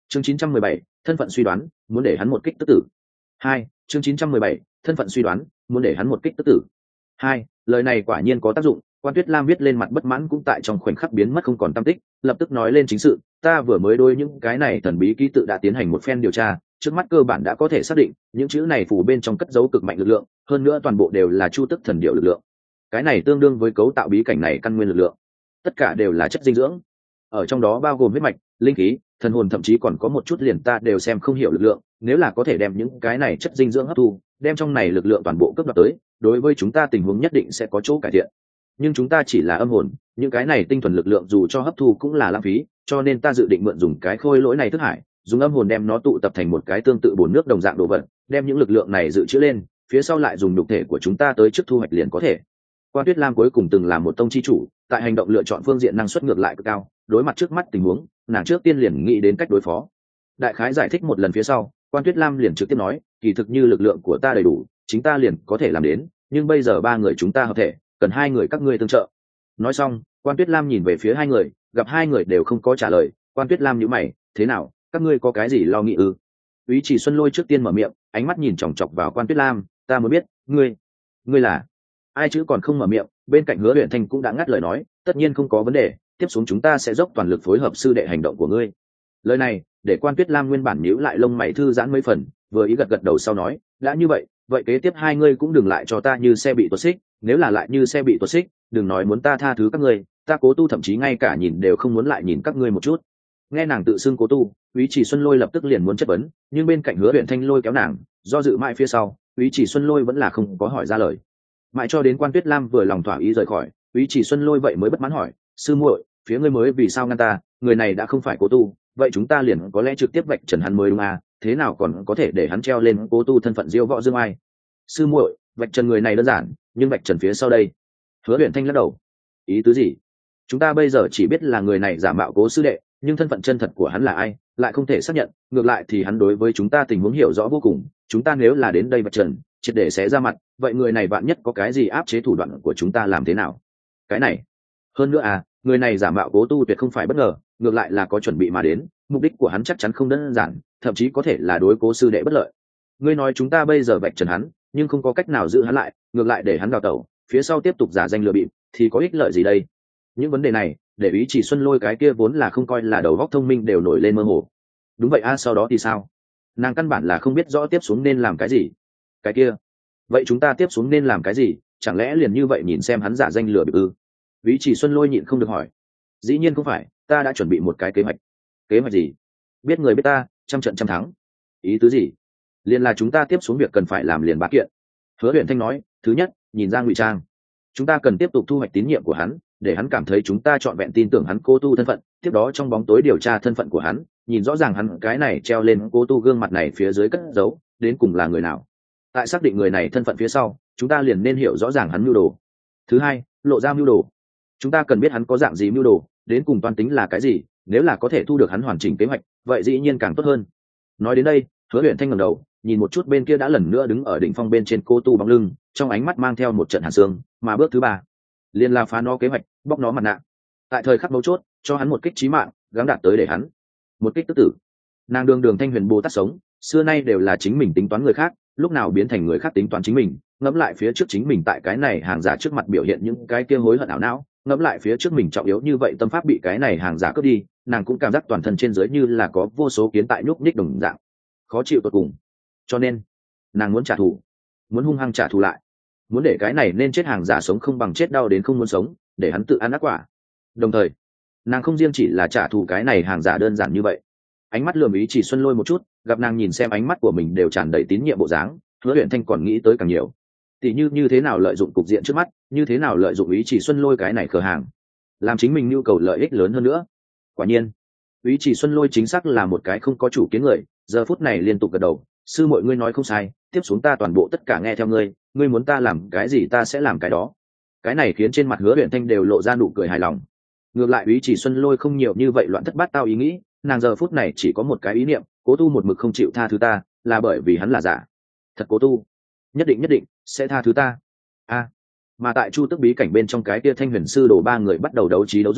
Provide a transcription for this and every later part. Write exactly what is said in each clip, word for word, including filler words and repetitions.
chương chín trăm mười bảy, thân phận suy đoán, muốn để hắn một kích tức tử. Hai, chương chín trăm mười bảy, thân phận suy đoán, muốn để hắn một kích tức tử. Hai, lời này quả nhiên có tác dụng. Quan Tuyết Lam viết lên mặt bất mãn cũng tại trong khoảnh khắc biến mất không còn tăm tích, lập tức nói lên chính sự, ta vừa mới đôi những cái này thần bí ký tự đã tiến hành một phen điều tra, trước mắt cơ bản đã có thể xác định những chữ này phủ bên trong cất dấu cực mạnh lực lượng, hơn nữa toàn bộ đều là chu tức thần điệu lực lượng. Cái này tương đương với cấu tạo bí cảnh này căn nguyên lực lượng, tất cả đều là chất dinh dưỡng, ở trong đó bao gồm huyết mạch, linh khí, thần hồn, thậm chí còn có một chút liền ta đều xem không hiểu lực lượng. Nếu là có thể đem những cái này chất dinh dưỡng hấp thu, đem trong này lực lượng toàn bộ cấp đoạt tới, đối với chúng ta tình huống nhất định sẽ có chỗ cải thiện. Nhưng chúng ta chỉ là âm hồn, những cái này tinh thuần lực lượng dù cho hấp thu cũng là lãng phí, cho nên ta dự định mượn dùng cái khôi lỗi này thức hải, dùng âm hồn đem nó tụ tập thành một cái tương tự bồn nước đồng dạng đồ vật, đem những lực lượng này dự trữ lên, phía sau lại dùng nhục thể của chúng ta tới trước thu hoạch liền có thể. Quan Tuyết Lam cuối cùng từng là một tông chi chủ, tại hành động lựa chọn phương diện năng suất ngược lại cực cao, đối mặt trước mắt tình huống, nàng trước tiên liền nghĩ đến cách đối phó. Đại khái giải thích một lần phía sau, Quan Tuyết Lam liền trực tiếp nói, kỳ thực như lực lượng của ta đầy đủ, chính ta liền có thể làm đến, nhưng bây giờ ba người chúng ta hợp thể, cần hai người các ngươi tương trợ. Nói xong, Quan Tuyết Lam nhìn về phía hai người, gặp hai người đều không có trả lời, Quan Tuyết Lam nhíu mày, thế nào, các ngươi có cái gì lo nghĩ ư? Úy Chỉ Xuân Lôi trước tiên mở miệng, ánh mắt nhìn chòng chọc vào Quan Tuyết Lam, ta muốn biết, ngươi, ngươi là ai? Chữ còn không mở miệng, bên cạnh Hứa Uyển Thanh cũng đã ngắt lời nói, tất nhiên không có vấn đề, tiếp xuống chúng ta sẽ dốc toàn lực phối hợp sư đệ hành động của ngươi. Lời này để Quan Tuyết Lam nguyên bản nhíu lại lông mày thư giãn mấy phần, vừa ý gật gật đầu sau nói, đã như vậy, vậy kế tiếp hai ngươi cũng đừng lại cho ta như xe bị tuột xích, nếu là lại như xe bị tuột xích, đừng nói muốn ta tha thứ các ngươi, ta Cố Tu thậm chí ngay cả nhìn đều không muốn lại nhìn các ngươi một chút. Nghe nàng tự xưng Cố Tu, Úy Chỉ Xuân Lôi lập tức liền muốn chất vấn, nhưng bên cạnh Hứa Uyển Thanh lôi kéo nàng, do dự mãi phía sau, Úy Chỉ Xuân Lôi vẫn là không có hỏi ra lời. Mãi cho đến Quan Tuyết Lam vừa lòng thỏa ý rời khỏi, Úy Chỉ Xuân Lôi vậy mới bất mãn hỏi, sư muội, phía ngươi mới vì sao ngăn ta, người này đã không phải Cố Tu, vậy chúng ta liền có lẽ trực tiếp vạch trần hắn mới đúng à, thế nào còn có thể để hắn treo lên Cố Tu thân phận diêu võ dương ai? Sư muội, vạch trần người này đơn giản, nhưng vạch trần phía sau đây? Hứa Uyển Thanh lắc đầu. Ý tứ gì? Chúng ta bây giờ chỉ biết là người này giả mạo Cố sư đệ, nhưng thân phận chân thật của hắn là ai, lại không thể xác nhận, ngược lại thì hắn đối với chúng ta tình huống hiểu rõ vô cùng, chúng ta nếu là đến đây vạch trần, triệt để xé ra mặt, vậy người này vạn nhất có cái gì áp chế thủ đoạn của chúng ta làm thế nào? Cái này, hơn nữa à, người này giả mạo Cố Tu tuyệt không phải bất ngờ, ngược lại là có chuẩn bị mà đến, mục đích của hắn chắc chắn không đơn giản, thậm chí có thể là đối Cố sư đệ bất lợi. Ngươi nói chúng ta bây giờ vạch trần hắn, nhưng không có cách nào giữ hắn lại, ngược lại để hắn đào tẩu, phía sau tiếp tục giả danh lừa bịp, thì có ích lợi gì đây? Những vấn đề này, để Ý Chỉ Xuân Lôi cái kia vốn là không coi là đầu óc thông minh đều nổi lên mơ hồ. Đúng vậy a, à, sau đó thì sao? Nàng căn bản là không biết rõ tiếp xuống nên làm cái gì. Cái kia, vậy chúng ta tiếp xuống nên làm cái gì? Chẳng lẽ liền như vậy nhìn xem hắn giả danh lừa bịp ư? Ý Chỉ Xuân Lôi nhịn không được hỏi. Dĩ nhiên không phải, ta đã chuẩn bị một cái kế hoạch. Kế hoạch gì? Biết người biết ta, trăm trận trăm thắng. Ý tứ gì? Liền là chúng ta tiếp xuống việc cần phải làm liền bá kiện. Hứa Uyển Thanh nói, thứ nhất, nhìn ra ngụy trang. Chúng ta cần tiếp tục thu hoạch tín nhiệm của hắn, để hắn cảm thấy chúng ta trọn vẹn tin tưởng hắn Cố Tu thân phận, tiếp đó trong bóng tối điều tra thân phận của hắn, nhìn rõ ràng hắn cái này treo lên Cố Tu gương mặt này phía dưới cất giấu đến cùng là người nào. Tại xác định người này thân phận phía sau, chúng ta liền nên hiểu rõ ràng hắn mưu đồ. Thứ hai, lộ ra mưu đồ. Chúng ta cần biết hắn có dạng gì mưu đồ, đến cùng toan tính là cái gì, nếu là có thể thu được hắn hoàn chỉnh kế hoạch, vậy dĩ nhiên càng tốt hơn. Nói đến đây, Hứa Uyển Thanh ngẩng đầu, nhìn một chút bên kia đã lần nữa đứng ở đỉnh phong bên trên Cố Tu bóng lưng, trong ánh mắt mang theo một trận hàn xương, mà bước thứ ba, liền là phá nó kế hoạch, bóc nó mặt nạ. Tại thời khắc mấu chốt, cho hắn một kích chí mạng, gắng đạt tới để hắn một kích tức tử. Nàng đường đường Thanh Huyền Bồ Tát sống, xưa nay đều là chính mình tính toán người khác, lúc nào biến thành người khác tính toán chính mình, ngẫm lại phía trước chính mình tại cái này hàng giả trước mặt biểu hiện những cái kia hối hận ảo não, ngẫm lại phía trước mình trọng yếu như vậy tâm pháp bị cái này hàng giả cướp đi, nàng cũng cảm giác toàn thân trên dưới như là có vô số kiến tại nhúc nhích đồng dạng, khó chịu tột cùng. Cho nên, nàng muốn trả thù, muốn hung hăng trả thù lại, muốn để cái này nên chết hàng giả sống không bằng chết đau đến không muốn sống, để hắn tự ăn ác quả. Đồng thời, nàng không riêng chỉ là trả thù cái này hàng giả đơn giản như vậy. Ánh mắt lườm Ý Chỉ Xuân Lôi một chút, gặp nàng nhìn xem ánh mắt của mình đều tràn đầy tín nhiệm bộ dáng, Hứa Uyển Thanh còn nghĩ tới càng nhiều. Tỷ như như thế nào lợi dụng cục diện trước mắt, như thế nào lợi dụng Ý Chỉ Xuân Lôi cái này cửa hàng, làm chính mình nhu cầu lợi ích lớn hơn nữa. Quả nhiên, Ý Chỉ Xuân Lôi chính xác là một cái không có chủ kiến người, giờ phút này liên tục gật đầu, sư muội ngươi nói không sai, tiếp xuống ta toàn bộ tất cả nghe theo ngươi, ngươi muốn ta làm cái gì ta sẽ làm cái đó. Cái này khiến trên mặt Hứa Uyển Thanh đều lộ ra nụ cười hài lòng. Ngược lại Ý Chỉ Xuân Lôi không nhiều như vậy loạn thất bát tao ý nghĩ, nàng giờ phút này chỉ có một cái ý niệm, Cố Tu một mực không chịu tha thứ ta, là bởi vì hắn là giả. Thật Cố Tu, nhất định nhất định sẽ tha thứ ta. A, à, mà tại Chu Tức bí cảnh bên trong cái kia Thanh Huyền sư đồ ba người bắt đầu đấu trí đấu dũng,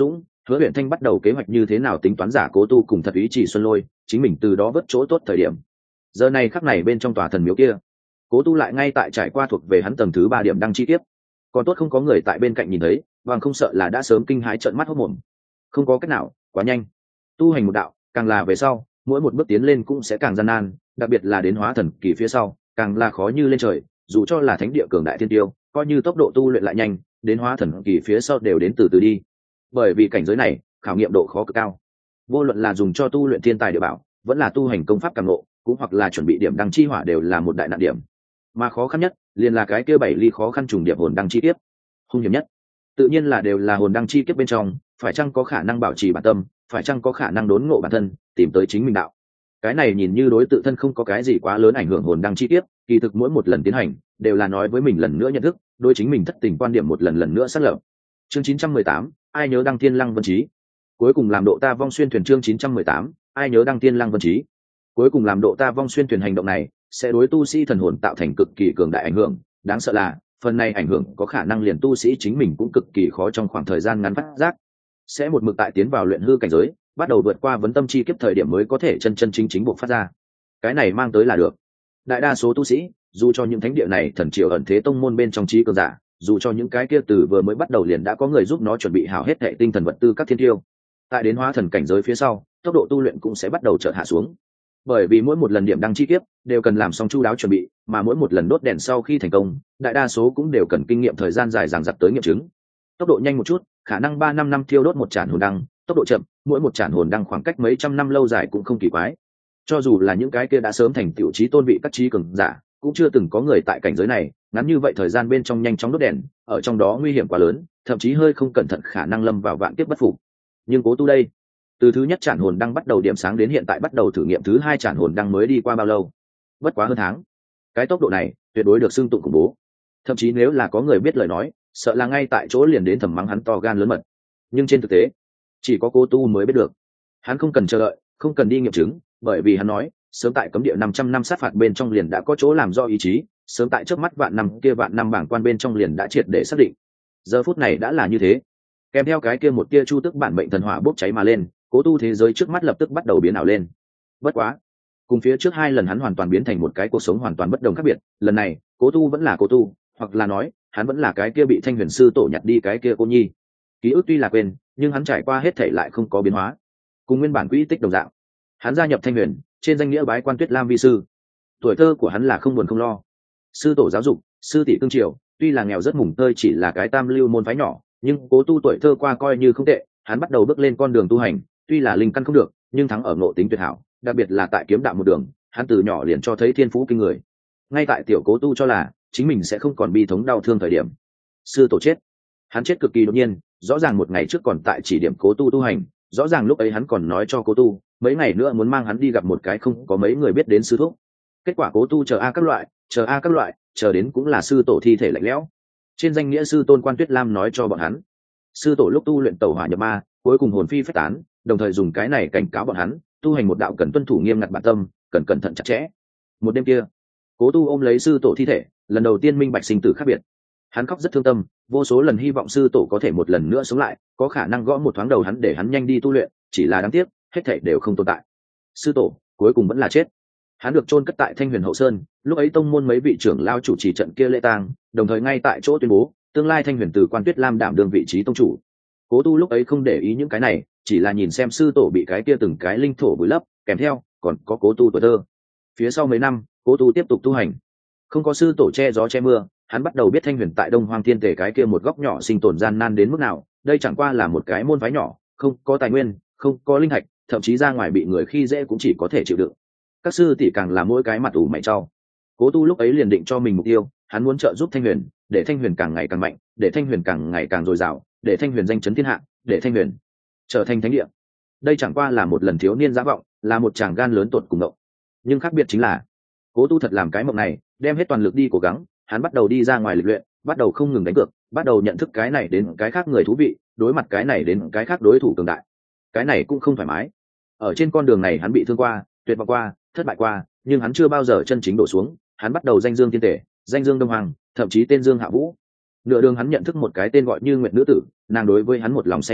Hứa Uyển Thanh bắt đầu kế hoạch như thế nào tính toán giả Cố Tu cùng thật ý chỉ Xuân Lôi, chính mình từ đó vớt chỗ tốt thời điểm. Giờ này khắc này bên trong tòa thần miếu kia, Cố Tu lại ngay tại trải qua thuộc về hắn tầng thứ ba điểm đăng chi tiếp. Còn tốt không có người tại bên cạnh nhìn thấy, bằng không sợ là đã sớm kinh hãi trợn mắt hốt mồm. Không có cách nào, quá nhanh. Tu hành một đạo, càng là về sau, mỗi một bước tiến lên cũng sẽ càng gian nan, đặc biệt là đến hóa thần kỳ phía sau, càng là khó như lên trời, dù cho là thánh địa cường đại thiên tiêu, coi như tốc độ tu luyện lại nhanh, đến hóa thần kỳ phía sau đều đến từ từ đi. Bởi vì cảnh giới này, khảo nghiệm độ khó cực cao. Vô luận là dùng cho tu luyện thiên tài địa bảo, vẫn là tu hành công pháp càng ngộ, cũng hoặc là chuẩn bị điểm đăng chi hỏa đều là một đại nạn điểm. Mà khó khăn nhất, liền là cái kia bảy ly khó khăn trùng điệp hồn đăng chi kiếp. Hung hiểm nhất, tự nhiên là đều là hồn đăng chi kiếp bên trong, phải chăng có khả năng bảo trì bản tâm, phải chăng có khả năng đốn ngộ bản thân, tìm tới chính mình đạo. Cái này nhìn như đối tự thân không có cái gì quá lớn ảnh hưởng hồn đăng chi kiếp, kỳ thực mỗi một lần tiến hành, đều là nói với mình lần nữa nhận thức, đối chính mình thất tình quan điểm một lần lần nữa xác lập. Chương chín trăm mười tám, ai nhớ đăng thiên lăng vân trí. Cuối cùng làm độ ta vong xuyên thuyền. Chương chín trăm mười tám, ai nhớ đăng thiên lăng vân trí. Cuối cùng làm độ ta vong xuyên thuyền hành động này, sẽ đối tu sĩ thần hồn tạo thành cực kỳ cường đại ảnh hưởng, đáng sợ là phần này ảnh hưởng có khả năng liền tu sĩ chính mình cũng cực kỳ khó trong khoảng thời gian ngắn phát giác, sẽ một mực tại tiến vào luyện hư cảnh giới, bắt đầu vượt qua vấn tâm chi kiếp thời điểm mới có thể chân chân chính chính buộc phát ra. Cái này mang tới là được. Đại đa số tu sĩ, dù cho những thánh địa này thần triều ẩn thế tông môn bên trong trí cường giả, dù cho những cái kia từ vừa mới bắt đầu liền đã có người giúp nó chuẩn bị hảo hết hệ tinh thần vật tư các thiên tiêu, tại đến hóa thần cảnh giới phía sau, tốc độ tu luyện cũng sẽ bắt đầu chợt hạ xuống. Bởi vì mỗi một lần điểm đăng chi kiếp đều cần làm xong chu đáo chuẩn bị, mà mỗi một lần đốt đèn sau khi thành công, đại đa số cũng đều cần kinh nghiệm thời gian dài dằng dặc tới nghiệm chứng. Tốc độ nhanh một chút, khả năng ba năm năm thiêu đốt một tràn hồn đăng, tốc độ chậm, mỗi một tràn hồn đăng khoảng cách mấy trăm năm lâu dài cũng không kỳ quái. Cho dù là những cái kia đã sớm thành tiểu trí tôn vị các trí cường giả, cũng chưa từng có người tại cảnh giới này, ngắn như vậy thời gian bên trong nhanh chóng đốt đèn, ở trong đó nguy hiểm quá lớn, thậm chí hơi không cẩn thận khả năng lâm vào vạn kiếp bất phục. Nhưng Cố Tu đây, từ thứ nhất tràn hồn đăng bắt đầu điểm sáng đến hiện tại bắt đầu thử nghiệm thứ hai tràn hồn đăng mới đi qua bao lâu? Bất quá hơn tháng. Cái tốc độ này tuyệt đối được xưng tụng khủng bố. Thậm chí nếu là có người biết lời nói, sợ là ngay tại chỗ liền đến thầm mắng hắn to gan lớn mật. Nhưng trên thực tế, chỉ có Cố Tu mới biết được. Hắn không cần chờ đợi, không cần đi nghiệm chứng, bởi vì hắn nói, sớm tại cấm địa năm trăm năm sát phạt bên trong liền đã có chỗ làm do ý chí, sớm tại trước mắt vạn năm kia vạn năm bảng quan bên trong liền đã triệt để xác định. Giờ phút này đã là như thế. Kèm theo cái kia một tia chu tức bản mệnh thần hỏa bốc cháy mà lên, Cố Tu thế giới trước mắt lập tức bắt đầu biến ảo lên. Bất quá, cùng phía trước hai lần hắn hoàn toàn biến thành một cái cuộc sống hoàn toàn bất đồng khác biệt, lần này, Cố Tu vẫn là Cố Tu, hoặc là nói, hắn vẫn là cái kia bị Thanh Huyền sư tổ nhặt đi cái kia cô nhi. Ký ức tuy là quên, nhưng hắn trải qua hết thảy lại không có biến hóa. Cùng nguyên bản quỹ tích đồng dạng. Hắn gia nhập Thanh Huyền, trên danh nghĩa bái quan Tuyết Lam vi sư. Tuổi thơ của hắn là không buồn không lo. Sư tổ giáo dục, sư tỷ cương triều, tuy là nghèo rất mùng tơi chỉ là cái tam lưu môn phái nhỏ, nhưng Cố Tu tuổi thơ qua coi như không tệ, hắn bắt đầu bước lên con đường tu hành, tuy là linh căn không được, nhưng thắng ở ngộ tính tuyệt hảo, đặc biệt là tại kiếm đạo một đường, hắn từ nhỏ liền cho thấy thiên phú kinh người. Ngay tại tiểu Cố Tu cho là chính mình sẽ không còn bi thống đau thương thời điểm, sư tổ chết. Hắn chết cực kỳ đột nhiên, rõ ràng một ngày trước còn tại chỉ điểm Cố Tu tu hành, rõ ràng lúc ấy hắn còn nói cho Cố Tu, mấy ngày nữa muốn mang hắn đi gặp một cái không có mấy người biết đến sư thúc. Kết quả Cố Tu chờ a các loại, chờ a các loại, chờ đến cũng là sư tổ thi thể lạnh lẽo. Trên danh nghĩa sư tôn quan Tuyết Lam nói cho bọn hắn, sư tổ lúc tu luyện tẩu hỏa nhập ma, cuối cùng hồn phi phách tán, đồng thời dùng cái này cảnh cáo bọn hắn, tu hành một đạo cần tuân thủ nghiêm ngặt bản tâm, cần cẩn thận chặt chẽ. Một đêm kia, Cố Tu ôm lấy sư tổ thi thể, lần đầu tiên minh bạch sinh tử khác biệt. Hắn khóc rất thương tâm, vô số lần hy vọng sư tổ có thể một lần nữa sống lại, có khả năng gõ một thoáng đầu hắn để hắn nhanh đi tu luyện, chỉ là đáng tiếc, hết thảy đều không tồn tại. Sư tổ cuối cùng vẫn là chết. Hắn được chôn cất tại Thanh Huyền hậu sơn, lúc ấy tông môn mấy vị trưởng lao chủ trì trận kia lễ tang, đồng thời ngay tại chỗ tuyên bố, tương lai Thanh Huyền từ quan Tuyết Lam đảm đương vị trí tông chủ. Cố Tu lúc ấy không để ý những cái này, chỉ là nhìn xem sư tổ bị cái kia từng cái linh thổ vùi lấp, kèm theo còn có Cố Tu tuổi thơ. Phía sau mấy năm, Cố Tu tiếp tục tu hành, không có sư tổ che gió che mưa, hắn bắt đầu biết Thanh Huyền tại Đông Hoang Thiên Tề cái kia một góc nhỏ sinh tồn gian nan đến mức nào. Đây chẳng qua là một cái môn phái nhỏ, không có tài nguyên, không có linh hạch, thậm chí ra ngoài bị người khi dễ cũng chỉ có thể chịu đựng. Các sư tỷ càng là mỗi cái mặt ủ mày trao. Cố Tu lúc ấy liền định cho mình mục tiêu, hắn muốn trợ giúp Thanh Huyền, để Thanh Huyền càng ngày càng mạnh, để Thanh Huyền càng ngày càng dồi dào, để Thanh Huyền danh chấn thiên hạ, để Thanh Huyền trở thành thánh địa. Đây chẳng qua là một lần thiếu niên dã vọng, là một chàng gan lớn tột cùng động. Nhưng khác biệt chính là, Cố Tu thật làm cái mộng này, đem hết toàn lực đi cố gắng, hắn bắt đầu đi ra ngoài lịch luyện, bắt đầu không ngừng đánh cược, bắt đầu nhận thức cái này đến cái khác người thú vị, đối mặt cái này đến cái khác đối thủ cường đại. Cái này cũng không thoải mái. Ở trên con đường này hắn bị thương qua, tuyệt vọng qua, thất bại qua, nhưng hắn chưa bao giờ chân chính đổ xuống. Hắn bắt đầu danh dương thiên tể, danh dương Đông Hoàng, thậm chí tên Dương Hạ Vũ. Nửa đường hắn nhận thức một cái tên gọi Như Nguyệt nữ tử, nàng đối với hắn một lòng say mê,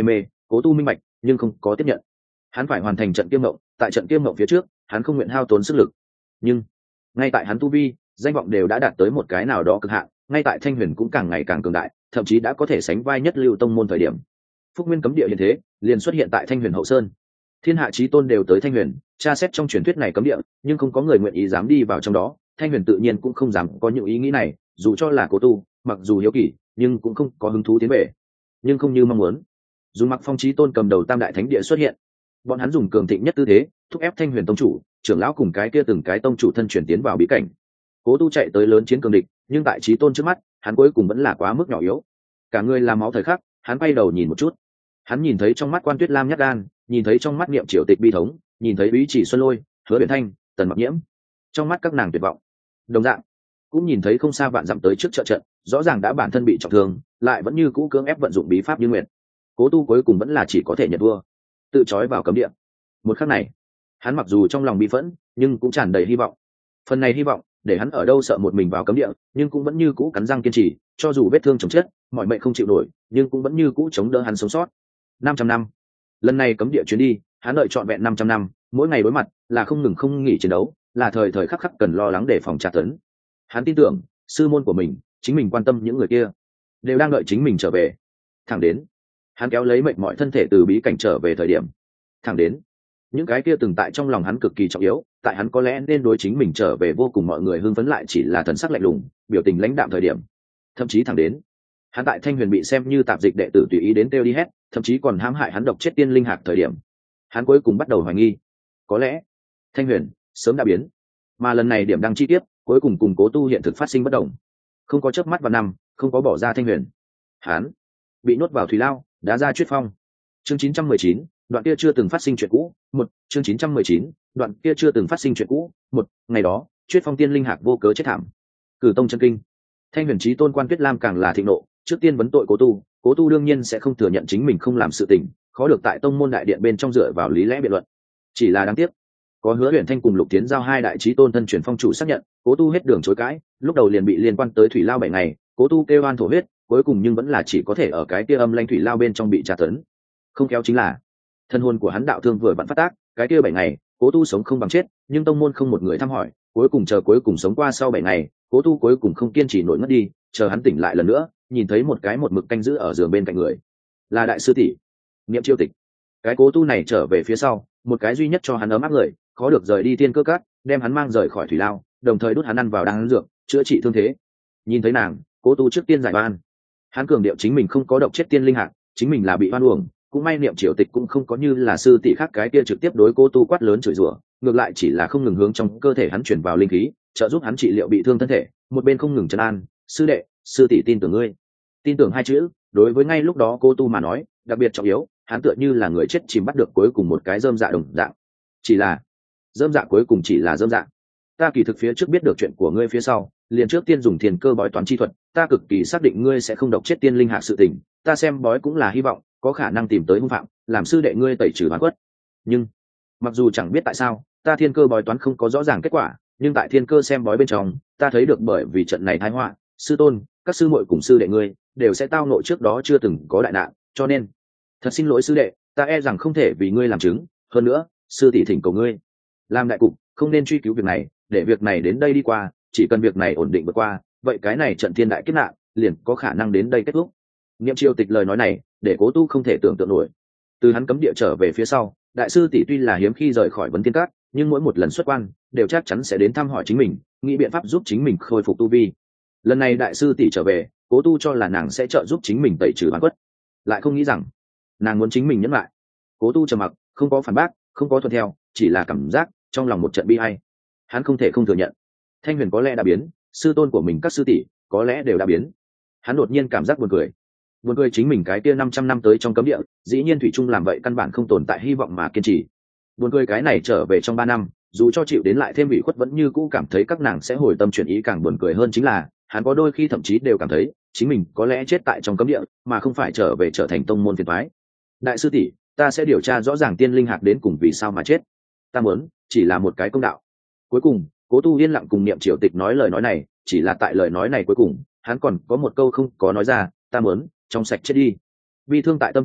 Cố tu minh bạch nhưng không có tiếp nhận. Hắn phải hoàn thành trận kiêm mộng, tại trận kiêm mộng phía trước hắn không nguyện hao tốn sức lực. Nhưng ngay tại hắn tu vi danh vọng đều đã đạt tới một cái nào đó cực hạn, ngay tại Thanh Huyền cũng càng ngày càng cường đại, thậm chí đã có thể sánh vai nhất lưu tông môn thời điểm, phúc nguyên cấm địa hiện thế liền xuất hiện tại Thanh Huyền hậu sơn. Thiên hạ chí tôn đều tới Thanh Huyền tra xét trong truyền thuyết này cấm địa, nhưng không có người nguyện ý dám đi vào trong đó. Thanh Huyền tự nhiên cũng không dám có những ý nghĩ này, dù cho là Cố tu mặc dù hiếu kỳ nhưng cũng không có hứng thú tiến về. Nhưng không như mong muốn, dùng Mặc Phong chí tôn cầm đầu tam đại thánh địa xuất hiện, bọn hắn dùng cường thịnh nhất tư thế thúc ép Thanh Huyền tông chủ trưởng lão cùng cái kia từng cái tông chủ thân chuyển tiến vào bí cảnh. Cố tu chạy tới lớn chiến cường địch, nhưng tại chí tôn trước mắt hắn cuối cùng vẫn là quá mức nhỏ yếu. Cả người làm máu thời khắc, hắn quay đầu nhìn một chút, hắn nhìn thấy trong mắt Quan Tuyết Lam nhát gan, nhìn thấy trong mắt Niệm Triều Tịch bi thống, nhìn thấy Ý Chỉ Xuân Lôi, Hứa Biển Thanh, Tần Mặc Nhiễm, trong mắt các nàng tuyệt vọng. Đồng dạng cũng nhìn thấy không xa vạn dặm tới trước trợ trận, rõ ràng đã bản thân bị trọng thương lại vẫn như cũ cưỡng ép vận dụng bí pháp như nguyện. Cố tu cuối cùng vẫn là chỉ có thể nhận thua, tự trói vào cấm địa. Một khắc này hắn mặc dù trong lòng bị phẫn nhưng cũng tràn đầy hy vọng. Phần này hy vọng để hắn ở đâu sợ một mình vào cấm địa, nhưng cũng vẫn như cũ cắn răng kiên trì, cho dù vết thương chồng chết mọi mệnh không chịu nổi, nhưng cũng vẫn như cũ chống đỡ hắn sống sót. Năm trăm năm, lần này cấm địa chuyến đi hắn đợi trọn vẹn năm trăm năm, mỗi ngày đối mặt là không ngừng không nghỉ chiến đấu, là thời thời khắc khắc cần lo lắng để phòng tra tấn. Hắn tin tưởng sư môn của mình, chính mình quan tâm những người kia đều đang đợi chính mình trở về. Thẳng đến hắn kéo lấy mệt mỏi thân thể từ bí cảnh trở về thời điểm, thẳng đến những cái kia từng tại trong lòng hắn cực kỳ trọng yếu, tại hắn có lẽ nên đối chính mình trở về vô cùng mọi người hưng phấn lại chỉ là thần sắc lạnh lùng, biểu tình lãnh đạm thời điểm, thậm chí thẳng đến hắn tại Thanh Huyền bị xem như tạp dịch đệ tử tùy ý đến kêu đi hết, thậm chí còn hãm hại hắn độc chết tiên linh hạc thời điểm, hắn cuối cùng bắt đầu hoài nghi, có lẽ Thanh Huyền sớm đã biến. Mà lần này điểm đăng chi tiết cuối cùng cùng Cố tu hiện thực phát sinh bất đồng, không có chớp mắt vào năm, không có bỏ ra Thanh Huyền, hắn bị nuốt vào thủy lao, đá ra Chuyết Phong. Chương chín trăm mười chín, đoạn kia chưa từng phát sinh chuyện cũ. Một, chương chín trăm mười chín, đoạn kia chưa từng phát sinh chuyện cũ. Một, ngày đó Chuyết Phong tiên linh hạc vô cớ chết thảm. Cử tông chân kinh. Thanh Huyền chí tôn Quan Tuyết Lam càng là thịnh nộ, trước tiên vấn tội Cố tu. Cố tu đương nhiên sẽ không thừa nhận chính mình không làm sự tình, khó được tại tông môn đại điện bên trong dựa vào lý lẽ biện luận. Chỉ là đáng tiếc, có Hứa Huyền Thanh cùng Lục Tiến giao hai đại chí tôn thân truyền phong chủ xác nhận, Cố tu hết đường chối cãi, lúc đầu liền bị liên quan tới thủy lao bảy ngày, Cố tu kêu oan thổ huyết, cuối cùng nhưng vẫn là chỉ có thể ở cái kia âm lanh thủy lao bên trong bị tra tấn. Không kéo chính là thân hồn của hắn đạo thương vừa vặn phát tác, cái kia bảy ngày Cố tu sống không bằng chết, nhưng tông môn không một người thăm hỏi, cuối cùng chờ cuối cùng sống qua sau bảy ngày, Cố tu cuối cùng không kiên trì nổi ngất đi, chờ hắn tỉnh lại lần nữa, nhìn thấy một cái một mực canh giữ ở giường bên cạnh người, là đại sư tỷ Niệm Chiêu Tịch. Cái Cố tu này trở về phía sau, một cái duy nhất cho hắn ấm áp người, khó được rời đi tiên cơ cát, đem hắn mang rời khỏi thủy lao, đồng thời đút hắn ăn vào đan dược chữa trị thương thế. Nhìn thấy nàng, Cố tu trước tiên giải oan. Hắn cường điệu chính mình không có độc chết tiên linh hạc, chính mình là bị oan uổng, cũng may Niệm Triều Tịch cũng không có như là sư tỷ khác cái kia trực tiếp đối Cố tu quát lớn chửi rủa, ngược lại chỉ là không ngừng hướng trong cơ thể hắn chuyển vào linh khí, trợ giúp hắn trị liệu bị thương thân thể, một bên không ngừng trấn an, sư đệ, sư tỷ tin tưởng ngươi. Tin tưởng hai chữ đối với ngay lúc đó Cố tu mà nói đặc biệt trọng yếu, hắn tựa như là người chết chìm bắt được cuối cùng một cái rơm dạ đồng dạng. Chỉ là rơm dạ cuối cùng chỉ là rơm dạ. Ta kỳ thực phía trước biết được chuyện của ngươi phía sau, liền trước tiên dùng thiền cơ bói toán chi thuật, ta cực kỳ xác định ngươi sẽ không độc chết tiên linh hạc sự tình, ta xem bói cũng là hy vọng có khả năng tìm tới hung phạm, làm sư đệ ngươi tẩy trừ oán khuất. Nhưng mặc dù chẳng biết tại sao ta thiên cơ bói toán không có rõ ràng kết quả, nhưng tại thiên cơ xem bói bên trong ta thấy được bởi vì trận này tai họa, sư tôn, các sư muội cùng sư đệ ngươi đều sẽ tao ngộ trước đó chưa từng có đại nạn, cho nên thật xin lỗi sư đệ, ta e rằng không thể vì ngươi làm chứng. Hơn nữa sư tỷ thỉnh cầu ngươi làm đại cục, không nên truy cứu việc này, để việc này đến đây đi qua, chỉ cần việc này ổn định vượt qua, vậy cái này trận thiên đại kiếp nạn liền có khả năng đến đây kết thúc. Niệm Chiêu Tịch lời nói này để Cố tu không thể tưởng tượng nổi. Từ hắn cấm địa trở về phía sau, đại sư tỷ tuy là hiếm khi rời khỏi vấn thiên cát, nhưng mỗi một lần xuất quan đều chắc chắn sẽ đến thăm hỏi chính mình, nghĩ biện pháp giúp chính mình khôi phục tu vi. Lần này đại sư tỷ trở về, Cố tu cho là nàng sẽ trợ giúp chính mình tẩy trừ oán khuất, lại không nghĩ rằng nàng muốn chính mình nhẫn lại. Cố tu trầm mặc, không có phản bác, không có thuận theo, chỉ là cảm giác trong lòng một trận bi ai. Hắn không thể không thừa nhận, Thanh Huyền có lẽ đã biến, sư tôn của mình các sư tỷ có lẽ đều đã biến. Hắn đột nhiên cảm giác buồn cười, buồn cười chính mình cái kia năm trăm năm tới trong cấm địa, dĩ nhiên thủy chung làm vậy căn bản không tồn tại hy vọng mà kiên trì. Buồn cười cái này trở về trong ba năm, dù cho chịu đến lại thêm ủy khuất vẫn như cũ cảm thấy các nàng sẽ hồi tâm chuyển ý. Càng buồn cười hơn chính là hắn có đôi khi thậm chí đều cảm thấy chính mình có lẽ chết tại trong cấm địa, mà không phải trở về trở thành tông môn phiền toái. Đại sư tỷ, ta sẽ điều tra rõ ràng tiên linh hạc đến cùng vì sao mà chết, ta muốn chỉ là một cái công đạo. Cuối cùng Cố tu yên lặng cùng Niệm Triều Tịch nói lời nói này, chỉ là tại lời nói này cuối cùng hắn còn có một câu không có nói ra, ta muốn trong sạch chết đi. Bi thương tại tâm chết,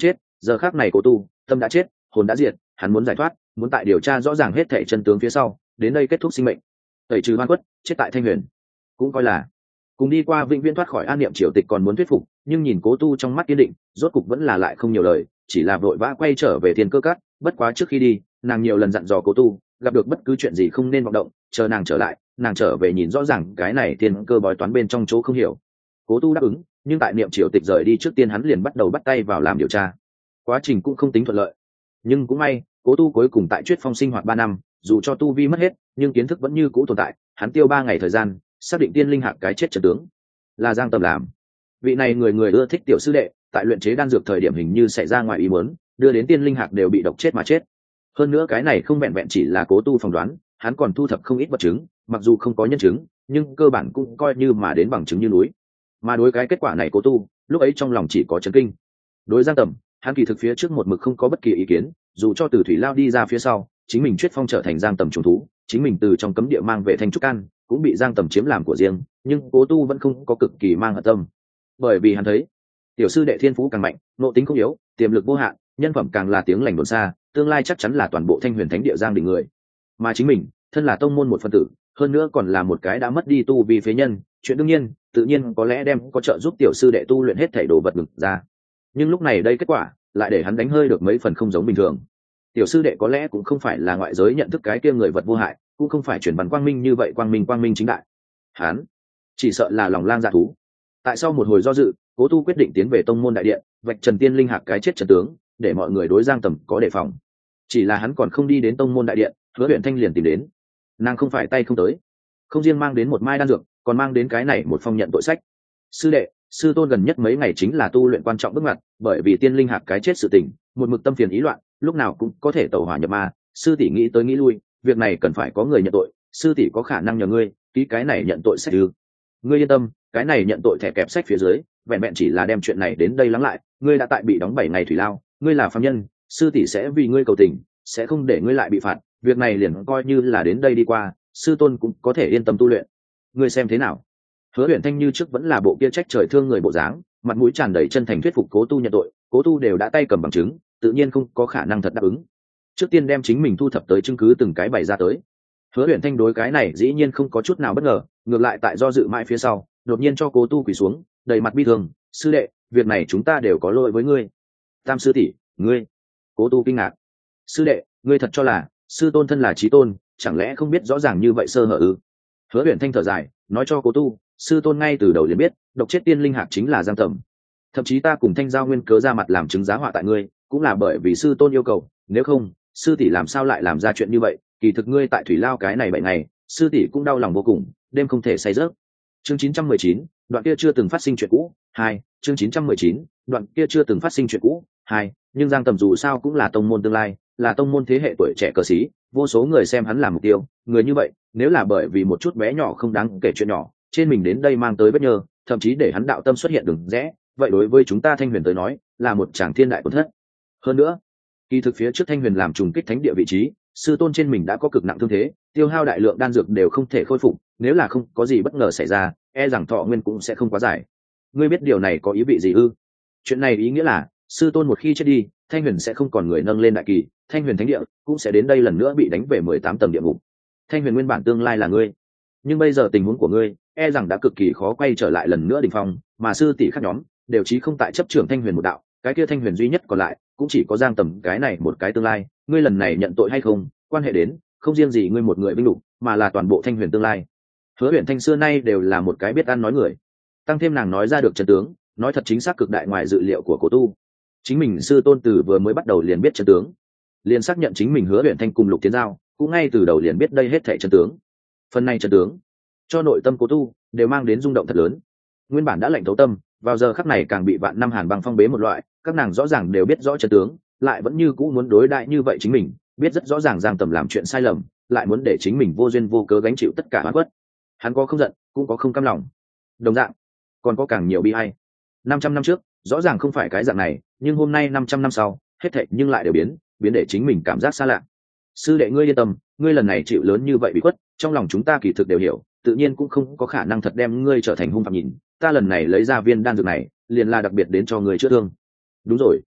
giờ khác này cố tu tâm đã chết, hồn đã diệt, hắn muốn giải thoát, muốn tại điều tra rõ ràng hết thảy chân tướng phía sau, đến đây kết thúc sinh mệnh, tẩy trừ oan khuất, chết tại Thanh Huyền. Cũng coi là cùng đi qua vĩnh viễn thoát khỏi an niệm triều tịch còn muốn thuyết phục, nhưng nhìn cố tu trong mắt kiên định, rốt cục vẫn là lại không nhiều lời, chỉ là vội vã quay trở về thiên cơ cát. Bất quá trước khi đi, nàng nhiều lần dặn dò cố tu, gặp được bất cứ chuyện gì không nên vọng động, chờ nàng trở lại, nàng trở về nhìn rõ ràng cái này thiên cơ bói toán bên trong chỗ không hiểu. Cố tu đáp ứng, nhưng tại niệm triều tịch rời đi trước tiên hắn liền bắt đầu bắt tay vào làm điều tra. Quá trình cũng không tính thuận lợi, nhưng cũng may cố tu cuối cùng tại Chuyết Phong sinh hoạt ba năm, dù cho tu vi mất hết nhưng kiến thức vẫn như cũ tồn tại. Hắn tiêu ba ngày thời gian xác định tiên linh hạc cái chết trận tướng là Giang Tầm làm. Vị này người người ưa thích tiểu sư đệ, tại luyện chế đan dược thời điểm hình như xảy ra ngoài ý muốn, đưa đến tiên linh hạc đều bị độc chết mà chết. Hơn nữa cái này không vẹn vẹn chỉ là cố tu phỏng đoán, hắn còn thu thập không ít vật chứng, mặc dù không có nhân chứng nhưng cơ bản cũng coi như mà đến bằng chứng như núi. Mà đối cái kết quả này cố tu lúc ấy trong lòng chỉ có chấn kinh. Đối Giang Tầm, hắn kỳ thực phía trước một mực không có bất kỳ ý kiến, dù cho từ thủy lao đi ra phía sau chính mình Chuyết Phong trở thành Giang Tầm trùng thú, chính mình từ trong cấm địa mang về Thanh Trúc Can cũng bị Giang Tầm chiếm làm của riêng, nhưng cố tu vẫn không có cực kỳ mang hận tâm, bởi vì hắn thấy tiểu sư đệ thiên phú càng mạnh, nội tính không yếu, tiềm lực vô hạn, nhân phẩm càng là tiếng lành đồn xa, tương lai chắc chắn là toàn bộ Thanh Huyền Thánh địa Giang Đình người. Mà chính mình thân là tông môn một phân tử, hơn nữa còn là một cái đã mất đi tu vì phế nhân, chuyện đương nhiên tự nhiên có lẽ đem có trợ giúp tiểu sư đệ tu luyện hết thảy đồ vật ngực ra. Nhưng lúc này đây kết quả lại để hắn đánh hơi được mấy phần không giống bình thường. Tiểu sư đệ có lẽ cũng không phải là ngoại giới nhận thức cái kia người vật vô hại, cũng không phải chuyển bắn quang minh như vậy quang minh quang minh chính đại. Hắn chỉ sợ là lòng lang dạ thú. Tại sau một hồi do dự, cố tu quyết định tiến về tông môn đại điện, vạch trần tiên linh hạc cái chết trận tướng, để mọi người đối Giang Tầm có đề phòng. Chỉ là hắn còn không đi đến tông môn đại điện, Hứa Uyển Thanh liền tìm đến. Nàng không phải tay không tới, không riêng mang đến một mai đan dược, còn mang đến cái này một phong nhận tội sách. Sư đệ, sư tôn gần nhất mấy ngày chính là tu luyện quan trọng bước ngoặt, bởi vì tiên linh hạc cái chết sự tình, một mực tâm phiền ý loạn, lúc nào cũng có thể tẩu hỏa nhập ma. Sư tỷ nghĩ tới nghĩ lui, việc này cần phải có người nhận tội, sư tỷ có khả năng nhờ ngươi ký cái này nhận tội sách ư? Ngươi yên tâm, cái này nhận tội thẻ kẹp sách phía dưới vẹn vẹn chỉ là đem chuyện này đến đây lắng lại. Ngươi đã tại bị đóng bảy ngày thủy lao, ngươi là phàm nhân, sư tỷ sẽ vì ngươi cầu tình, sẽ không để ngươi lại bị phạt. Việc này liền coi như là đến đây đi qua, sư tôn cũng có thể yên tâm tu luyện. Ngươi xem thế nào? Hứa Uyển Thanh như trước vẫn là bộ kia trách trời thương người bộ dáng, mặt mũi tràn đầy chân thành thuyết phục cố tu nhận tội. Cố tu đều đã tay cầm bằng chứng, tự nhiên không có khả năng thật đáp ứng. Trước tiên đem chính mình thu thập tới chứng cứ từng cái bày ra tới. Hứa Uyển Thanh đối cái này dĩ nhiên không có chút nào bất ngờ, ngược lại tại do dự mãi phía sau, đột nhiên cho cố tu quỳ xuống, đầy mặt bi thương. Sư đệ, việc này chúng ta đều có lỗi với ngươi. Tam sư tỷ, ngươi. Cố tu kinh ngạc. Sư đệ, ngươi thật cho là sư tôn thân là chí tôn, chẳng lẽ không biết rõ ràng như vậy sơ hở ư? Hứa Uyển Thanh thở dài, nói cho cố tu, sư tôn ngay từ đầu liền biết độc chết tiên linh hạc chính là Giang Tầm. Thậm chí ta cùng Thanh Giao nguyên cớ ra mặt làm chứng giá họa tại ngươi, cũng là bởi vì sư tôn yêu cầu, nếu không sư tỷ làm sao lại làm ra chuyện như vậy. Kỳ thực ngươi tại thủy lao cái này bảy ngày, sư tỷ cũng đau lòng vô cùng, đêm không thể say giấc. Chương chín trăm mười chín, đoạn kia chưa từng phát sinh chuyện cũ. Hai, chương chín trăm mười chín, đoạn kia chưa từng phát sinh chuyện cũ. Hai, nhưng Giang Tầm dù sao cũng là tông môn tương lai, là tông môn thế hệ tuổi trẻ cờ sĩ, vô số người xem hắn làm mục tiêu. Người như vậy, nếu là bởi vì một chút bé nhỏ không đáng kể chuyện nhỏ, trên mình đến đây mang tới bất nhờ, thậm chí để hắn đạo tâm xuất hiện đường rẽ, vậy đối với chúng ta Thanh Huyền tới nói, là một tràng thiên đại tổn thất. Hơn nữa, kỳ thực phía trước Thanh Huyền làm trùng kích thánh địa vị trí, sư tôn trên mình đã có cực nặng thương thế, tiêu hao đại lượng đan dược đều không thể khôi phục, nếu là không có gì bất ngờ xảy ra, e rằng thọ nguyên cũng sẽ không quá dài. Ngươi biết điều này có ý vị gì ư? Chuyện này ý nghĩa là, sư tôn một khi chết đi, Thanh Huyền sẽ không còn người nâng lên đại kỳ, Thanh Huyền thánh địa cũng sẽ đến đây lần nữa bị đánh về mười tám tầng địa ngục. Thanh Huyền nguyên bản tương lai là ngươi, nhưng bây giờ tình huống của ngươi, e rằng đã cực kỳ khó quay trở lại lần nữa đỉnh phong, mà sư tỷ khác nhóm đều chí không tại chấp trưởng Thanh Huyền một đạo, cái kia Thanh Huyền duy nhất còn lại cũng chỉ có Giang Tầm cái này một cái tương lai. Ngươi lần này nhận tội hay không, quan hệ đến không riêng gì ngươi một người vinh lục, mà là toàn bộ Thanh Huyền tương lai. Hứa Uyển Thanh xưa nay đều là một cái biết ăn nói người, tăng thêm nàng nói ra được chân tướng, nói thật chính xác cực đại ngoài dự liệu của Cố tu. Chính mình sư tôn tử vừa mới bắt đầu liền biết chân tướng, liền xác nhận chính mình Hứa Uyển Thanh cùng Lục Tiến Giao cũng ngay từ đầu liền biết đây hết thảy chân tướng. Phần này chân tướng cho nội tâm Cố tu đều mang đến rung động thật lớn. Nguyên bản đã lạnh thấu tâm, vào giờ khắc này càng bị vạn năm hàn băng phong bế một loại, các nàng rõ ràng đều biết rõ chân tướng, lại vẫn như cũ muốn đối đại như vậy chính mình, biết rất rõ ràng Giang Tầm làm chuyện sai lầm, lại muốn để chính mình vô duyên vô cớ gánh chịu tất cả oan khuất. Hắn có không giận, cũng có không cam lòng, đồng dạng còn có càng nhiều bi ai. năm trăm năm trước rõ ràng không phải cái dạng này, nhưng hôm nay năm trăm năm sau hết thảy nhưng lại đều biến biến để chính mình cảm giác xa lạ. Sư đệ ngươi yên tâm, ngươi lần này chịu lớn như vậy bị khuất, trong lòng chúng ta kỳ thực đều hiểu, tự nhiên cũng không có khả năng thật đem ngươi trở thành hung phạm. Nhìn ta lần này lấy ra viên đan dược này, liền là đặc biệt đến cho ngươi chữa thương. Đúng rồi,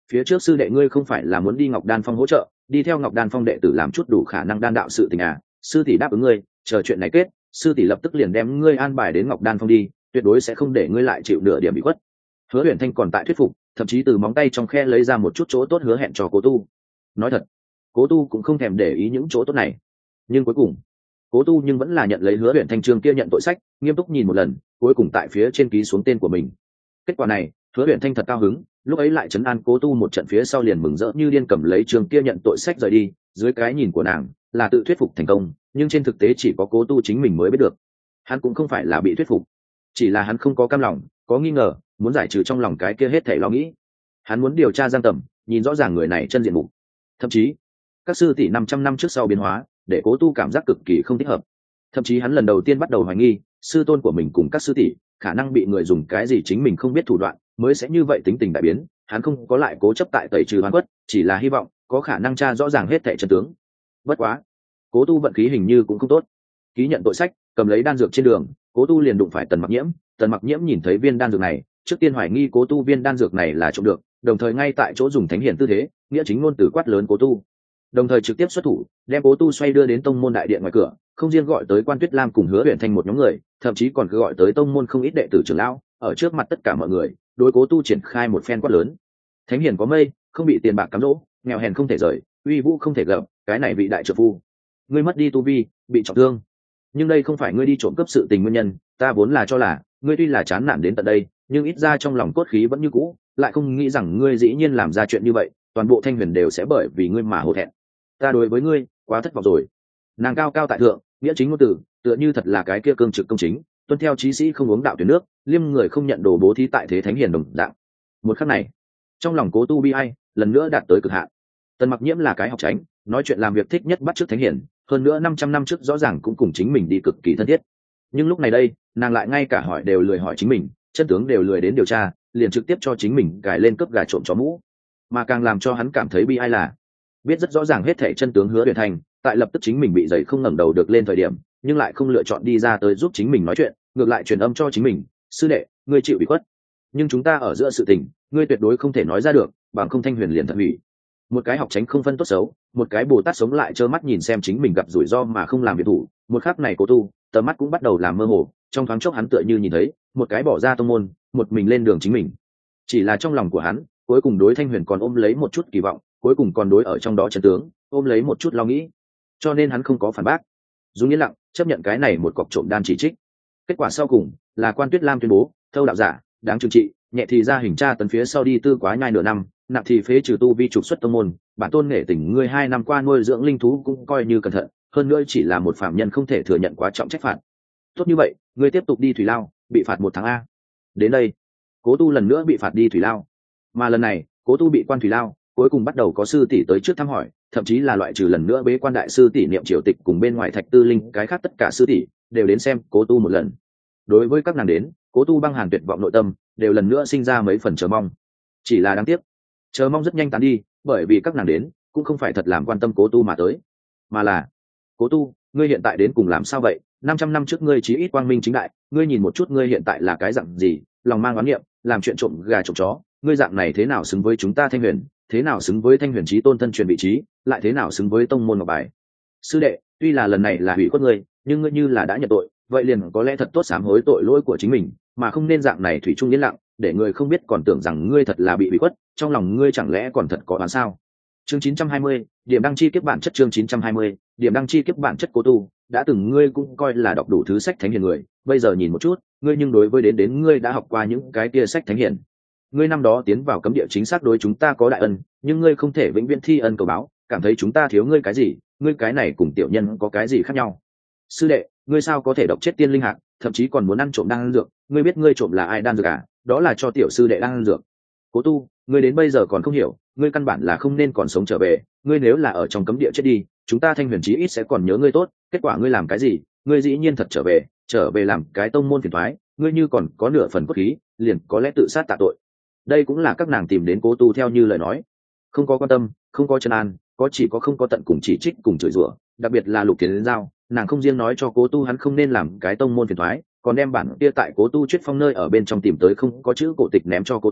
phía trước sư đệ ngươi không phải là muốn đi Ngọc Đan Phong hỗ trợ, đi theo Ngọc Đan Phong đệ tử làm chút đủ khả năng đan đạo sự tình à? Sư tỷ đáp ứng ngươi, chờ chuyện này kết, sư tỷ lập tức liền đem ngươi an bài đến Ngọc Đan Phong đi, tuyệt đối sẽ không để ngươi lại chịu nửa điểm bị khuất. Hứa Huyền Thanh còn tại thuyết phục, thậm chí từ móng tay trong khe lấy ra một chút chỗ tốt hứa hẹn cho Cố Tu. Nói thật, Cố Tu cũng không thèm để ý những chỗ tốt này, nhưng cuối cùng Cố Tu nhưng vẫn là nhận lấy Hứa Huyền Thanh chương kia nhận tội sách, nghiêm túc nhìn một lần, cuối cùng tại phía trên ký xuống tên của mình. Kết quả này, Hứa Huyền Thanh thật cao hứng, lúc ấy lại trấn an Cố Tu một trận phía sau liền mừng rỡ như điên cầm lấy chương kia nhận tội sách rời đi. Dưới cái nhìn của nàng, là tự thuyết phục thành công, nhưng trên thực tế chỉ có Cố Tu chính mình mới biết được. Hắn cũng không phải là bị thuyết phục, chỉ là hắn không có cam lòng, có nghi ngờ, muốn giải trừ trong lòng cái kia hết thảy lo nghĩ. Hắn muốn điều tra Giang Tầm, nhìn rõ ràng người này chân diện mục. Thậm chí, các sư tỷ năm trăm năm trước sau biến hóa, để Cố Tu cảm giác cực kỳ không thích hợp. Thậm chí hắn lần đầu tiên bắt đầu hoài nghi, sư tôn của mình cùng các sư tỷ khả năng bị người dùng cái gì chính mình không biết thủ đoạn, mới sẽ như vậy tính tình đại biến. Hắn không có lại cố chấp tại tẩy trừ oan khuất, chỉ là hy vọng có khả năng tra rõ ràng hết thảy chân tướng. Bất quá, Cố Tu vận khí hình như cũng không tốt. Ký nhận tội sách, cầm lấy đan dược trên đường, Cố Tu liền đụng phải Tần Mặc Nhiễm. Tần Mặc Nhiễm nhìn thấy viên đan dược này, trước tiên hoài nghi Cố Tu viên đan dược này là trộm được, đồng thời ngay tại chỗ dùng thánh hiển tư thế, nghĩa chính ngôn từ quát lớn Cố Tu, đồng thời trực tiếp xuất thủ, đem Cố Tu xoay đưa đến tông môn đại điện ngoài cửa, không riêng gọi tới Quan Tuyết Lam cùng Hứa Huyền Thanh một nhóm người, thậm chí còn gọi tới tông môn không ít đệ tử trưởng lão, ở trước mặt tất cả mọi người, đối Cố Tu triển khai một phen quát lớn. Thánh hiển có mây, không bị tiền bạc cám dỗ, nghèo hèn không thể rời, uy vũ không thể gập, cái này vị đại trợ phu, ngươi mất đi tu vi, bị trọng thương, nhưng đây không phải ngươi đi trộm cướp sự tình nguyên nhân, ta vốn là cho là ngươi tuy là chán nản đến tận đây, nhưng ít ra trong lòng cốt khí vẫn như cũ, lại không nghĩ rằng ngươi dĩ nhiên làm ra chuyện như vậy, toàn bộ Thanh Huyền đều sẽ bởi vì ngươi mà hổ thẹn. Ta đối với ngươi quá thất vọng rồi. Nàng cao cao tại thượng, nghĩa chính ngôn từ, tựa như thật là cái kia cương trực công chính, tuân theo chí sĩ không uống đạo tuyển nước, liêm người không nhận đồ bố thí tại thế thánh hiền đồng dạng. Một khắc này, trong lòng Cố Tu bi ai lần nữa đạt tới cực hạn. Tần Mặc Nhiễm là cái học tránh, nói chuyện làm việc thích nhất bắt chước thánh hiền, hơn nữa năm trăm năm trước rõ ràng cũng cùng chính mình đi cực kỳ thân thiết, nhưng lúc này đây nàng lại ngay cả hỏi đều lười hỏi chính mình, chân tướng đều lười đến điều tra, liền trực tiếp cho chính mình cài lên cướp gà trộm chó mũ. Mà càng làm cho hắn cảm thấy bi ai là biết rất rõ ràng hết thảy chân tướng Hứa Huyền Thanh, tại lập tức chính mình bị dậy không ngẩng đầu được lên thời điểm, nhưng lại không lựa chọn đi ra tới giúp chính mình nói chuyện, ngược lại truyền âm cho chính mình, sư đệ, ngươi chịu ủy khuất, nhưng chúng ta ở giữa sự tình, ngươi tuyệt đối không thể nói ra được, bằng không Thanh Huyền liền thận hủy. Một cái học tránh không phân tốt xấu, một cái Bồ Tát sống lại trơ mắt nhìn xem chính mình gặp rủi ro mà không làm việc thủ. Một khắc này Cố Tu tầm mắt cũng bắt đầu làm mơ hồ, trong thoáng chốc hắn tựa như nhìn thấy một cái bỏ ra tông môn, một mình lên đường chính mình. Chỉ là trong lòng của hắn cuối cùng đối Thanh Huyền còn ôm lấy một chút kỳ vọng, cuối cùng còn đối ở trong đó chân tướng ôm lấy một chút lo nghĩ, cho nên hắn không có phản bác, dùng yên lặng chấp nhận cái này một cọc trộm đan chỉ trích. Kết quả sau cùng là Quan Tuyết Lam tuyên bố thâu đạo giả đáng trừng trị, nhẹ thì ra hình tra tấn phía sau đi tư quá nhai nửa năm, nặng thì phế trừ tu vi trục xuất tông môn. Bản tôn nghệ tình ngươi hai năm qua nuôi dưỡng linh thú cũng coi như cẩn thận, hơn nữa chỉ là một phạm nhân không thể thừa nhận quá trọng trách phạt. Tốt như vậy, ngươi tiếp tục đi thủy lao, bị phạt một tháng a. Đến đây, Cố Tu lần nữa bị phạt đi thủy lao, mà lần này Cố Tu bị quan thủy lao, cuối cùng bắt đầu có sư tỷ tới trước thăm hỏi, thậm chí là loại trừ lần nữa bế quan đại sư tỷ Niệm Triều Tịch cùng bên ngoài Thạch Tư Linh, cái khác tất cả sư tỷ đều đến xem Cố Tu một lần. Đối với các nàng đến, Cố Tu băng hàn tuyệt vọng nội tâm đều lần nữa sinh ra mấy phần chờ mong. Chỉ là đáng tiếc, chờ mong rất nhanh tán đi, bởi vì các nàng đến cũng không phải thật làm quan tâm Cố Tu mà tới, mà là Cố Tu, ngươi hiện tại đến cùng làm sao vậy? năm trăm năm trước ngươi chí ít quang minh chính đại, ngươi nhìn một chút ngươi hiện tại là cái dạng gì, lòng mang oán niệm, làm chuyện trộm gà trộm chó, ngươi dạng này thế nào xứng với chúng ta Thanh Huyền, thế nào xứng với Thanh Huyền chí tôn thân truyền vị trí, lại thế nào xứng với tông môn ngọc bài? Sư đệ, tuy là lần này là hủy khuất ngươi, nhưng ngươi như là đã nhận tội, vậy liền có lẽ thật tốt sám hối tội lỗi của chính mình, mà không nên dạng này thủy chung yên lặng, để người không biết còn tưởng rằng ngươi thật là bị hủy khuất, trong lòng ngươi chẳng lẽ còn thật có oán sao? Chương chín trăm hai mươi, điểm đăng chi kiếp bản chất. Chương chín trăm hai mươi, điểm đăng chi kiếp bản chất. Cố Tu, đã từng ngươi cũng coi là đọc đủ thứ sách thánh hiền người, bây giờ nhìn một chút, ngươi nhưng đối với đến đến ngươi đã học qua những cái kia sách thánh hiền. Ngươi năm đó tiến vào cấm địa chính xác đối chúng ta có đại ân, nhưng ngươi không thể vĩnh viễn thi ân cầu báo, cảm thấy chúng ta thiếu ngươi cái gì, ngươi cái này cùng tiểu nhân có cái gì khác nhau? Sư đệ, ngươi sao có thể độc chết tiên linh hạc, thậm chí còn muốn ăn trộm đan dược, ngươi biết ngươi trộm là ai đan dược à? Đó là cho tiểu sư đệ đan dược. Cố Tu, ngươi đến bây giờ còn không hiểu, ngươi căn bản là không nên còn sống trở về, ngươi nếu là ở trong cấm địa chết đi, chúng ta Thanh Huyền chí ít sẽ còn nhớ ngươi tốt, kết quả ngươi làm cái gì? Ngươi dĩ nhiên thật trở về, trở về làm cái tông môn phiền toái, ngươi như còn có nửa phần cốt khí, liền có lẽ tự sát tạ tội. Đây cũng là các nàng tìm đến Cố Tu theo như lời nói, không có quan tâm, không có trấn an, có chỉ có không có tận cùng chỉ trích cùng chửi rủa, đặc biệt là Lục Thiến Giao, nàng không riêng nói cho Cố Tu hắn không nên làm cái tông môn phiền toái, còn đem bản kia tại Cố Tu Chuyết Phong nơi ở bên trong tìm tới không có chữ cổ tịch ném cho Cố Tu,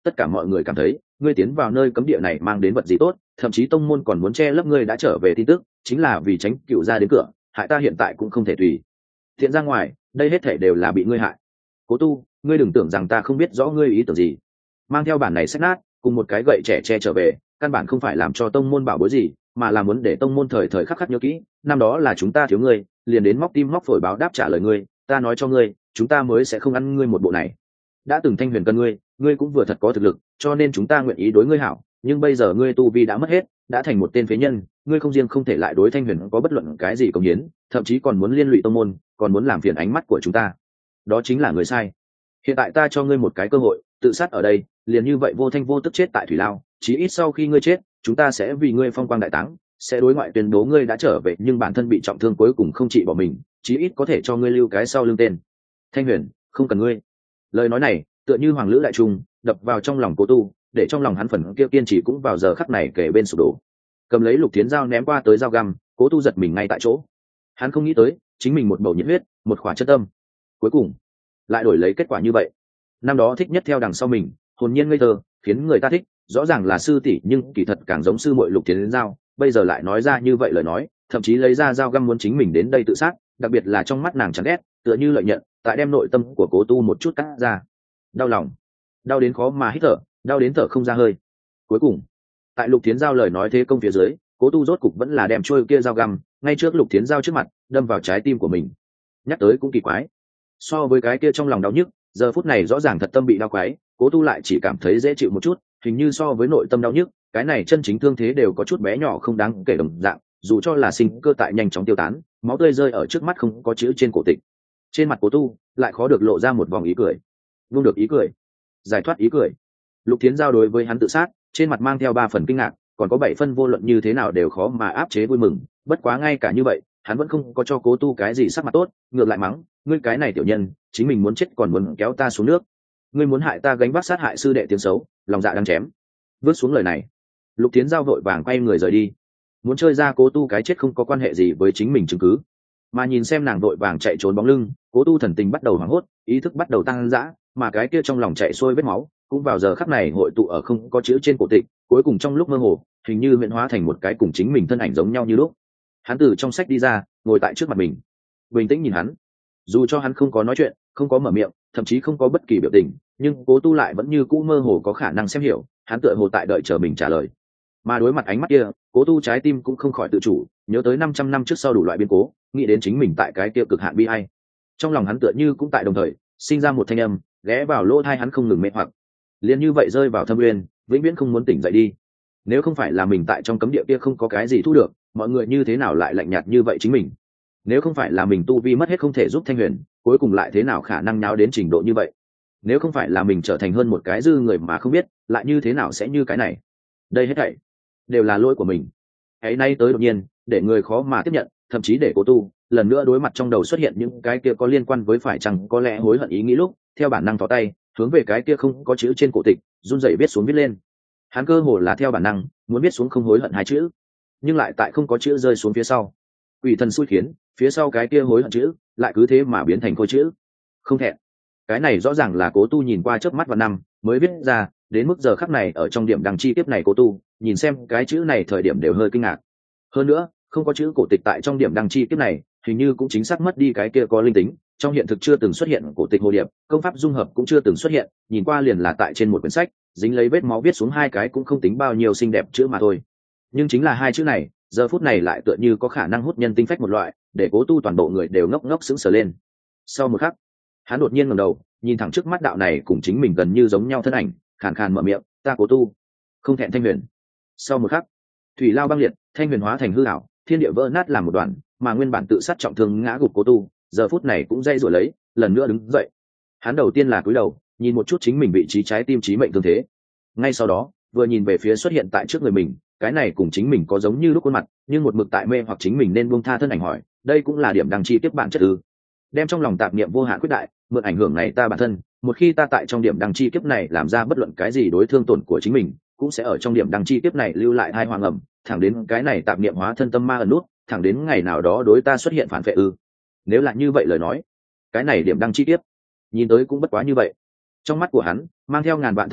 tất cả mọi người cảm thấy ngươi tiến vào nơi cấm địa này mang đến vật gì tốt, thậm chí tông môn còn muốn che lấp ngươi đã trở về tin tức, chính là vì tránh cựu gia đến cửa, hại ta hiện tại cũng không thể tùy thiện ra ngoài, đây hết thể đều là bị ngươi hại. Cố Tu, ngươi đừng tưởng rằng ta không biết rõ ngươi ý tưởng gì. Mang theo bản này sách nát cùng một cái gậy trẻ che trở về, căn bản không phải làm cho tông môn bảo bối gì, mà là muốn để tông môn thời thời khắc khắc nhớ kỹ, năm đó là chúng ta thiếu ngươi, liền đến móc tim móc phổi báo đáp trả lời ngươi, ta nói cho ngươi, chúng ta mới sẽ không ăn ngươi một bộ này. Đã từng Thanh Huyền cần ngươi, ngươi cũng vừa thật có thực lực, cho nên chúng ta nguyện ý đối ngươi hảo, nhưng bây giờ ngươi tu vi đã mất hết, đã thành một tên phế nhân, ngươi không riêng không thể lại đối Thanh Huyền có bất luận cái gì công hiến, thậm chí còn muốn liên lụy tông môn, còn muốn làm phiền ánh mắt của chúng ta. Đó chính là người sai. Hiện tại ta cho ngươi một cái cơ hội, tự sát ở đây, liền như vậy vô thanh vô tức chết tại thủy lao, chí ít sau khi ngươi chết, chúng ta sẽ vì ngươi phong quang đại táng, sẽ đối ngoại tuyên bố ngươi đã trở về, nhưng bản thân bị trọng thương cuối cùng không trị bỏ mình, chí ít có thể cho ngươi lưu cái sau lưng tên. Thanh Huyền, không cần ngươi. Lời nói này tựa như hoàng lữ đại trung, đập vào trong lòng Cố Tu, để trong lòng hắn phần kia kiên trì cũng vào giờ khắc này kể bên sụp đổ. Cầm lấy Lục Thiến dao ném qua tới dao găm, Cố Tu giật mình ngay tại chỗ. Hắn không nghĩ tới, chính mình một bầu nhiệt huyết, một khỏa chân tâm, cuối cùng lại đổi lấy kết quả như vậy. Năm đó thích nhất theo đằng sau mình, hồn nhiên ngây thơ, khiến người ta thích, rõ ràng là sư tỷ nhưng kỳ thật càng giống sư muội Lục Thiến dao, bây giờ lại nói ra như vậy lời nói, thậm chí lấy ra dao găm muốn chính mình đến đây tự sát, đặc biệt là trong mắt nàng chán ghét, tựa như lợi nhận, tại đem nội tâm của Cố Tu một chút cắt ra. Đau lòng, đau đến khó mà hít thở, đau đến thở không ra hơi. Cuối cùng, tại Lục Thiến Giao lời nói thế công phía dưới, Cố Tu rốt cục vẫn là đem trôi kia dao găm ngay trước Lục Thiến Giao trước mặt, đâm vào trái tim của mình. Nhắc tới cũng kỳ quái, so với cái kia trong lòng đau nhức, giờ phút này rõ ràng thật tâm bị đau quái, Cố Tu lại chỉ cảm thấy dễ chịu một chút, hình như so với nội tâm đau nhức, cái này chân chính thương thế đều có chút bé nhỏ không đáng kể đồng dạng, dù cho là sinh cơ tại nhanh chóng tiêu tán, máu tươi rơi ở trước mắt không có chữ trên cổ tịch. Trên mặt Cố Tu lại khó được lộ ra một vòng ý cười. Vương được ý cười, giải thoát ý cười. Lục Thiến Giao đối với hắn tự sát, trên mặt mang theo ba phần kinh ngạc, còn có bảy phân vô luận như thế nào đều khó mà áp chế vui mừng. Bất quá ngay cả như vậy, hắn vẫn không có cho Cố Tu cái gì sắc mặt tốt, ngược lại mắng, ngươi cái này tiểu nhân, chính mình muốn chết còn muốn kéo ta xuống nước, ngươi muốn hại ta gánh vác sát hại sư đệ tiếng xấu, lòng dạ đang chém. Vớt xuống lời này, Lục Thiến Giao vội vàng quay người rời đi, muốn chơi ra Cố Tu cái chết không có quan hệ gì với chính mình chứng cứ. Mà nhìn xem nàng vội vàng chạy trốn bóng lưng, Cố Tu thần tình bắt đầu hoảng hốt, ý thức bắt đầu tăng dã, mà cái kia trong lòng chạy xuôi vết máu cũng vào giờ khắc này hội tụ ở không có chữ trên cổ tịch, cuối cùng trong lúc mơ hồ hình như hiện hóa thành một cái cùng chính mình thân ảnh giống nhau như lúc. Hắn từ trong sách đi ra, ngồi tại trước mặt mình, bình tĩnh nhìn hắn. Dù cho hắn không có nói chuyện, không có mở miệng, thậm chí không có bất kỳ biểu tình, nhưng Cố Tu lại vẫn như cũ mơ hồ có khả năng xem hiểu, hắn tựa hồ tại đợi chờ mình trả lời. Mà đối mặt ánh mắt kia, Cố Tu trái tim cũng không khỏi tự chủ, nhớ tới năm trăm năm trước sau đủ loại biến cố, nghĩ đến chính mình tại cái kia cực hạn bi ai. Trong lòng hắn tựa như cũng tại đồng thời sinh ra một thanh âm, ghé vào lỗ tai hắn không ngừng mê hoặc. Liền như vậy rơi vào thâm uyên, vĩnh viễn không muốn tỉnh dậy đi. Nếu không phải là mình tại trong cấm địa kia không có cái gì thu được, mọi người như thế nào lại lạnh nhạt như vậy chính mình? Nếu không phải là mình tu vi mất hết không thể giúp Thanh Huyền, cuối cùng lại thế nào khả năng nháo đến trình độ như vậy? Nếu không phải là mình trở thành hơn một cái dư người mà không biết, lại như thế nào sẽ như cái này? Đây hết thảy đều là lỗi của mình. Hãy nay tới đột nhiên, để người khó mà tiếp nhận, thậm chí để Cố Tu lần nữa đối mặt trong đầu xuất hiện những cái kia có liên quan với phải chăng có lẽ hối hận ý nghĩ lúc, theo bản năng thò tay hướng về cái kia không có chữ trên cổ tịch, run rẩy viết xuống viết lên. Hắn cơ hồ là theo bản năng muốn viết xuống không hối hận hai chữ, nhưng lại tại không có chữ rơi xuống phía sau. Quỷ thần xui khiến, phía sau cái kia hối hận chữ lại cứ thế mà biến thành khôi chữ không thẹn. Cái này rõ ràng là Cố Tu nhìn qua chớp mắt vào năm mới viết ra, đến mức giờ khắc này ở trong điểm đằng chi tiết này Cố Tu nhìn xem cái chữ này thời điểm đều hơi kinh ngạc. Hơn nữa, không có chữ cổ tịch tại trong điểm đăng chi kiếp này hình như cũng chính xác mất đi cái kia có linh tính, trong hiện thực chưa từng xuất hiện cổ tịch hồ điệp, công pháp dung hợp cũng chưa từng xuất hiện, nhìn qua liền là tại trên một quyển sách dính lấy vết máu viết xuống hai cái cũng không tính bao nhiêu xinh đẹp chữ mà thôi. Nhưng chính là hai chữ này giờ phút này lại tựa như có khả năng hút nhân tinh phách một loại, để Cố Tu toàn bộ người đều ngốc ngốc sững sờ lên. Sau một khắc, hắn đột nhiên ngẩng đầu nhìn thẳng trước mắt đạo này cùng chính mình gần như giống nhau thân ảnh, khàn khàn mở miệng, ta Cố Tu không thẹn Thanh Huyền. Sau một khắc, thủy lao băng liệt, Thanh Huyền hóa thành hư ảo, thiên địa vỡ nát làm một đoạn, mà nguyên bản tự sát trọng thương ngã gục Cố Tu giờ phút này cũng dây rủa lấy lần nữa đứng dậy. Hắn đầu tiên là cúi đầu nhìn một chút chính mình vị trí trái tim chí mệnh thương thế, ngay sau đó vừa nhìn về phía xuất hiện tại trước người mình cái này cùng chính mình có giống như lúc khuôn mặt nhưng một mực tại mê hoặc chính mình nên buông tha thân ảnh, hỏi đây cũng là điểm đăng chi tiếp bản chất ư? Đem trong lòng tạp niệm vô hạn quyết đại, mượn ảnh hưởng này ta bản thân, một khi ta tại trong điểm đăng chi kiếp này làm ra bất luận cái gì đối thương tổn của chính mình, cũng sẽ ở trong điểm đăng chi kiếp này lưu lại hai hoàng ẩm, thẳng đến cái này tạp niệm hóa thân tâm ma ẩn nút, thẳng đến ngày nào đó đối ta xuất hiện phản vệ ư? Nếu là như vậy lời nói, cái này điểm đăng chi kiếp nhìn tới cũng bất quá như vậy. Trong mắt của hắn mang theo ngàn vạn thần thái,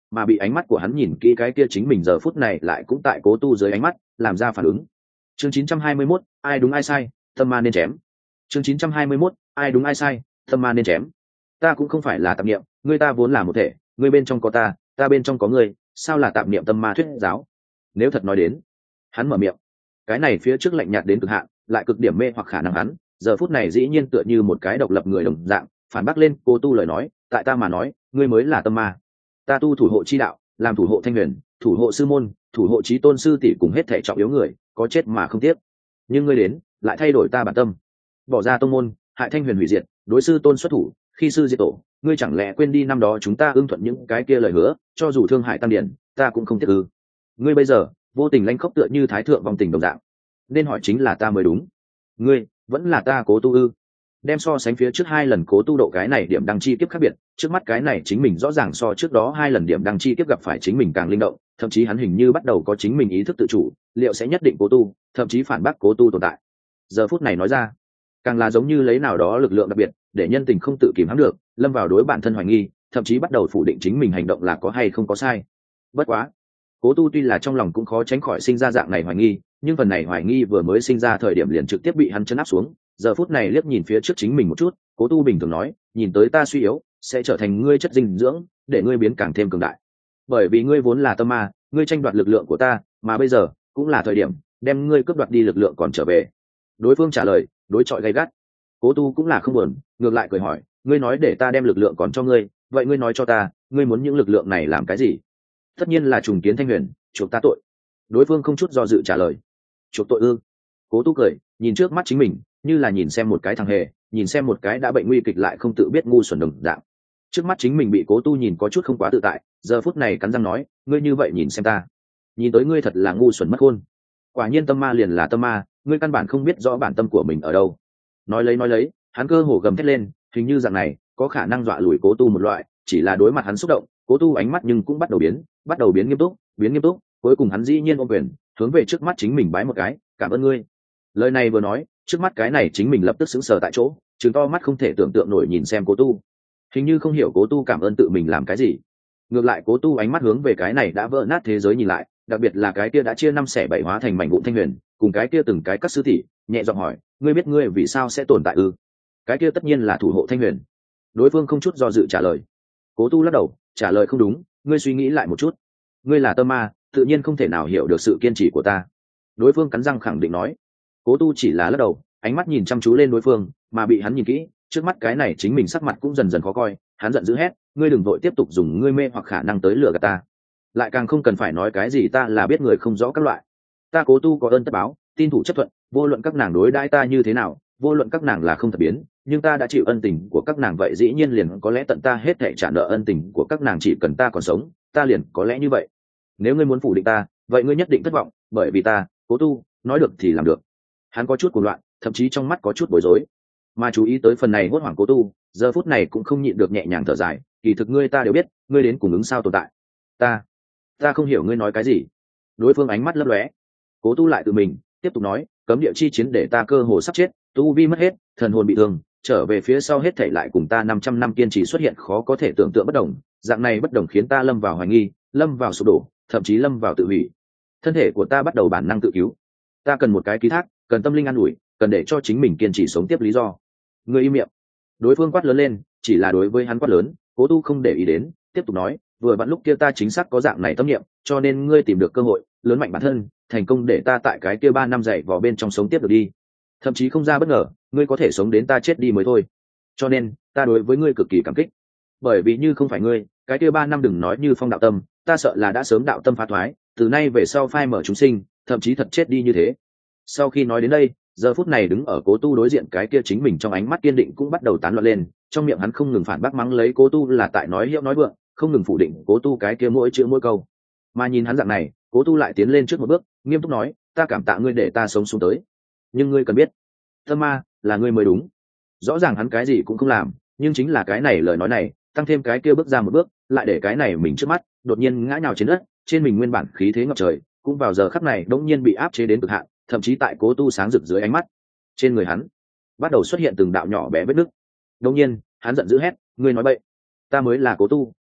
mà bị ánh mắt của hắn nhìn kỹ cái kia chính mình giờ phút này lại cũng tại cố tu dưới ánh mắt làm ra phản ứng. Chương chín trăm hai mươi mốt, ai đúng ai sai, tâm ma nên chém. Chương chín trăm hai mươi mốt, ai đúng ai sai, tâm ma nên chém. Ta cũng không phải là tạp niệm, ngươi ta vốn là một thể, ngươi bên trong có ta, ta bên trong có ngươi, sao là tạp niệm tâm ma thuyết giáo? Nếu thật nói đến, hắn mở miệng, cái này phía trước lạnh nhạt đến cực hạn, lại cực điểm mê hoặc khả năng hắn, giờ phút này dĩ nhiên tựa như một cái độc lập người đồng dạng, phản bác lên cô tu lời nói, tại ta mà nói, ngươi mới là tâm ma. Ta tu thủ hộ chi đạo, làm thủ hộ thanh huyền, thủ hộ sư môn, thủ hộ chí tôn sư tỷ cùng hết thể trọng yếu người, có chết mà không tiếc. Nhưng ngươi đến, lại thay đổi ta bản tâm, bỏ ra tông môn, hại thanh huyền hủy diệt, đối sư tôn xuất thủ, khi sư diệt tổ, ngươi chẳng lẽ quên đi năm đó chúng ta ưng thuận những cái kia lời hứa, cho dù thương hại tăng điển, ta cũng không tiếc ư? Ngươi bây giờ vô tình lanh khốc tựa như thái thượng vong tình đồng dạng, nên hỏi chính là ta mới đúng. Ngươi vẫn là ta cố tu ư? Đem so sánh phía trước hai lần cố tu độ cái này điểm đăng chi tiếp khác biệt, trước mắt cái này chính mình rõ ràng so trước đó hai lần điểm đăng chi tiếp gặp phải chính mình càng linh động, thậm chí hắn hình như bắt đầu có chính mình ý thức tự chủ, liệu sẽ nhất định cố tu, thậm chí phản bác cố tu tồn tại. Giờ phút này nói ra, càng là giống như lấy nào đó lực lượng đặc biệt để nhân tình không tự kìm hãm được, lâm vào đối bản thân hoài nghi, thậm chí bắt đầu phủ định chính mình hành động là có hay không có sai. Bất quá, cố tu tuy là trong lòng cũng khó tránh khỏi sinh ra dạng này hoài nghi, nhưng phần này hoài nghi vừa mới sinh ra thời điểm liền trực tiếp bị hắn chấn áp xuống. Giờ phút này liếc nhìn phía trước chính mình một chút, cố tu bình thường nói, nhìn tới ta suy yếu sẽ trở thành ngươi chất dinh dưỡng, để ngươi biến càng thêm cường đại. Bởi vì ngươi vốn là tâm ma, ngươi tranh đoạt lực lượng của ta, mà bây giờ cũng là thời điểm đem ngươi cướp đoạt đi lực lượng còn trở về. Đối phương trả lời đối chọi gay gắt. Cố tu cũng là không buồn, ngược lại cười hỏi, ngươi nói để ta đem lực lượng còn cho ngươi, vậy ngươi nói cho ta, ngươi muốn những lực lượng này làm cái gì? Tất nhiên là trùng kiến thanh huyền, chuộc ta tội. Đối phương không chút do dự trả lời, chuộc tội ư? Cố tu cười, nhìn trước mắt chính mình, như là nhìn xem một cái thằng hề, nhìn xem một cái đã bệnh nguy kịch lại không tự biết ngu xuẩn đồng dạng. Trước mắt chính mình bị cố tu nhìn có chút không quá tự tại, giờ phút này cắn răng nói, ngươi như vậy nhìn xem ta, nhìn tới ngươi thật là ngu xuẩn mất khôn. Quả nhiên tâm ma liền là tâm ma, ngươi căn bản không biết rõ bản tâm của mình ở đâu. Nói lấy nói lấy, hắn cơ hồ gầm thét lên, hình như dạng này có khả năng dọa lùi cố tu một loại, chỉ là đối mặt hắn xúc động, cố tu ánh mắt nhưng cũng bắt đầu biến, bắt đầu biến nghiêm túc, biến nghiêm túc, cuối cùng hắn dĩ nhiên ôm quyền, hướng về trước mắt chính mình bái một cái, cảm ơn ngươi. Lời này vừa nói, trước mắt cái này chính mình lập tức sững sờ tại chỗ, trừng to mắt không thể tưởng tượng nổi nhìn xem cố tu, hình như không hiểu cố tu cảm ơn tự mình làm cái gì. Ngược lại cố tu ánh mắt hướng về cái này đã vỡ nát thế giới nhìn lại, đặc biệt là cái kia đã chia năm xẻ bảy hóa thành mảnh vụn thanh huyền, cùng cái kia từng cái các sư tỷ, nhẹ giọng hỏi, ngươi biết ngươi vì sao sẽ tồn tại ư? Cái kia tất nhiên là thủ hộ thanh huyền. Đối phương không chút do dự trả lời. Cố tu lắc đầu, trả lời không đúng, ngươi suy nghĩ lại một chút, ngươi là tâm ma, tự nhiên không thể nào hiểu được sự kiên trì của ta. Đối phương cắn răng khẳng định nói. Cố tu chỉ là lắc đầu, ánh mắt nhìn chăm chú lên đối phương, mà bị hắn nhìn kỹ, trước mắt cái này chính mình sắc mặt cũng dần dần khó coi, hắn giận dữ hét, ngươi đừng vội tiếp tục dùng ngươi mê hoặc khả năng tới lừa gạt ta, lại càng không cần phải nói cái gì ta là biết người không rõ các loại. Ta cố tu có ơn tất báo, tin thủ chấp thuận, vô luận các nàng đối đãi ta như thế nào, vô luận các nàng là không thật biến, nhưng ta đã chịu ân tình của các nàng, vậy dĩ nhiên liền có lẽ tận ta hết thảy trả nợ ân tình của các nàng, chỉ cần ta còn sống, ta liền có lẽ như vậy. Nếu ngươi muốn phủ định ta, vậy ngươi nhất định thất vọng, bởi vì ta, cố tu, nói được thì làm được. Hắn có chút cuồng loạn, thậm chí trong mắt có chút bối rối. Mà chú ý tới phần này hốt hoảng cố tu, giờ phút này cũng không nhịn được nhẹ nhàng thở dài, kỳ thực ngươi ta đều biết, ngươi đến cùng ứng sao tồn tại. Ta, ta không hiểu ngươi nói cái gì. Đối phương ánh mắt lấp lóe. Cố tu lại tự mình tiếp tục nói, cấm địa chi chiến để ta cơ hồ sắp chết, tu vi mất hết, thần hồn bị thương, trở về phía sau hết thảy lại cùng ta năm trăm năm kiên trì xuất hiện khó có thể tưởng tượng bất đồng, dạng này bất đồng khiến ta lâm vào hoài nghi, lâm vào sụp đổ, thậm chí lâm vào tự hủy. Thân thể của ta bắt đầu bản năng tự cứu. Ta cần một cái ký thác, cần tâm linh an ủi, cần để cho chính mình kiên trì sống tiếp lý do. Ngươi im miệng. Đối phương quát lớn lên, chỉ là đối với hắn quát lớn, Cố tu không để ý đến, tiếp tục nói, vừa vặn lúc kia ta chính xác có dạng này tâm niệm, cho nên ngươi tìm được cơ hội lớn mạnh bản thân, thành công để ta tại cái kia ba năm dậy vào bên trong sống tiếp được đi, thậm chí không ra bất ngờ, ngươi có thể sống đến ta chết đi mới thôi. Cho nên ta đối với ngươi cực kỳ cảm kích, bởi vì như không phải ngươi, cái kia ba năm đừng nói như phong đạo tâm, ta sợ là đã sớm đạo tâm phá thoái, từ nay về sau phai mở chúng sinh, thậm chí thật chết đi như thế. Sau khi nói đến đây, giờ phút này đứng ở Cố tu đối diện cái kia chính mình trong ánh mắt kiên định cũng bắt đầu tán loạn lên, trong miệng hắn không ngừng phản bác mắng lấy Cố tu là tại nói hiệu nói vượng, không ngừng phủ định Cố tu cái kia mỗi chữ mỗi câu. Mà nhìn hắn dạng này, Cố tu lại tiến lên trước một bước, nghiêm túc nói, ta cảm tạ ngươi để ta sống xuống tới, nhưng ngươi cần biết, tâm ma là ngươi mới đúng. Rõ ràng hắn cái gì cũng không làm, nhưng chính là cái này lời nói này, tăng thêm cái kia bước ra một bước, lại để cái này mình trước mắt đột nhiên ngã nhào trên đất, trên mình nguyên bản khí thế ngập trời, cũng vào giờ khắc này đột nhiên bị áp chế đến cực hạn, thậm chí tại Cố tu sáng rực dưới ánh mắt, trên người hắn bắt đầu xuất hiện từng đạo nhỏ bé vết nứt. Đột nhiên, hắn giận dữ hét, ngươi nói bậy, ta mới là Cố tu,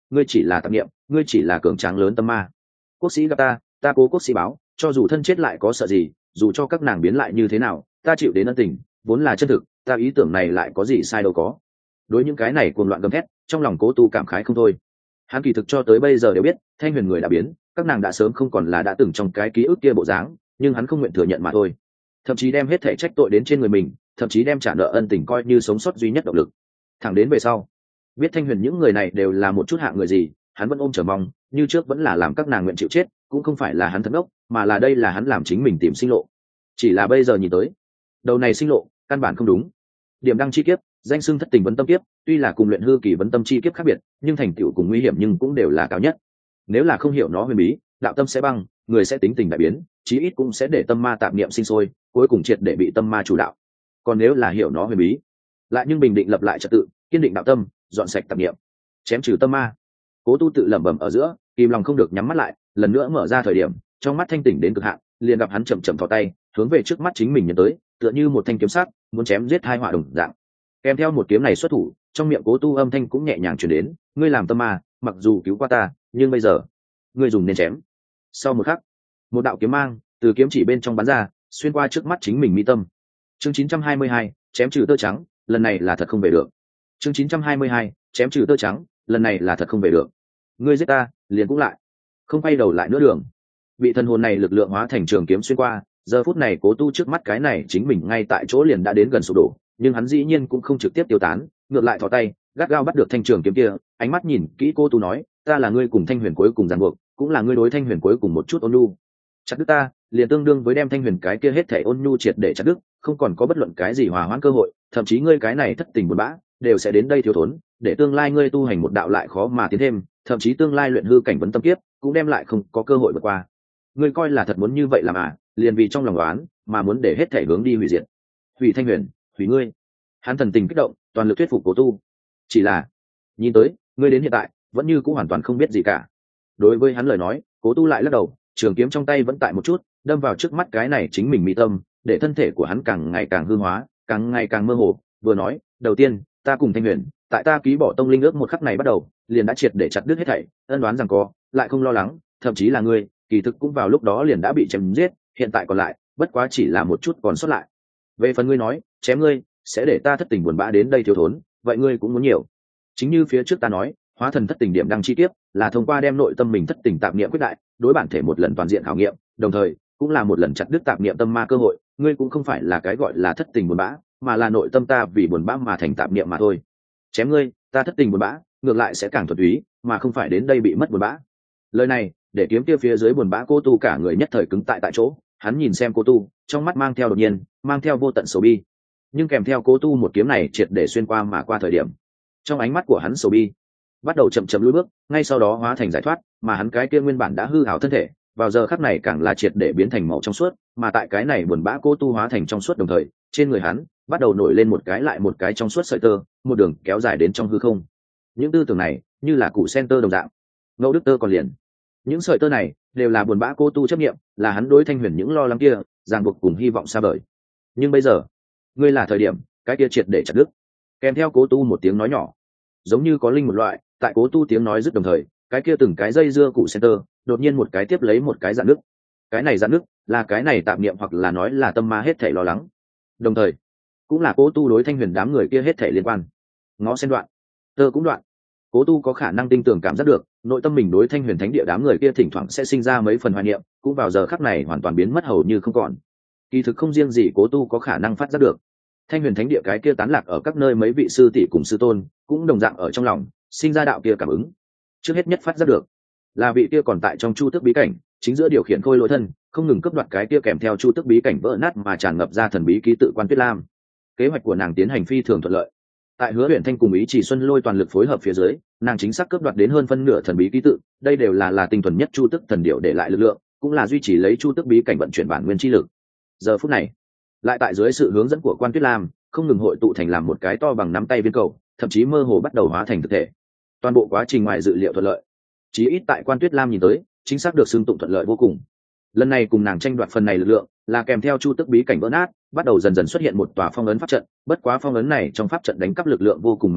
ngươi chỉ là tạp niệm, ngươi chỉ là cường tráng lớn tâm ma. Quốc sĩ gặp ta, ta cố quốc sĩ báo, cho dù thân chết lại có sợ gì, dù cho các nàng biến lại như thế nào, ta chịu đến ân tình vốn là chân thực, ta ý tưởng này lại có gì sai đâu có. Đối những cái này cuồng loạn gầm thét, trong lòng Cố Tu cảm khái không thôi. Hắn kỳ thực cho tới bây giờ đều biết Thanh Huyền người đã biến, các nàng đã sớm không còn là đã từng trong cái ký ức kia bộ dáng, nhưng hắn không nguyện thừa nhận mà thôi. Thậm chí đem hết thể trách tội đến trên người mình, thậm chí đem trả nợ ân tình coi như sống sót duy nhất động lực. Thẳng đến về sau biết Thanh Huyền những người này đều là một chút hạng người gì, hắn vẫn ôm chờ mong, như trước vẫn là làm các nàng nguyện chịu chết, cũng không phải là hắn thật ngốc, mà là đây là hắn làm chính mình tìm sinh lộ. Chỉ là bây giờ nhìn tới, đầu này sinh lộ căn bản không đúng. Điểm đăng chi kiếp, danh xưng thất tình vấn tâm kiếp, tuy là cùng luyện hư kỳ vấn tâm chi kiếp khác biệt, nhưng thành tựu cùng nguy hiểm nhưng cũng đều là cao nhất. Nếu là không hiểu nó huyền bí, đạo tâm sẽ băng, người sẽ tính tình đại biến, chí ít cũng sẽ để tâm ma tạp niệm sinh sôi, cuối cùng triệt để bị tâm ma chủ đạo. Còn nếu là hiểu nó huyền bí, lại nhưng bình định lập lại trật tự, kiên định đạo tâm, dọn sạch tạp niệm, chém trừ tâm ma. Cố Tu tự lẩm bẩm ở giữa, kìm lòng không được nhắm mắt lại, lần nữa mở ra thời điểm, trong mắt thanh tỉnh đến cực hạn, liền gặp hắn chậm chậm thò tay, hướng về trước mắt chính mình nhấn tới, tựa như một thanh kiếm sắc, muốn chém giết hai họa đồng dạng. Kèm theo một kiếm này xuất thủ, trong miệng Cố Tu âm thanh cũng nhẹ nhàng truyền đến, ngươi làm tâm ma, mặc dù cứu qua ta, nhưng bây giờ, ngươi dùng nên chém. Sau một khắc, một đạo kiếm mang từ kiếm chỉ bên trong bắn ra, xuyên qua trước mắt chính mình mi tâm. Chương chín trăm hai mươi hai, chém trừ tơ trắng, lần này là thật không về được. Chương chín trăm hai mươi hai, chém trừ tơ trắng, lần này là thật không về được. Ngươi giết ta, liền cũng lại, không quay đầu lại nữa đường. Bị thần hồn này lực lượng hóa thành trường kiếm xuyên qua, giờ phút này Cố Tu trước mắt cái này chính mình ngay tại chỗ liền đã đến gần sụp đổ, nhưng hắn dĩ nhiên cũng không trực tiếp tiêu tán, ngược lại thò tay gắt gao bắt được thanh trường kiếm kia, ánh mắt nhìn kỹ Cố Tu nói, ta là ngươi cùng Thanh Huyền cuối cùng ràng buộc, cũng là ngươi đối Thanh Huyền cuối cùng một chút ôn nhu. Chặt đứt ta, liền tương đương với đem Thanh Huyền cái kia hết thảy ôn nhu triệt để chặt đứt, không còn có bất luận cái gì hòa hoãn cơ hội, thậm chí ngươi cái này thất tình buồn bã, đều sẽ đến đây thiếu thốn, để tương lai ngươi tu hành một đạo lại khó mà tiến thêm, thậm chí tương lai luyện hư cảnh vấn tâm kiếp, cũng đem lại không có cơ hội vượt qua. Ngươi coi là thật muốn như vậy làm à? Liền vì trong lòng đoán, mà muốn để hết thảy hướng đi hủy diệt. Hủy Thanh Huyền, hủy ngươi. Hắn thần tình kích động, toàn lực thuyết phục Cố Tu. Chỉ là, nhìn tới, ngươi đến hiện tại vẫn như cũng hoàn toàn không biết gì cả. Đối với hắn lời nói, Cố Tu lại lắc đầu, trường kiếm trong tay vẫn tại một chút, đâm vào trước mắt cái này chính mình mi tâm, để thân thể của hắn càng ngày càng hư hóa, càng ngày càng mơ hồ. Vừa nói, đầu tiên, ta cùng Thanh Huyền, tại ta ký bỏ tông linh ước một khắc này bắt đầu, liền đã triệt để chặt đứt hết thảy, ân đoán rằng co, lại không lo lắng, thậm chí là ngươi, kỳ thực cũng vào lúc đó liền đã bị chém giết, hiện tại còn lại, bất quá chỉ là một chút còn sót lại. Về phần ngươi nói, chém ngươi, sẽ để ta thất tình buồn bã đến đây thiếu thốn, vậy ngươi cũng muốn nhiều. Chính như phía trước ta nói, hóa thần thất tình điểm đăng chi kiếp, là thông qua đem nội tâm mình thất tình tạp niệm quyết đại, đối bản thể một lần toàn diện khảo nghiệm, đồng thời, cũng là một lần chặt đứt tạp niệm tâm ma cơ hội, ngươi cũng không phải là cái gọi là thất tình buồn bã, mà là nội tâm ta vì buồn bã mà thành tạp niệm mà thôi. Chém ngươi, ta thất tình buồn bã, ngược lại sẽ càng thuần túy, mà không phải đến đây bị mất buồn bã. Lời này, để kiếm kia phía dưới buồn bã Cố Tu cả người nhất thời cứng tại tại chỗ, hắn nhìn xem Cố Tu, trong mắt mang theo đột nhiên, mang theo vô tận sầu bi. Nhưng kèm theo Cố Tu một kiếm này triệt để xuyên qua mà qua thời điểm, trong ánh mắt của hắn sầu bi bắt đầu chậm chậm lùi bước, ngay sau đó hóa thành giải thoát, mà hắn cái kia nguyên bản đã hư hảo thân thể, vào giờ khắc này càng là triệt để biến thành màu trong suốt, mà tại cái này buồn bã Cố Tu hóa thành trong suốt đồng thời, trên người hắn bắt đầu nổi lên một cái lại một cái trong suốt sợi tơ, một đường kéo dài đến trong hư không. Những tư tưởng này như là củ sen tơ đồng dạng, ngẫu đức tơ còn liền. Những sợi tơ này đều là buồn bã Cố Tu chấp nghiệm, là hắn đối Thanh Huyền những lo lắng kia, ràng buộc cùng hy vọng xa vời. Nhưng bây giờ, ngươi là thời điểm, cái kia triệt để chặt đứt. Kèm theo Cố Tu một tiếng nói nhỏ, giống như có linh một loại, tại Cố Tu tiếng nói dứt đồng thời, cái kia từng cái dây dưa cụ center đột nhiên một cái tiếp lấy một cái dạn nước. Cái này dạn nước là cái này tạm niệm hoặc là nói là tâm ma hết thảy lo lắng, đồng thời cũng là Cố Tu đối Thanh Huyền đám người kia hết thảy liên quan. Ngó sen đoạn, tơ cũng đoạn. Cố Tu có khả năng tinh tường cảm giác được, nội tâm mình đối Thanh Huyền thánh địa đám người kia thỉnh thoảng sẽ sinh ra mấy phần hoài niệm, cũng vào giờ khắc này hoàn toàn biến mất hầu như không còn. Kỳ thực không riêng gì Cố Tu có khả năng phát giác được, Thanh Huyền thánh địa cái kia tán lạc ở các nơi mấy vị sư tỷ cùng sư tôn, cũng đồng dạng ở trong lòng sinh ra đạo kia cảm ứng. Trước hết nhất phát giác được, là vị kia còn tại trong Chu Tước bí cảnh, chính giữa điều khiển khôi lỗi thân, không ngừng cướp đoạt cái kia kèm theo Chu Tước bí cảnh vỡ nát mà tràn ngập ra thần bí ký tự Quan Tuyết Lam. Kế hoạch của nàng tiến hành phi thường thuận lợi. Tại Hứa Uyển Thanh cùng Ý Chỉ Xuân Lôi toàn lực phối hợp phía dưới, nàng chính xác cướp đoạt đến hơn phân nửa thần bí ký tự, đây đều là là tinh thuần nhất Chu Tước thần điệu để lại lực lượng, cũng là duy trì lấy Chu Tước bí cảnh vận chuyển bản nguyên chi lực. Giờ phút này, lại tại dưới sự hướng dẫn của Quan Tuyết Lam, không ngừng hội tụ thành làm một cái to bằng nắm tay viên cầu, thậm chí mơ hồ bắt đầu hóa thành thực thể. Toàn bộ quá trình ngoài dự liệu thuận lợi, chí ít tại Quan Tuyết Lam nhìn tới, chính xác được xưng tụng thuận lợi vô cùng. Lần này cùng nàng tranh đoạt phần này lực lượng, là kèm theo Chu Tước bí cảnh vỡ nát, bắt đầu dần dần xuất hiện một tòa phong ấn pháp trận, bất quá phong ấn này trong pháp trận đánh cắp lực lượng vô cùng mỏng manh,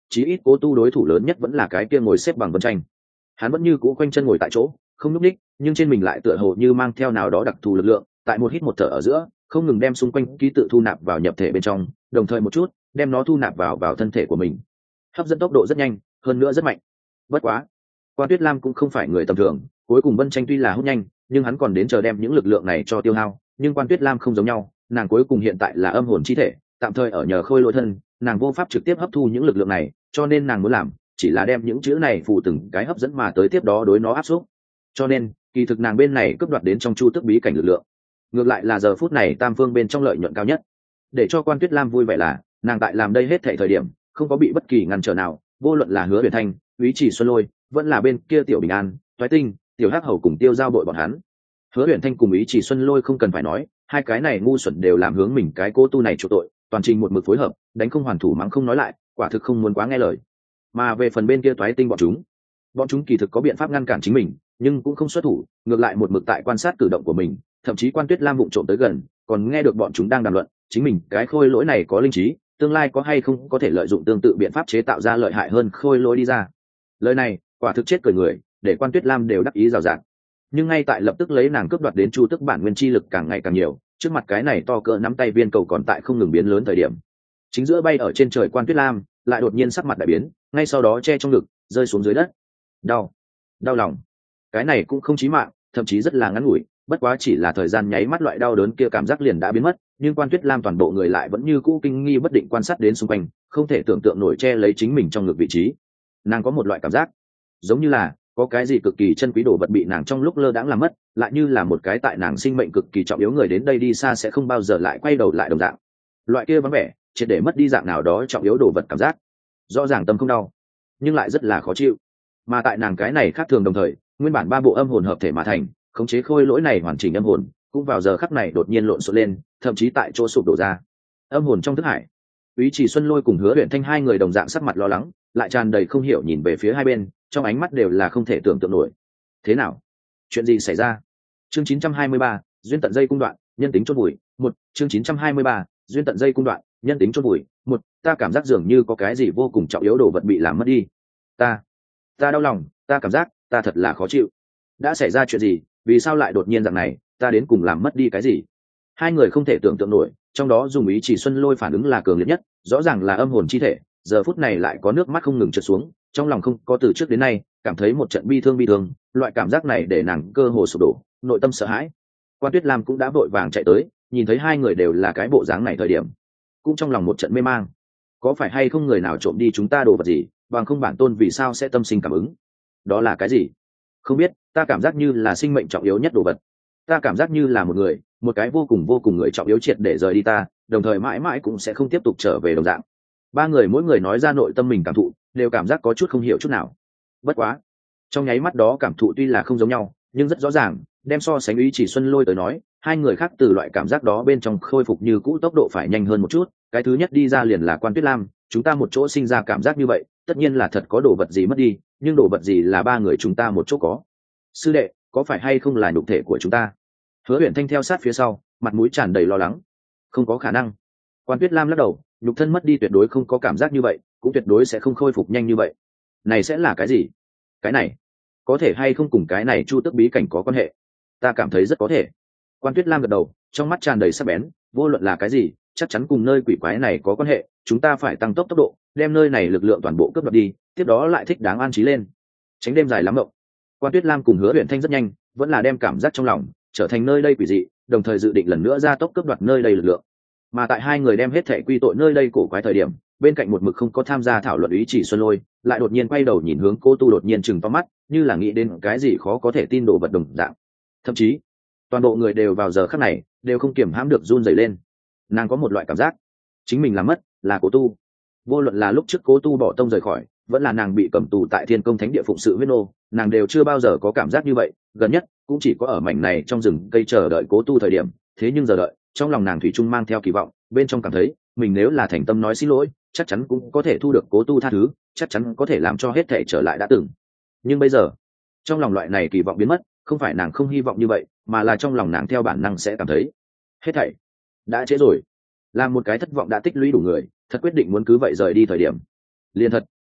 chí ít cố tu đối thủ lớn nhất vẫn là cái kia ngồi xếp bằng Vân Tranh. Hắn vẫn như cũ quanh chân ngồi tại chỗ không nhúc ních, nhưng trên mình lại tựa hồ như mang theo nào đó đặc thù lực lượng, tại một hít một thở ở giữa không ngừng đem xung quanh ký tự thu nạp vào nhập thể bên trong, đồng thời một chút đem nó thu nạp vào vào thân thể của mình. Hấp dẫn tốc độ rất nhanh, hơn nữa rất mạnh. Bất quá Quan Tuyết Lam cũng không phải người tầm thường, cuối cùng Vân Tranh tuy là hút nhanh, nhưng hắn còn đến chờ đem những lực lượng này cho tiêu hao. Nhưng Quan Tuyết Lam không giống nhau, nàng cuối cùng hiện tại là âm hồn chi thể, tạm thời ở nhờ khôi lỗi thân, nàng vô pháp trực tiếp hấp thu những lực lượng này, cho nên nàng muốn làm chỉ là đem những chữ này phụ từng cái hấp dẫn mà tới tiếp đó đối nó áp suất. Cho nên kỳ thực nàng bên này cướp đoạt đến trong chu tức bí cảnh lực lượng, ngược lại là giờ phút này tam phương bên trong lợi nhuận cao nhất. Để cho Quan Tuyết Lam vui vẻ là nàng tại làm đây hết thảy thời điểm không có bị bất kỳ ngăn trở nào, vô luận là Hứa Huyền Thanh, Úy Chỉ Xuân Lôi, vẫn là bên kia Tiểu Bình An, Toái Tinh, Tiểu Hắc Hầu cùng Tiêu Giao đội bọn hắn. Hứa Huyền Thanh cùng Úy Chỉ Xuân Lôi không cần phải nói, hai cái này ngu xuẩn đều làm hướng mình cái cô tu này chịu tội, toàn trình một mực phối hợp, đánh không hoàn thủ mắng không nói lại, quả thực không muốn quá nghe lời. Mà về phần bên kia Toái Tinh bọn chúng, bọn chúng kỳ thực có biện pháp ngăn cản chính mình, nhưng cũng không xuất thủ, ngược lại một mực tại quan sát cử động của mình, thậm chí Quan Tuyết Lam vụng trộm tới gần, còn nghe được bọn chúng đang đàm luận, chính mình cái khôi lỗi này có linh trí, tương lai có hay không có thể lợi dụng tương tự biện pháp chế tạo ra lợi hại hơn khôi lỗi đi ra. Lời này quả thực chết cười người, để Quan Tuyết Lam đều đắc ý rào rạt. Nhưng ngay tại lập tức lấy nàng cướp đoạt đến chu tức bản nguyên chi lực càng ngày càng nhiều, trước mặt cái này to cỡ nắm tay viên cầu còn tại không ngừng biến lớn thời điểm, chính giữa bay ở trên trời Quan Tuyết Lam lại đột nhiên sắc mặt đại biến, ngay sau đó che trong ngực rơi xuống dưới đất. Đau, đau lòng. Cái này cũng không chí mạng, thậm chí rất là ngắn ngủi, bất quá chỉ là thời gian nháy mắt, loại đau đớn kia cảm giác liền đã biến mất, nhưng Quan Tuyết Lam toàn bộ người lại vẫn như cũ kinh nghi bất định quan sát đến xung quanh, không thể tưởng tượng nổi che lấy chính mình trong ngực vị trí. Nàng có một loại cảm giác giống như là có cái gì cực kỳ chân quý đồ vật bị nàng trong lúc lơ đãng làm mất, lại như là một cái tại nàng sinh mệnh cực kỳ trọng yếu người đến đây đi xa sẽ không bao giờ lại quay đầu lại đồng dạng. Loại kia vắng vẻ, triệt để mất đi dạng nào đó trọng yếu đồ vật cảm giác. Rõ ràng tâm không đau, nhưng lại rất là khó chịu. Mà tại nàng cái này khác thường đồng thời, nguyên bản ba bộ âm hồn hợp thể mà thành, khống chế khôi lỗi này hoàn chỉnh âm hồn, cũng vào giờ khắc này đột nhiên lộn xộn lên, thậm chí tại chỗ sụp đổ ra. Âm hồn trong thức hải, Úy Chỉ Xuân Lôi cùng Hứa Huyền Thanh hai người đồng dạng sắc mặt lo lắng, lại tràn đầy không hiểu nhìn về phía hai bên, trong ánh mắt đều là không thể tưởng tượng nổi. Thế nào? Chuyện gì xảy ra? Chương chín trăm hai mươi ba, duyên tận dây cung đoạn, nhân tính chôn vùi. Một, chương chín trăm hai mươi ba, duyên tận dây cung đoạn, nhân tính chôn vùi. Một, ta cảm giác dường như có cái gì vô cùng trọng yếu đồ vật bị làm mất đi. Ta, ta đau lòng, ta cảm giác, ta thật là khó chịu. Đã xảy ra chuyện gì? Vì sao lại đột nhiên dạng này? Ta đến cùng làm mất đi cái gì? Hai người không thể tưởng tượng nổi, trong đó dùng Ý Chỉ Xuân Lôi phản ứng là cường liệt nhất, rõ ràng là âm hồn chi thể, giờ phút này lại có nước mắt không ngừng trượt xuống, trong lòng không có từ trước đến nay cảm thấy một trận bi thương bi thương, loại cảm giác này để nàng cơ hồ sụp đổ, nội tâm sợ hãi. Quan Tuyết Lam cũng đã vội vàng chạy tới, nhìn thấy hai người đều là cái bộ dáng này thời điểm, cũng trong lòng một trận mê mang. Có phải hay không người nào trộm đi chúng ta đồ vật gì, bằng không bản tôn vì sao sẽ tâm sinh cảm ứng? Đó là cái gì? Không biết, ta cảm giác như là sinh mệnh trọng yếu nhất đồ vật. Ta cảm giác như là một người, một cái vô cùng vô cùng người trọng yếu triệt để rời đi ta, đồng thời mãi mãi cũng sẽ không tiếp tục trở về đồng dạng. Ba người mỗi người nói ra nội tâm mình cảm thụ, đều cảm giác có chút không hiểu chút nào. Bất quá, trong nháy mắt đó cảm thụ tuy là không giống nhau, nhưng rất rõ ràng, đem so sánh Ý Chỉ Xuân Lôi tới nói, hai người khác từ loại cảm giác đó bên trong khôi phục như cũ tốc độ phải nhanh hơn một chút. Cái thứ nhất đi ra liền là Quan Tuyết Lam, chúng ta một chỗ sinh ra cảm giác như vậy, tất nhiên là thật có đồ vật gì mất đi, nhưng đồ vật gì là ba người chúng ta một chỗ có. Sư đệ, có phải hay không là nhục thể của chúng ta? Hứa Huyền Thanh theo sát phía sau, mặt mũi tràn đầy lo lắng. Không có khả năng. Quan Tuyết Lam lắc đầu, nhục thân mất đi tuyệt đối không có cảm giác như vậy, cũng tuyệt đối sẽ không khôi phục nhanh như vậy. Này sẽ là cái gì? Cái này có thể hay không cùng cái này chu tức bí cảnh có quan hệ? Ta cảm thấy rất có thể. Quan Tuyết Lam gật đầu, trong mắt tràn đầy sắc bén, vô luận là cái gì, chắc chắn cùng nơi quỷ quái này có quan hệ, chúng ta phải tăng tốc tốc độ, đem nơi này lực lượng toàn bộ cướp đoạt đi, tiếp đó lại thích đáng an trí lên. Tránh đêm dài lắm động. Quan Tuyết Lam cùng Hứa Huyền Thanh rất nhanh, vẫn là đem cảm giác trong lòng trở thành nơi đây quỷ dị, đồng thời dự định lần nữa ra tốc cướp đoạt nơi đây lực lượng. Mà tại hai người đem hết thể quy tội nơi đây cổ quái thời điểm, bên cạnh một mực không có tham gia thảo luận Ý Chỉ Xuân Lôi, lại đột nhiên quay đầu nhìn hướng cô tu, đột nhiên chừng to mắt, như là nghĩ đến cái gì khó có thể tin đồ vật đồng dạng. Thậm chí, toàn bộ người đều vào giờ khắc này đều không kiềm hãm được run rẩy lên. Nàng có một loại cảm giác, chính mình làm mất là cố tu. Vô luận là lúc trước cố tu bỏ tông rời khỏi, vẫn là nàng bị cầm tù tại Thiên Công Thánh Địa phụng sự huyết nô, nàng đều chưa bao giờ có cảm giác như vậy, gần nhất cũng chỉ có ở mảnh này trong rừng cây chờ đợi cố tu thời điểm. Thế nhưng giờ đợi, trong lòng nàng thủy chung mang theo kỳ vọng, bên trong cảm thấy mình nếu là thành tâm nói xin lỗi, chắc chắn cũng có thể thu được cố tu tha thứ, chắc chắn có thể làm cho hết thể trở lại đã từng. Nhưng bây giờ, trong lòng loại này kỳ vọng biến mất, không phải nàng không hy vọng như vậy, mà là trong lòng nàng theo bản năng sẽ cảm thấy hết thảy đã trễ rồi. Là một cái thất vọng đã tích lũy đủ người, thật quyết định muốn cứ vậy rời đi thời điểm, liền thật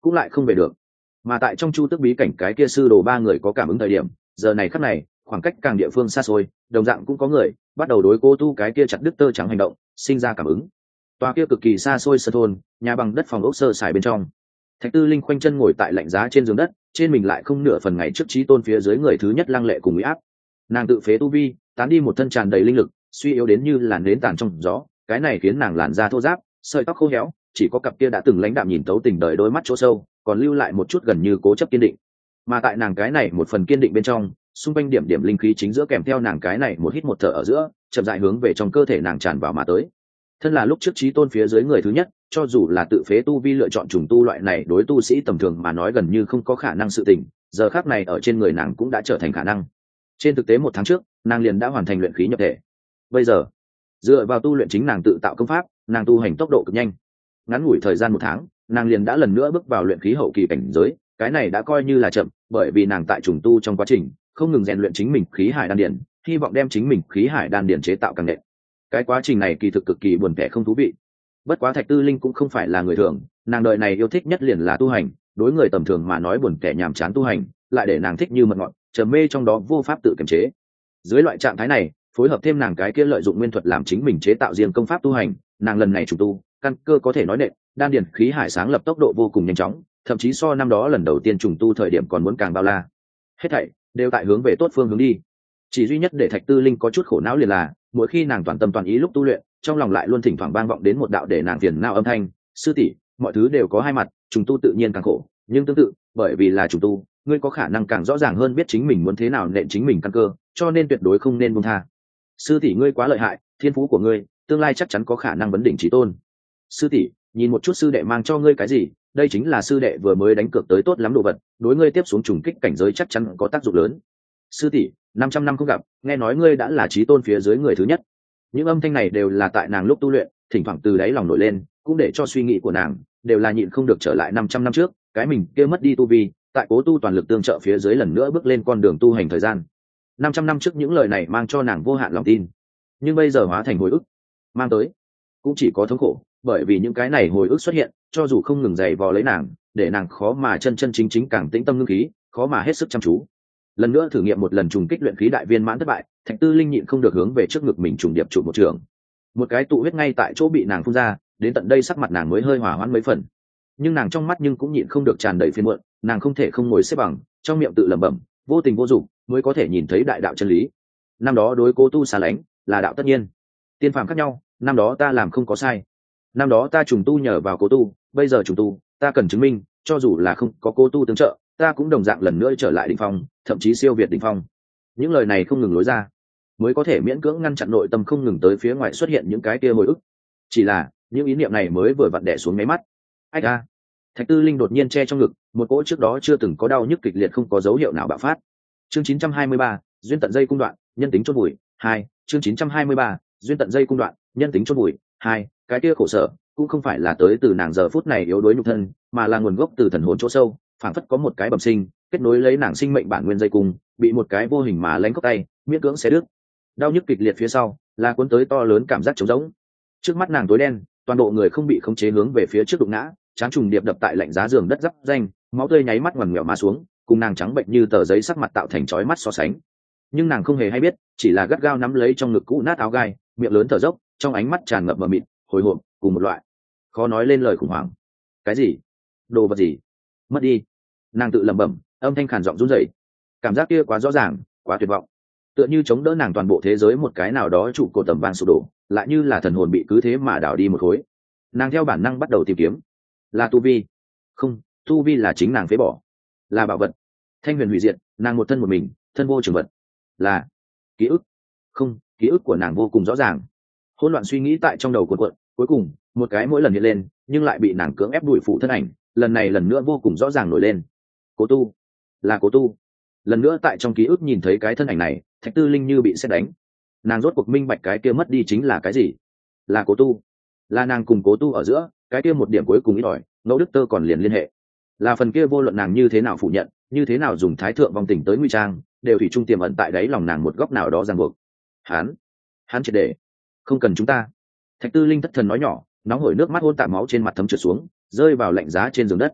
cũng lại không về được. Mà tại trong chu tước bí cảnh cái kia sư đồ ba người có cảm ứng thời điểm, giờ này khắc này khoảng cách càng địa phương xa xôi, đồng dạng cũng có người bắt đầu đối cô tu cái kia chặt đứt tơ trắng hành động sinh ra cảm ứng. Tòa kia cực kỳ xa xôi sơ thôn, nhà bằng đất phòng ốc sơ sài bên trong, Thạch Tư Linh khoanh chân ngồi tại lạnh giá trên giường đất, trên mình lại không nửa phần ngày trước chí tôn phía dưới người thứ nhất lăng lệ cùng uy áp. Nàng tự phế tu vi, tán đi một thân tràn đầy linh lực, suy yếu đến như làn nến tàn trong gió, cái này khiến nàng làn da thô ráp, sợi tóc khô héo, chỉ có cặp kia đã từng lãnh đạm nhìn tấu tình đời đôi mắt chỗ sâu, còn lưu lại một chút gần như cố chấp kiên định. Mà tại nàng cái này một phần kiên định bên trong, xung quanh điểm điểm linh khí chính giữa kèm theo nàng cái này một hít một thở ở giữa, chậm rãi hướng về trong cơ thể nàng tràn vào mà tới. Thân là lúc trước chí tôn phía dưới người thứ nhất, cho dù là tự phế tu vi lựa chọn trùng tu loại này đối tu sĩ tầm thường mà nói gần như không có khả năng sự tình, giờ khắc này ở trên người nàng cũng đã trở thành khả năng. Trên thực tế một tháng trước, nàng liền đã hoàn thành luyện khí nhập thể. Bây giờ, dựa vào tu luyện chính nàng tự tạo công pháp, nàng tu hành tốc độ cực nhanh. Ngắn ngủi thời gian một tháng, nàng liền đã lần nữa bước vào luyện khí hậu kỳ cảnh giới, cái này đã coi như là chậm, bởi vì nàng tại trùng tu trong quá trình, không ngừng rèn luyện chính mình khí hải đan điển, hy vọng đem chính mình khí hải đan điển chế tạo càng nện. Cái quá trình này kỳ thực cực kỳ buồn tẻ không thú vị. Bất quá Thạch Tư Linh cũng không phải là người thường, nàng đời này yêu thích nhất liền là tu hành, đối người tầm thường mà nói buồn tẻ nhàm chán tu hành, lại để nàng thích như mật ngọt, trầm mê trong đó vô pháp tự kiềm chế. Dưới loại trạng thái này, phối hợp thêm nàng cái kia lợi dụng nguyên thuật làm chính mình chế tạo riêng công pháp tu hành, nàng lần này trùng tu, căn cơ có thể nói nện, đan điển khí hải sáng lập tốc độ vô cùng nhanh chóng, thậm chí so năm đó lần đầu tiên trùng tu thời điểm còn muốn càng bao la. Hết thảy đều tại hướng về tốt phương hướng đi. Chỉ duy nhất để Thạch Tư Linh có chút khổ não liền là, mỗi khi nàng toàn tâm toàn ý lúc tu luyện, trong lòng lại luôn thỉnh thoảng vang vọng đến một đạo để nàng phiền não âm thanh, sư tỷ, mọi thứ đều có hai mặt, trùng tu tự nhiên càng khổ, nhưng tương tự, bởi vì là trùng tu, ngươi có khả năng càng rõ ràng hơn biết chính mình muốn thế nào nện chính mình căn cơ, cho nên tuyệt đối không nên buông tha. Sư tỷ ngươi quá lợi hại, thiên phú của ngươi, tương lai chắc chắn có khả năng vấn đỉnh chí tôn. Sư tỷ, nhìn một chút sư đệ mang cho ngươi cái gì, đây chính là sư đệ vừa mới đánh cược tới tốt lắm đồ vật, đối ngươi tiếp xuống trùng kích cảnh giới chắc chắn có tác dụng lớn. Sư tỷ, năm trăm năm không gặp, nghe nói ngươi đã là chí tôn phía dưới người thứ nhất. Những âm thanh này đều là tại nàng lúc tu luyện, thỉnh thoảng từ đáy lòng nổi lên, cũng để cho suy nghĩ của nàng đều là nhịn không được trở lại năm trăm năm trước, cái mình kia mất đi tu vi, tại cố tu toàn lực tương trợ phía dưới lần nữa bước lên con đường tu hành thời gian. năm trăm năm trước những lời này mang cho nàng vô hạn lòng tin, nhưng bây giờ hóa thành hồi ức, mang tới cũng chỉ có thống khổ, bởi vì những cái này hồi ức xuất hiện, cho dù không ngừng giày vò lấy nàng, để nàng khó mà chân chân chính chính càng tĩnh tâm ngưng khí, khó mà hết sức chăm chú. Lần nữa thử nghiệm một lần trùng kích luyện khí đại viên mãn thất bại, Thạch Tư Linh nhịn không được hướng về trước ngực mình trùng điệp trụ một trường, một cái tụ huyết ngay tại chỗ bị nàng phun ra, đến tận đây sắc mặt nàng mới hơi hỏa hoãn mấy phần, nhưng nàng trong mắt nhưng cũng nhịn không được tràn đầy phiền muộn, nàng không thể không ngồi xếp bằng, trong miệng tự lẩm bẩm, vô tình vô dụng mới có thể nhìn thấy đại đạo chân lý. Năm đó đối cố tu xa lánh là đạo tất nhiên, tiên phàm khác nhau, năm đó ta làm không có sai, năm đó ta trùng tu nhờ vào cố tu, bây giờ trùng tu ta cần chứng minh, cho dù là không có cố tu tương trợ, ta cũng đồng dạng lần nữa trở lại đỉnh phong, thậm chí siêu việt đỉnh phong. Những lời này không ngừng lối ra, mới có thể miễn cưỡng ngăn chặn nội tâm không ngừng tới phía ngoài xuất hiện những cái kia hồi ức. Chỉ là những ý niệm này mới vừa vặn đè xuống mấy mắt, ách a! Thạch Tư Linh đột nhiên che trong ngực, một cỗ trước đó chưa từng có đau nhức kịch liệt không có dấu hiệu nào bạo phát. Chương chín trăm hai mươi ba, duyên tận dây cung đoạn, nhân tính chôn bụi, hai. Chương chín trăm hai mươi ba, duyên tận dây cung đoạn, nhân tính chôn bụi, hai. Cái kia khổ sở cũng không phải là tới từ nàng giờ phút này yếu đuối nhục thân, mà là nguồn gốc từ thần hồn chỗ sâu, phảng phất có một cái bẩm sinh, kết nối lấy nàng sinh mệnh bản nguyên dây cung, bị một cái vô hình mà lánh cốc tay, miễn cưỡng xé đứt. Đau nhức kịch liệt phía sau, là cuốn tới to lớn cảm giác trống rỗng. Trước mắt nàng tối đen, toàn bộ người không bị khống chế hướng về phía trước đụng ngã, trán trùng điệp đập tại lạnh giá giường đất giáp danh, máu tươi nháy mắt ngoằn ngoèo mà xuống, cùng nàng trắng bệnh như tờ giấy sắc mặt tạo thành chói mắt so sánh. Nhưng nàng không hề hay biết, chỉ là gắt gao nắm lấy trong ngực cũ nát áo gai, miệng lớn thở dốc, trong ánh mắt tràn ngập mờ mịt, hồi hộp, cùng một loại khó nói lên lời khủng hoảng. Cái gì? Đồ vật gì? Mất đi. Nàng tự lẩm bẩm, âm thanh khàn giọng run rẩy. Cảm giác kia quá rõ ràng, quá tuyệt vọng, tựa như chống đỡ nàng toàn bộ thế giới một cái nào đó trụ cột tầm vang sụp đổ, lại như là thần hồn bị cứ thế mà đảo đi một khối. Nàng theo bản năng bắt đầu tìm kiếm, là tu vi? Không, tu vi là chính nàng phế bỏ, là bảo vật. Thanh huyền hủy diệt, nàng một thân một mình, thân vô trường vật. Là ký ức? Không, ký ức của nàng vô cùng rõ ràng. Hỗn loạn suy nghĩ tại trong đầu cuộn cuộn, cuối cùng một cái mỗi lần hiện lên, nhưng lại bị nàng cưỡng ép đuổi phụ thân ảnh, lần này lần nữa vô cùng rõ ràng nổi lên. Cố tu, là cố tu. Lần nữa tại trong ký ức nhìn thấy cái thân ảnh này, Thạch Tư Linh như bị sét đánh. Nàng rốt cuộc minh bạch cái kia mất đi chính là cái gì. Là cố tu, là nàng cùng cố tu ở giữa cái kia một điểm cuối cùng ít ỏi, ngẫu đức tơ còn liền liên hệ. Là phần kia vô luận nàng như thế nào phủ nhận, như thế nào dùng thái thượng vong tình tới nguy trang, đều thủy chung tiềm ẩn tại đáy lòng nàng một góc nào đó ràng buộc. Hắn, hắn triệt để không cần chúng ta. Thạch Tư Linh thất thần nói nhỏ, nóng hổi nước mắt hôn tạm máu trên mặt thấm trượt xuống, rơi vào lạnh giá trên giường đất.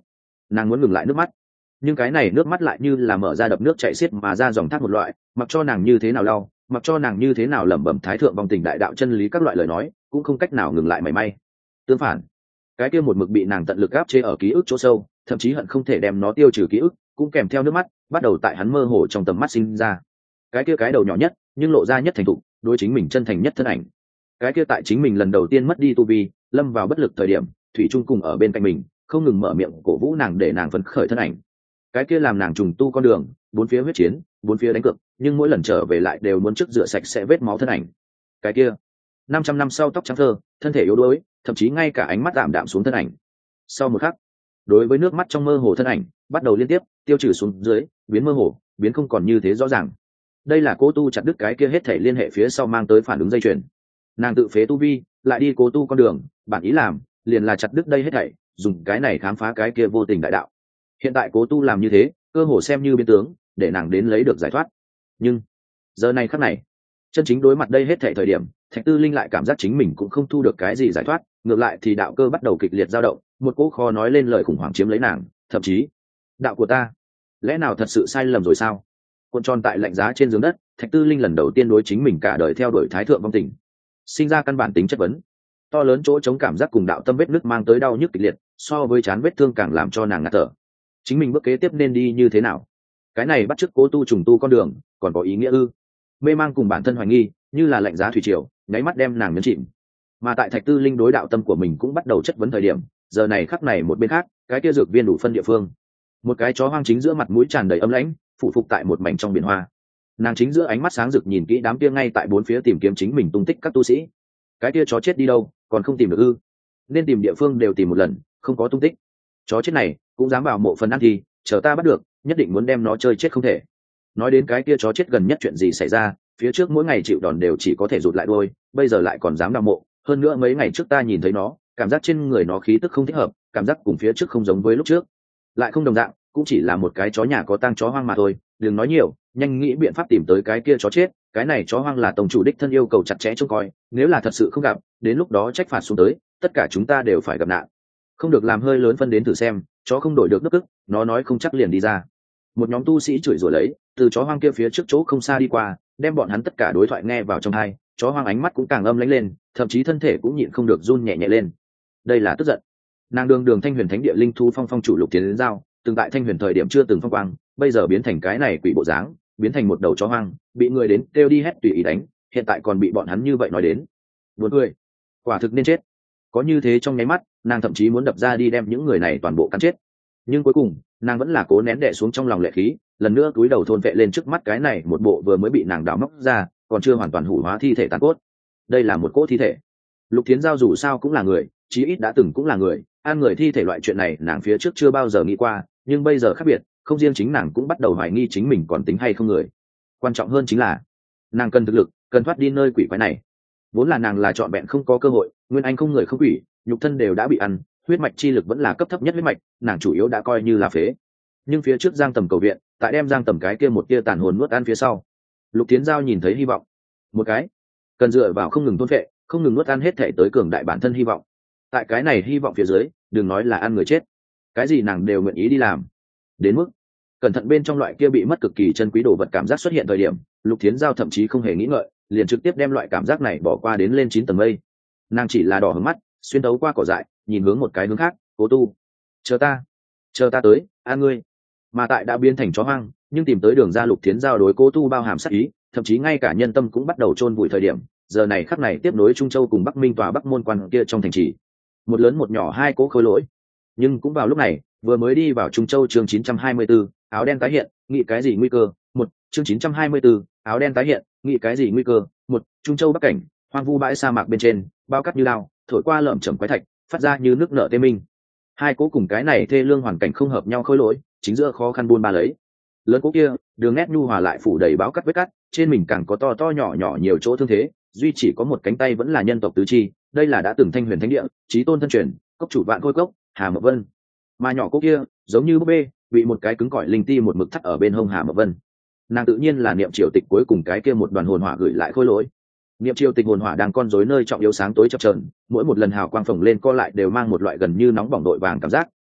nàng muốn ngừng lại nước mắt, nhưng cái này nước mắt lại như là mở ra đập nước chảy xiết mà ra dòng thác một loại, mặc cho nàng như thế nào đau, mặc cho nàng như thế nào lẩm bẩm thái thượng vong tình đại đạo chân lý các loại lời nói, cũng không cách nào ngừng lại mảy may. Tương phản, cái kia một mực bị nàng tận lực áp chế ở ký ức chỗ sâu, thậm chí hận không thể đem nó tiêu trừ ký ức, cũng kèm theo nước mắt bắt đầu tại hắn mơ hồ trong tầm mắt sinh ra. Cái kia cái đầu nhỏ nhất nhưng lộ ra nhất thành thục, đối chính mình chân thành nhất thân ảnh. Cái kia tại chính mình lần đầu tiên mất đi tu vi, lâm vào bất lực thời điểm, thủy chung cùng ở bên cạnh mình, không ngừng mở miệng cổ vũ nàng để nàng phấn khởi thân ảnh. Cái kia làm nàng trùng tu con đường, bốn phía huyết chiến, bốn phía đánh cược, nhưng mỗi lần trở về lại đều muốn trước rửa sạch sẽ vết máu thân ảnh. Cái kia năm trăm năm sau tóc trắng thơ, thân thể yếu đuối, thậm chí ngay cả ánh mắt tạm đạm xuống thân ảnh. Sau một khắc, đối với nước mắt trong mơ hồ thân ảnh, bắt đầu liên tiếp tiêu trừ xuống dưới, biến mơ hồ, biến không còn như thế rõ ràng. Đây là cố tu chặt đứt cái kia hết thể liên hệ phía sau mang tới phản ứng dây chuyền. Nàng tự phế tu vi, lại đi cố tu con đường, bản ý làm liền là chặt đứt đây hết thảy, dùng cái này khám phá cái kia vô tình đại đạo. Hiện tại cố tu làm như thế, cơ hồ xem như biến tướng, để nàng đến lấy được giải thoát. Nhưng giờ này khắc này, chân chính đối mặt đây hết thảy thời điểm, Thạch Tư Linh lại cảm giác chính mình cũng không thu được cái gì giải thoát, ngược lại thì đạo cơ bắt đầu kịch liệt dao động, một cỗ khó nói lên lời khủng hoảng chiếm lấy nàng, thậm chí, đạo của ta, lẽ nào thật sự sai lầm rồi sao? Cuộn tròn tại lạnh giá trên giường đất, Thạch Tư Linh lần đầu tiên đối chính mình cả đời theo đuổi thái thượng vong tình, sinh ra căn bản tính chất vấn. To lớn chỗ chống cảm giác cùng đạo tâm vết nứt mang tới đau nhức kịch liệt, so với chán vết thương càng làm cho nàng ngạt thở. Chính mình bước kế tiếp nên đi như thế nào? Cái này bắt chước cố tu trùng tu con đường, còn có ý nghĩa ư? Mê mang cùng bản thân hoài nghi, như là lạnh giá thủy triều, nháy mắt đem nàng nhấn chìm. Mà tại Thạch Tư Linh đối đạo tâm của mình cũng bắt đầu chất vấn thời điểm, giờ này khắc này một bên khác, cái kia dược viên đủ phân địa phương, một cái chó hoang chính giữa mặt mũi tràn đầy âm lãnh, phụ phục tại một mảnh trong biển hoa. Nàng chính giữa ánh mắt sáng rực nhìn kỹ đám kia ngay tại bốn phía tìm kiếm chính mình tung tích các tu sĩ. Cái kia chó chết đi đâu, còn không tìm được ư? Nên tìm địa phương đều tìm một lần, không có tung tích. Chó chết này cũng dám vào mộ phần ăn thì, chờ ta bắt được, nhất định muốn đem nó chơi chết không thể. Nói đến cái kia chó chết gần nhất chuyện gì xảy ra, phía trước mỗi ngày chịu đòn đều chỉ có thể rụt lại đuôi, bây giờ lại còn dám đào mộ. Hơn nữa mấy ngày trước ta nhìn thấy nó, cảm giác trên người nó khí tức không thích hợp, cảm giác cùng phía trước không giống với lúc trước, lại không đồng dạng, cũng chỉ là một cái chó nhà có tang chó hoang mà thôi. Đừng nói nhiều, nhanh nghĩ biện pháp tìm tới cái kia chó chết. Cái này chó hoang là tổng chủ đích thân yêu cầu chặt chẽ trông coi, nếu là thật sự không gặp, đến lúc đó trách phạt xuống tới, tất cả chúng ta đều phải gặp nạn. Không được làm hơi lớn phân đến thử xem, chó không đổi được nước ức, nó nói không chắc liền đi ra. Một nhóm tu sĩ chửi rủa lấy, từ chó hoang kia phía trước chỗ không xa đi qua, đem bọn hắn tất cả đối thoại nghe vào trong tai. Chó hoang ánh mắt cũng càng âm lãnh lên, thậm chí thân thể cũng nhịn không được run nhẹ nhẹ lên. Đây là tức giận. Nàng đường đường Thanh Huyền Thánh Địa linh thú phong phong chủ Lục Tiến đến giao, từng tại Thanh Huyền thời điểm chưa từng phong quang, bây giờ biến thành cái này quỷ bộ dáng, biến thành một đầu chó hoang, bị người đến kêu đi hét tùy ý đánh, hiện tại còn bị bọn hắn như vậy nói đến. Buồn cười, quả thực nên chết. Có như thế trong nháy mắt, nàng thậm chí muốn đập ra đi đem những người này toàn bộ cắn chết. Nhưng cuối cùng, nàng vẫn là cố nén đè xuống trong lòng lệ khí, lần nữa cúi đầu thôn vệ lên trước mắt cái này một bộ vừa mới bị nàng đào móc ra, còn chưa hoàn toàn hủ hóa thi thể tàn cốt. Đây là một cỗ thi thể. Lục Thiến Giao dù sao cũng là người, chí ít đã từng cũng là người, ăn người thi thể loại chuyện này nàng phía trước chưa bao giờ nghĩ qua, nhưng bây giờ khác biệt, không riêng chính nàng cũng bắt đầu hoài nghi chính mình còn tính hay không người. Quan trọng hơn chính là, nàng cần thực lực, cần thoát đi nơi quỷ quái này. Vốn là nàng là chọn bẹn không có cơ hội, nguyên anh không người không quỷ, nhục thân đều đã bị ăn, huyết mạch chi lực vẫn là cấp thấp nhất huyết mạch, nàng chủ yếu đã coi như là phế. Nhưng phía trước Giang Tầm cầu viện, tại đem Giang Tầm cái kia một kia tàn hồn nuốt ăn phía sau, Lục Thiến Giao nhìn thấy hy vọng. Một cái, cần dựa vào không ngừng thôn phệ, không ngừng nuốt ăn hết thể tới cường đại bản thân hy vọng. Tại cái này hy vọng phía dưới, đừng nói là ăn người chết, cái gì nàng đều nguyện ý đi làm. Đến mức cẩn thận bên trong loại kia bị mất cực kỳ chân quý đồ vật cảm giác xuất hiện thời điểm, Lục Thiến Giao thậm chí không hề nghĩ ngợi, liền trực tiếp đem loại cảm giác này bỏ qua đến lên chín tầng mây. Nàng chỉ là đỏ hướng mắt, xuyên tấu qua cỏ dại, nhìn hướng một cái hướng khác. Cố tu, chờ ta, chờ ta tới, an ngươi. Mà tại đã biến thành chó hoang, nhưng tìm tới đường ra Lục Thiến Giao đối Cố tu bao hàm sát ý, thậm chí ngay cả nhân tâm cũng bắt đầu chôn vùi thời điểm. Giờ này khắc này tiếp nối Trung Châu cùng Bắc Minh tòa Bắc môn quan kia trong thành trì, một lớn một nhỏ hai cố khối lỗi. Nhưng cũng vào lúc này, vừa mới đi vào Trung Châu chương chín trăm hai mươi tư, áo đen tái hiện, nghĩ cái gì nguy cơ? Một chương chín trăm hai mươi tư, áo đen tái hiện, nghĩ cái gì nguy cơ? Một Trung Châu Bắc cảnh, hoang vu bãi sa mạc bên trên, bao cát như lao, thổi qua lởm chởm quái thạch, phát ra như nước nợ tê minh. Hai cố cùng cái này thê lương hoàn cảnh không hợp nhau khối lỗi, chính giữa khó khăn buôn ba lấy. Lớn cố kia, đường nét nhu hòa lại phủ đầy báo cắt vết cắt, trên mình càng có to to nhỏ nhỏ nhiều chỗ thương thế, duy chỉ có một cánh tay vẫn là nhân tộc tứ chi, đây là đã từng Thanh Huyền Thánh Địa, chí tôn thân truyền, cốc chủ vạn khôi cốc, Hà Mộc Vân. Mà nhỏ cố kia, giống như búp bê, bị một cái cứng cỏi linh ti một mực thắt ở bên hông Hà Mộc Vân. Nàng tự nhiên là niệm triều tịch cuối cùng cái kia một đoàn hồn hỏa gửi lại khôi lỗi. Niệm triều tịch hồn hỏa đang con rối nơi trọng yếu sáng tối chập chờn, mỗi một lần hào quang phồng lên co lại đều mang một loại gần như nóng bỏng đội vàng cảm giác,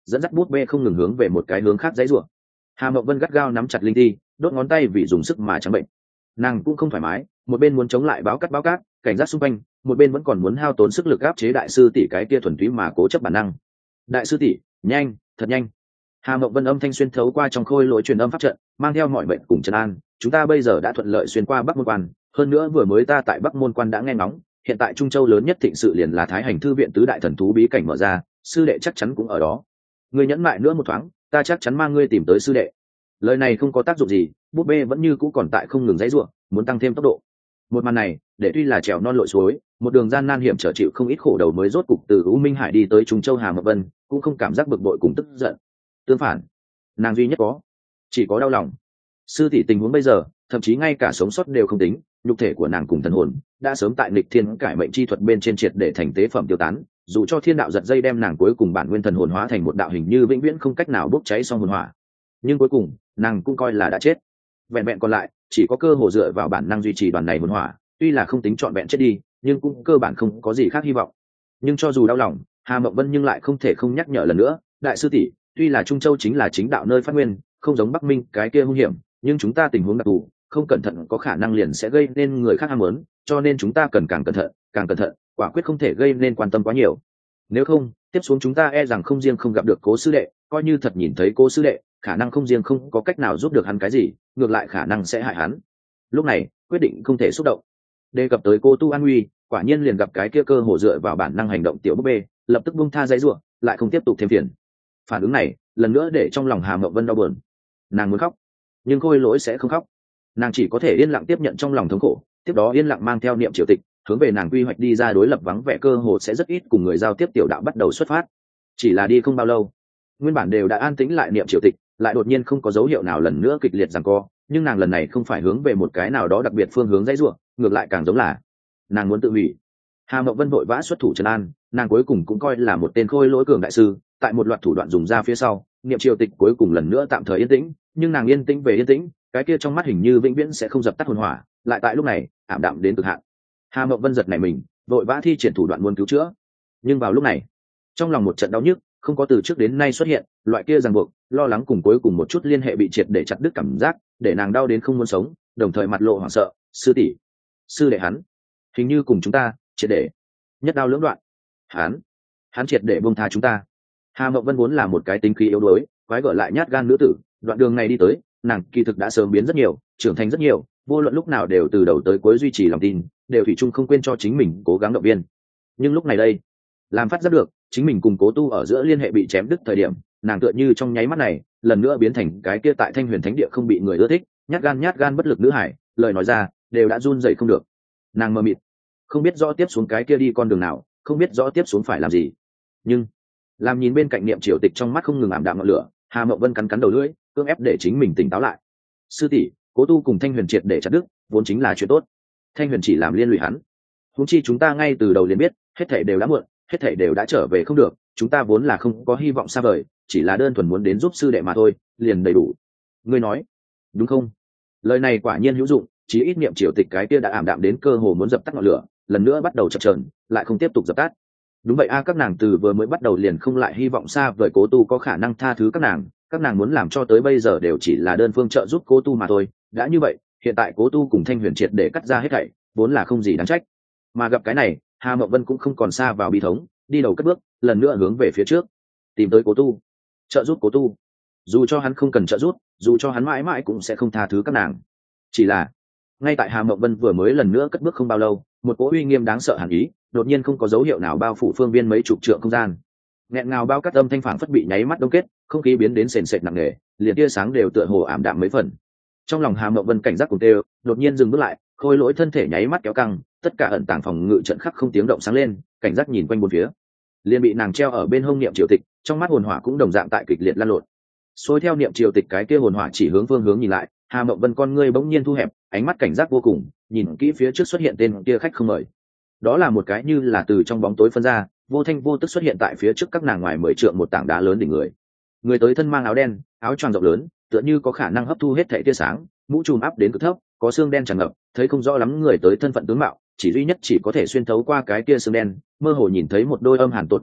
dẫn dắt bút bê không ngừng hướng về một cái hướng khác dãy rủa. Hà Mộng Vân gắt gao nắm chặt linh ti, đốt ngón tay vì dùng sức mà trắng bệnh. Nàng cũng không thoải mái, một bên muốn chống lại báo cắt báo cát cảnh giác xung quanh, một bên vẫn còn muốn hao tốn sức lực áp chế đại sư tỷ cái kia thuần túy mà cố chấp bản năng. Đại sư tỷ, nhanh, thật nhanh. Hà Mộng Vân âm thanh xuyên thấu qua trong khôi lỗi truyền âm pháp trận, mang theo mọi mệnh cùng trấn an, chúng ta bây giờ đã thuận lợi xuyên qua Bắc Môn Quan, hơn nữa vừa mới ta tại Bắc Môn Quan đã nghe ngóng, hiện tại Trung Châu lớn nhất thịnh sự liền là Thái Hành thư viện tứ đại thần thú bí cảnh mở ra, sư đệ chắc chắn cũng ở đó. Ngươi nhẫn mại nữa một thoáng, ta chắc chắn mang ngươi tìm tới sư đệ. Lời này không có tác dụng gì, búp bê vẫn như cũ còn tại không ngừng dãy ruộng, muốn tăng thêm tốc độ. Một màn này, để tuy là trèo non lội suối, một đường gian nan hiểm trở chịu không ít khổ đầu mới rốt cục từ U Minh Hải đi tới Trung Châu Hà Mộng Vân, cũng không cảm giác bực bội cùng tức giận. Tương phản, nàng duy nhất có chỉ có đau lòng. Sư tỷ tình huống bây giờ, thậm chí ngay cả sống sót đều không tính, nhục thể của nàng cùng thần hồn đã sớm tại nghịch thiên cải mệnh chi thuật bên trên triệt để thành tế phẩm tiêu tán, dù cho thiên đạo giật dây đem nàng cuối cùng bản nguyên thần hồn hóa thành một đạo hình như vĩnh viễn không cách nào bốc cháy xong hồn hỏa, nhưng cuối cùng nàng cũng coi là đã chết. Vẹn vẹn còn lại chỉ có cơ hồ dựa vào bản năng duy trì đoàn này hồn hỏa, tuy là không tính trọn vẹn chết đi, nhưng cũng cơ bản không có gì khác hy vọng. Nhưng cho dù đau lòng, Hà Mộng Vân nhưng lại không thể không nhắc nhở lần nữa, đại sư tỷ, tuy là Trung Châu chính là chính đạo nơi phát nguyên, không giống Bắc Minh cái kia hung hiểm, nhưng chúng ta tình huống đặc thù, không cẩn thận có khả năng liền sẽ gây nên người khác ham muốn, cho nên chúng ta cần càng cẩn thận, càng cẩn thận, quả quyết không thể gây nên quan tâm quá nhiều. Nếu không, tiếp xuống chúng ta e rằng không riêng không gặp được Cố sư đệ, coi như thật nhìn thấy Cố sư đệ, khả năng không riêng không có cách nào giúp được hắn cái gì, ngược lại khả năng sẽ hại hắn. Lúc này, quyết định không thể xúc động. Đề cập tới cô Tu An Uy, quả nhiên liền gặp cái kia cơ hồ dựa vào bản năng hành động tiểu búp bê, lập tức buông tha dãy rủa, lại không tiếp tục thêm phiền. Phản ứng này, lần nữa để trong lòng Hà Mộng Vân đau buồn. Nàng muốn khóc, nhưng khôi lỗi sẽ không khóc. Nàng chỉ có thể yên lặng tiếp nhận trong lòng thống khổ, tiếp đó yên lặng mang theo niệm triều tịch, hướng về nàng quy hoạch đi ra đối lập vắng vẻ cơ hồ sẽ rất ít cùng người giao tiếp tiểu đạo bắt đầu xuất phát. Chỉ là đi không bao lâu, nguyên bản đều đã an tĩnh lại niệm triều tịch, lại đột nhiên không có dấu hiệu nào lần nữa kịch liệt giằng co, nhưng nàng lần này không phải hướng về một cái nào đó đặc biệt phương hướng dãy rủa, ngược lại càng giống là nàng muốn tự hủy. Hà Mộng Vân vội vã xuất thủ trấn an, nàng cuối cùng cũng coi là một tên khôi lỗi cường đại sư, tại một loạt thủ đoạn dùng ra phía sau, niệm triều tịch cuối cùng lần nữa tạm thời yên tĩnh, nhưng nàng yên tĩnh về yên tĩnh, cái kia trong mắt hình như vĩnh viễn sẽ không dập tắt hồn hỏa, lại tại lúc này ảm đạm đến cực hạn. Hà Mộng Vân giật nảy mình, vội vã thi triển thủ đoạn muốn cứu chữa, nhưng vào lúc này, trong lòng một trận đau nhức không có từ trước đến nay xuất hiện, loại kia ràng buộc, lo lắng cùng cuối cùng một chút liên hệ bị triệt để chặt đứt cảm giác, để nàng đau đến không muốn sống, đồng thời mặt lộ hoảng sợ. Sư tỷ, sư đệ hắn, hình như cùng chúng ta triệt để nhất đao lưỡng đoạn. Hắn, hắn triệt để buông tha chúng ta. Hà Mộng Vân vốn là một cái tính khí yếu đuối, quái gở lại nhát gan nữ tử, đoạn đường này đi tới, nàng kỳ thực đã sớm biến rất nhiều, trưởng thành rất nhiều, vô luận lúc nào đều từ đầu tới cuối duy trì lòng tin, đều thủy chung không quên cho chính mình cố gắng động viên. Nhưng lúc này đây, làm phát giác được chính mình cùng Cố Tu ở giữa liên hệ bị chém đứt thời điểm, nàng tựa như trong nháy mắt này lần nữa biến thành cái kia tại Thanh Huyền Thánh Địa không bị người ưa thích, nhát gan nhát gan bất lực nữ hải, lời nói ra đều đã run rẩy không được. Nàng mơ mịt, không biết rõ tiếp xuống cái kia đi con đường nào, không biết rõ tiếp xuống phải làm gì. Nhưng làm nhìn bên cạnh niệm triều tịch trong mắt không ngừng ảm đạm ngọn lửa, Hà Mộng Vân cắn cắn đầu lưỡi, cưỡng ép để chính mình tỉnh táo lại. Sư tỷ, Cố Tu cùng Thanh Huyền triệt để chặt đứt, vốn chính là chuyện tốt. Thanh Huyền chỉ làm liên lụy hắn. Huống chi chúng ta ngay từ đầu liền biết, hết thảy đều đã muộn, hết thảy đều đã trở về không được, chúng ta vốn là không có hy vọng xa vời, chỉ là đơn thuần muốn đến giúp sư đệ mà thôi, liền đầy đủ. Ngươi nói, đúng không? Lời này quả nhiên hữu dụng, chí ít niệm triều tịch cái kia đã ảm đạm đến cơ hồ muốn dập tắt ngọn lửa, lần nữa bắt đầu chập chờn, lại không tiếp tục dập tắt. Đúng vậy a, các nàng từ vừa mới bắt đầu liền không lại hy vọng xa vời Cố Tu có khả năng tha thứ các nàng, các nàng muốn làm cho tới bây giờ đều chỉ là đơn phương trợ giúp Cố Tu mà thôi. Đã như vậy, hiện tại Cố Tu cùng Thanh Huyền triệt để cắt ra hết thảy, vốn là không gì đáng trách. Mà gặp cái này, Hà Mộng Vân cũng không còn xa vào bi thống, đi đầu cất bước, lần nữa hướng về phía trước, tìm tới Cố Tu, trợ giúp Cố Tu. Dù cho hắn không cần trợ giúp, dù cho hắn mãi mãi cũng sẽ không tha thứ các nàng. Chỉ là, ngay tại Hà Mộng Vân vừa mới lần nữa cất bước không bao lâu, một cỗ uy nghiêm đáng sợ hàn ý đột nhiên không có dấu hiệu nào bao phủ phương viên mấy chục trượng không gian. Nghẹn ngào bao cát âm thanh phảng phất bị nháy mắt đông kết, không khí biến đến sền sệt nặng nề, liền tia sáng đều tựa hồ ảm đạm mấy phần. Trong lòng Hà Mộng Vân cảnh giác cùng tê, đột nhiên dừng bước lại, khôi lỗi thân thể nháy mắt kéo căng, tất cả ẩn tàng phòng ngự trận khắc không tiếng động sáng lên, cảnh giác nhìn quanh bốn phía. Liền bị nàng treo ở bên hông niệm triều tịch, trong mắt hồn hỏa cũng đồng dạng tại kịch liệt lan lộn. Xôi theo niệm triều tịch cái kia hồn hỏa chỉ hướng phương hướng nhìn lại, Hà Mộng Vân con ngươi bỗng nhiên thu hẹp, ánh mắt cảnh giác vô cùng, nhìn kỹ phía trước xuất hiện tên kia khách không mời. Đó là một cái như là từ trong bóng tối phân ra, vô thanh vô tức xuất hiện tại phía trước các nàng ngoài mười trượng một tảng đá lớn đỉnh người. Người tới thân mang áo đen, áo choàng rộng lớn, tựa như có khả năng hấp thu hết thảy tia sáng, mũ trùm áp đến cực thấp, có xương đen tràn ngập, thấy không rõ lắm người tới thân phận tướng mạo, chỉ duy nhất chỉ có thể xuyên thấu qua cái kia xương đen, mơ hồ nhìn thấy một đôi âm hàn tột cùng mắt,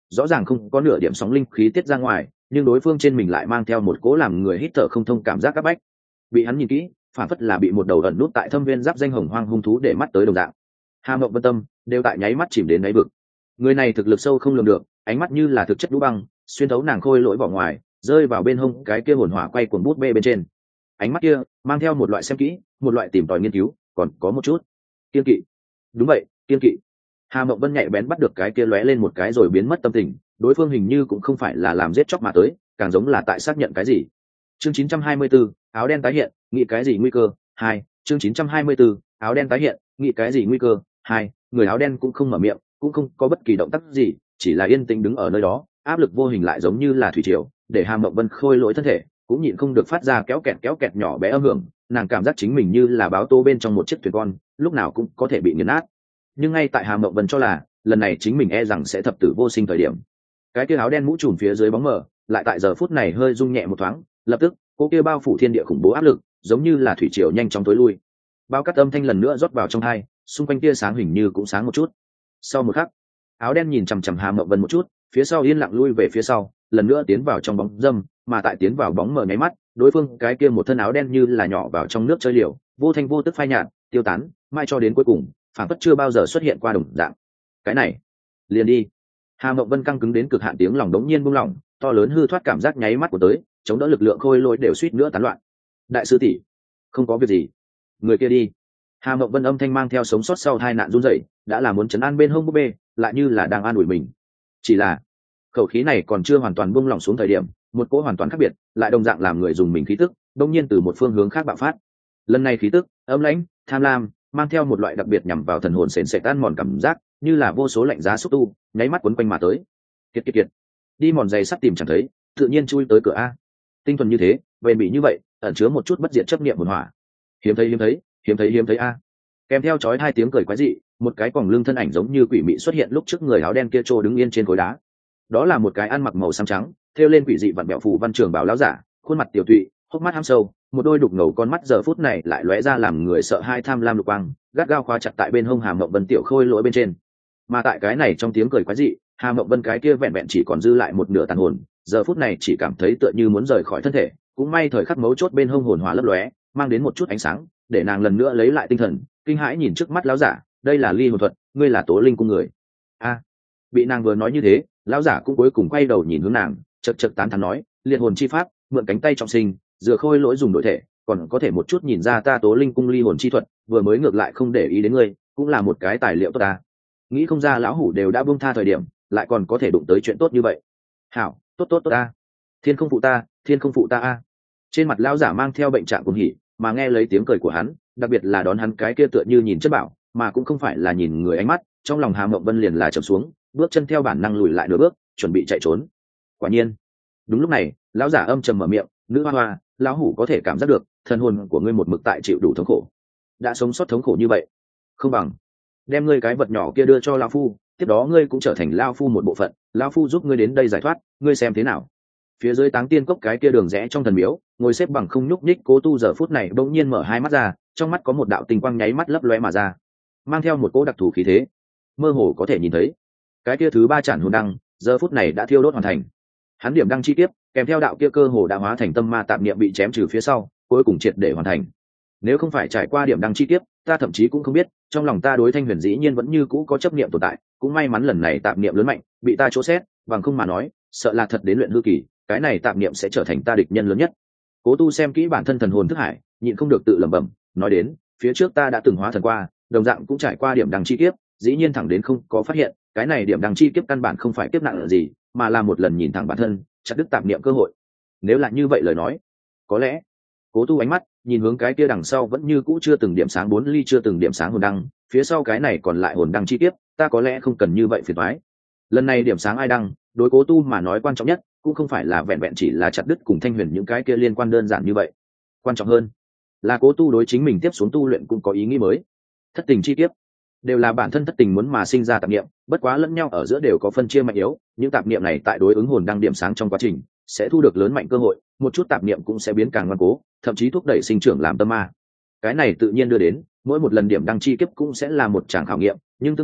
rõ ràng không có nửa điểm sóng linh khí tiết ra ngoài, nhưng đối phương trên mình lại mang theo một cỗ làm người hít thở không thông cảm giác áp bách. Bị hắn nhìn kỹ, phản phất là bị một đầu ẩn nút tại thâm viên giáp danh hồng hoang hung thú để mắt tới đồng dạng. Hà Mộng Vân tâm đều tại nháy mắt chìm đến đáy vực. Người này thực lực sâu không lường được, ánh mắt như là thực chất đũ băng, xuyên thấu nàng khôi lỗi vỏ ngoài, rơi vào bên hông cái kia hồn hỏa quay cuồng bút bê bên trên. Ánh mắt kia mang theo một loại xem kỹ, một loại tìm tòi nghiên cứu, còn có một chút kiên kỵ. Đúng vậy, kiên kỵ. Hà Mộng Vân nhạy bén bắt được cái kia lóe lên một cái rồi biến mất tâm tình, đối phương hình như cũng không phải là làm giết chóc mà tới, càng giống là tại xác nhận cái gì. Chương chín trăm hai mươi bốn, áo đen tái hiện, nghĩ cái gì nguy cơ? Hai. Chương chín trăm hai mươi bốn, áo đen tái hiện, nghĩ cái gì nguy cơ? Hai. Người áo đen cũng không mở miệng, cũng không có bất kỳ động tác gì, chỉ là yên tĩnh đứng ở nơi đó, áp lực vô hình lại giống như là thủy triều, để Hà Mộng Vân khôi lỗi thân thể cũng nhịn không được phát ra kéo kẹt kéo kẹt nhỏ bé âm hưởng, nàng cảm giác chính mình như là báo tố bên trong một chiếc thuyền con, lúc nào cũng có thể bị nghiền nát. Nhưng ngay tại Hà Mộng Vân cho là lần này chính mình e rằng sẽ thập tử vô sinh thời điểm, cái kia áo đen mũ trùm phía dưới bóng mờ lại tại giờ phút này hơi rung nhẹ một thoáng, lập tức cô kia bao phủ thiên địa khủng bố áp lực giống như là thủy triều nhanh chóng tối lui, bao cát âm thanh lần nữa rót vào trong hai, xung quanh tia sáng hình như cũng sáng một chút. Sau một khắc, áo đen nhìn chằm chằm Hà Mộng Vân một chút, phía sau yên lặng lui về phía sau, lần nữa tiến vào trong bóng dâm, mà tại tiến vào bóng mờ nháy mắt, đối phương cái kia một thân áo đen như là nhỏ vào trong nước chơi liều, vô thanh vô tức phai nhạt, tiêu tán, mai cho đến cuối cùng, phản phất chưa bao giờ xuất hiện qua đồng dạng. Cái này, liền đi. Hà Mộng Vân căng cứng đến cực hạn, tiếng lòng đống nhiên buông lỏng, to lớn hư thoát cảm giác nháy mắt của tới, chống đỡ lực lượng khôi lỗi đều suýt nữa tán loạn. Đại sư tỷ, không có việc gì, người kia đi. Hà Mộng Vân âm thanh mang theo sống sót sau tai nạn run rẩy, đã là muốn trấn an bên hông búp bê, lại như là đang an ủi mình. Chỉ là khẩu khí này còn chưa hoàn toàn buông lỏng xuống thời điểm, một cỗ hoàn toàn khác biệt, lại đồng dạng làm người dùng mình khí tức, đột nhiên từ một phương hướng khác bạo phát. Lần này khí tức âm lãnh, tham lam, mang theo một loại đặc biệt nhằm vào thần hồn sền sệt tan mòn cảm giác, như là vô số lạnh giá xúc tu, nháy mắt quấn quanh mà tới. Kiệt kiệt kiệt, đi mòn giày sắt tìm chẳng thấy, tự nhiên chui tới cửa a. Tinh thuần như thế, bền bỉ như vậy, ẩn chứa một chút bất diệt chấp niệm hồn hỏa. Hiếm thấy hiếm thấy, hiếm thấy hiếm thấy a. Kèm theo chói hai tiếng cười quái dị, một cái quòng lưng thân ảnh giống như quỷ mị xuất hiện lúc trước người áo đen kia trô đứng yên trên khối đá. Đó là một cái ăn mặc màu xám trắng, thêu lên quỷ dị vặn bẹo phù văn trường bảo lão giả, khuôn mặt tiểu tụy, hốc mắt hăm sâu, một đôi đục ngầu con mắt giờ phút này lại lóe ra làm người sợ hai tham lam lục quang, gắt gao khóa chặt tại bên hông Hà Mộng Vân tiểu khôi lỗi bên trên. Mà tại cái này trong tiếng cười quái dị, Hà Mộng Vân cái kia vẹn vẹn chỉ còn dư lại một nửa tàn hồn, giờ phút này chỉ cảm thấy tựa như muốn rời khỏi thân thể, cũng may thời khắc mấu chốt bên hông hồn hỏa lấp lóe, mang đến một chút ánh sáng, để nàng lần nữa lấy lại tinh thần, kinh hãi nhìn trước mắt lão giả, đây là ly hồn thuật, ngươi là Tố Linh cung người. A. Bị nàng vừa nói như thế, lão giả cũng cuối cùng quay đầu nhìn hướng nàng, chật chật tán thán nói, liệt hồn chi pháp, mượn cánh tay trọng sinh, dựa khôi lỗi dùng đổi thể, còn có thể một chút nhìn ra ta Tố Linh cung ly hồn chi thuật, vừa mới ngược lại không để ý đến ngươi, cũng là một cái tài liệu tốt ta. Nghĩ không ra lão hủ đều đã buông tha thời điểm, lại còn có thể đụng tới chuyện tốt như vậy. Hảo, tốt tốt tốt ta. Thiên không phụ ta, thiên không phụ ta a. Trên mặt lão giả mang theo bệnh trạng cuồng hỉ, mà nghe lấy tiếng cười của hắn, đặc biệt là đón hắn cái kia tựa như nhìn chất bảo, mà cũng không phải là nhìn người ánh mắt, trong lòng Hà Mộng Vân liền là trầm xuống, bước chân theo bản năng lùi lại nửa bước, chuẩn bị chạy trốn. Quả nhiên, đúng lúc này, lão giả âm trầm mở miệng, nữ hoa hoa, lão hủ có thể cảm giác được thần hồn của ngươi một mực tại chịu đủ thống khổ, đã sống sót thống khổ như vậy, không bằng đem ngươi cái vật nhỏ kia đưa cho lão phu, tiếp đó ngươi cũng trở thành lão phu một bộ phận, lão phu giúp ngươi đến đây giải thoát, ngươi xem thế nào. Phía dưới Táng Tiên Cốc cái kia đường rẽ trong thần miếu, ngồi xếp bằng không nhúc nhích Cố Tu giờ phút này bỗng nhiên mở hai mắt ra, trong mắt có một đạo tinh quang nháy mắt lấp lóe mà ra, mang theo một cỗ đặc thù khí thế, mơ hồ có thể nhìn thấy cái kia thứ ba chản hồn đăng giờ phút này đã thiêu đốt hoàn thành. Hắn điểm đăng chi kiếp kèm theo đạo kia cơ hồ đã hóa thành tâm ma tạp niệm bị chém trừ phía sau, cuối cùng triệt để hoàn thành. Nếu không phải trải qua điểm đăng chi kiếp, ta thậm chí cũng không biết trong lòng ta đối Thanh Huyền dĩ nhiên vẫn như cũ có chấp niệm tồn tại, cũng may mắn lần này tạp niệm lớn mạnh bị ta chỗ xét, bằng không mà nói sợ là thật đến luyện hư kỳ, cái này tạp niệm sẽ trở thành ta địch nhân lớn nhất. Cố Tu xem kỹ bản thân thần hồn thức hải, nhịn không được tự lẩm bẩm, nói đến phía trước ta đã từng hóa thần qua, đồng dạng cũng trải qua điểm đăng chi kiếp, dĩ nhiên thẳng đến không có phát hiện cái này điểm đăng chi kiếp căn bản không phải kiếp nạn là gì, mà là một lần nhìn thẳng bản thân chặt đứt tạp niệm cơ hội. Nếu là như vậy lời nói, có lẽ Cố Tu ánh mắt nhìn hướng cái kia đằng sau vẫn như cũ chưa từng điểm sáng bốn ly chưa từng điểm sáng hồn đăng, phía sau cái này còn lại hồn đăng chi kiếp, ta có lẽ không cần như vậy phiền toái. Lần này điểm sáng ai đăng, đối Cố Tu mà nói quan trọng nhất cũng không phải là vẹn vẹn chỉ là chặt đứt cùng Thanh Huyền những cái kia liên quan đơn giản như vậy, quan trọng hơn là Cố Tu đối chính mình tiếp xuống tu luyện cũng có ý nghĩ mới. Thất tình chi kiếp đều là bản thân thất tình muốn mà sinh ra tạp niệm, bất quá lẫn nhau ở giữa đều có phân chia mạnh yếu, những tạp niệm này tại đối ứng hồn đăng điểm sáng trong quá trình sẽ thu được lớn mạnh cơ hội, một chút tạp niệm cũng sẽ biến càng ngoan cố, thậm chí thúc đẩy sinh trưởng làm tâm ma. Cái này tự nhiên đưa đến mỗi một lần điểm đăng chi kiếp cũng sẽ là một tràng khảo nghiệm, nhưng tương tự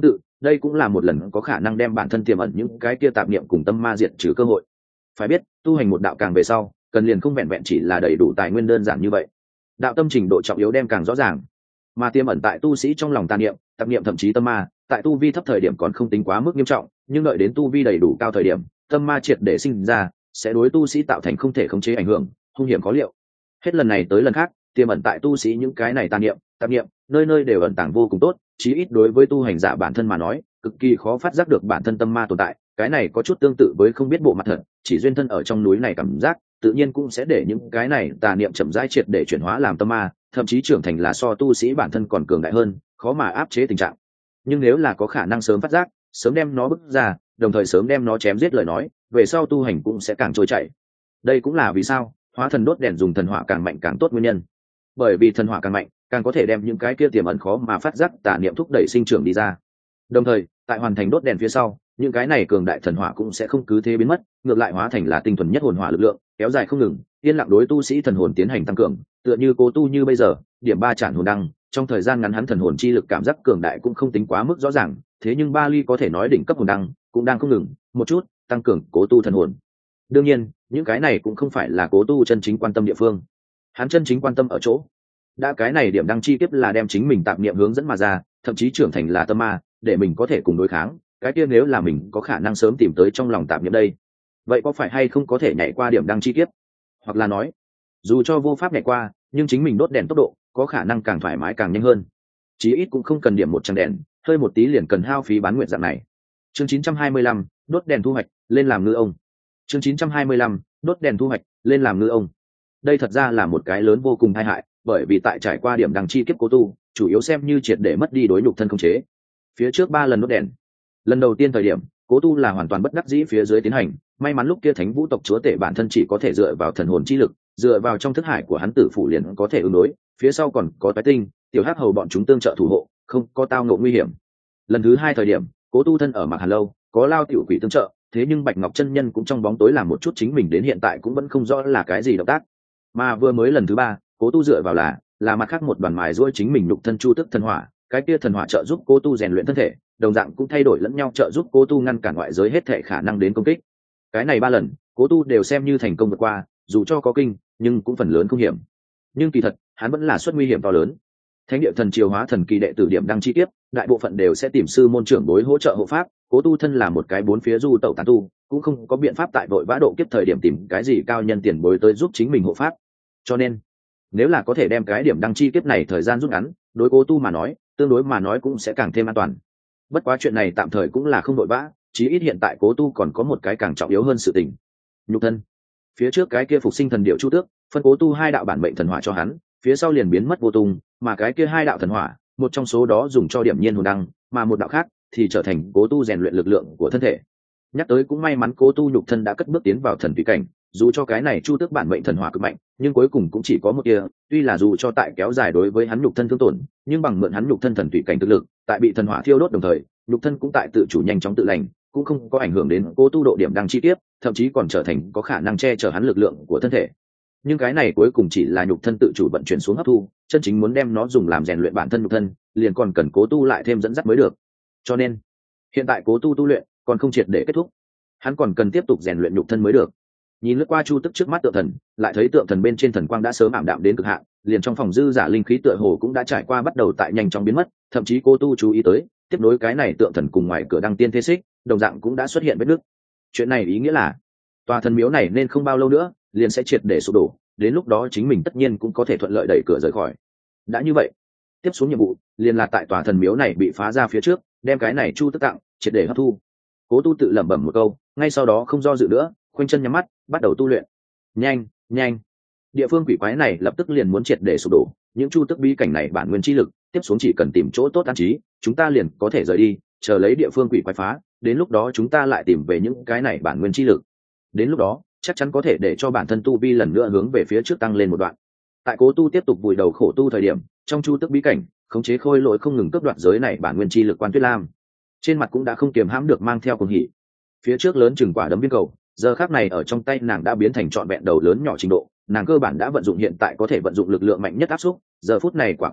đây cũng là một lần có khả năng đem bản thân tiềm ẩn những cái kia tạp niệm cùng tâm ma diệt trừ cơ hội. Phải biết tu hành một đạo càng về sau, cần liền không vẹn vẹn chỉ là đầy đủ tài nguyên đơn giản như vậy, đạo tâm trình độ trọng yếu đem càng rõ ràng. Mà tiềm ẩn tại tu sĩ trong lòng tà niệm, tạp niệm thậm chí tâm ma, tại tu vi thấp thời điểm còn không tính quá mức nghiêm trọng, nhưng đợi đến tu vi đầy đủ cao thời điểm, tâm ma triệt để sinh ra, sẽ đối tu sĩ tạo thành không thể khống chế ảnh hưởng, hung hiểm khó liệu. Hết lần này tới lần khác, tiềm ẩn tại tu sĩ những cái này tà niệm, tạp niệm, nơi nơi đều ẩn tàng vô cùng tốt, chí ít đối với tu hành giả bản thân mà nói, cực kỳ khó phát giác được bản thân tâm ma tồn tại. Cái này có chút tương tự với không biết bộ mặt thật, chỉ duyên thân ở trong núi này cảm giác, tự nhiên cũng sẽ để những cái này tà niệm chậm rãi triệt để chuyển hóa làm tâm ma, thậm chí trưởng thành là so tu sĩ bản thân còn cường đại hơn, khó mà áp chế tình trạng. Nhưng nếu là có khả năng sớm phát giác, sớm đem nó bứt ra, đồng thời sớm đem nó chém giết lời nói, về sau tu hành cũng sẽ càng trôi chảy. Đây cũng là vì sao hóa thần đốt đèn dùng thần hỏa càng mạnh càng tốt nguyên nhân. Bởi vì thần hỏa càng mạnh, càng có thể đem những cái kia tiềm ẩn khó mà phát giác tà niệm thúc đẩy sinh trưởng đi ra. Đồng thời, tại hoàn thành đốt đèn phía sau, những cái này cường đại thần hỏa cũng sẽ không cứ thế biến mất, ngược lại hóa thành là tinh thuần nhất hồn hỏa lực lượng, kéo dài không ngừng, yên lặng đối tu sĩ thần hồn tiến hành tăng cường, tựa như Cố Tu như bây giờ, điểm ba trản hồn đăng, trong thời gian ngắn hắn thần hồn chi lực cảm giác cường đại cũng không tính quá mức rõ ràng, thế nhưng ba ly có thể nói đỉnh cấp hồn đăng, cũng đang không ngừng, một chút tăng cường Cố Tu thần hồn. Đương nhiên, những cái này cũng không phải là Cố Tu chân chính quan tâm địa phương. Hắn chân chính quan tâm ở chỗ, đã cái này điểm đăng chi kiếp là đem chính mình tạm niệm hướng dẫn mà ra, thậm chí trưởng thành là tâm ma, để mình có thể cùng đối kháng. Cái kia nếu là mình có khả năng sớm tìm tới trong lòng tạm niệm đây, vậy có phải hay không có thể nhảy qua điểm đăng chi kiếp? Hoặc là nói, dù cho vô pháp nhảy qua, nhưng chính mình đốt đèn tốc độ có khả năng càng thoải mái càng nhanh hơn, chí ít cũng không cần điểm một tràng đèn, hơi một tí liền cần hao phí bán nguyện dạng này. Chương chín trăm hai mươi lăm, đốt đèn thu hoạch, lên làm ngư ông. Chương chín trăm hai mươi lăm, đốt đèn thu hoạch, lên làm ngư ông. Đây thật ra là một cái lớn vô cùng tai hại, bởi vì tại trải qua điểm đăng chi kiếp Cố Tu, chủ yếu xem như triệt để mất đi đối nhục thân khống chế. Phía trước ba lần đốt đèn, lần đầu tiên thời điểm Cố Tu là hoàn toàn bất đắc dĩ phía dưới tiến hành, may mắn lúc kia Thánh Vũ tộc chúa tể bản thân chỉ có thể dựa vào thần hồn chi lực, dựa vào trong thức hải của hắn tử phủ liền có thể ứng đối, phía sau còn có Toái Tinh, Tiểu Hắc hầu bọn chúng tương trợ thủ hộ, không có tao ngộ nguy hiểm. Lần thứ hai thời điểm, Cố Tu thân ở Mạc Hàn lâu, có Lao Tiểu Quỷ tương trợ, thế nhưng Bạch Ngọc chân nhân cũng trong bóng tối làm một chút chính mình đến hiện tại cũng vẫn không rõ là cái gì động tác. Mà vừa mới lần thứ ba, Cố Tu dựa vào là là mặt khác một đoàn mài giũa chính mình nhục thân chu tức thần hỏa, cái kia thần hỏa trợ giúp Cố Tu rèn luyện thân thể, đồng dạng cũng thay đổi lẫn nhau trợ giúp Cố Tu ngăn cản ngoại giới hết thảy khả năng đến công kích. Cái này ba lần, Cố Tu đều xem như thành công vượt qua, dù cho có kinh, nhưng cũng phần lớn không hiểm. Nhưng kỳ thật, hắn vẫn là xuất nguy hiểm to lớn. Thánh địa thần triều hóa thần kỳ đệ tử điểm đăng chi kiếp, đại bộ phận đều sẽ tìm sư môn trưởng bối hỗ trợ hộ pháp, Cố Tu thân là một cái bốn phía du tẩu tán tu, cũng không có biện pháp tại vội vã độ kiếp thời điểm tìm cái gì cao nhân tiền bối tới giúp chính mình hộ pháp. Cho nên, nếu là có thể đem cái điểm đăng chi kiếp này thời gian rút ngắn, đối Cố Tu mà nói, tương đối mà nói cũng sẽ càng thêm an toàn. Bất quá chuyện này tạm thời cũng là không vội vã, chí ít hiện tại Cố Tu còn có một cái càng trọng yếu hơn sự tình. Nhục thân. Phía trước cái kia phục sinh thần điệu chu tước, phân Cố Tu hai đạo bản mệnh thần hỏa cho hắn, phía sau liền biến mất vô tung, mà cái kia hai đạo thần hỏa, một trong số đó dùng cho điểm nhiên hồn đăng, mà một đạo khác thì trở thành Cố Tu rèn luyện lực lượng của thân thể. Nhắc tới cũng may mắn Cố Tu nhục thân đã cất bước tiến vào thần tùy cảnh, dù cho cái này chu tước bản mệnh thần hỏa cực mạnh, nhưng cuối cùng cũng chỉ có một kia, tuy là dù cho tại kéo dài đối với hắn nhục thân thương tổn, nhưng bằng mượn hắn nhục thân thần tùy cảnh thực lực, tại bị thần hỏa thiêu đốt đồng thời, nhục thân cũng tại tự chủ nhanh chóng tự lành, cũng không có ảnh hưởng đến Cố Tu độ điểm đăng chi tiết, thậm chí còn trở thành có khả năng che chở hắn lực lượng của thân thể. Nhưng cái này cuối cùng chỉ là nhục thân tự chủ vận chuyển xuống hấp thu, chân chính muốn đem nó dùng làm rèn luyện bản thân nhục thân, liền còn cần Cố Tu lại thêm dẫn dắt mới được. Cho nên, hiện tại Cố Tu tu luyện còn không triệt để kết thúc, hắn còn cần tiếp tục rèn luyện nhục thân mới được. Nhìn lướt qua chu tức trước mắt tượng thần, lại thấy tượng thần bên trên thần quang đã sớm ảm đạm đến cực hạn, liền trong phòng dư giả linh khí tựa hồ cũng đã trải qua bắt đầu tại nhanh chóng biến mất, thậm chí Cố Tu chú ý tới, tiếp nối cái này tượng thần cùng ngoài cửa đăng tiên thế xích, đồng dạng cũng đã xuất hiện vết nứt. Chuyện này ý nghĩa là, tòa thần miếu này nên không bao lâu nữa liền sẽ triệt để sụp đổ, đến lúc đó chính mình tất nhiên cũng có thể thuận lợi đẩy cửa rời khỏi. Đã như vậy, tiếp xuống nhiệm vụ liền là tại tòa thần miếu này bị phá ra phía trước, đem cái này chu tức tặng triệt để hấp thu. Cố Tu tự lẩm bẩm một câu, ngay sau đó không do dự nữa, khoanh chân nhắm mắt, bắt đầu tu luyện. Nhanh, nhanh! Địa phương quỷ quái này lập tức liền muốn triệt để sụp đổ, những chu tức bí cảnh này bản nguyên chi lực, tiếp xuống chỉ cần tìm chỗ tốt an trí, chúng ta liền có thể rời đi, chờ lấy địa phương quỷ quái phá, đến lúc đó chúng ta lại tìm về những cái này bản nguyên chi lực. Đến lúc đó, chắc chắn có thể để cho bản thân tu vi lần nữa hướng về phía trước tăng lên một đoạn. Tại Cố Tu tiếp tục vùi đầu khổ tu thời điểm, trong chu tức bí cảnh, khống chế khôi lỗi không ngừng cướp đoạt giới này bản nguyên chi lực Quan Tuyết Lam, trên mặt cũng đã không kiềm hãm được mang theo cuồng hỉ. Phía trước lớn chừng quả đấm viên cầu, giờ khắc này ở trong tay nàng đã biến thành trọn vẹn đầu lớn nhỏ trình độ, nàng cơ bản đã vận dụng hiện tại có thể vận dụng lực lượng mạnh nhất áp xúc, giờ phút này quả cầu này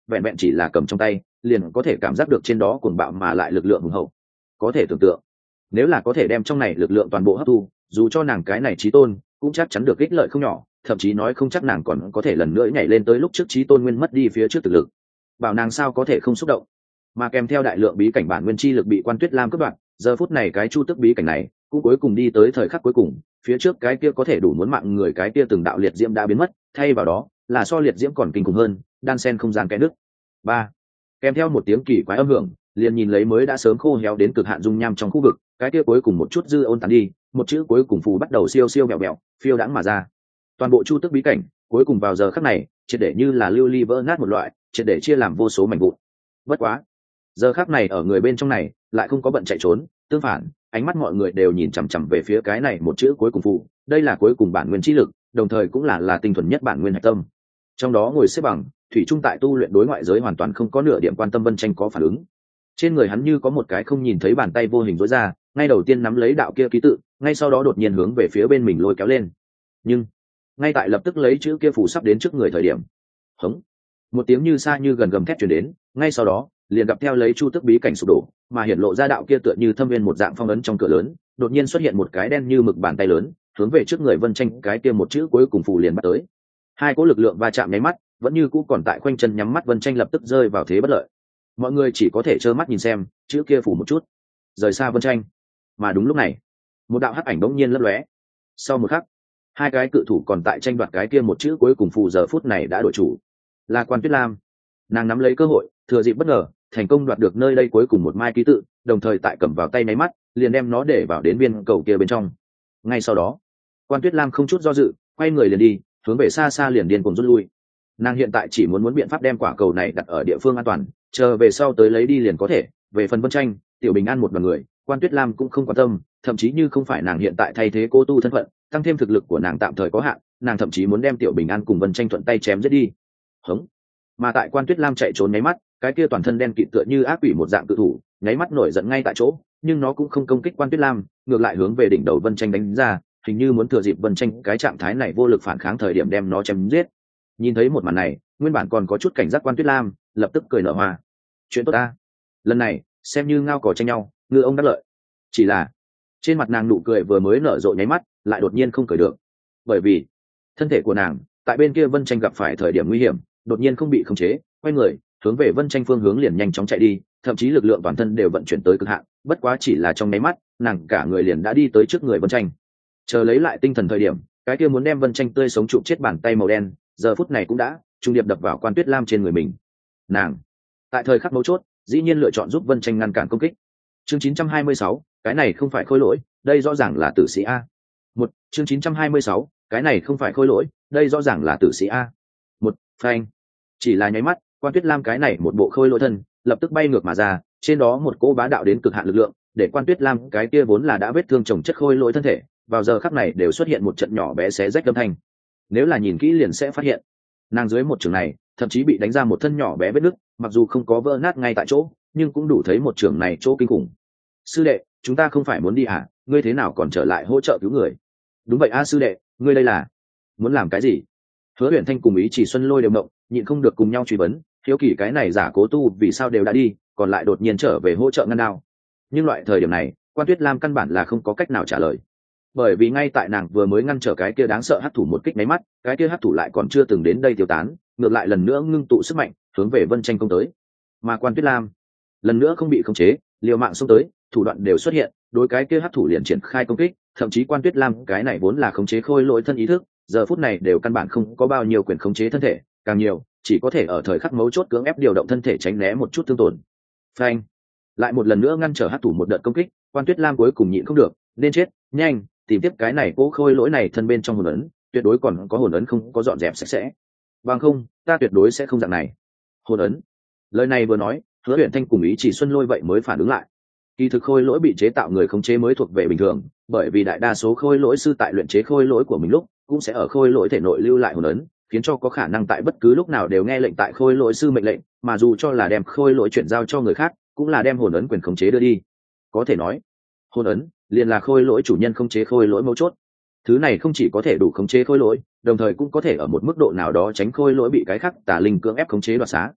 vẹn vẹn chỉ là cầm trong tay liền có thể cảm giác được trên đó cuồng bạo mà lại lực lượng hùng hậu. Có thể tưởng tượng nếu là có thể đem trong này lực lượng toàn bộ hấp thu, dù cho nàng cái này chí tôn cũng chắc chắn được ích lợi không nhỏ, thậm chí nói không chắc nàng còn có thể lần nữa nhảy lên tới lúc trước chí tôn nguyên mất đi phía trước thực lực. Bảo nàng sao có thể không xúc động. Mà kèm theo đại lượng bí cảnh bản nguyên chi lực bị Quan Tuyết Lam cướp đoạt, giờ phút này cái chu tức bí cảnh này cũng cuối cùng đi tới thời khắc cuối cùng, phía trước cái kia có thể đủ muốn mạng người cái kia từng đạo liệt diễm đã biến mất, thay vào đó là so liệt diễm còn kinh khủng hơn, đan sen không gian kẽ nước. Ba, kèm theo một tiếng kỳ quái âm hưởng, liền nhìn lấy mới đã sớm khô héo đến cực hạn dung nham trong khu vực, cái kia cuối cùng một chút dư ôn tán đi, một chữ cuối cùng phù bắt đầu siêu siêu bẹo bẹo phiêu đãng mà ra. Toàn bộ chu tức bí cảnh cuối cùng vào giờ khắc này triệt để như là lưu ly vỡ nát một loại, triệt để chia làm vô số mảnh vụn. Bất quá giờ khắc này ở người bên trong này lại không có bận chạy trốn, tương phản ánh mắt mọi người đều nhìn chằm chằm về phía cái này một chữ cuối cùng phù. Đây là cuối cùng bản nguyên chi lực, đồng thời cũng là là tinh thuần nhất bản nguyên hạch tâm. Trong đó ngồi xếp bằng thủy trung tại tu luyện đối ngoại giới hoàn toàn không có nửa điểm quan tâm Vân Tranh có phản ứng. Trên người hắn như có một cái không nhìn thấy bàn tay vô hình rối ra, ngay đầu tiên nắm lấy đạo kia ký tự, ngay sau đó đột nhiên hướng về phía bên mình lôi kéo lên. Nhưng ngay tại lập tức lấy chữ kia phủ sắp đến trước người thời điểm, hống, một tiếng như xa như gần gầm thét truyền đến, ngay sau đó liền gặp theo lấy chu tức bí cảnh sụp đổ, mà hiện lộ ra đạo kia tựa như thâm viên một dạng phong ấn trong cửa lớn, đột nhiên xuất hiện một cái đen như mực bàn tay lớn, hướng về trước người Vân Tranh cái kia một chữ cuối cùng phủ liền bắt tới. Hai cỗ lực lượng va chạm nháy mắt, vẫn như cũ còn tại khoanh chân nhắm mắt Vân Tranh lập tức rơi vào thế bất lợi. Mọi người chỉ có thể trơ mắt nhìn xem chữ kia phủ một chút rời xa Vân Tranh. Mà đúng lúc này một đạo hắc ảnh đống nhiên lấp lóe, sau một khắc hai cái cự thủ còn tại tranh đoạt cái kia một chữ cuối cùng phù giờ phút này đã đổi chủ, là Quan Tuyết Lam. Nàng nắm lấy cơ hội thừa dịp bất ngờ thành công đoạt được nơi đây cuối cùng một mai ký tự, đồng thời tại cầm vào tay nháy mắt liền đem nó để vào đến viên cầu kia bên trong. Ngay sau đó Quan Tuyết Lam không chút do dự quay người liền đi, hướng về xa xa liền điên cuồng rút lui. Nàng hiện tại chỉ muốn muốn biện pháp đem quả cầu này đặt ở địa phương an toàn, chờ về sau tới lấy đi liền có thể. Về phần Vân Tranh, Tiểu Bình An một đoàn người, Quan Tuyết Lam cũng không quan tâm, thậm chí như không phải nàng hiện tại thay thế cô tu thân phận, tăng thêm thực lực của nàng tạm thời có hạn, nàng thậm chí muốn đem Tiểu Bình An cùng Vân Tranh thuận tay chém giết đi. Hống. Mà tại Quan Tuyết Lam chạy trốn nháy mắt, cái kia toàn thân đen kịt tựa như ác quỷ một dạng cự thủ, nháy mắt nổi giận ngay tại chỗ, nhưng nó cũng không công kích Quan Tuyết Lam, ngược lại hướng về đỉnh đầu Vân Tranh đánh ra, hình như muốn thừa dịp Vân Tranh cái trạng thái này vô lực phản kháng thời điểm đem nó chém giết. Nhìn thấy một màn này, nguyên bản còn có chút cảnh giác Quan Tuyết Lam lập tức cười nở hoa. Chuyện tốt ta, lần này xem như ngao cò tranh nhau, ngư ông đắc lợi. Chỉ là trên mặt nàng nụ cười vừa mới nở rộ nháy mắt lại đột nhiên không cười được, bởi vì thân thể của nàng tại bên kia Vân Tranh gặp phải thời điểm nguy hiểm đột nhiên không bị khống chế, quay người hướng về Vân Tranh phương hướng liền nhanh chóng chạy đi, thậm chí lực lượng toàn thân đều vận chuyển tới cực hạn. Bất quá chỉ là trong nháy mắt nàng cả người liền đã đi tới trước người Vân Tranh. Chờ lấy lại tinh thần thời điểm, cái kia muốn đem Vân Tranh tươi sống chụp chết bàn tay màu đen giờ phút này cũng đã trung điệp đập vào Quan Tuyết Lam trên người mình. Nàng tại thời khắc mấu chốt dĩ nhiên lựa chọn giúp Vân Tranh ngăn cản công kích. Chương chín trăm hai mươi sáu, cái này không phải khôi lỗi, đây rõ ràng là tử sĩ a. Một, chương chín trăm hai mươi sáu, cái này không phải khôi lỗi, đây rõ ràng là tử sĩ a. Một, phanh. Chỉ là nháy mắt, Quan Tuyết Lam cái này một bộ khôi lỗi thân lập tức bay ngược mà ra, trên đó một cỗ bá đạo đến cực hạn lực lượng, để Quan Tuyết Lam cái kia vốn là đã vết thương chồng chất khôi lỗi thân thể, vào giờ khắc này đều xuất hiện một trận nhỏ bé xé rách âm thanh. Nếu là nhìn kỹ liền sẽ phát hiện, nàng dưới một trường này thậm chí bị đánh ra một thân nhỏ bé vết nứt, mặc dù không có vỡ nát ngay tại chỗ, nhưng cũng đủ thấy một trường này chỗ kinh khủng. Sư đệ, chúng ta không phải muốn đi à, ngươi thế nào còn trở lại hỗ trợ cứu người? Đúng vậy a sư đệ, ngươi đây là muốn làm cái gì? Hứa Huyền Thanh cùng Ý Chỉ Xuân Lôi đều động, nhịn không được cùng nhau truy vấn, hiếu kỳ cái này giả cố tu vì sao đều đã đi, còn lại đột nhiên trở về hỗ trợ ngăn đao. Nhưng loại thời điểm này, Quan Tuyết Lam căn bản là không có cách nào trả lời, bởi vì ngay tại nàng vừa mới ngăn trở cái kia đáng sợ hắc thủ một kích máy mắt, cái kia hắc thủ lại còn chưa từng đến đây tiêu tán, ngược lại lần nữa ngưng tụ sức mạnh hướng về Vân Tranh công tới. Mà Quan Tuyết Lam lần nữa không bị khống chế, liều mạng xông tới, thủ đoạn đều xuất hiện, đối cái kia hắc thủ liền triển khai công kích, thậm chí Quan Tuyết Lam cái này vốn là khống chế khôi lỗi thân ý thức, giờ phút này đều căn bản không có bao nhiêu quyền khống chế thân thể, càng nhiều chỉ có thể ở thời khắc mấu chốt cưỡng ép điều động thân thể tránh né một chút thương tổn. Phanh, lại một lần nữa ngăn trở hắc thủ một đợt công kích, Quan Tuyết Lam cuối cùng nhịn không được, nên chết, nhanh tìm tiếp cái này cố khôi lỗi này thân bên trong hồn ấn, tuyệt đối còn có hồn ấn không có dọn dẹp sạch sẽ, bằng không ta tuyệt đối sẽ không dạng này. Hồn ấn, lời này vừa nói, Hứa Huyền Thanh cùng Ý Chỉ Xuân Lôi vậy mới phản ứng lại. Kỳ thực khôi lỗi bị chế tạo người khống chế mới thuộc về bình thường, bởi vì đại đa số khôi lỗi sư tại luyện chế khôi lỗi của mình lúc cũng sẽ ở khôi lỗi thể nội lưu lại hồn ấn, khiến cho có khả năng tại bất cứ lúc nào đều nghe lệnh tại khôi lỗi sư mệnh lệnh, mà dù cho là đem khôi lỗi chuyển giao cho người khác cũng là đem hồn ấn quyền khống chế đưa đi. Có thể nói hồn ấn liền là khôi lỗi chủ nhân khống chế khôi lỗi mấu chốt. Thứ này không chỉ có thể đủ khống chế khôi lỗi, đồng thời cũng có thể ở một mức độ nào đó tránh khôi lỗi bị cái khác tà linh cưỡng ép khống chế đoạt xá.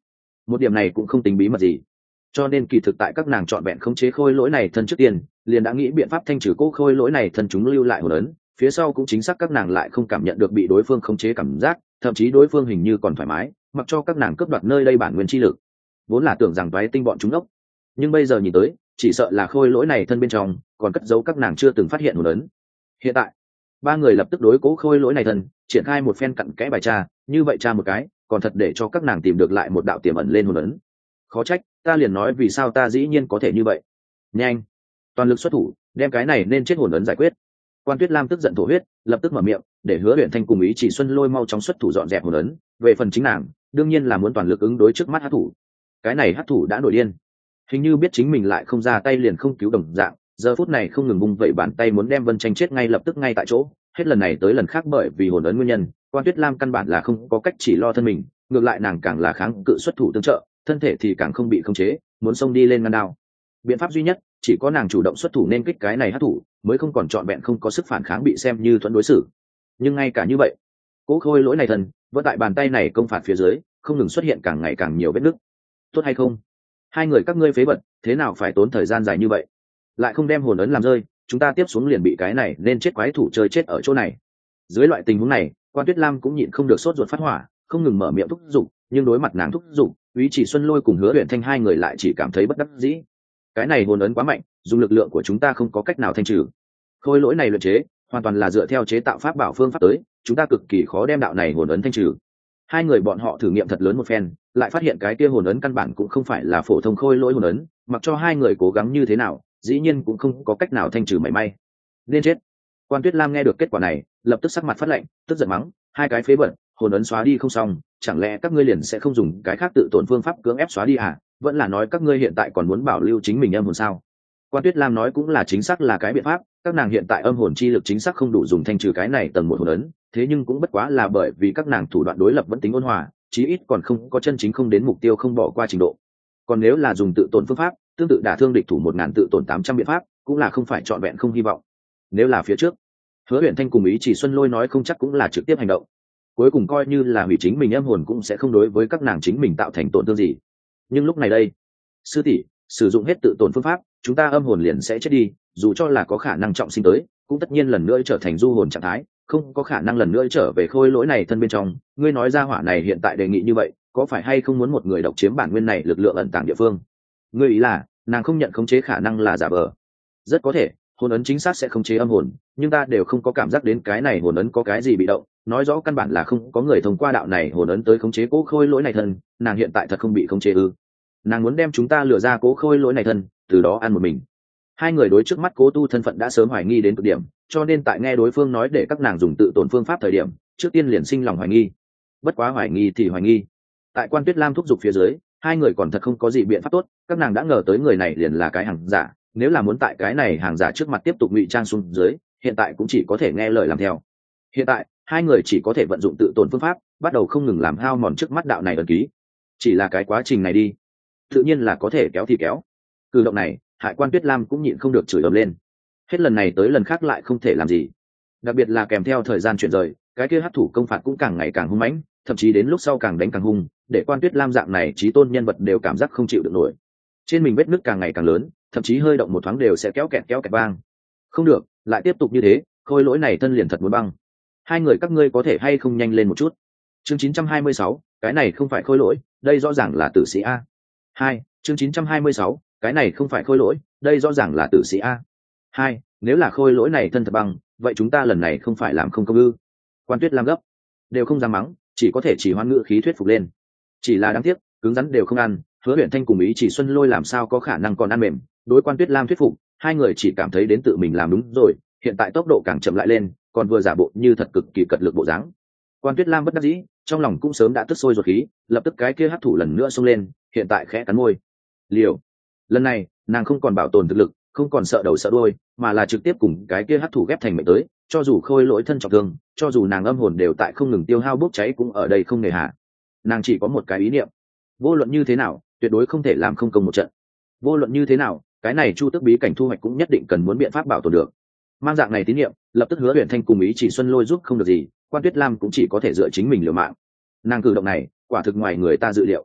một điểm này cũng không tính bí mật gì, cho nên kỳ thực tại các nàng trọn vẹn khống chế khôi lỗi này thân trước tiên liền đã nghĩ biện pháp thanh trừ cỗ khôi lỗi này thân chúng lưu lại hồn ấn. Phía sau cũng chính xác các nàng lại không cảm nhận được bị đối phương khống chế cảm giác, thậm chí đối phương hình như còn thoải mái mặc cho các nàng cướp đoạt nơi đây bản nguyên chi lực. Vốn là tưởng rằng toái tinh bọn chúng ốc, nhưng bây giờ nhìn tới chỉ sợ là khôi lỗi này thân bên trong còn cất giấu các nàng chưa từng phát hiện hồn ấn. Hiện tại ba người lập tức đối cố khôi lỗi này thân triển khai một phen cặn kẽ bài tra, như vậy tra một cái còn thật để cho các nàng tìm được lại một đạo tiềm ẩn lên hồn ấn. Khó trách ta liền nói vì sao ta dĩ nhiên có thể như vậy. Nhanh, toàn lực xuất thủ đem cái này nên chết hồn ấn giải quyết. Quan Tuyết Lam tức giận thổ huyết, lập tức mở miệng để Hứa Uyển Thanh cùng Ý Chỉ Xuân Lôi mau chóng xuất thủ dọn dẹp hồn ấn. Về phần chính nàng đương nhiên là muốn toàn lực ứng đối trước mắt hắc thủ. Cái này hắc thủ đã nổi điên, hình như biết chính mình lại không ra tay liền không cứu đồng dạng, giờ phút này không ngừng vung vẩy bàn tay muốn đem Vân Tranh chết ngay lập tức ngay tại chỗ. Hết lần này tới lần khác bởi vì hồn ấn nguyên nhân, Quan Tuyết Lam căn bản là không có cách chỉ lo thân mình, ngược lại nàng càng là kháng cự xuất thủ tương trợ, thân thể thì càng không bị khống chế, muốn xông đi lên ngăn đao. Biện pháp duy nhất chỉ có nàng chủ động xuất thủ nên kích cái này hắc thủ, mới không còn trọn vẹn không có sức phản kháng bị xem như thuận đối xử. Nhưng ngay cả như vậy, cố khôi lỗi này thần vẫn tại bàn tay này công phạt phía dưới không ngừng xuất hiện càng ngày càng nhiều vết nứt. Tốt hay không, hai người các ngươi phế vật, thế nào phải tốn thời gian dài như vậy lại không đem hồn ấn làm rơi, chúng ta tiếp xuống liền bị cái này nên chết quái thủ chơi chết ở chỗ này. Dưới loại tình huống này Quan Tuyết Lam cũng nhịn không được sốt ruột phát hỏa, không ngừng mở miệng thúc giục, nhưng đối mặt nàng thúc giục, Úy Chỉ Xuân Lôi cùng Hứa Uyển Thanh hai người lại chỉ cảm thấy bất đắc dĩ. Cái này hồn ấn quá mạnh, dùng lực lượng của chúng ta không có cách nào thanh trừ. Khôi lỗi này luyện chế hoàn toàn là dựa theo chế tạo pháp bảo phương pháp tới, chúng ta cực kỳ khó đem đạo này hồn ấn thanh trừ. Hai người bọn họ thử nghiệm thật lớn một phen, lại phát hiện cái kia hồn ấn căn bản cũng không phải là phổ thông khôi lỗi hồn ấn, mặc cho hai người cố gắng như thế nào, dĩ nhiên cũng không có cách nào thanh trừ mảy may. Nên chết. Quan Tuyết Lam nghe được kết quả này, lập tức sắc mặt phát lạnh, tức giận mắng, hai cái phế vật, hồn ấn xóa đi không xong, chẳng lẽ các ngươi liền sẽ không dùng cái khác tự tổn phương pháp cưỡng ép xóa đi à? Vẫn là nói các ngươi hiện tại còn muốn bảo lưu chính mình âm hồn sao? Quan Tuyết Lam nói cũng là chính xác là cái biện pháp, các nàng hiện tại âm hồn chi lực chính xác không đủ dùng thanh trừ cái này tầng một hồn ấn, thế nhưng cũng bất quá là bởi vì các nàng thủ đoạn đối lập vẫn tính ôn hòa, chí ít còn không có chân chính không đến mục tiêu không bỏ qua trình độ. Còn nếu là dùng tự tổn phương pháp, tương tự đả thương địch thủ một ngàn tự tổn tám trăm biện pháp, cũng là không phải trọn vẹn không hy vọng. Nếu là phía trước, Hứa Uyển Thanh cùng Ý Chỉ Xuân Lôi nói không chắc cũng là trực tiếp hành động, cuối cùng coi như là hủy chính mình âm hồn cũng sẽ không đối với các nàng chính mình tạo thành tổn thương gì. Nhưng lúc này đây, sư tỷ sử dụng hết tự tổn phương pháp, chúng ta âm hồn liền sẽ chết đi, dù cho là có khả năng trọng sinh tới, cũng tất nhiên lần nữa trở thành du hồn trạng thái, không có khả năng lần nữa trở về khôi lỗi này thân bên trong. Ngươi nói ra hỏa này hiện tại đề nghị như vậy, có phải hay không muốn một người độc chiếm bản nguyên này lực lượng ẩn tàng địa phương? Ngươi ý là nàng không nhận khống chế khả năng là giả vờ? Rất có thể, hồn ấn chính xác sẽ khống chế âm hồn, nhưng ta đều không có cảm giác đến cái này hồn ấn có cái gì bị động, nói rõ căn bản là không có người thông qua đạo này hồn ấn tới khống chế cố khôi lỗi này thân. Nàng hiện tại thật không bị khống chế ư? Nàng muốn đem chúng ta lừa ra cố khôi lỗi này thân, từ đó ăn một mình. Hai người đối trước mắt cố tu thân phận đã sớm hoài nghi đến cực điểm, cho nên tại nghe đối phương nói để các nàng dùng tự tổn phương pháp thời điểm, trước tiên liền sinh lòng hoài nghi. Bất quá hoài nghi thì hoài nghi, tại Quan Tuyết Lam thúc giục phía dưới, hai người còn thật không có gì biện pháp tốt. Các nàng đã ngờ tới người này liền là cái hàng giả, nếu là muốn tại cái này hàng giả trước mặt tiếp tục ngụy trang xuống dưới, hiện tại cũng chỉ có thể nghe lời làm theo. Hiện tại hai người chỉ có thể vận dụng tự tổn phương pháp, bắt đầu không ngừng làm hao mòn trước mắt đạo này ẩn ký. Chỉ là cái quá trình này đi, tự nhiên là có thể kéo thì kéo. Cử động này hại Quan Tuyết Lam cũng nhịn không được chửi ầm lên, hết lần này tới lần khác lại không thể làm gì. Đặc biệt là kèm theo thời gian chuyển rời, cái kia hắc thủ công phạt cũng càng ngày càng hung mãnh, thậm chí đến lúc sau càng đánh càng hung, để Quan Tuyết Lam dạng này chí tôn nhân vật đều cảm giác không chịu được nổi. Trên mình vết nứt càng ngày càng lớn, thậm chí hơi động một thoáng đều sẽ kéo kẹt kéo kẹt vang. Không được, lại tiếp tục như thế, khôi lỗi này thân liền thật muốn băng. Hai người các ngươi có thể hay không nhanh lên một chút. Chương chín trăm hai mươi sáu, cái này không phải khôi lỗi, đây rõ ràng là tử sĩ a. Hai, chương chín trăm hai mươi sáu, cái này không phải khôi lỗi, đây rõ ràng là tử sĩ a. Hai, nếu là khôi lỗi này thân thật băng, vậy chúng ta lần này không phải làm không công ư? Quan Tuyết Lam gấp, đều không dám mắng, chỉ có thể chỉ hoan ngữ khí thuyết phục lên. Chỉ là đáng tiếc, cứng rắn đều không ăn, Hứa Uyển Thanh cùng Ý Chỉ Xuân Lôi làm sao có khả năng còn ăn mềm. Đối Quan Tuyết Lam thuyết phục, hai người chỉ cảm thấy đến tự mình làm đúng rồi, hiện tại tốc độ càng chậm lại lên, còn vừa giả bộ như thật cực kỳ cật lực bộ dáng. Quan Tuyết Lam bất đắc dĩ, trong lòng cũng sớm đã tức sôi ruột khí, lập tức cái kia hắc thủ lần nữa xông lên, hiện tại khẽ cắn môi. Liều. Lần này, nàng không còn bảo tồn thực lực, không còn sợ đầu sợ đuôi, mà là trực tiếp cùng cái kia hắc thủ ghép thành mệnh tới, cho dù khôi lỗi thân trọng thương, cho dù nàng âm hồn đều tại không ngừng tiêu hao bốc cháy cũng ở đây không nề hà. Nàng chỉ có một cái ý niệm, vô luận như thế nào, tuyệt đối không thể làm không công một trận. Vô luận như thế nào, cái này Chu Tước bí cảnh thu hoạch cũng nhất định cần muốn biện pháp bảo tồn được. Mang dạng này tín niệm, lập tức Hứa Uyển Thanh cùng Ý Chỉ Xuân Lôi giúp không được gì, Quan Tuyết Lam cũng chỉ có thể dựa chính mình liều mạng. Nàng cử động này, quả thực ngoài người ta dự liệu.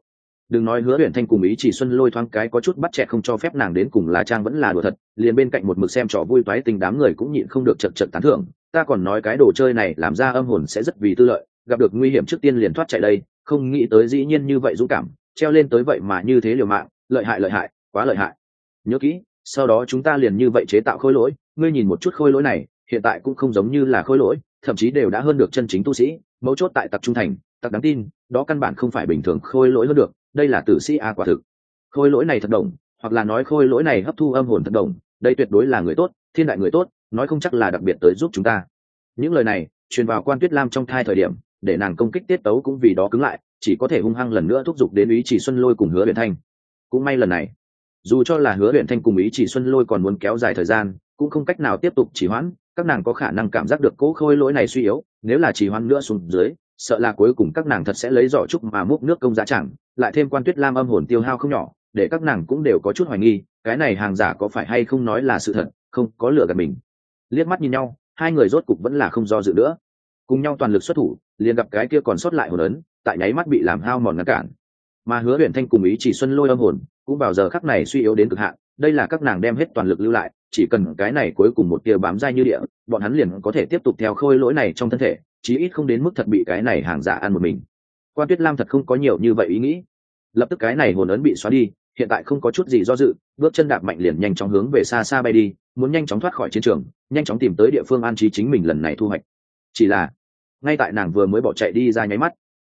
Đừng nói Hứa Huyền Thanh cùng Ý Chỉ Xuân Lôi thoáng cái có chút bắt chẹt không cho phép nàng đến cùng là trang vẫn là đùa thật, liền bên cạnh một mực xem trò vui toái tình đám người cũng nhịn không được chật chật tán thưởng, ta còn nói cái đồ chơi này làm ra âm hồn sẽ rất vì tư lợi, gặp được nguy hiểm trước tiên liền thoát chạy đây, không nghĩ tới dĩ nhiên như vậy dũng cảm, treo lên tới vậy mà như thế liều mạng, lợi hại lợi hại, quá lợi hại. Nhớ kỹ, sau đó chúng ta liền như vậy chế tạo khôi lỗi, ngươi nhìn một chút khôi lỗi này, hiện tại cũng không giống như là khôi lỗi, thậm chí đều đã hơn được chân chính tu sĩ, mấu chốt tại tặc trung thành, tặc đáng tin, đó căn bản không phải bình thường khôi lỗi hơn được, đây là tử sĩ a quả thực. Khôi lỗi này thật đồng, hoặc là nói khôi lỗi này hấp thu âm hồn thật đồng, đây tuyệt đối là người tốt, thiên đại người tốt, nói không chắc là đặc biệt tới giúp chúng ta. Những lời này truyền vào Quan Tuyết Lam trong thai thời điểm, để nàng công kích tiết tấu cũng vì đó cứng lại, chỉ có thể hung hăng lần nữa thúc giục đến Ý Chỉ Xuân Lôi cùng Hứa Huyền Thanh. Cũng may lần này, dù cho là Hứa Huyền Thanh cùng Ý Chỉ Xuân Lôi còn muốn kéo dài thời gian, cũng không cách nào tiếp tục trì hoãn, các nàng có khả năng cảm giác được cỗ khôi lỗi này suy yếu, nếu là trì hoãn nữa xuống dưới, sợ là cuối cùng các nàng thật sẽ lấy giỏ trúc mà múc nước công giá chẳng, lại thêm Quan Tuyết Lam âm hồn tiêu hao không nhỏ, để các nàng cũng đều có chút hoài nghi, cái này hàng giả có phải hay không nói là sự thật, không có lừa gạt mình. Liếc mắt nhìn nhau, hai người rốt cục vẫn là không do dự nữa, cùng nhau toàn lực xuất thủ, liền gặp cái kia còn sót lại hồn ấn, tại nháy mắt bị làm hao mòn ngăn cản. Mà Hứa Huyền Thanh cùng Ý Chỉ Xuân Lôi âm hồn, cũng vào giờ khắc này suy yếu đến cực hạn, đây là các nàng đem hết toàn lực lưu lại, chỉ cần cái này cuối cùng một tia bám dai như địa, bọn hắn liền có thể tiếp tục theo khôi lỗi này trong thân thể, chí ít không đến mức thật bị cái này hàng giả ăn một mình. Quan Tuyết Lam thật không có nhiều như vậy ý nghĩ, lập tức cái này hồn ấn bị xóa đi, hiện tại không có chút gì do dự, bước chân đạp mạnh liền nhanh chóng hướng về xa xa bay đi, muốn nhanh chóng thoát khỏi chiến trường, nhanh chóng tìm tới địa phương an trí chính mình lần này thu hoạch. Chỉ là ngay tại nàng vừa mới bỏ chạy đi ra nháy mắt,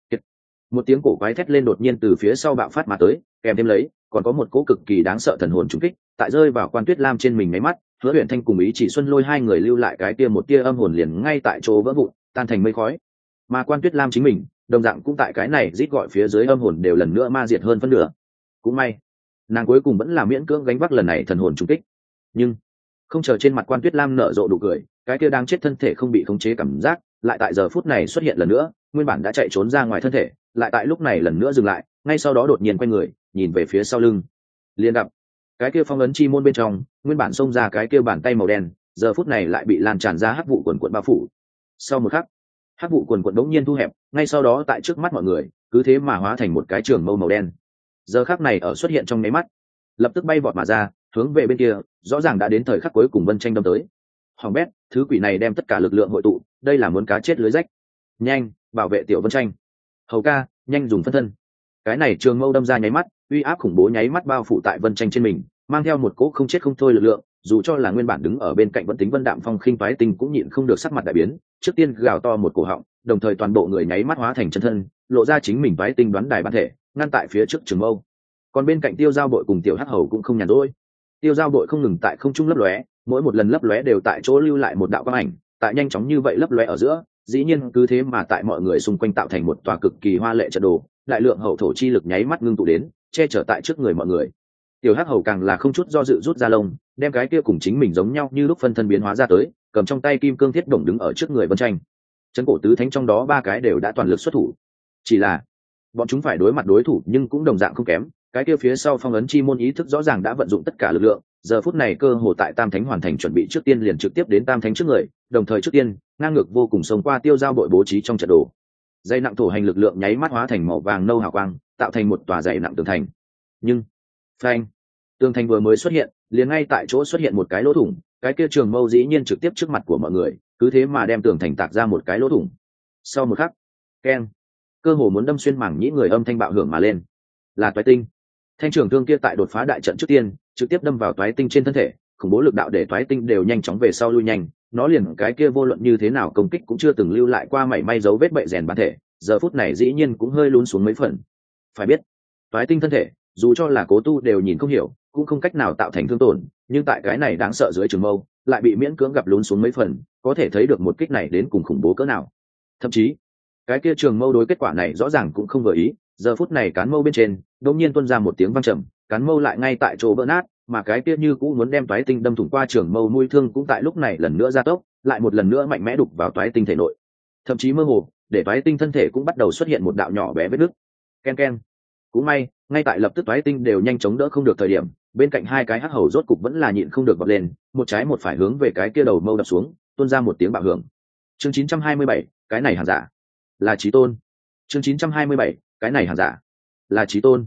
một tiếng cổ quái thét lên đột nhiên từ phía sau bạo phát mà tới, kèm thêm lấy còn có một cỗ cực kỳ đáng sợ thần hồn trúng kích, tại rơi vào Quan Tuyết Lam trên mình nháy mắt, Hứa Huyền Thanh cùng Ý Chỉ Xuân Lôi hai người lưu lại cái tia một tia âm hồn liền ngay tại chỗ vỡ vụn, tan thành mây khói. Mà Quan Tuyết Lam chính mình, đồng dạng cũng tại cái này rít gọi phía dưới âm hồn đều lần nữa ma diệt hơn phân nửa. Cũng may, nàng cuối cùng vẫn là miễn cưỡng gánh vác lần này thần hồn trúng kích. Nhưng không chờ trên mặt Quan Tuyết Lam nở rộ đủ cười, cái kia đang chết thân thể không bị khống chế cảm giác, lại tại giờ phút này xuất hiện lần nữa, nguyên bản đã chạy trốn ra ngoài thân thể, lại tại lúc này lần nữa dừng lại, ngay sau đó đột nhiên quay người, nhìn về phía sau lưng. Liền gặp cái kia phong ấn chi môn bên trong, nguyên bản xông ra cái kia bàn tay màu đen, giờ phút này lại bị lan tràn ra hắc vụ quần quần bao phủ. Sau một khắc, hắc vụ quần quần đống nhiên thu hẹp, ngay sau đó tại trước mắt mọi người, cứ thế mà hóa thành một cái trường mâu màu đen. Giờ khắc này ở xuất hiện trong nháy mắt, lập tức bay vọt mà ra, hướng về bên kia, rõ ràng đã đến thời khắc cuối cùng Vân Tranh đâm tới. Hoàng bét, thứ quỷ này đem tất cả lực lượng hội tụ, đây là muốn cá chết lưới rách. Nhanh, bảo vệ tiểu Vân Tranh. Hầu ca, nhanh dùng phân thân. Cái này trường mâu đâm ra nháy mắt, uy áp khủng bố nháy mắt bao phủ tại Vân Tranh trên mình, mang theo một cỗ không chết không thôi lực lượng, dù cho là nguyên bản đứng ở bên cạnh vẫn tính Vân Đạm Phong khinh toái tinh cũng nhịn không được sắc mặt đại biến, trước tiên gào to một cổ họng, đồng thời toàn bộ người nháy mắt hóa thành chân thân, lộ ra chính mình toái tinh đoán đài bản thể, ngăn tại phía trước trường mâu. Còn bên cạnh Tiêu Giao Bội cùng Tiểu Hắc Hầu cũng không nhàn rỗi. Tiêu Giao Bội không ngừng tại không trung lấp lóe, mỗi một lần lấp lóe đều tại chỗ lưu lại một đạo quang ảnh, tại nhanh chóng như vậy lấp lóe ở giữa, dĩ nhiên cứ thế mà tại mọi người xung quanh tạo thành một tòa cực kỳ hoa lệ trận đồ, đại lượng hậu thổ chi lực nháy mắt ngưng tụ đến, che chở tại trước người mọi người. Tiểu Hắc Hầu càng là không chút do dự rút ra lông, đem cái kia cùng chính mình giống nhau như lúc phân thân biến hóa ra tới, cầm trong tay kim cương thiết đồng đứng ở trước người Vân Tranh. Trấn cổ tứ thánh trong đó ba cái đều đã toàn lực xuất thủ, chỉ là bọn chúng phải đối mặt đối thủ nhưng cũng đồng dạng không kém, cái kia phía sau phong ấn chi môn ý thức rõ ràng đã vận dụng tất cả lực lượng, giờ phút này cơ hồ tại Tam Thánh hoàn thành chuẩn bị trước tiên liền trực tiếp đến Tam Thánh trước người, đồng thời trước tiên ngang ngược vô cùng xông qua Tiêu Giao Bội bố trí trong trận đồ. Dây nặng thổ hành lực lượng nháy mắt hóa thành màu vàng nâu hào quang, tạo thành một tòa dày nặng tường thành. Nhưng phanh, tường thành vừa mới xuất hiện, liền ngay tại chỗ xuất hiện một cái lỗ thủng, cái kia trường mâu dĩ nhiên trực tiếp trước mặt của mọi người, cứ thế mà đem tường thành tạc ra một cái lỗ thủng. Sau một khắc, keng, cơ hồ muốn đâm xuyên mảng nhĩ người âm thanh bạo hưởng mà lên. Là toái tinh. Thanh trường thương kia tại đột phá đại trận trước tiên, trực tiếp đâm vào toái tinh trên thân thể, khủng bố lực đạo để toái tinh đều nhanh chóng về sau lui nhanh, nó liền cái kia vô luận như thế nào công kích cũng chưa từng lưu lại qua mảy may dấu vết bệ rèn bản thể, giờ phút này dĩ nhiên cũng hơi lún xuống mấy phần. Phải biết, toái tinh thân thể, dù cho là cố tu đều nhìn không hiểu, cũng không cách nào tạo thành thương tổn, nhưng tại cái này đáng sợ dưới trường mâu, lại bị miễn cưỡng gặp lún xuống mấy phần, có thể thấy được một kích này đến cùng khủng bố cỡ nào. Thậm chí, cái kia trường mâu đối kết quả này rõ ràng cũng không vừa ý, giờ phút này cán mâu bên trên đột nhiên tuôn ra một tiếng vang trầm, cán mâu lại ngay tại chỗ vỡ nát, mà cái kia như cũ muốn đem toái tinh đâm thủng qua trường mâu mũi thương cũng tại lúc này lần nữa gia tốc, lại một lần nữa mạnh mẽ đục vào toái tinh thể nội, thậm chí mơ hồ để toái tinh thân thể cũng bắt đầu xuất hiện một đạo nhỏ bé vết nứt. Ken ken. Cũng may, ngay tại lập tức toái tinh đều nhanh chóng đỡ không được thời điểm, bên cạnh hai cái hắc hầu rốt cục vẫn là nhịn không được vọt lên, một trái một phải hướng về cái kia đầu mâu đập xuống, tuôn ra một tiếng bạo hưởng. Chương chín trăm hai mươi bảy, cái này hàng giả là chí tôn. Chương chín trăm hai mươi bảy, cái này hàng giả là chí tôn.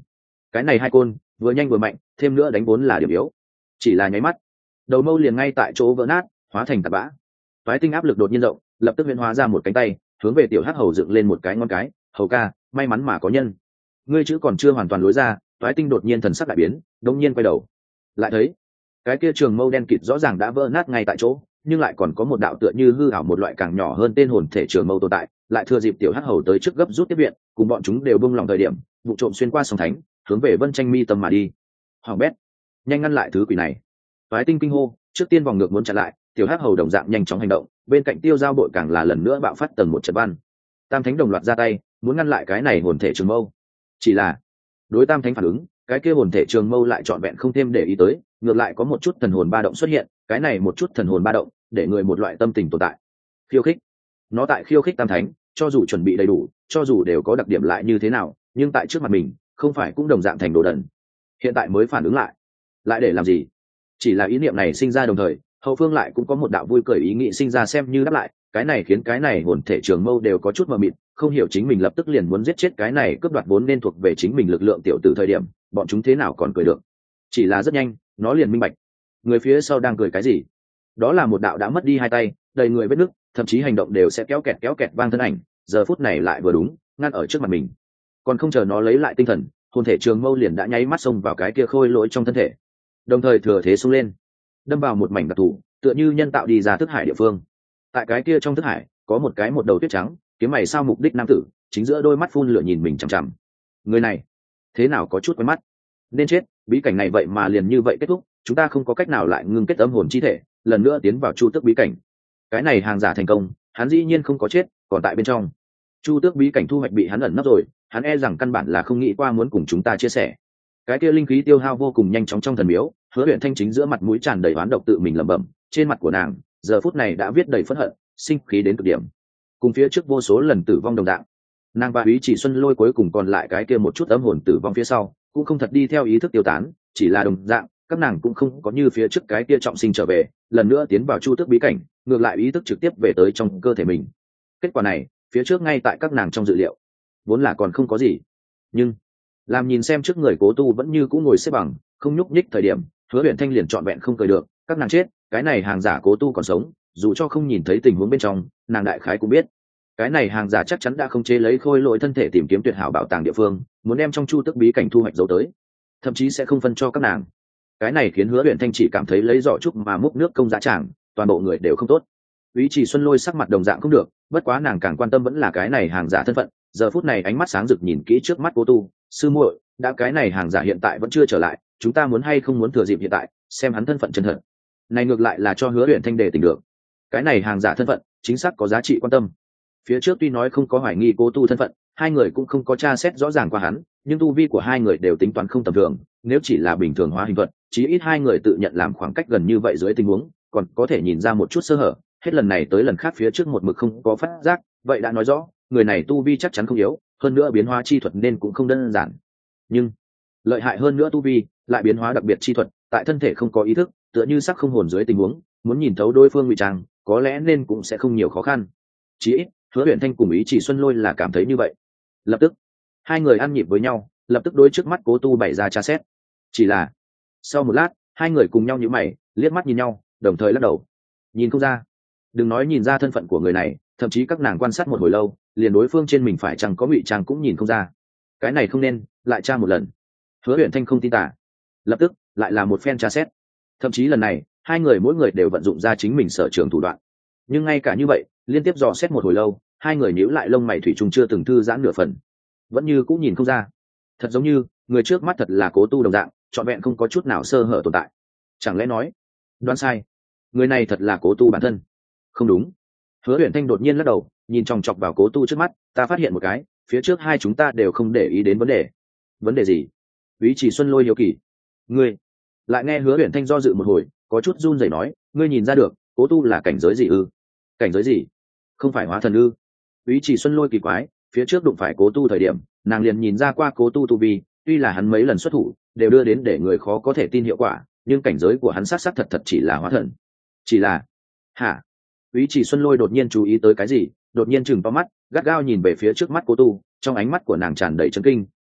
cái này hai côn vừa nhanh vừa mạnh, thêm nữa đánh vốn là điểm yếu, chỉ là nháy mắt đầu mâu liền ngay tại chỗ vỡ nát, hóa thành tạt bã. Toái Tinh áp lực đột nhiên rộng, lập tức huyễn hóa ra một cánh tay, hướng về tiểu hắc hầu dựng lên một cái ngón cái. Hầu ca, may mắn mà có nhân. Ngươi chữ còn chưa hoàn toàn lối ra, Toái Tinh đột nhiên thần sắc đại biến, đột nhiên quay đầu, lại thấy cái kia trường mâu đen kịt rõ ràng đã vỡ nát ngay tại chỗ, nhưng lại còn có một đạo tựa như hư ảo một loại càng nhỏ hơn tên hồn thể trường mâu tồn tại, lại thừa dịp tiểu hắc hầu tới trước gấp rút tiếp viện, cùng bọn chúng đều bung lòng thời điểm, vụ trộm xuyên qua sông thánh, hướng về Vân Tranh mi tâm mà đi. Hoàng bét, nhanh ngăn lại thứ quỷ này! Toái Tinh kinh hô, trước tiên vòng ngược muốn chặn lại, tiểu hắc hầu đồng dạng nhanh chóng hành động, bên cạnh tiêu giao bội càng là lần nữa bạo phát tầng một trận văn. Tam thánh đồng loạt ra tay, muốn ngăn lại cái này hồn thể trường mâu. Chỉ là đối tam thánh phản ứng, cái kia hồn thể trường mâu lại trọn vẹn không thêm để ý tới, ngược lại có một chút thần hồn ba động xuất hiện, cái này một chút thần hồn ba động để người một loại tâm tình tồn tại. Khiêu khích, nó tại khiêu khích tam thánh, cho dù chuẩn bị đầy đủ, cho dù đều có đặc điểm lại như thế nào, nhưng tại trước mặt mình không phải cũng đồng dạng thành đồ đần. Hiện tại mới phản ứng lại, lại để làm gì? Chỉ là ý niệm này sinh ra đồng thời, hậu phương lại cũng có một đạo vui cười ý nghĩ sinh ra xem như đáp lại, cái này khiến cái này hồn thể trường mâu đều có chút mờ mịt, không hiểu chính mình lập tức liền muốn giết chết cái này cướp đoạt vốn nên thuộc về chính mình lực lượng tiểu tử thời điểm, bọn chúng thế nào còn cười được. Chỉ là rất nhanh nó liền minh bạch, người phía sau đang cười cái gì. Đó là một đạo đã mất đi hai tay, đầy người vết nứt, thậm chí hành động đều sẽ kéo kẹt kéo kẹt vang thân ảnh, giờ phút này lại vừa đúng ngăn ở trước mặt mình. Còn không chờ nó lấy lại tinh thần, hồn thể trường mâu liền đã nháy mắt xông vào cái kia khôi lỗi trong thân thể, đồng thời thừa thế xông lên, đâm vào một mảnh đặc thù, tựa như nhân tạo đi ra thức hải địa phương. Tại cái kia trong thức hải có một cái một đầu tuyết trắng, kiếm mày sao mục đích nam tử, chính giữa đôi mắt phun lửa nhìn mình chằm chằm. Người này thế nào có chút quen mắt, nên chết. Bí cảnh này vậy mà liền như vậy kết thúc, chúng ta không có cách nào lại ngưng kết âm hồn chi thể lần nữa tiến vào chu tước bí cảnh. Cái này hàng giả thành công, hắn dĩ nhiên không có chết, còn tại bên trong chu tước bí cảnh thu hoạch bị hắn ẩn nấp rồi, hắn e rằng căn bản là không nghĩ qua muốn cùng chúng ta chia sẻ. Cái kia linh khí tiêu hao vô cùng nhanh chóng trong thần miếu, Hứa Huyền Thanh chính giữa mặt mũi tràn đầy oán độc tự mình lẩm bẩm, trên mặt của nàng giờ phút này đã viết đầy phẫn hận, sinh khí đến cực điểm, cùng phía trước vô số lần tử vong đồng dạng. Nàng và Úy Chỉ Xuân Lôi cuối cùng còn lại cái kia một chút âm hồn tử vong phía sau, cũng không thật đi theo ý thức tiêu tán, chỉ là đồng dạng, các nàng cũng không có như phía trước cái kia trọng sinh trở về, lần nữa tiến vào chu tước bí cảnh, ngược lại ý thức trực tiếp về tới trong cơ thể mình. Kết quả này, phía trước ngay tại các nàng trong dự liệu, vốn là còn không có gì, nhưng làm nhìn xem trước người Cố Tu vẫn như cũ ngồi xếp bằng, không nhúc nhích thời điểm, Hứa Huyền Thanh liền trọn vẹn không cười được, các nàng chết, cái này hàng giả Cố Tu còn sống, dù cho không nhìn thấy tình huống bên trong, nàng đại khái cũng biết, cái này hàng giả chắc chắn đã không chế lấy khôi lỗi thân thể tìm kiếm tuyệt hảo bảo tàng địa phương, muốn đem trong chu tước bí cảnh thu hoạch dấu tới, thậm chí sẽ không phân cho các nàng. Cái này khiến Hứa Huyền Thanh chỉ cảm thấy lấy giỏ trúc mà múc nước công giá tràng, toàn bộ người đều không tốt. Úy Chỉ Xuân Lôi sắc mặt đồng dạng không được, bất quá nàng càng quan tâm vẫn là cái này hàng giả thân phận, giờ phút này ánh mắt sáng rực nhìn kỹ trước mắt Cố Tu, sư muội, đã cái này hàng giả hiện tại vẫn chưa trở lại, chúng ta muốn hay không muốn thừa dịp hiện tại, xem hắn thân phận chân thật. Này ngược lại là cho Hứa Huyền Thanh để tình được. Cái này hàng giả thân phận, chính xác có giá trị quan tâm. Phía trước tuy nói không có hoài nghi Cố Tu thân phận, hai người cũng không có tra xét rõ ràng qua hắn, nhưng tu vi của hai người đều tính toán không tầm thường, nếu chỉ là bình thường hóa hình thuật, chí ít hai người tự nhận làm khoảng cách gần như vậy dưới tình huống, còn có thể nhìn ra một chút sơ hở, hết lần này tới lần khác phía trước một mực không có phát giác, vậy đã nói rõ, người này tu vi chắc chắn không yếu, hơn nữa biến hóa chi thuật nên cũng không đơn giản. Nhưng lợi hại hơn nữa tu vi, lại biến hóa đặc biệt chi thuật, tại thân thể không có ý thức, tựa như sắc không hồn dưới tình huống, muốn nhìn thấu đối phương ngụy trang, có lẽ nên cũng sẽ không nhiều khó khăn. Chí ít, Hứa Huyền Thanh cùng Ý Chỉ Xuân Lôi là cảm thấy như vậy. Lập tức, hai người ăn nhịp với nhau, lập tức đối trước mắt Cố Tu bày ra tra xét. Chỉ là, sau một lát, hai người cùng nhau nhíu mày, liếc mắt nhìn nhau, đồng thời lắc đầu. Nhìn không ra. Đừng nói nhìn ra thân phận của người này, thậm chí các nàng quan sát một hồi lâu, liền đối phương trên mình phải chăng có ngụy trang cũng nhìn không ra. Cái này không nên, lại tra một lần. Hứa Huyền Thanh không tin tả. Lập tức, lại là một phen tra xét. Thậm chí lần này, hai người mỗi người đều vận dụng ra chính mình sở trường thủ đoạn. Nhưng ngay cả như vậy, liên tiếp dò xét một hồi lâu, hai người nhíu lại lông mày thủy chung chưa từng thư giãn nửa phần, vẫn như cũng nhìn không ra. Thật giống như người trước mắt thật là Cố Tu đồng dạng, trọn vẹn không có chút nào sơ hở tồn tại. Chẳng lẽ nói, đoán sai, người này thật là Cố Tu bản thân? Không đúng. Hứa Huyền Thanh đột nhiên lắc đầu, nhìn chòng chọc vào Cố Tu trước mắt, ta phát hiện một cái, phía trước hai chúng ta đều không để ý đến vấn đề. Vấn đề gì? Úy Chỉ Xuân Lôi hiếu kỳ. Ngươi lại nghe Hứa Huyền Thanh do dự một hồi, có chút run rẩy nói, ngươi nhìn ra được Cố Tu là cảnh giới gì ư? Cảnh giới gì? Không phải hóa thần ư? Úy Chỉ Xuân Lôi kỳ quái, phía trước đụng phải Cố Tu thời điểm, nàng liền nhìn ra qua Cố Tu tu vi, tuy là hắn mấy lần xuất thủ đều đưa đến để người khó có thể tin hiệu quả, nhưng cảnh giới của hắn sát sát thật thật chỉ là hóa thần. Chỉ là, hả? Úy Chỉ Xuân Lôi đột nhiên chú ý tới cái gì, đột nhiên chừng to mắt, gắt gao nhìn về phía trước mắt Cố Tu, trong ánh mắt của nàng tràn đầy chấn kinh,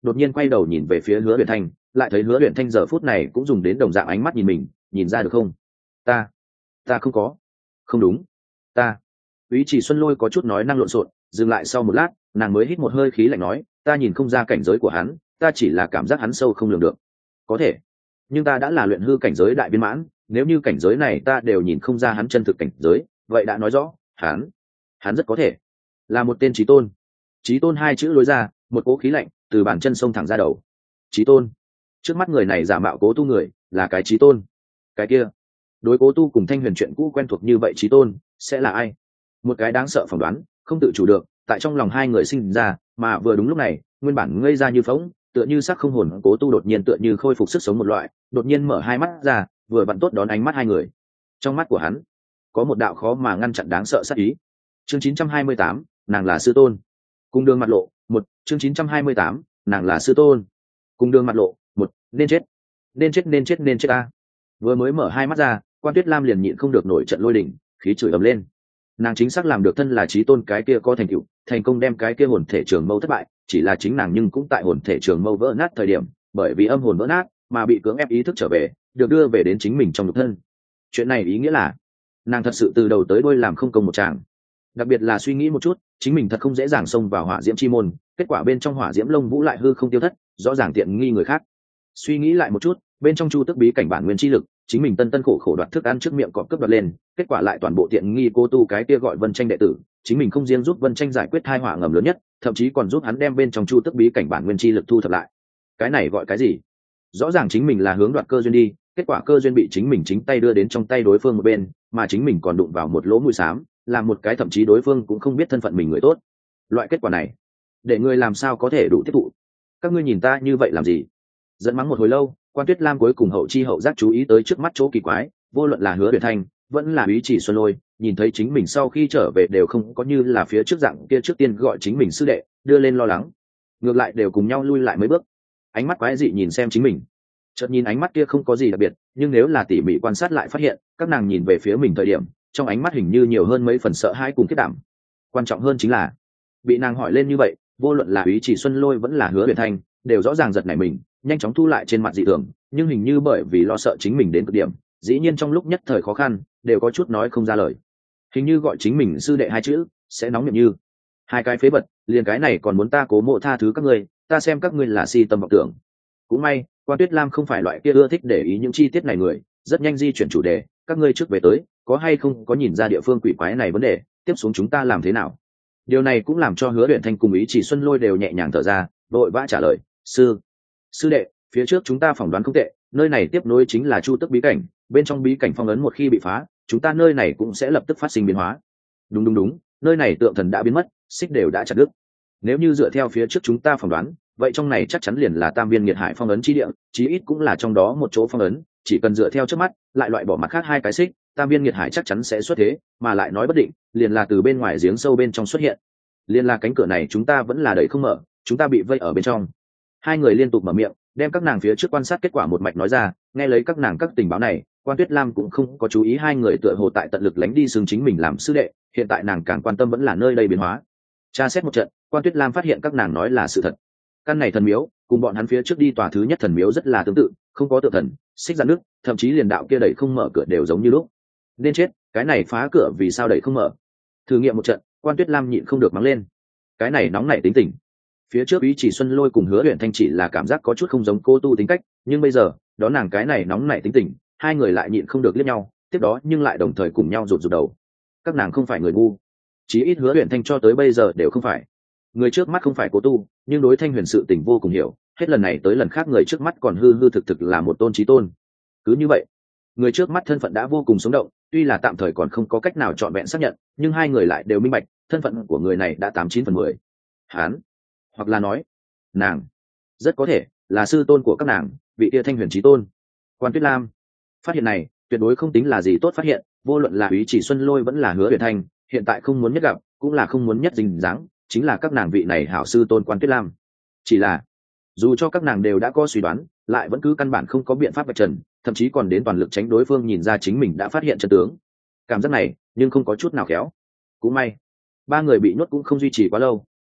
đột nhiên quay đầu nhìn về phía Hứa Huyền Thanh, lại thấy Hứa Huyền Thanh giờ phút này cũng dùng đến đồng dạng ánh mắt nhìn mình, nhìn ra được không? Ta, ta không có. Không đúng, ta. Úy Chỉ Xuân Lôi có chút nói năng lộn xộn, dừng lại sau một lát, nàng mới hít một hơi khí lạnh nói, ta nhìn không ra cảnh giới của hắn, ta chỉ là cảm giác hắn sâu không lường được. Có thể, nhưng ta đã là luyện hư cảnh giới đại viên mãn, nếu như cảnh giới này ta đều nhìn không ra hắn chân thực cảnh giới, vậy đã nói rõ, hắn, hắn rất có thể là một tên chí tôn. Chí tôn hai chữ lối ra, một cỗ khí lạnh từ bàn chân sông thẳng ra đầu. Chí tôn, trước mắt người này giả mạo Cố Tu người, là cái chí tôn. Cái kia, đối Cố Tu cùng Thanh Huyền chuyện cũ quen thuộc như vậy chí tôn sẽ là ai? Một cái đáng sợ phỏng đoán, không tự chủ được, tại trong lòng hai người sinh ra, mà vừa đúng lúc này, nguyên bản ngây ra như phỗng, tựa như sắc không hồn Cố Tu đột nhiên tựa như khôi phục sức sống một loại, đột nhiên mở hai mắt ra, vừa vặn tốt đón ánh mắt hai người. Trong mắt của hắn, có một đạo khó mà ngăn chặn đáng sợ sát ý. Chương chín trăm hai mươi tám, nàng là sư tôn. Cùng đường mặt lộ, một, chương chín trăm hai mươi tám, nàng là sư tôn. Cùng đường mặt lộ, một, nên chết, nên chết nên chết nên chết ta. Vừa mới mở hai mắt ra, Quan Tuyết Lam liền nhịn không được nổi trận lôi đình, khí chửi ầm lên. Nàng chính xác làm được thân là chí tôn cái kia có thành tựu, thành công đem cái kia hồn thể trường mâu thất bại, chỉ là chính nàng nhưng cũng tại hồn thể trường mâu vỡ nát thời điểm, bởi vì âm hồn vỡ nát mà bị cưỡng ép ý thức trở về, được đưa về đến chính mình trong nhục thân. Chuyện này ý nghĩa là nàng thật sự từ đầu tới đuôi làm không công một tràng. Đặc biệt là suy nghĩ một chút, chính mình thật không dễ dàng xông vào hỏa diễm chi môn, kết quả bên trong hỏa diễm lông vũ lại hư không tiêu thất, rõ ràng tiện nghi người khác. Suy nghĩ lại một chút, bên trong chu tức bí cảnh bản nguyên chi lực, chính mình tân tân khổ khổ đoạt thức ăn trước miệng cọp cướp đoạt lên, kết quả lại toàn bộ tiện nghi Cô Tu cái kia gọi Vân Tranh đệ tử, chính mình không riêng giúp Vân Tranh giải quyết tai họa ngầm lớn nhất, thậm chí còn giúp hắn đem bên trong chu tức bí cảnh bản nguyên chi lực thu thập lại. Cái này gọi cái gì? Rõ ràng chính mình là hướng đoạt cơ duyên đi, kết quả cơ duyên bị chính mình chính tay đưa đến trong tay đối phương một bên, mà chính mình còn đụng vào một lỗ mũi xám, làm một cái thậm chí đối phương cũng không biết thân phận mình người tốt. Loại kết quả này, để ngươi làm sao có thể đủ tiếp thụ? Các ngươi nhìn ta như vậy làm gì? Dẫn mắng một hồi lâu, Quan Tuyết Lam cuối cùng hậu chi hậu giác chú ý tới trước mắt chỗ kỳ quái, vô luận là Hứa Huyền Thanh, vẫn là Úy Chỉ Xuân Lôi, nhìn thấy chính mình sau khi trở về đều không có như là phía trước dạng kia trước tiên gọi chính mình sư đệ, đưa lên lo lắng, ngược lại đều cùng nhau lui lại mấy bước, ánh mắt quái dị nhìn xem chính mình. Chợt nhìn ánh mắt kia không có gì đặc biệt, nhưng nếu là tỉ mỉ quan sát lại phát hiện, các nàng nhìn về phía mình thời điểm, trong ánh mắt hình như nhiều hơn mấy phần sợ hãi cùng kết đảm. Quan trọng hơn chính là, bị nàng hỏi lên như vậy, vô luận là Úy Chỉ Xuân Lôi vẫn là Hứa Huyền Thanh, đều rõ ràng giật nảy mình, nhanh chóng thu lại trên mặt dị thường, nhưng hình như bởi vì lo sợ chính mình đến cực điểm, dĩ nhiên trong lúc nhất thời khó khăn, đều có chút nói không ra lời. Hình như gọi chính mình sư đệ hai chữ, sẽ nóng miệng như hai cái phế vật, liền cái này còn muốn ta Cố Mộ tha thứ các ngươi, ta xem các ngươi là si tâm vọng tưởng. Cũng may, Quan Tuyết Lam không phải loại kia ưa thích để ý những chi tiết này người, rất nhanh di chuyển chủ đề, các ngươi trước về tới, có hay không có nhìn ra địa phương quỷ quái này vấn đề, tiếp xuống chúng ta làm thế nào? Điều này cũng làm cho Hứa Huyền Thanh cùng Ý Chỉ Xuân Lôi đều nhẹ nhàng thở ra, vội vã trả lời, sư sư đệ, phía trước chúng ta phỏng đoán không tệ, nơi này tiếp nối chính là chu tức bí cảnh, bên trong bí cảnh phong ấn một khi bị phá, chúng ta nơi này cũng sẽ lập tức phát sinh biến hóa. Đúng đúng đúng, nơi này tượng thần đã biến mất, xích đều đã chặt đứt. Nếu như dựa theo phía trước chúng ta phỏng đoán, vậy trong này chắc chắn liền là Tam Viên Nghiệt Hải phong ấn chi địa, chí ít cũng là trong đó một chỗ phong ấn, chỉ cần dựa theo trước mắt, lại loại bỏ mặt khác hai cái xích, Tam Viên Nghiệt Hải chắc chắn sẽ xuất thế, mà lại nói bất định, liền là từ bên ngoài giếng sâu bên trong xuất hiện. Liên là cánh cửa này chúng ta vẫn là đẩy không mở, chúng ta bị vây ở bên trong. Hai người liên tục mở miệng, đem các nàng phía trước quan sát kết quả một mạch nói ra, nghe lấy các nàng các tình báo này, Quan Tuyết Lam cũng không có chú ý hai người tựa hồ tại tận lực lánh đi xương chính mình làm sư đệ, hiện tại nàng càng quan tâm vẫn là nơi đây biến hóa. Tra xét một trận, Quan Tuyết Lam phát hiện các nàng nói là sự thật. Căn này thần miếu, cùng bọn hắn phía trước đi tòa thứ nhất thần miếu rất là tương tự, không có tượng thần, xích dạn nước, thậm chí liền đạo kia đẩy không mở cửa đều giống như lúc. Nên chết, cái này phá cửa vì sao đẩy không mở? Thử nghiệm một trận, Quan Tuyết Lam nhịn không được mắng lên. Cái này nóng nảy tính tình. Phía trước Ý Chỉ Xuân Lôi cùng Hứa Huyền Thanh chỉ là cảm giác có chút không giống Cô Tu tính cách, nhưng bây giờ, đó nàng cái này nóng nảy tính tình, hai người lại nhịn không được liếc nhau, tiếp đó nhưng lại đồng thời cùng nhau rụt rụt đầu. Các nàng không phải người ngu, chí ít Hứa Huyền Thanh cho tới bây giờ đều không phải. Người trước mắt không phải Cô Tu, nhưng đối Thanh Huyền sự tình vô cùng hiểu, hết lần này tới lần khác người trước mắt còn hư hư thực thực là một tôn chí tôn. Cứ như vậy, người trước mắt thân phận đã vô cùng sống động, tuy là tạm thời còn không có cách nào trọn vẹn xác nhận, nhưng hai người lại đều minh bạch, thân phận của người này đã tám chín phần mười. Hán, hoặc là nói, nàng rất có thể là sư tôn của các nàng, vị kia Thanh Huyền chí tôn. Quan Tuyết Lam phát hiện này tuyệt đối không tính là gì tốt phát hiện, vô luận là Úy Chỉ Xuân Lôi vẫn là Hứa Huyền Thanh, hiện tại không muốn nhất gặp, cũng là không muốn nhất dính dáng, chính là các nàng vị này hảo sư tôn Quan Tuyết Lam. Chỉ là dù cho các nàng đều đã có suy đoán, lại vẫn cứ căn bản không có biện pháp vạch trần, thậm chí còn đến toàn lực tránh đối phương nhìn ra chính mình đã phát hiện chân tướng. Cảm giác này nhưng không có chút nào khéo. Cũng may ba người bị nhốt cũng không duy trì quá lâu, tại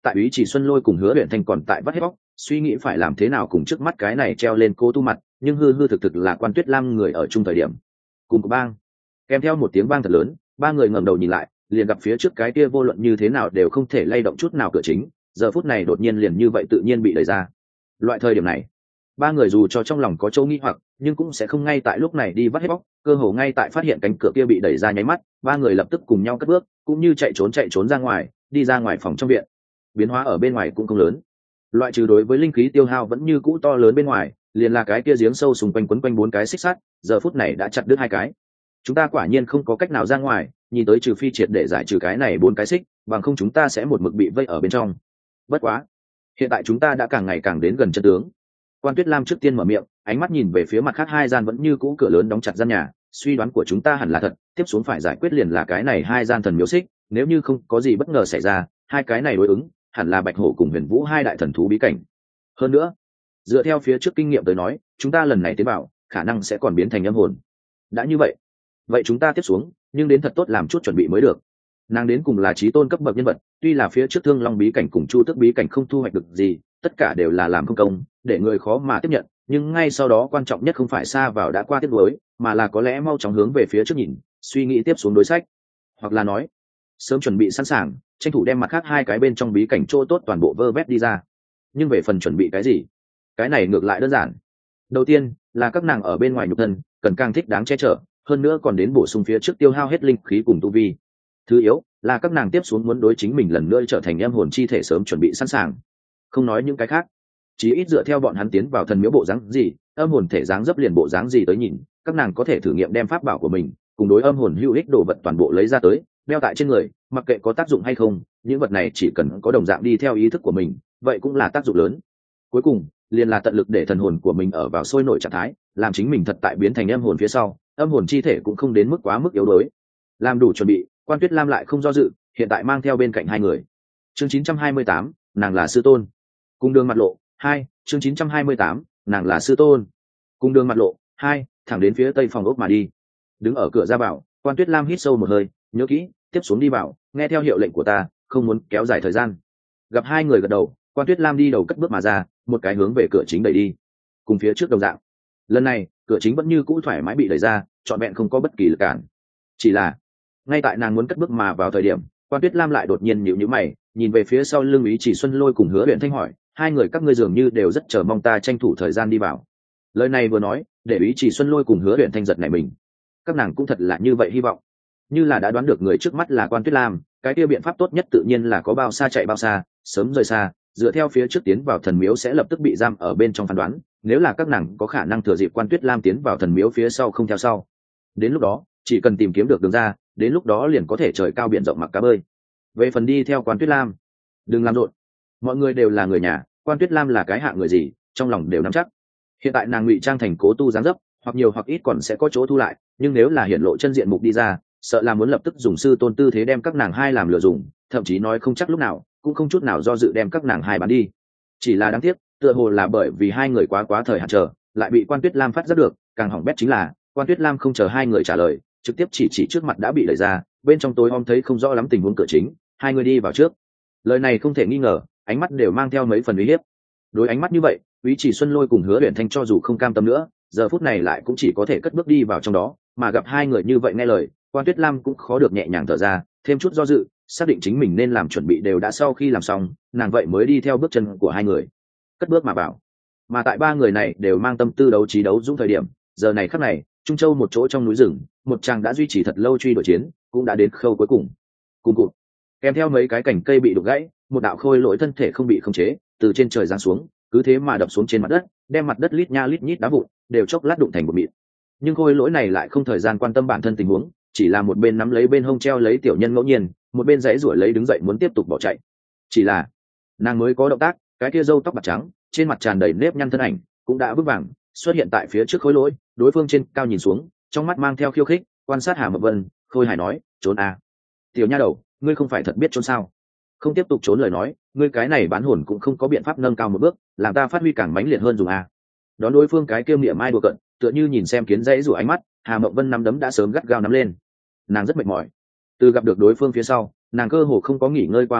tại ý chỉ xuân lôi cùng hứa luyện thanh còn tại vắt hết bóc suy nghĩ phải làm thế nào cùng trước mắt cái này treo lên cố tu mặt, nhưng hư hư thực thực là Quan Tuyết Lam người ở chung thời điểm. Cùng của bang kèm theo một tiếng vang thật lớn, ba người ngẩng đầu nhìn lại, liền gặp phía trước cái kia vô luận như thế nào đều không thể lay động chút nào cửa chính, giờ phút này đột nhiên liền như vậy tự nhiên bị đẩy ra. Loại thời điểm này, ba người dù cho trong lòng có chỗ nghi hoặc, nhưng cũng sẽ không ngay tại lúc này đi vắt hết bóc, cơ hồ ngay tại phát hiện cánh cửa kia bị đẩy ra nháy mắt, ba người lập tức cùng nhau cất bước, cũng như chạy trốn chạy trốn ra ngoài, đi ra ngoài phòng trong viện. Biến hóa ở bên ngoài cũng không lớn, loại trừ đối với linh khí tiêu hao vẫn như cũ to lớn bên ngoài, liền là cái kia giếng sâu xung quanh quấn quanh bốn cái xích sắt, giờ phút này đã chặt đứt hai cái. Chúng ta quả nhiên không có cách nào ra ngoài, nhìn tới trừ phi triệt để giải trừ cái này bốn cái xích, bằng không chúng ta sẽ một mực bị vây ở bên trong. Bất quá, hiện tại chúng ta đã càng ngày càng đến gần chân tướng. Quan Tuyết Lam trước tiên mở miệng, ánh mắt nhìn về phía mặt khác hai gian vẫn như cũ cửa lớn đóng chặt gian nhà, suy đoán của chúng ta hẳn là thật, tiếp xuống phải giải quyết liền là cái này hai gian thần miếu xích, nếu như không có gì bất ngờ xảy ra, hai cái này đối ứng hẳn là Bạch Hổ cùng Huyền Vũ hai đại thần thú bí cảnh. Hơn nữa, dựa theo phía trước kinh nghiệm tới nói, chúng ta lần này tiến vào khả năng sẽ còn biến thành âm hồn. Đã như vậy, vậy chúng ta tiếp xuống, nhưng đến thật tốt làm chút chuẩn bị mới được. Nàng đến cùng là chí tôn cấp bậc nhân vật, tuy là phía trước Thương Long bí cảnh cùng Chu Tước bí cảnh không thu hoạch được gì, tất cả đều là làm không công, để người khó mà tiếp nhận, nhưng ngay sau đó quan trọng nhất không phải xa vào đã qua tiếp nối, mà là có lẽ mau chóng hướng về phía trước nhìn, suy nghĩ tiếp xuống đối sách, hoặc là nói sớm chuẩn bị sẵn sàng, tranh thủ đem mặt khác hai cái bên trong bí cảnh chỗ tốt toàn bộ vơ vét đi ra. Nhưng về phần chuẩn bị cái gì, cái này ngược lại đơn giản. Đầu tiên là các nàng ở bên ngoài nhục thân cần càng thích đáng che chở, hơn nữa còn đến bổ sung phía trước tiêu hao hết linh khí cùng tu vi. Thứ yếu là các nàng tiếp xuống muốn đối chính mình lần nữa trở thành âm hồn chi thể sớm chuẩn bị sẵn sàng. Không nói những cái khác, chí ít dựa theo bọn hắn tiến vào thần miếu bộ dáng gì, âm hồn thể dáng dấp liền bộ dáng gì tới nhìn, các nàng có thể thử nghiệm đem pháp bảo của mình cùng đối âm hồn hữu ích đồ vật toàn bộ lấy ra tới, đeo tại trên người, mặc kệ có tác dụng hay không, những vật này chỉ cần có đồng dạng đi theo ý thức của mình, vậy cũng là tác dụng lớn. Cuối cùng liền là tận lực để thần hồn của mình ở vào sôi nổi trạng thái, làm chính mình thật tại biến thành âm hồn phía sau, âm hồn chi thể cũng không đến mức quá mức yếu đuối. Làm đủ chuẩn bị, Quan Tuyết Lam lại không do dự, hiện tại mang theo bên cạnh hai người. Chương chín trăm hai mươi tám, nàng là sư tôn. Cung đường mặt lộ hai, chương chín trăm hai mươi tám, nàng là sư tôn. Cung đường mặt lộ hai, thẳng đến phía tây phòng ốc mà đi. Đứng ở cửa ra vào, Quan Tuyết Lam hít sâu một hơi, nhớ kỹ, tiếp xuống đi vào, nghe theo hiệu lệnh của ta, không muốn kéo dài thời gian. Gặp hai người gật đầu, Quan Tuyết Lam đi đầu cất bước mà ra, một cái hướng về cửa chính đẩy đi. Cùng phía trước đồng dạng, lần này cửa chính vẫn như cũ thoải mái bị đẩy ra, trọn vẹn không có bất kỳ lực cản. Chỉ là ngay tại nàng muốn cất bước mà vào thời điểm, Quan Tuyết Lam lại đột nhiên nhíu nhíu mày, nhìn về phía sau lưng Ý Chỉ Xuân Lôi cùng Hứa Luyện Thanh hỏi, hai người các ngươi dường như đều rất chờ mong ta tranh thủ thời gian đi vào. Lời này vừa nói, để Ý Chỉ Xuân Lôi cùng Hứa Luyện Thanh giật nảy mình. Các nàng cũng thật là như vậy hy vọng, như là đã đoán được người trước mắt là Quan Tuyết Lam, cái kia biện pháp tốt nhất tự nhiên là có bao xa chạy bao xa, sớm rời xa, dựa theo phía trước tiến vào thần miếu sẽ lập tức bị giam ở bên trong phán đoán, nếu là các nàng có khả năng thừa dịp Quan Tuyết Lam tiến vào thần miếu phía sau không theo sau, đến lúc đó chỉ cần tìm kiếm được đường ra, đến lúc đó liền có thể trời cao biển rộng mặc cá bơi. Về phần đi theo Quan Tuyết Lam, đừng làm rộn, mọi người đều là người nhà, Quan Tuyết Lam là cái hạng người gì trong lòng đều nắm chắc. Hiện tại nàng ngụy trang thành cố tu dáng dấp, hoặc nhiều hoặc ít còn sẽ có chỗ thu lại, nhưng nếu là hiển lộ chân diện mục đi ra, sợ là muốn lập tức dùng sư tôn tư thế đem các nàng hai làm lừa dùng, thậm chí nói không chắc lúc nào cũng không chút nào do dự đem các nàng hai bán đi. Chỉ là đáng tiếc, tựa hồ là bởi vì hai người quá quá thời hạn chờ, lại bị Quan Tuyết Lam phát giác được. Càng hỏng bét chính là Quan Tuyết Lam không chờ hai người trả lời, trực tiếp chỉ chỉ trước mặt đã bị đẩy ra, bên trong tối om thấy không rõ lắm tình huống cửa chính, hai người đi vào trước. Lời này không thể nghi ngờ, ánh mắt đều mang theo mấy phần uy hiếp. Đối ánh mắt như vậy, Úy Chỉ Xuân Lôi cùng Hứa Uyển Thanh cho dù không cam tâm nữa, giờ phút này lại cũng chỉ có thể cất bước đi vào trong đó, mà gặp hai người như vậy nghe lời, Quan Tuyết Lam cũng khó được nhẹ nhàng thở ra, thêm chút do dự, xác định chính mình nên làm chuẩn bị đều đã sau khi làm xong, nàng vậy mới đi theo bước chân của hai người, cất bước mà vào. Mà tại ba người này đều mang tâm tư đấu trí đấu dũng thời điểm, giờ này khắc này, Trung Châu một chỗ trong núi rừng, một chàng đã duy trì thật lâu truy đuổi chiến, cũng đã đến khâu cuối cùng. Cùng cụt, kèm theo mấy cái cành cây bị đục gãy, một đạo khôi lỗi thân thể không bị khống chế, từ trên trời giáng xuống, cứ thế mà đập xuống trên mặt đất, đem mặt đất lít nha lít nhít đá vụn, đều chốc lát đụng thành một mịn. Nhưng khôi lỗi này lại không thời gian quan tâm bản thân tình huống, chỉ là một bên nắm lấy bên hông treo lấy tiểu nhân ngẫu nhiên, một bên giãy giụa lấy đứng dậy muốn tiếp tục bỏ chạy. Chỉ là nàng mới có động tác, cái kia râu tóc bạc trắng, trên mặt tràn đầy nếp nhăn thân ảnh, cũng đã vững vàng xuất hiện tại phía trước khối lỗi. Đối phương trên cao nhìn xuống, trong mắt mang theo khiêu khích, quan sát Hà Mộc Vân, khôi hài nói, trốn à? Tiểu nha đầu, ngươi không phải thật biết trốn sao? Không tiếp tục trốn lời nói, ngươi cái này bán hồn cũng không có biện pháp nâng cao một bước, làm ta phát huy càng mãnh liệt hơn dùng à? Đón đối phương cái kia miệng mai đùa cận, tựa như nhìn xem kiến dãy rủa ánh mắt, Hà Mộc Vân nắm đấm đã sớm gắt gao nắm lên. Nàng rất mệt mỏi, từ gặp được đối phương phía sau, nàng cơ hồ không có nghỉ ngơi qua một khắc,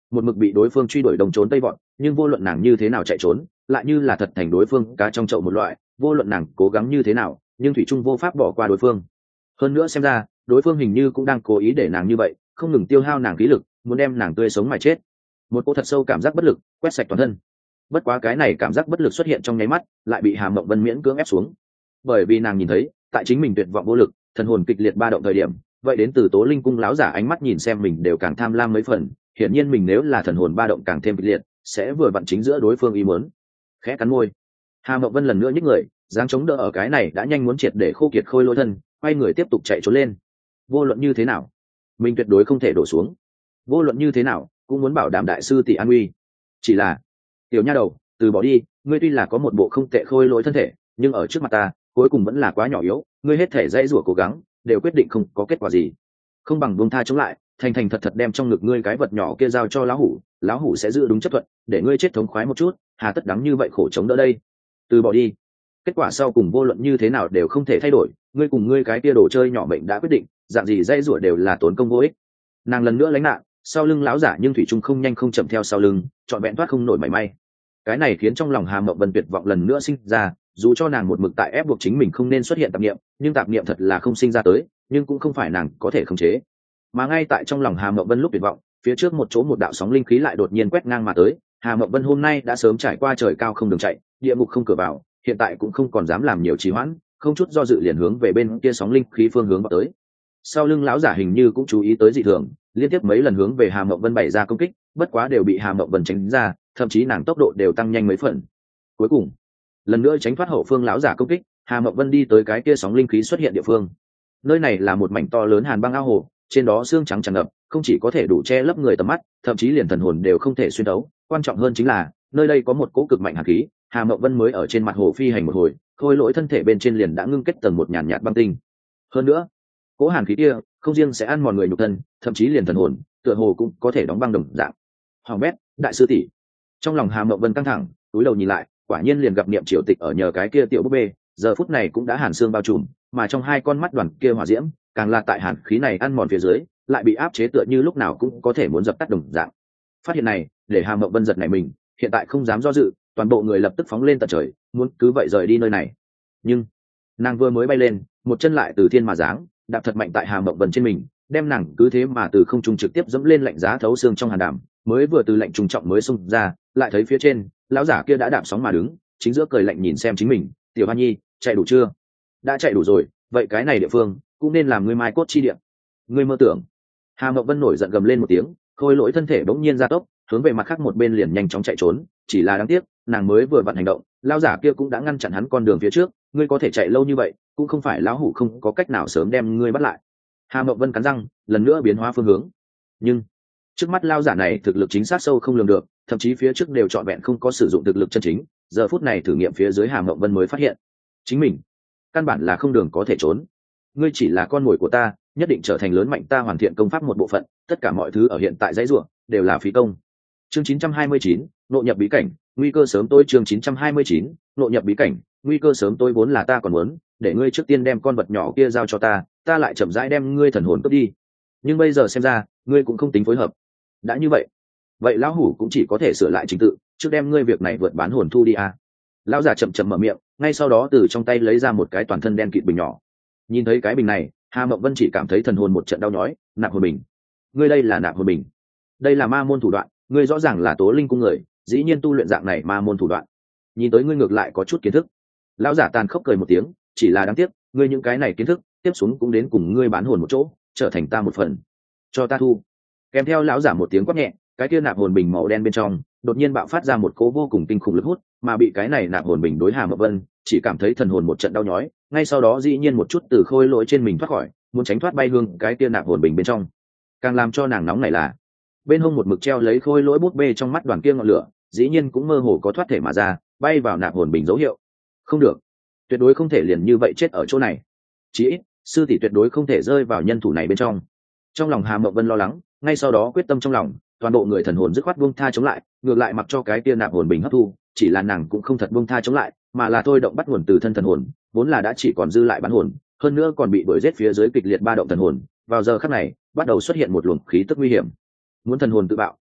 một mực bị đối phương truy đuổi đồng trốn tây vọn, nhưng vô luận nàng như thế nào chạy trốn lại như là thật thành đối phương cá trong chậu một loại, vô luận nàng cố gắng như thế nào nhưng thủy trung vô pháp bỏ qua đối phương. Hơn nữa xem ra đối phương hình như cũng đang cố ý để nàng như vậy, không ngừng tiêu hao nàng khí lực, muốn đem nàng tươi sống mà chết. Một cô thật sâu cảm giác bất lực quét sạch toàn thân. Bất quá cái này cảm giác bất lực xuất hiện trong nháy mắt lại bị Hà Mộng Vân miễn cưỡng ép xuống, bởi vì nàng nhìn thấy tại chính mình tuyệt vọng vô lực, thần hồn kịch liệt ba động thời điểm, vậy đến từ Tố Linh cung láo giả ánh mắt nhìn xem mình đều càng tham lam mấy phần. Hiển nhiên mình nếu là thần hồn ba động càng thêm kịch liệt sẽ vừa vặn chính giữa đối phương ý muốn. Khẽ cắn môi, Hà Mộng Vân lần nữa nhích người dáng chống đỡ ở cái này đã nhanh muốn triệt để khô kiệt khôi lỗi thân, quay người tiếp tục chạy trốn lên. Vô luận như thế nào mình tuyệt đối không thể đổ xuống, vô luận như thế nào cũng muốn bảo đảm đại sư tỷ an nguy. Chỉ là tiểu nha đầu, từ bỏ đi, ngươi tuy là có một bộ không tệ khôi lỗi thân thể nhưng ở trước mặt ta cuối cùng vẫn là quá nhỏ yếu, ngươi hết thể dãy rủa cố gắng đều quyết định không có kết quả gì. Không bằng buông tha chống lại, thành thành thật thật đem trong ngực ngươi cái vật nhỏ kia giao cho lão hủ, lão hủ sẽ giữ đúng chấp thuận để ngươi chết thống khoái một chút, hà tất đắng như vậy khổ chống đỡ đây. Từ bỏ đi, kết quả sau cùng vô luận như thế nào đều không thể thay đổi, ngươi cùng ngươi cái kia đồ chơi nhỏ mệnh đã quyết định, dạng gì dãy rủa đều là tốn công vô ích. Nàng lần nữa lánh nạn sau lưng láo giả nhưng thủy trung không nhanh không chậm theo sau lưng, trọn vẹn thoát không nổi mảy may. Cái này khiến trong lòng Hà Mộng Vân tuyệt vọng lần nữa sinh ra, dù cho nàng một mực tại ép buộc chính mình không nên xuất hiện tạp niệm, nhưng tạp niệm thật là không sinh ra tới, nhưng cũng không phải nàng có thể khống chế. Mà ngay tại trong lòng Hà Mộng Vân lúc tuyệt vọng, phía trước một chỗ một đạo sóng linh khí lại đột nhiên quét ngang mà tới. Hà Mộng Vân hôm nay đã sớm trải qua trời cao không đường chạy, địa ngục không cửa vào, hiện tại cũng không còn dám làm nhiều trì hoãn, không chút do dự liền hướng về bên kia sóng linh khí phương hướng vào tới. Sau lưng lão giả hình như cũng chú ý tới dị thường, liên tiếp mấy lần hướng về Hà Mộng Vân bày ra công kích, bất quá đều bị Hà Mộng Vân tránh ra, thậm chí nàng tốc độ đều tăng nhanh mấy phần. Cuối cùng lần nữa tránh thoát hậu phương lão giả công kích, Hà Mộng Vân đi tới cái kia sóng linh khí xuất hiện địa phương. Nơi này là một mảnh to lớn hàn băng ao hồ, trên đó xương trắng tràn ngập, không chỉ có thể đủ che lấp người tầm mắt, thậm chí liền thần hồn đều không thể xuyên đấu. Quan trọng hơn chính là nơi đây có một cỗ cực mạnh hàn khí. Hà Mộng Vân mới ở trên mặt hồ phi hành một hồi, khôi lỗi thân thể bên trên liền đã ngưng kết tầng một nhàn nhạt băng tinh. Hơn nữa cỗ hàn khí kia không riêng sẽ ăn mòn người nhục thân, thậm chí liền thần hồn tựa hồ cũng có thể đóng băng đồng dạng. Hoàng bét, đại sư tỷ. Trong lòng Hà Mộng Vân căng thẳng, túi đầu nhìn lại, quả nhiên liền gặp Niệm Triều Tịch ở nhờ cái kia tiểu búp bê, giờ phút này cũng đã hàn xương bao trùm, mà trong hai con mắt đoàn kia hỏa diễm, càng là tại hàn khí này ăn mòn phía dưới, lại bị áp chế tựa như lúc nào cũng có thể muốn dập tắt đồng dạng. Phát hiện này, để Hà Mộng Vân giật nảy mình, hiện tại không dám do dự, toàn bộ người lập tức phóng lên tận trời, muốn cứ vậy rời đi nơi này. Nhưng nàng vừa mới bay lên, một chân lại từ thiên mà giáng, đạp thật mạnh tại Hà Mộng Vân trên mình, đem nàng cứ thế mà từ không trung trực tiếp dẫm lên lạnh giá thấu xương trong hàn đàm, mới vừa từ lạnh trùng trọng mới xông ra, lại thấy phía trên lão giả kia đã đạp sóng mà đứng, chính giữa cười lạnh nhìn xem chính mình. Tiểu Hoa Nhi, chạy đủ chưa? Đã chạy đủ rồi, vậy cái này địa phương cũng nên làm ngươi mai cốt chi địa. Ngươi mơ tưởng. Hà Mộng Vân nổi giận gầm lên một tiếng, khôi lỗi thân thể bỗng nhiên ra tốc, hướng về mặt khác một bên liền nhanh chóng chạy trốn. Chỉ là đáng tiếc, nàng mới vừa vặn hành động, lão giả kia cũng đã ngăn chặn hắn con đường phía trước. Ngươi có thể chạy lâu như vậy, cũng không phải lão hủ không có cách nào sớm đem ngươi bắt lại. Hà Mộng Vân cắn răng, lần nữa biến hóa phương hướng. Nhưng trước mắt lão giả này thực lực chính xác sâu không lường được, thậm chí phía trước đều trọn vẹn không có sử dụng thực lực chân chính. Giờ phút này thử nghiệm phía dưới Hà Mộng Vân mới phát hiện, chính mình căn bản là không đường có thể trốn. Ngươi chỉ là con mồi của ta, nhất định trở thành lớn mạnh ta hoàn thiện công pháp một bộ phận, tất cả mọi thứ ở hiện tại dãy rủa đều là phí công. Chương chín trăm hai mươi chín, nội nhập bí cảnh, nguy cơ sớm tôi. Chương chín trăm hai mươi chín, nội nhập bí cảnh, nguy cơ sớm tôi. Vốn là ta còn muốn để ngươi trước tiên đem con vật nhỏ kia giao cho ta, ta lại chậm rãi đem ngươi thần hồn cướp đi. Nhưng bây giờ xem ra, ngươi cũng không tính phối hợp. Đã như vậy, vậy lão hủ cũng chỉ có thể sửa lại trình tự, trước đem ngươi việc này vượt bán hồn thu đi à. Lão già chậm chậm mở miệng, ngay sau đó từ trong tay lấy ra một cái toàn thân đen kịt bình nhỏ. Nhìn thấy cái bình này, Hà Mộng Vân chỉ cảm thấy thần hồn một trận đau nhói. Nạp hồn bình? Ngươi đây là nạp hồn bình? Đây là ma môn thủ đoạn, ngươi rõ ràng là Tố Linh cung người, dĩ nhiên tu luyện dạng này ma môn thủ đoạn. Nhìn tới ngươi ngược lại có chút kiến thức. Lão giả tàn khốc cười một tiếng, chỉ là đáng tiếc, ngươi những cái này kiến thức, tiếp xuống cũng đến cùng ngươi bán hồn một chỗ, trở thành ta một phần. Cho ta thu. Kèm theo lão giả một tiếng quát nhẹ, cái kia nạp hồn bình màu đen bên trong đột nhiên bạo phát ra một cỗ vô cùng kinh khủng lực hút, mà bị cái này nạp hồn bình đối Hà Mộng Vân chỉ cảm thấy thần hồn một trận đau nhói, ngay sau đó dĩ nhiên một chút từ khôi lỗi trên mình thoát khỏi, muốn tránh thoát bay hương cái kia nạp hồn bình bên trong. Càng làm cho nàng nóng này là bên hông một mực treo lấy khôi lỗi bút bê trong mắt đoàn kia ngọn lửa, dĩ nhiên cũng mơ hồ có thoát thể mà ra, bay vào nạp hồn bình dấu hiệu. Không được, tuyệt đối không thể liền như vậy chết ở chỗ này. Chí ít sư tỷ tuyệt đối không thể rơi vào nhân thủ này bên trong. Trong lòng Hà Mộng Vân lo lắng, ngay sau đó quyết tâm trong lòng, toàn bộ người thần hồn dứt khoát buông tha chống lại, ngược lại mặc cho cái kia nạp hồn bình hấp thu. Chỉ là nàng cũng không thật buông tha chống lại, mà là thôi động bắt nguồn từ thân thần hồn, vốn là đã chỉ còn dư lại bán hồn, hơn nữa còn bị đuổi giết phía dưới kịch liệt ba động thần hồn. Vào giờ khắc này, bắt đầu xuất hiện một luồng khí tức nguy hiểm. Muốn thần hồn tự bạo,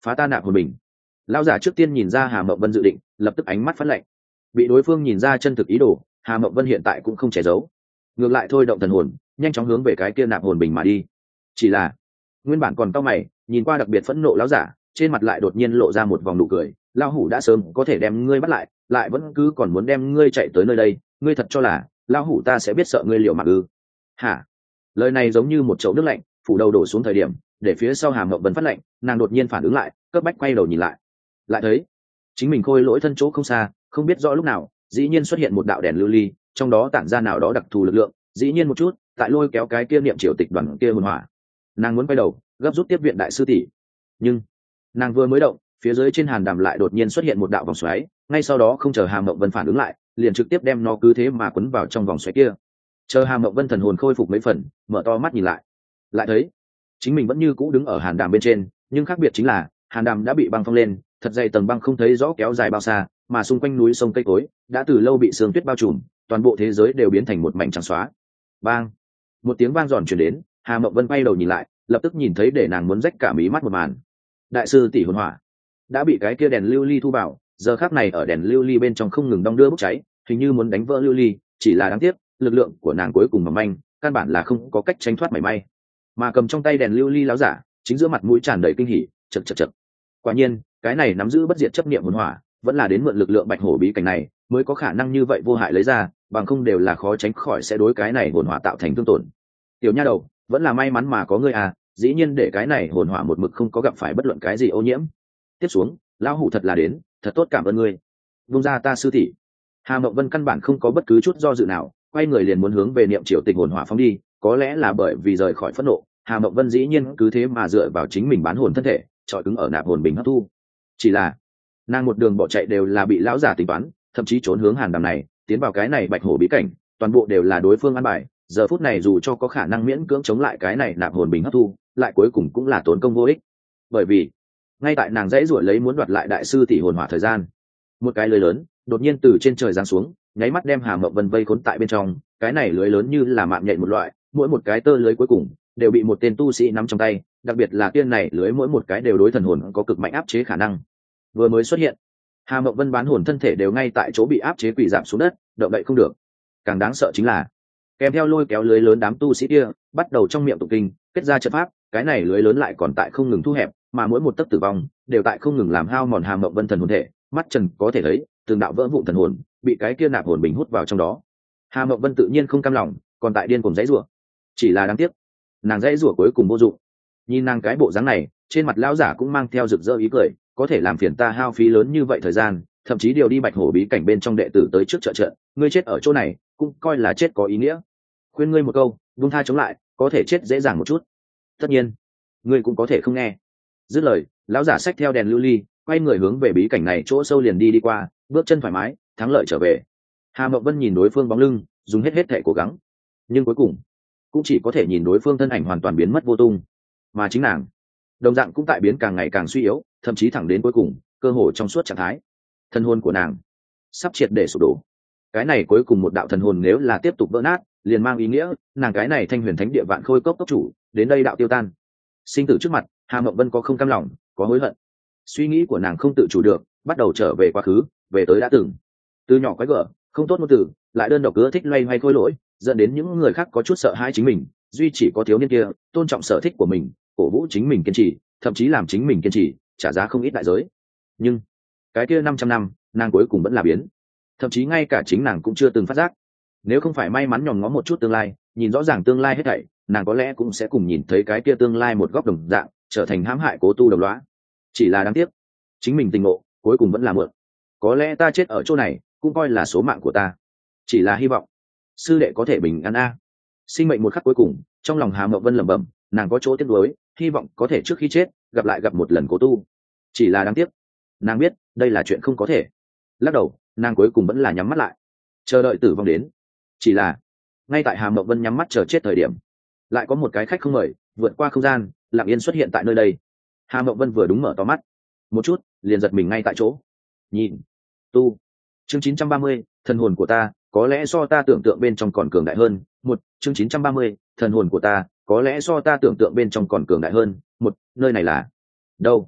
phá ta nạp hồn bình. Lão giả trước tiên nhìn ra Hà Mộng Vân dự định, lập tức ánh mắt phát lạnh. Bị đối phương nhìn ra chân thực ý đồ, Hà Mộng Vân hiện tại cũng không che giấu, ngược lại thôi động thần hồn, nhanh chóng hướng về cái kia nạp hồn bình mà đi. Chỉ là nguyên bản còn cau mày, nhìn qua đặc biệt phẫn nộ lão giả, trên mặt lại đột nhiên lộ ra một vòng nụ cười. Lão hủ đã sớm có thể đem ngươi bắt lại, lại vẫn cứ còn muốn đem ngươi chạy tới nơi đây, ngươi thật cho là lão hủ ta sẽ biết sợ ngươi liệu mạng ư? Hả? Lời này giống như một chậu nước lạnh phủ đầu đổ xuống thời điểm, để phía sau Hà Mộng Vân phát lạnh, nàng đột nhiên phản ứng lại, cấp bách quay đầu nhìn lại, lại thấy chính mình khôi lỗi thân chỗ không xa, không biết rõ lúc nào dĩ nhiên xuất hiện một đạo đèn lưu ly, trong đó tản ra nào đó đặc thù lực lượng, dĩ nhiên một chút tại lôi kéo cái kia niệm triều tịch đoàn kia hồn hỏa. Nàng muốn quay đầu gấp rút tiếp viện đại sư tỷ, nhưng nàng vừa mới động, phía dưới trên hàn đàm lại đột nhiên xuất hiện một đạo vòng xoáy, ngay sau đó không chờ Hà Mộng Vân phản ứng lại, liền trực tiếp đem nó cứ thế mà quấn vào trong vòng xoáy kia. Chờ Hà Mộng Vân thần hồn khôi phục mấy phần, mở to mắt nhìn lại, lại thấy chính mình vẫn như cũ đứng ở hàn đàm bên trên, nhưng khác biệt chính là hàn đàm đã bị băng phong lên, thật dày tầng băng không thấy rõ kéo dài bao xa, mà xung quanh núi sông cây cối đã từ lâu bị sương tuyết bao trùm, toàn bộ thế giới đều biến thành một mảnh trắng xóa. Bang! Một tiếng vang giòn truyền đến, Hà Mộng Vân quay đầu nhìn lại, lập tức nhìn thấy để nàng muốn rách cả mí mắt một màn. Đại sư tỷ hồn hỏa đã bị cái kia đèn lưu ly thu vào, giờ khắc này ở đèn lưu ly bên trong không ngừng đong đưa bốc cháy, hình như muốn đánh vỡ lưu ly, chỉ là đáng tiếc, lực lượng của nàng cuối cùng mỏng manh, căn bản là không có cách tránh thoát mảy may. Mà cầm trong tay đèn lưu ly láo giả, chính giữa mặt mũi tràn đầy kinh hỉ, chậc chậc chậc. Quả nhiên, cái này nắm giữ bất diệt chấp niệm hồn hỏa, vẫn là đến mượn lực lượng bạch hổ bí cảnh này, mới có khả năng như vậy vô hại lấy ra, bằng không đều là khó tránh khỏi sẽ đối cái này hồn hỏa tạo thành thương tổn. Tiểu nha đầu, vẫn là may mắn mà có ngươi à, dĩ nhiên để cái này hồn hỏa một mực không có gặp phải bất luận cái gì ô nhiễm. Tiếp xuống, lão hủ thật là đến, thật tốt cảm ơn ngươi. Vung ra ta sư tỷ. Hà Mộng Vân căn bản không có bất cứ chút do dự nào, quay người liền muốn hướng về niệm triều tịch hồn hỏa phóng đi, có lẽ là bởi vì rời khỏi phẫn nộ, Hà Mộng Vân dĩ nhiên cứ thế mà dựa vào chính mình bán hồn thân thể, trọi cứng ở nạp hồn bình hấp thu. Chỉ là nàng một đường bỏ chạy đều là bị lão giả tính toán, thậm chí trốn hướng hàn đàm này, tiến vào cái này bạch hổ bí cảnh, toàn bộ đều là đối phương ăn bài. Giờ phút này dù cho có khả năng miễn cưỡng chống lại cái này nạp hồn bình hấp thu, lại cuối cùng cũng là tốn công vô ích. Bởi vì ngay tại nàng dãy ruổi lấy muốn đoạt lại đại sư tỷ hồn hỏa thời gian, một cái lưới lớn đột nhiên từ trên trời giáng xuống, nháy mắt đem Hà Mộng Vân vây khốn tại bên trong. Cái này lưới lớn như là mạng nhện một loại, mỗi một cái tơ lưới cuối cùng đều bị một tên tu sĩ nắm trong tay, đặc biệt là tiên này lưới mỗi một cái đều đối thần hồn có cực mạnh áp chế khả năng. Vừa mới xuất hiện, Hà Mộng Vân bán hồn thân thể đều ngay tại chỗ bị áp chế quỳ giảm xuống đất, động đậy không được. Càng đáng sợ chính là kèm theo lôi kéo lưới lớn, đám tu sĩ kia bắt đầu trong miệng tụng kinh, kết ra trận pháp. Cái này lưới lớn lại còn tại không ngừng thu hẹp, mà mỗi một tấc tử vong đều tại không ngừng làm hao mòn Hà Mộng Vân thần hồn thể. Mắt trần có thể thấy từng đạo vỡ vụn thần hồn bị cái kia nạp hồn bình hút vào trong đó. Hà Mộng Vân tự nhiên không cam lòng, còn tại điên cuồng dãy rủa. Chỉ là đáng tiếc, nàng dãy rủa cuối cùng vô dụng. Nhìn nàng cái bộ dáng này, trên mặt lão giả cũng mang theo rực rỡ ý cười, có thể làm phiền ta hao phí lớn như vậy thời gian, thậm chí điều đi bạch hổ bí cảnh bên trong đệ tử tới trước trợ trợ, ngươi chết ở chỗ này cũng coi là chết có ý nghĩa. Khuyên ngươi một câu, buông tha chống lại, có thể chết dễ dàng một chút. Tất nhiên, ngươi cũng có thể không nghe. Dứt lời, lão giả xách theo đèn lưu ly, quay người hướng về bí cảnh này chỗ sâu liền đi đi qua, bước chân thoải mái, thắng lợi trở về. Hà Mộng Vân nhìn đối phương bóng lưng, dùng hết hết thể cố gắng, nhưng cuối cùng cũng chỉ có thể nhìn đối phương thân ảnh hoàn toàn biến mất vô tung, mà chính nàng đồng dạng cũng tại biến càng ngày càng suy yếu, thậm chí thẳng đến cuối cùng cơ hồ trong suốt trạng thái. Thân hồn của nàng sắp triệt để sụp đổ. Cái này cuối cùng một đạo thần hồn nếu là tiếp tục vỡ nát, liền mang ý nghĩa nàng cái này thanh huyền thánh địa vạn khôi cốc cốc chủ đến đây đạo tiêu tan. Sinh tử trước mặt, Hà Mộng Vân có không cam lòng, có hối hận. Suy nghĩ của nàng không tự chủ được, bắt đầu trở về quá khứ, về tới đã từng. Từ nhỏ quái gở, không tốt ngôn từ, lại đơn độc cứ thích loay hoay khôi lỗi, dẫn đến những người khác có chút sợ hãi chính mình. Duy chỉ có thiếu niên kia tôn trọng sở thích của mình, cổ vũ chính mình kiên trì, thậm chí làm chính mình kiên trì, trả giá không ít đại giới. Nhưng cái kia năm trăm năm, nàng cuối cùng vẫn là biến. Thậm chí ngay cả chính nàng cũng chưa từng phát giác. Nếu không phải may mắn nhòm ngó một chút tương lai, nhìn rõ ràng tương lai hết thảy, nàng có lẽ cũng sẽ cùng nhìn thấy cái kia tương lai một góc đồng dạng, trở thành hãm hại cố tu đồng lõa. Chỉ là đáng tiếc, chính mình tình ngộ cuối cùng vẫn là mượn. Có lẽ ta chết ở chỗ này cũng coi là số mạng của ta, chỉ là hy vọng sư đệ có thể bình an a. Sinh mệnh một khắc cuối cùng, trong lòng Hà Mộng Vân lẩm bẩm, nàng có chỗ tiếc nuối, hy vọng có thể trước khi chết gặp lại gặp một lần cố tu. Chỉ là đáng tiếc, nàng biết đây là chuyện không có thể. Lắc đầu, nàng cuối cùng vẫn là nhắm mắt lại, chờ đợi tử vong đến. Chỉ là ngay tại Hà Mộng Vân nhắm mắt chờ chết thời điểm, lại có một cái khách không mời vượt qua không gian, lặng yên xuất hiện tại nơi đây. Hà Mộng Vân vừa đúng mở to mắt một chút, liền giật mình ngay tại chỗ. Nhìn tu chương chín trăm ba mươi, thần hồn của ta có lẽ so ta tưởng tượng bên trong còn cường đại hơn. Một chương chín trăm ba mươi, thần hồn của ta có lẽ so ta tưởng tượng bên trong còn cường đại hơn. Một nơi này là đâu?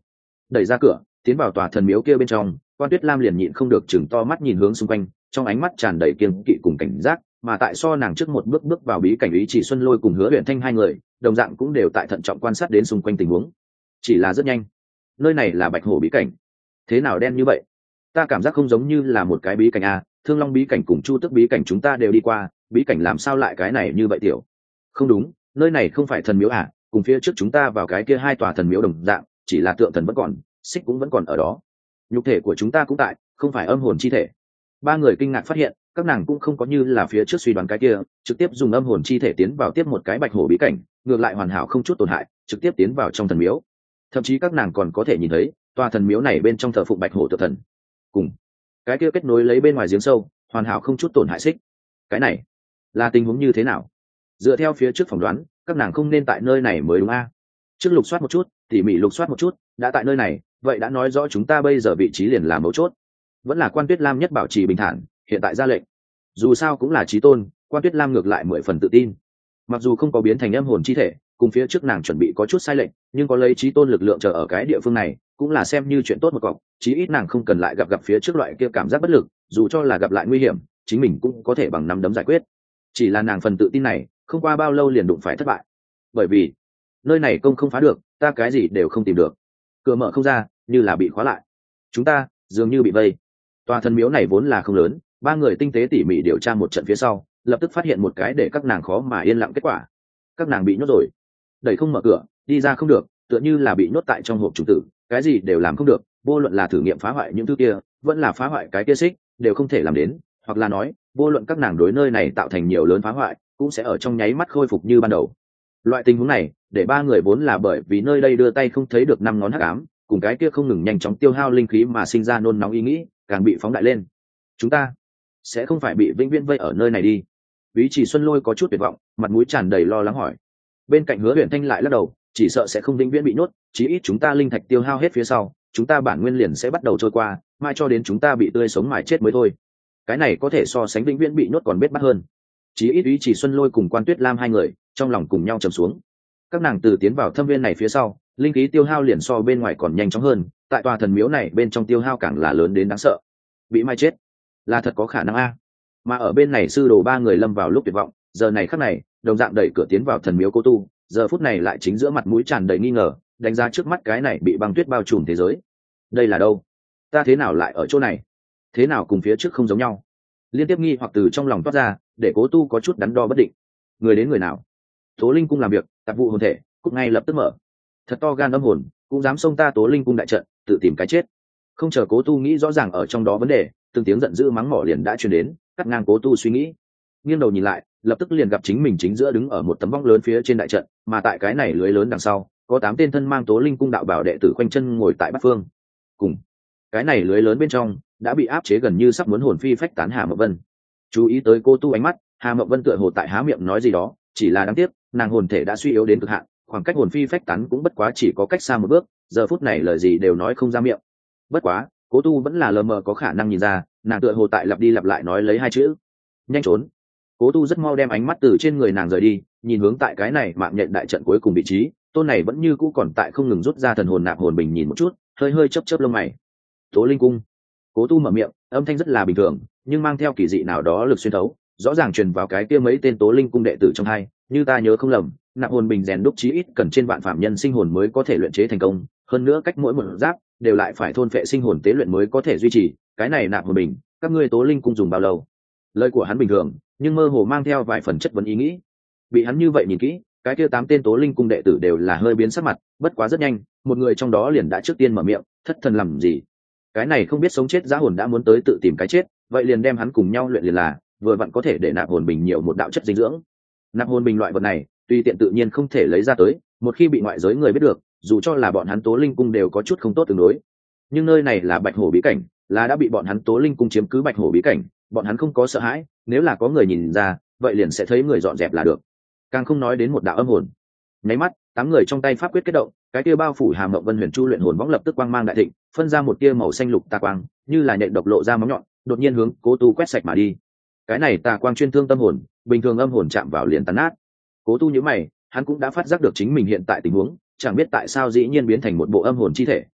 đẩy ra cửa tiến vào tòa thần miếu kia bên trong. Quan Tuyết Lam liền nhịn không được chừng to mắt nhìn hướng xung quanh, trong ánh mắt tràn đầy kiêng kỵ cùng cảnh giác. Mà tại so nàng trước một bước bước vào bí cảnh Ý Chỉ Xuân Lôi cùng Hứa Huyền Thanh hai người đồng dạng cũng đều tại thận trọng quan sát đến xung quanh tình huống. Chỉ là rất nhanh, nơi này là Bạch Hổ bí cảnh, thế nào đen như vậy? Ta cảm giác không giống như là một cái bí cảnh a. Thương Long bí cảnh cùng Chu Tước bí cảnh chúng ta đều đi qua, bí cảnh làm sao lại cái này như vậy tiểu? Không đúng, nơi này không phải thần miếu à? Cùng phía trước chúng ta vào cái kia hai tòa thần miếu đồng dạng, chỉ là tượng thần vẫn còn, xích cũng vẫn còn ở đó. Nhục thể của chúng ta cũng tại, không phải âm hồn chi thể. Ba người kinh ngạc phát hiện, các nàng cũng không có như là phía trước suy đoán cái kia, trực tiếp dùng âm hồn chi thể tiến vào tiếp một cái Bạch Hổ bí cảnh, ngược lại hoàn hảo không chút tổn hại, trực tiếp tiến vào trong thần miếu. Thậm chí các nàng còn có thể nhìn thấy, tòa thần miếu này bên trong thờ phụng Bạch Hổ tự thần, cùng cái kia kết nối lấy bên ngoài giếng sâu, hoàn hảo không chút tổn hại xích. Cái này là tình huống như thế nào? Dựa theo phía trước phỏng đoán, các nàng không nên tại nơi này mới đúng a. Trước lục soát một chút, tỉ mỉ lục soát một chút, đã tại nơi này, vậy đã nói rõ chúng ta bây giờ vị trí liền là mấu chốt. Vẫn là Quan Tuyết Lam nhất bảo trì bình thản, hiện tại ra lệnh. Dù sao cũng là chí tôn, Quan Tuyết Lam ngược lại mười phần tự tin. Mặc dù không có biến thành âm hồn chi thể, cùng phía trước nàng chuẩn bị có chút sai lệch, nhưng có lấy chí tôn lực lượng chờ ở cái địa phương này, cũng là xem như chuyện tốt một cọc. Chí ít nàng không cần lại gặp gặp phía trước loại kia cảm giác bất lực, dù cho là gặp lại nguy hiểm, chính mình cũng có thể bằng năm đấm giải quyết. Chỉ là nàng phần tự tin này, không qua bao lâu liền đụng phải thất bại. Bởi vì nơi này công không phá được, ta cái gì đều không tìm được, cửa mở không ra, như là bị khóa lại. Chúng ta dường như bị vây. Tòa thần miếu này vốn là không lớn, ba người tinh tế tỉ mỉ điều tra một trận phía sau, lập tức phát hiện một cái để các nàng khó mà yên lặng kết quả. Các nàng bị nhốt rồi, đẩy không mở cửa, đi ra không được, tựa như là bị nhốt tại trong hộp trùng tử, cái gì đều làm không được, vô luận là thử nghiệm phá hoại những thứ kia, vẫn là phá hoại cái kia xích, đều không thể làm đến, hoặc là nói, vô luận các nàng đối nơi này tạo thành nhiều lớn phá hoại, cũng sẽ ở trong nháy mắt khôi phục như ban đầu. Loại tình huống này, để ba người vốn là bởi vì nơi đây đưa tay không thấy được năm ngón hắc ám, cùng cái kia không ngừng nhanh chóng tiêu hao linh khí mà sinh ra nôn nóng ý nghĩ, càng bị phóng đại lên. Chúng ta sẽ không phải bị vĩnh viễn vây ở nơi này đi? Ý Chỉ Xuân Lôi có chút tuyệt vọng, mặt mũi tràn đầy lo lắng hỏi. Bên cạnh Hứa Huyền Thanh lại lắc đầu, chỉ sợ sẽ không vĩnh viễn bị nhốt, chí ít chúng ta linh thạch tiêu hao hết phía sau, chúng ta bản nguyên liền sẽ bắt đầu trôi qua, mai cho đến chúng ta bị tươi sống mài chết mới thôi. Cái này có thể so sánh vĩnh viễn bị nhốt còn bết bát hơn. Chí ít Ý Chỉ Xuân Lôi cùng Quan Tuyết Lam hai người, trong lòng cùng nhau trầm xuống. Các nàng từ tiến vào thâm viên này phía sau, linh khí tiêu hao liền so bên ngoài còn nhanh chóng hơn, tại tòa thần miếu này bên trong tiêu hao càng là lớn đến đáng sợ. Bị mai chết là thật có khả năng a. Mà ở bên này sư đồ ba người lâm vào lúc tuyệt vọng, giờ này khắc này, đồng dạng đẩy cửa tiến vào thần miếu Cố Tu, giờ phút này lại chính giữa mặt mũi tràn đầy nghi ngờ, đánh giá trước mắt cái này bị băng tuyết bao trùm thế giới. Đây là đâu? Ta thế nào lại ở chỗ này? Thế nào cùng phía trước không giống nhau? Liên tiếp nghi hoặc từ trong lòng toát ra, để Cố Tu có chút đắn đo bất định. Người đến người nào? Tố Linh cung làm việc, tạp vụ hồn thể, cúc ngay lập tức mở. Thật to gan âm hồn, cũng dám xông ta Tố Linh cung đại trận, tự tìm cái chết. Không chờ Cố Tu nghĩ rõ ràng ở trong đó vấn đề, từng tiếng giận dữ mắng mỏ liền đã truyền đến, cắt ngang Cố Tu suy nghĩ. Nghiêng đầu nhìn lại, lập tức liền gặp chính mình chính giữa đứng ở một tấm vong lớn phía trên đại trận, mà tại cái này lưới lớn đằng sau, có tám tên thân mang Tố Linh cung đạo bảo đệ tử khoanh chân ngồi tại bát phương. Cùng cái này lưới lớn bên trong, đã bị áp chế gần như sắp muốn hồn phi phách tán Hà Mộng Vân. Chú ý tới Cố Tu ánh mắt, Hà Mộng Vân tựa hồ tại há miệng nói gì đó, chỉ là đáng tiếc, nàng hồn thể đã suy yếu đến cực hạn, khoảng cách hồn phi phách tán cũng bất quá chỉ có cách xa một bước, giờ phút này lời gì đều nói không ra miệng. Bất quá, Cố Tu vẫn là lờ mờ có khả năng nhìn ra, nàng tựa hồ tại lặp đi lặp lại nói lấy hai chữ: nhanh trốn. Cố Tu rất mau đem ánh mắt từ trên người nàng rời đi, nhìn hướng tại cái này mạng nhện đại trận cuối cùng vị trí, tôn này vẫn như cũ còn tại không ngừng rút ra thần hồn nạp hồn bình nhìn một chút, hơi hơi chớp chớp lông mày. Tố Linh cung. Cố Tu mở miệng, âm thanh rất là bình thường, nhưng mang theo kỳ dị nào đó lực xuyên thấu, rõ ràng truyền vào cái kia mấy tên Tố Linh cung đệ tử trong hai, như ta nhớ không lầm, nạp hồn bình rèn đúc chí ít cần trên vạn phạm nhân sinh hồn mới có thể luyện chế thành công, hơn nữa cách mỗi một giáp đều lại phải thôn phệ sinh hồn tế luyện mới có thể duy trì, cái này nạp hồn bình, các ngươi Tố Linh cung dùng bao lâu? Lời của hắn bình thường, nhưng mơ hồ mang theo vài phần chất vấn ý nghĩ. Bị hắn như vậy nhìn kỹ, cái kia tám tên Tố Linh cung đệ tử đều là hơi biến sắc mặt, bất quá rất nhanh, một người trong đó liền đã trước tiên mở miệng, thất thần làm gì? Cái này không biết sống chết giá hồn đã muốn tới tự tìm cái chết, vậy liền đem hắn cùng nhau luyện liền là, vừa vặn có thể để nạp hồn bình nhiều một đạo chất dinh dưỡng. Nạp hồn bình loại vật này, tuy tiện tự nhiên không thể lấy ra tới, một khi bị ngoại giới người biết được, dù cho là bọn hắn Tố Linh cung đều có chút không tốt tương đối. Nhưng nơi này là Bạch Hổ bí cảnh, là đã bị bọn hắn Tố Linh cung chiếm cứ Bạch Hổ bí cảnh, bọn hắn không có sợ hãi, nếu là có người nhìn ra, vậy liền sẽ thấy người dọn dẹp là được. Càng không nói đến một đạo âm hồn. Nháy mắt, tám người trong tay pháp quyết kết động, cái tia bao phủ Hàm Mộng Vân Huyền Chu luyện hồn võng lập tức quang mang đại thịnh, phân ra một tia màu xanh lục tà quang, như là nhện độc lộ ra móng nhọn, đột nhiên hướng Cố Tu quét sạch mà đi. Cái này tà quang chuyên thương tâm hồn, bình thường âm hồn chạm vào liền tan nát. Cố Tu nhíu mày, hắn cũng đã phát giác được chính mình hiện tại tình huống, chẳng biết tại sao dĩ nhiên biến thành một bộ âm hồn chi thể,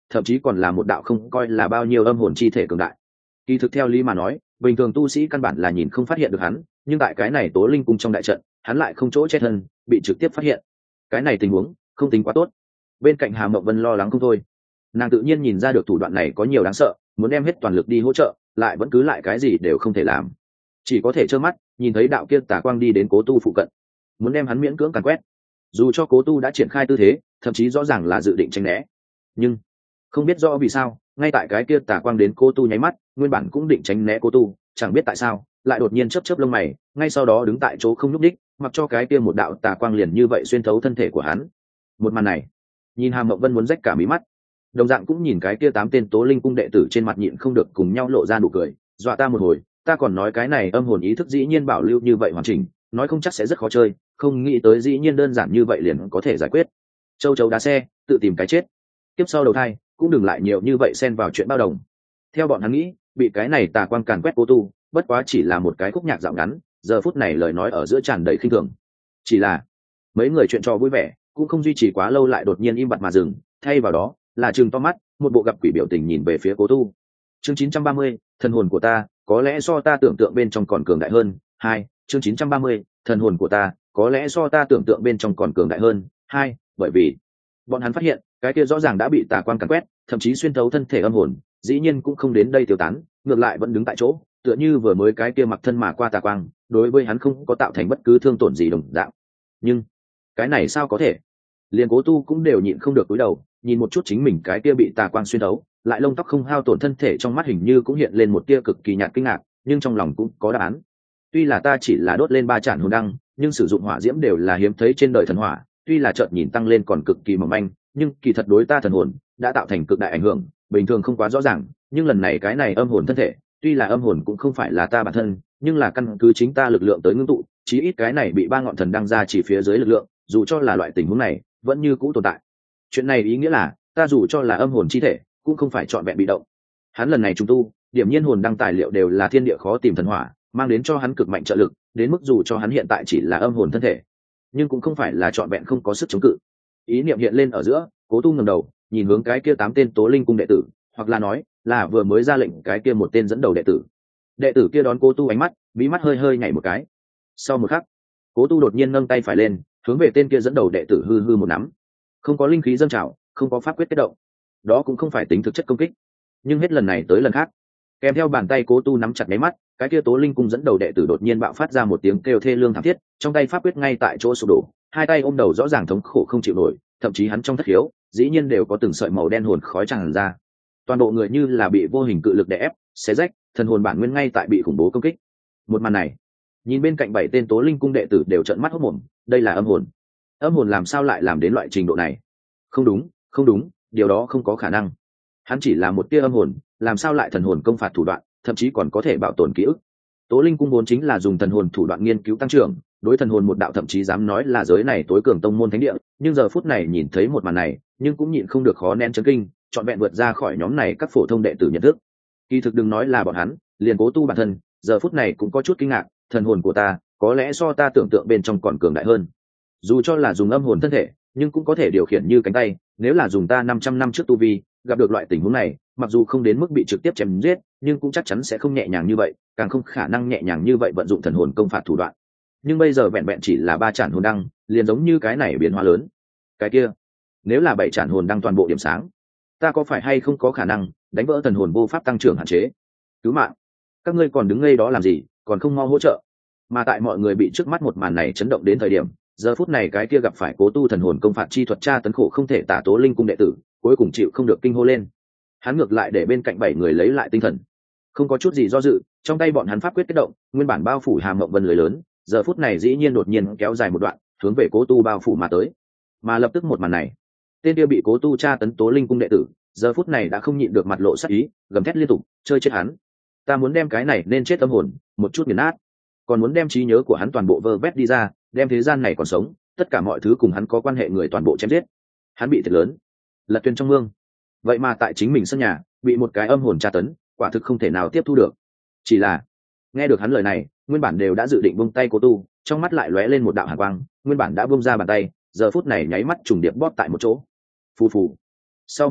thậm chí còn là một đạo không coi là bao nhiêu âm hồn chi thể cường đại. Kỳ thực theo lý mà nói, bình thường tu sĩ căn bản là nhìn không phát hiện được hắn, nhưng tại cái này Tố Linh cung trong đại trận, hắn lại không chỗ che thân, bị trực tiếp phát hiện. Cái này tình huống không tính quá tốt. Bên cạnh Hà Mộng Vân lo lắng không thôi. Nàng tự nhiên nhìn ra được thủ đoạn này có nhiều đáng sợ, muốn đem hết toàn lực đi hỗ trợ, lại vẫn cứ lại cái gì đều không thể làm, chỉ có thể trơ mắt nhìn thấy đạo kia tà quang đi đến Cố Tu phụ cận, muốn đem hắn miễn cưỡng càn quét. Dù cho Cố Tu đã triển khai tư thế, thậm chí rõ ràng là dự định tránh né, nhưng không biết rõ vì sao, ngay tại cái kia tà quang đến Cố Tu nháy mắt, nguyên bản cũng định tránh né Cố Tu, chẳng biết tại sao lại đột nhiên chớp chớp lông mày, ngay sau đó đứng tại chỗ không nhúc đích, mặc cho cái kia một đạo tà quang liền như vậy xuyên thấu thân thể của hắn. Một màn này, nhìn Hà Mộng Vân muốn rách cả mí mắt, đồng dạng cũng nhìn cái kia tám tên Tố Linh cung đệ tử trên mặt nhịn không được cùng nhau lộ ra nụ cười. Dọa ta một hồi, ta còn nói cái này âm hồn ý thức dĩ nhiên bảo lưu như vậy hoàn chỉnh, nói không chắc sẽ rất khó chơi, không nghĩ tới dĩ nhiên đơn giản như vậy liền có thể giải quyết. Châu chấu đá xe, tự tìm cái chết. Tiếp sau đầu thai, cũng đừng lại nhiều như vậy xen vào chuyện bao đồng. Theo bọn hắn nghĩ, bị cái này tà quang càn quét Cố Tu, bất quá chỉ là một cái khúc nhạc dạo ngắn, giờ phút này lời nói ở giữa tràn đầy khinh thường. Chỉ là mấy người chuyện trò vui vẻ, cũng không duy trì quá lâu lại đột nhiên im bặt mà dừng, thay vào đó là trừng to mắt, một bộ gặp quỷ biểu tình nhìn về phía Cố Tu. Chương chín trăm ba mươi, thần hồn của ta, có lẽ so ta tưởng tượng bên trong còn cường đại hơn. Hai, chương chín trăm ba mươi, thần hồn của ta, có lẽ so ta tưởng tượng bên trong còn cường đại hơn. Hai, bởi vì bọn hắn phát hiện, cái kia rõ ràng đã bị tà quang càn quét, thậm chí xuyên thấu thân thể âm hồn, dĩ nhiên cũng không đến đây tiêu tán, ngược lại vẫn đứng tại chỗ, tựa như vừa mới cái kia mặc thân mà qua tà quang, đối với hắn không có tạo thành bất cứ thương tổn gì đồng dạng. Nhưng cái này sao có thể? Liền Cố Tu cũng đều nhịn không được cúi đầu, nhìn một chút chính mình cái kia bị tà quang xuyên thấu, lại lông tóc không hao tổn thân thể, trong mắt hình như cũng hiện lên một tia cực kỳ nhạt kinh ngạc, nhưng trong lòng cũng có đáp án. Tuy là ta chỉ là đốt lên ba trản hồn đăng, nhưng sử dụng hỏa diễm đều là hiếm thấy trên đời thần hỏa, tuy là chợt nhìn tăng lên còn cực kỳ mỏng manh, nhưng kỳ thật đối ta thần hồn đã tạo thành cực đại ảnh hưởng, bình thường không quá rõ ràng, nhưng lần này cái này âm hồn thân thể, tuy là âm hồn cũng không phải là ta bản thân, nhưng là căn cứ chính ta lực lượng tới ngưng tụ, chí ít cái này bị ba ngọn thần đăng ra chỉ phía dưới lực lượng, dù cho là loại tình huống này, vẫn như cũ tồn tại. Chuyện này ý nghĩa là, ta dù cho là âm hồn chi thể, cũng không phải trọn vẹn bị động. Hắn lần này trùng tu, điểm nhiên hồn đăng tài liệu đều là thiên địa khó tìm thần hỏa, mang đến cho hắn cực mạnh trợ lực, đến mức dù cho hắn hiện tại chỉ là âm hồn thân thể, nhưng cũng không phải là trọn vẹn không có sức chống cự. Ý niệm hiện lên ở giữa, Cố Tu ngẩng đầu, nhìn hướng cái kia tám tên Tố Linh cung đệ tử, hoặc là nói, là vừa mới ra lệnh cái kia một tên dẫn đầu đệ tử. Đệ tử kia đón Cố Tu ánh mắt, bí mắt hơi hơi nhảy một cái. Sau một khắc, Cố Tu đột nhiên nâng tay phải lên, hướng về tên kia dẫn đầu đệ tử hư hư một nắm. Không có linh khí dâng trào, không có pháp quyết kết động, đó cũng không phải tính thực chất công kích, nhưng hết lần này tới lần khác, kèm theo bàn tay Cố Tu nắm chặt mấy mắt, cái kia Tố Linh cung dẫn đầu đệ tử đột nhiên bạo phát ra một tiếng kêu thê lương thảm thiết, trong tay pháp quyết ngay tại chỗ sụp đổ, hai tay ôm đầu rõ ràng thống khổ không chịu nổi, thậm chí hắn trong thất khiếu dĩ nhiên đều có từng sợi màu đen hồn khói tràn ra, toàn bộ người như là bị vô hình cự lực đè ép, xé rách, thần hồn bản nguyên ngay tại bị khủng bố công kích. Một màn này, nhìn bên cạnh bảy tên Tố Linh cung đệ tử đều trợn mắt hốt mồm, đây là âm hồn. Âm hồn làm sao lại làm đến loại trình độ này? Không đúng, không đúng, điều đó không có khả năng. Hắn chỉ là một tia âm hồn, làm sao lại thần hồn công phạt thủ đoạn, thậm chí còn có thể bảo tồn ký ức. Tố Linh cung vốn chính là dùng thần hồn thủ đoạn nghiên cứu tăng trưởng, đối thần hồn một đạo thậm chí dám nói là giới này tối cường tông môn thánh địa, nhưng giờ phút này nhìn thấy một màn này, nhưng cũng nhịn không được khó nén chấn kinh, trọn vẹn vượt ra khỏi nhóm này các phổ thông đệ tử nhận thức. Kỳ thực đừng nói là bọn hắn, liền Cố Tu bản thân, giờ phút này cũng có chút kinh ngạc, thần hồn của ta, có lẽ so ta tưởng tượng bên trong còn cường đại hơn. Dù cho là dùng âm hồn thân thể, nhưng cũng có thể điều khiển như cánh tay, nếu là dùng ta năm trăm năm trước tu vi, gặp được loại tình huống này, mặc dù không đến mức bị trực tiếp chém giết, nhưng cũng chắc chắn sẽ không nhẹ nhàng như vậy, càng không khả năng nhẹ nhàng như vậy vận dụng thần hồn công phạt thủ đoạn. Nhưng bây giờ vẹn vẹn chỉ là ba trản hồn đăng, liền giống như cái này biến hóa lớn. Cái kia, nếu là bảy trản hồn đăng toàn bộ điểm sáng, ta có phải hay không có khả năng đánh vỡ thần hồn vô pháp tăng trưởng hạn chế? Cứu mạng! Các ngươi còn đứng ngây đó làm gì, còn không mau hỗ trợ? Mà tại mọi người bị trước mắt một màn này chấn động đến thời điểm, giờ phút này cái kia gặp phải Cố Tu thần hồn công phạt chi thuật tra tấn khổ không thể tả Tố Linh cung đệ tử, cuối cùng chịu không được kinh hô lên. Hắn ngược lại để bên cạnh bảy người lấy lại tinh thần, không có chút gì do dự, trong tay bọn hắn pháp quyết kết động, nguyên bản bao phủ Hà Mộng Vân lưới lớn, giờ phút này dĩ nhiên đột nhiên kéo dài một đoạn, hướng về Cố Tu bao phủ mà tới. Mà lập tức một màn này, tên kia bị Cố Tu tra tấn Tố Linh cung đệ tử, giờ phút này đã không nhịn được mặt lộ sắc ý, gầm thét liên tục, chơi chết hắn! Ta muốn đem cái này nên chết tâm hồn, một chút nghiền nát, còn muốn đem trí nhớ của hắn toàn bộ vơ vét đi ra, đem thế gian này còn sống, tất cả mọi thứ cùng hắn có quan hệ người toàn bộ chém giết. Hắn bị thiệt lớn, lật thuyền trong mương, vậy mà tại chính mình sân nhà bị một cái âm hồn tra tấn, quả thực không thể nào tiếp thu được. Chỉ là nghe được hắn lời này, nguyên bản đều đã dự định buông tay Cố Tu, trong mắt lại lóe lên một đạo hàn quang, nguyên bản đã buông ra bàn tay, giờ phút này nháy mắt trùng điệp bóp tại một chỗ. Phù phù. Sau một khắc,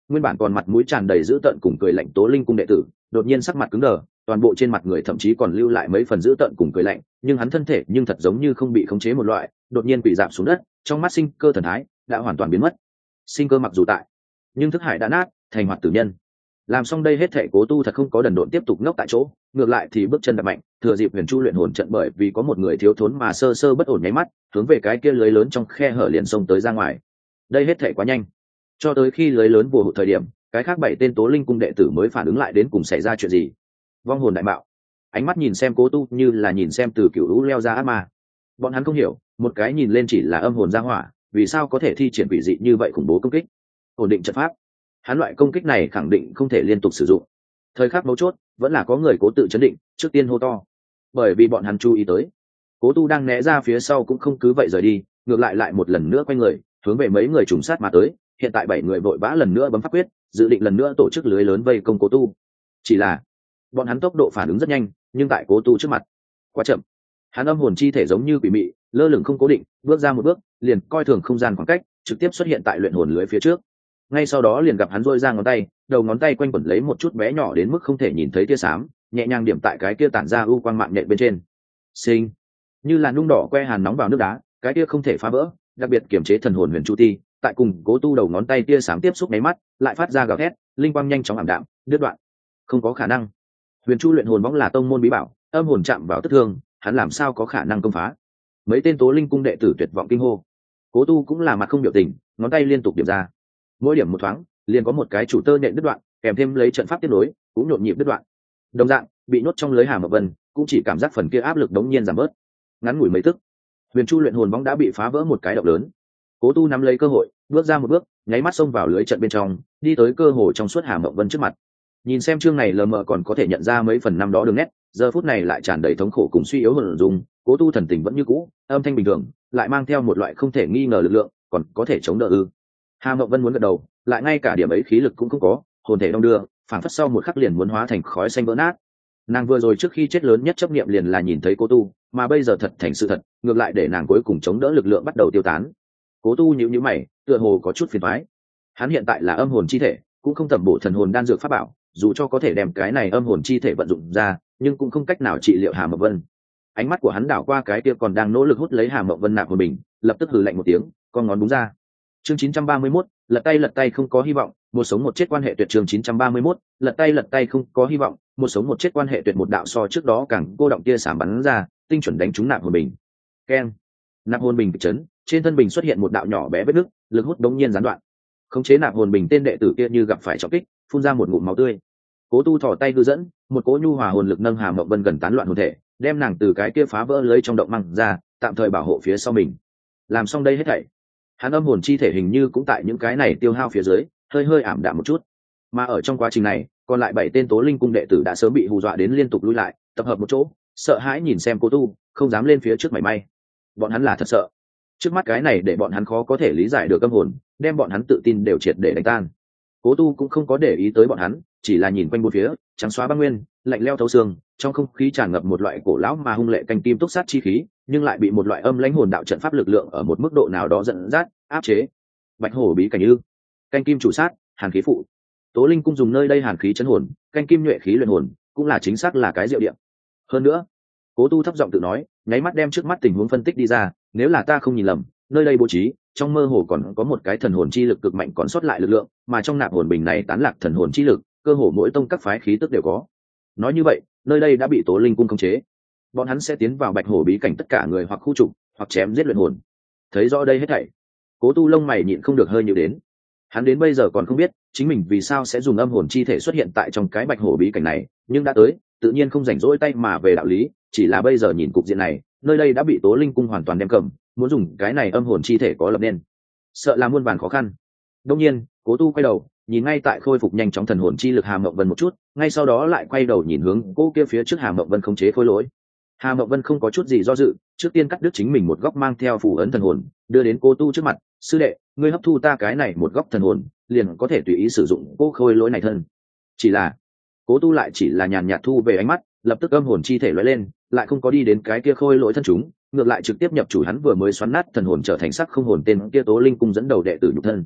nguyên bản còn mặt mũi tràn đầy dữ tợn cùng cười lạnh Tố Linh cung đệ tử đột nhiên sắc mặt cứng đờ, toàn bộ trên mặt người thậm chí còn lưu lại mấy phần dữ tợn cùng cười lạnh, nhưng hắn thân thể nhưng thật giống như không bị khống chế một loại, đột nhiên quỳ rạp xuống đất, trong mắt sinh cơ thần thái đã hoàn toàn biến mất. Sinh cơ mặc dù tại, nhưng thức hải đã nát, thành hoạt tử nhân. Làm xong đây hết thể Cố Tu thật không có đần độn tiếp tục ngốc tại chỗ, ngược lại thì bước chân đập mạnh, thừa dịp Huyền Chu luyện hồn trận bởi vì có một người thiếu thốn mà sơ sơ bất ổn nháy mắt, hướng về cái kia lưới lớn trong khe hở liền xông tới ra ngoài. Đây hết thể quá nhanh, cho tới khi lưới lớn vừa hụt thời điểm, cái khác bảy tên Tố Linh cung đệ tử mới phản ứng lại đến cùng xảy ra chuyện gì. Vong hồn đại bạo, ánh mắt nhìn xem Cố Tu như là nhìn xem từ cựu lũ leo ra ác ma. Bọn hắn không hiểu, một cái nhìn lên chỉ là âm hồn ra hỏa, vì sao có thể thi triển quỷ dị như vậy khủng bố công kích. Ổn định trận pháp, hắn loại công kích này khẳng định không thể liên tục sử dụng. Thời khắc mấu chốt vẫn là có người cố tự chấn định, trước tiên hô to, bởi vì bọn hắn chú ý tới Cố Tu đang né ra phía sau cũng không cứ vậy rời đi, ngược lại lại một lần nữa quay người hướng về mấy người trùng sát mà tới. Hiện tại bảy người vội vã lần nữa bấm pháp quyết, dự định lần nữa tổ chức lưới lớn vây công Cố Tu. Chỉ là bọn hắn tốc độ phản ứng rất nhanh, nhưng tại Cố Tu trước mặt quá chậm. Hắn âm hồn chi thể giống như quỷ mị, lơ lửng không cố định, bước ra một bước liền coi thường không gian khoảng cách, trực tiếp xuất hiện tại luyện hồn lưới phía trước. Ngay sau đó liền gặp hắn rôi ra ngón tay, đầu ngón tay quanh quẩn lấy một chút bé nhỏ đến mức không thể nhìn thấy tia xám, nhẹ nhàng điểm tại cái kia tản ra u quang mạng nhện bên trên. Sinh, như là nung đỏ que hàn nóng vào nước đá, cái kia không thể phá vỡ, đặc biệt kiểm chế thần hồn Huyền Chu Ti, tại cùng Cố Tu đầu ngón tay tia xám tiếp xúc mấy mắt, lại phát ra gào thét, linh quang nhanh chóng ảm đạm, đứt đoạn. Không có khả năng. Huyền Chu luyện hồn võng là tông môn bí bảo, âm hồn chạm vào tức thương, hắn làm sao có khả năng công phá. Mấy tên Tố Linh cung đệ tử tuyệt vọng kinh hô. Cố Tu cũng là mặt không biểu tình, ngón tay liên tục điểm ra, mỗi điểm một thoáng liền có một cái chủ tơ nện đứt đoạn, kèm thêm lấy trận pháp tiếp nối cũng nhộn nhịp đứt đoạn. Đồng dạng bị nhốt trong lưới Hàm Mộc Vân cũng chỉ cảm giác phần kia áp lực đống nhiên giảm bớt. Ngắn ngủi mấy tức, Huyền Chu luyện hồn võng đã bị phá vỡ một cái động lớn. Cố Tu nắm lấy cơ hội bước ra một bước, nháy mắt xông vào lưới trận bên trong, đi tới cơ hồ trong suốt Hàm Mộc Vân trước mặt. Nhìn xem chương này lờ mờ còn có thể nhận ra mấy phần năm đó đường nét, giờ phút này lại tràn đầy thống khổ cùng suy yếu hồn dùng. Cố Tu thần tình vẫn như cũ, âm thanh bình thường, lại mang theo một loại không thể nghi ngờ lực lượng, còn có thể chống đỡ ư? Hàm Mộc Vân muốn gật đầu, lại ngay cả điểm ấy khí lực cũng không có, hồn thể đong đưa, phảng phất sau một khắc liền muốn hóa thành khói xanh vỡ nát. Nàng vừa rồi trước khi chết lớn nhất chấp niệm liền là nhìn thấy Cố Tu, mà bây giờ thật thành sự thật, ngược lại để nàng cuối cùng chống đỡ lực lượng bắt đầu tiêu tán. Cố Tu nhíu nhíu mày, tựa hồ có chút phiền toái. Hắn hiện tại là âm hồn chi thể, cũng không tầm bổ thần hồn đan dược pháp bảo, dù cho có thể đem cái này âm hồn chi thể vận dụng ra, nhưng cũng không cách nào trị liệu Hàm Mộc Vân. Ánh mắt của hắn đảo qua cái kia còn đang nỗ lực hút lấy Hàm Mộc Vân nạp hồn bình, lập tức hừ lạnh một tiếng, con ngón búng ra. Chương chín trăm ba mươi mốt, lật tay lật tay không có hy vọng, một sống một chết quan hệ tuyệt. Chương chín trăm ba mươi mốt, lật tay lật tay không có hy vọng, một sống một chết quan hệ tuyệt. Một đạo so trước đó càng cô động tia sáng bắn ra, tinh chuẩn đánh trúng nạp hồn bình. Keng, nạp hồn bình kịch chấn, trên thân bình xuất hiện một đạo nhỏ bé vết nứt, lực hút đống nhiên gián đoạn. Khống chế nạp hồn bình tên đệ tử kia như gặp phải trọng kích, phun ra một ngụm máu tươi. Cố Tu thò tay hư dẫn, một cỗ nhu hòa hồn lực nâng Hàm Mộc Vân gần tán loạn hồn thể, đem nàng từ cái kia phá vỡ lưới trong động mang ra, tạm thời bảo hộ phía sau mình. Làm xong đây hết thảy, hắn âm hồn chi thể hình như cũng tại những cái này tiêu hao phía dưới hơi hơi ảm đạm một chút. Mà ở trong quá trình này, còn lại bảy tên Tố Linh cung đệ tử đã sớm bị hù dọa đến liên tục lui lại, tập hợp một chỗ, sợ hãi nhìn xem Cố Tu, không dám lên phía trước mảy may. Bọn hắn là thật sợ, trước mắt cái này để bọn hắn khó có thể lý giải được âm hồn, đem bọn hắn tự tin đều triệt để đánh tan. Cố Tu cũng không có để ý tới bọn hắn, chỉ là nhìn quanh bốn phía, trắng xóa băng nguyên, lạnh lẽo thấu xương, trong không khí tràn ngập một loại cổ lão mà hung lệ canh kim túc sát chi khí, nhưng lại bị một loại âm lãnh hồn đạo trận pháp lực lượng ở một mức độ nào đó dẫn dắt, áp chế. Bạch hổ bí cảnh ư? Canh kim chủ sát, hàn khí phụ. Tố Linh cung dùng nơi đây hàn khí chấn hồn, canh kim nhuệ khí luyện hồn, cũng là chính xác là cái diệu điểm. Hơn nữa, Cố Tu thấp giọng tự nói, nháy mắt đem trước mắt tình huống phân tích đi ra, nếu là ta không nhìn lầm, nơi đây bố trí trong mơ hồ còn có một cái thần hồn chi lực cực mạnh còn sót lại lực lượng, mà trong nạp hồn bình này tán lạc thần hồn chi lực, cơ hồ mỗi tông các phái khí tức đều có. Nói như vậy, nơi đây đã bị Tố Linh cung khống chế, bọn hắn sẽ tiến vào Bạch hổ bí cảnh tất cả người hoặc khu trục, hoặc chém giết luyện hồn. Thấy rõ đây hết thảy, Cố Tu lông mày nhịn không được hơi nhíu đến. Hắn đến bây giờ còn không biết chính mình vì sao sẽ dùng âm hồn chi thể xuất hiện tại trong cái Bạch hổ bí cảnh này, nhưng đã tới, tự nhiên không rảnh rỗi tay mà về đạo lý, chỉ là bây giờ nhìn cục diện này, nơi đây đã bị Tố Linh cung hoàn toàn đem cầm, muốn dùng cái này âm hồn chi thể có lập nên, sợ là muôn vàn khó khăn. Đương nhiên, Cố Tu quay đầu, nhìn ngay tại khôi phục nhanh chóng thần hồn chi lực Hàm Mộc Vân một chút, ngay sau đó lại quay đầu nhìn hướng cô kia phía trước Hàm Mộc Vân khống chế khôi lỗi. Hàm Mộc Vân không có chút gì do dự, trước tiên cắt đứt chính mình một góc mang theo phù ấn thần hồn, đưa đến Cố Tu trước mặt, "Sư đệ, ngươi hấp thu ta cái này một góc thần hồn, liền có thể tùy ý sử dụng cô khôi lỗi này thân." Chỉ là, Cố Tu lại chỉ là nhàn nhạt thu về ánh mắt, lập tức âm hồn chi thể lóe lên, lại không có đi đến cái kia khôi lỗi thân chúng, ngược lại trực tiếp nhập chủ hắn vừa mới xoắn nát thần hồn trở thành sắc không hồn tên kia Tố Linh cung dẫn đầu đệ tử nhục thân.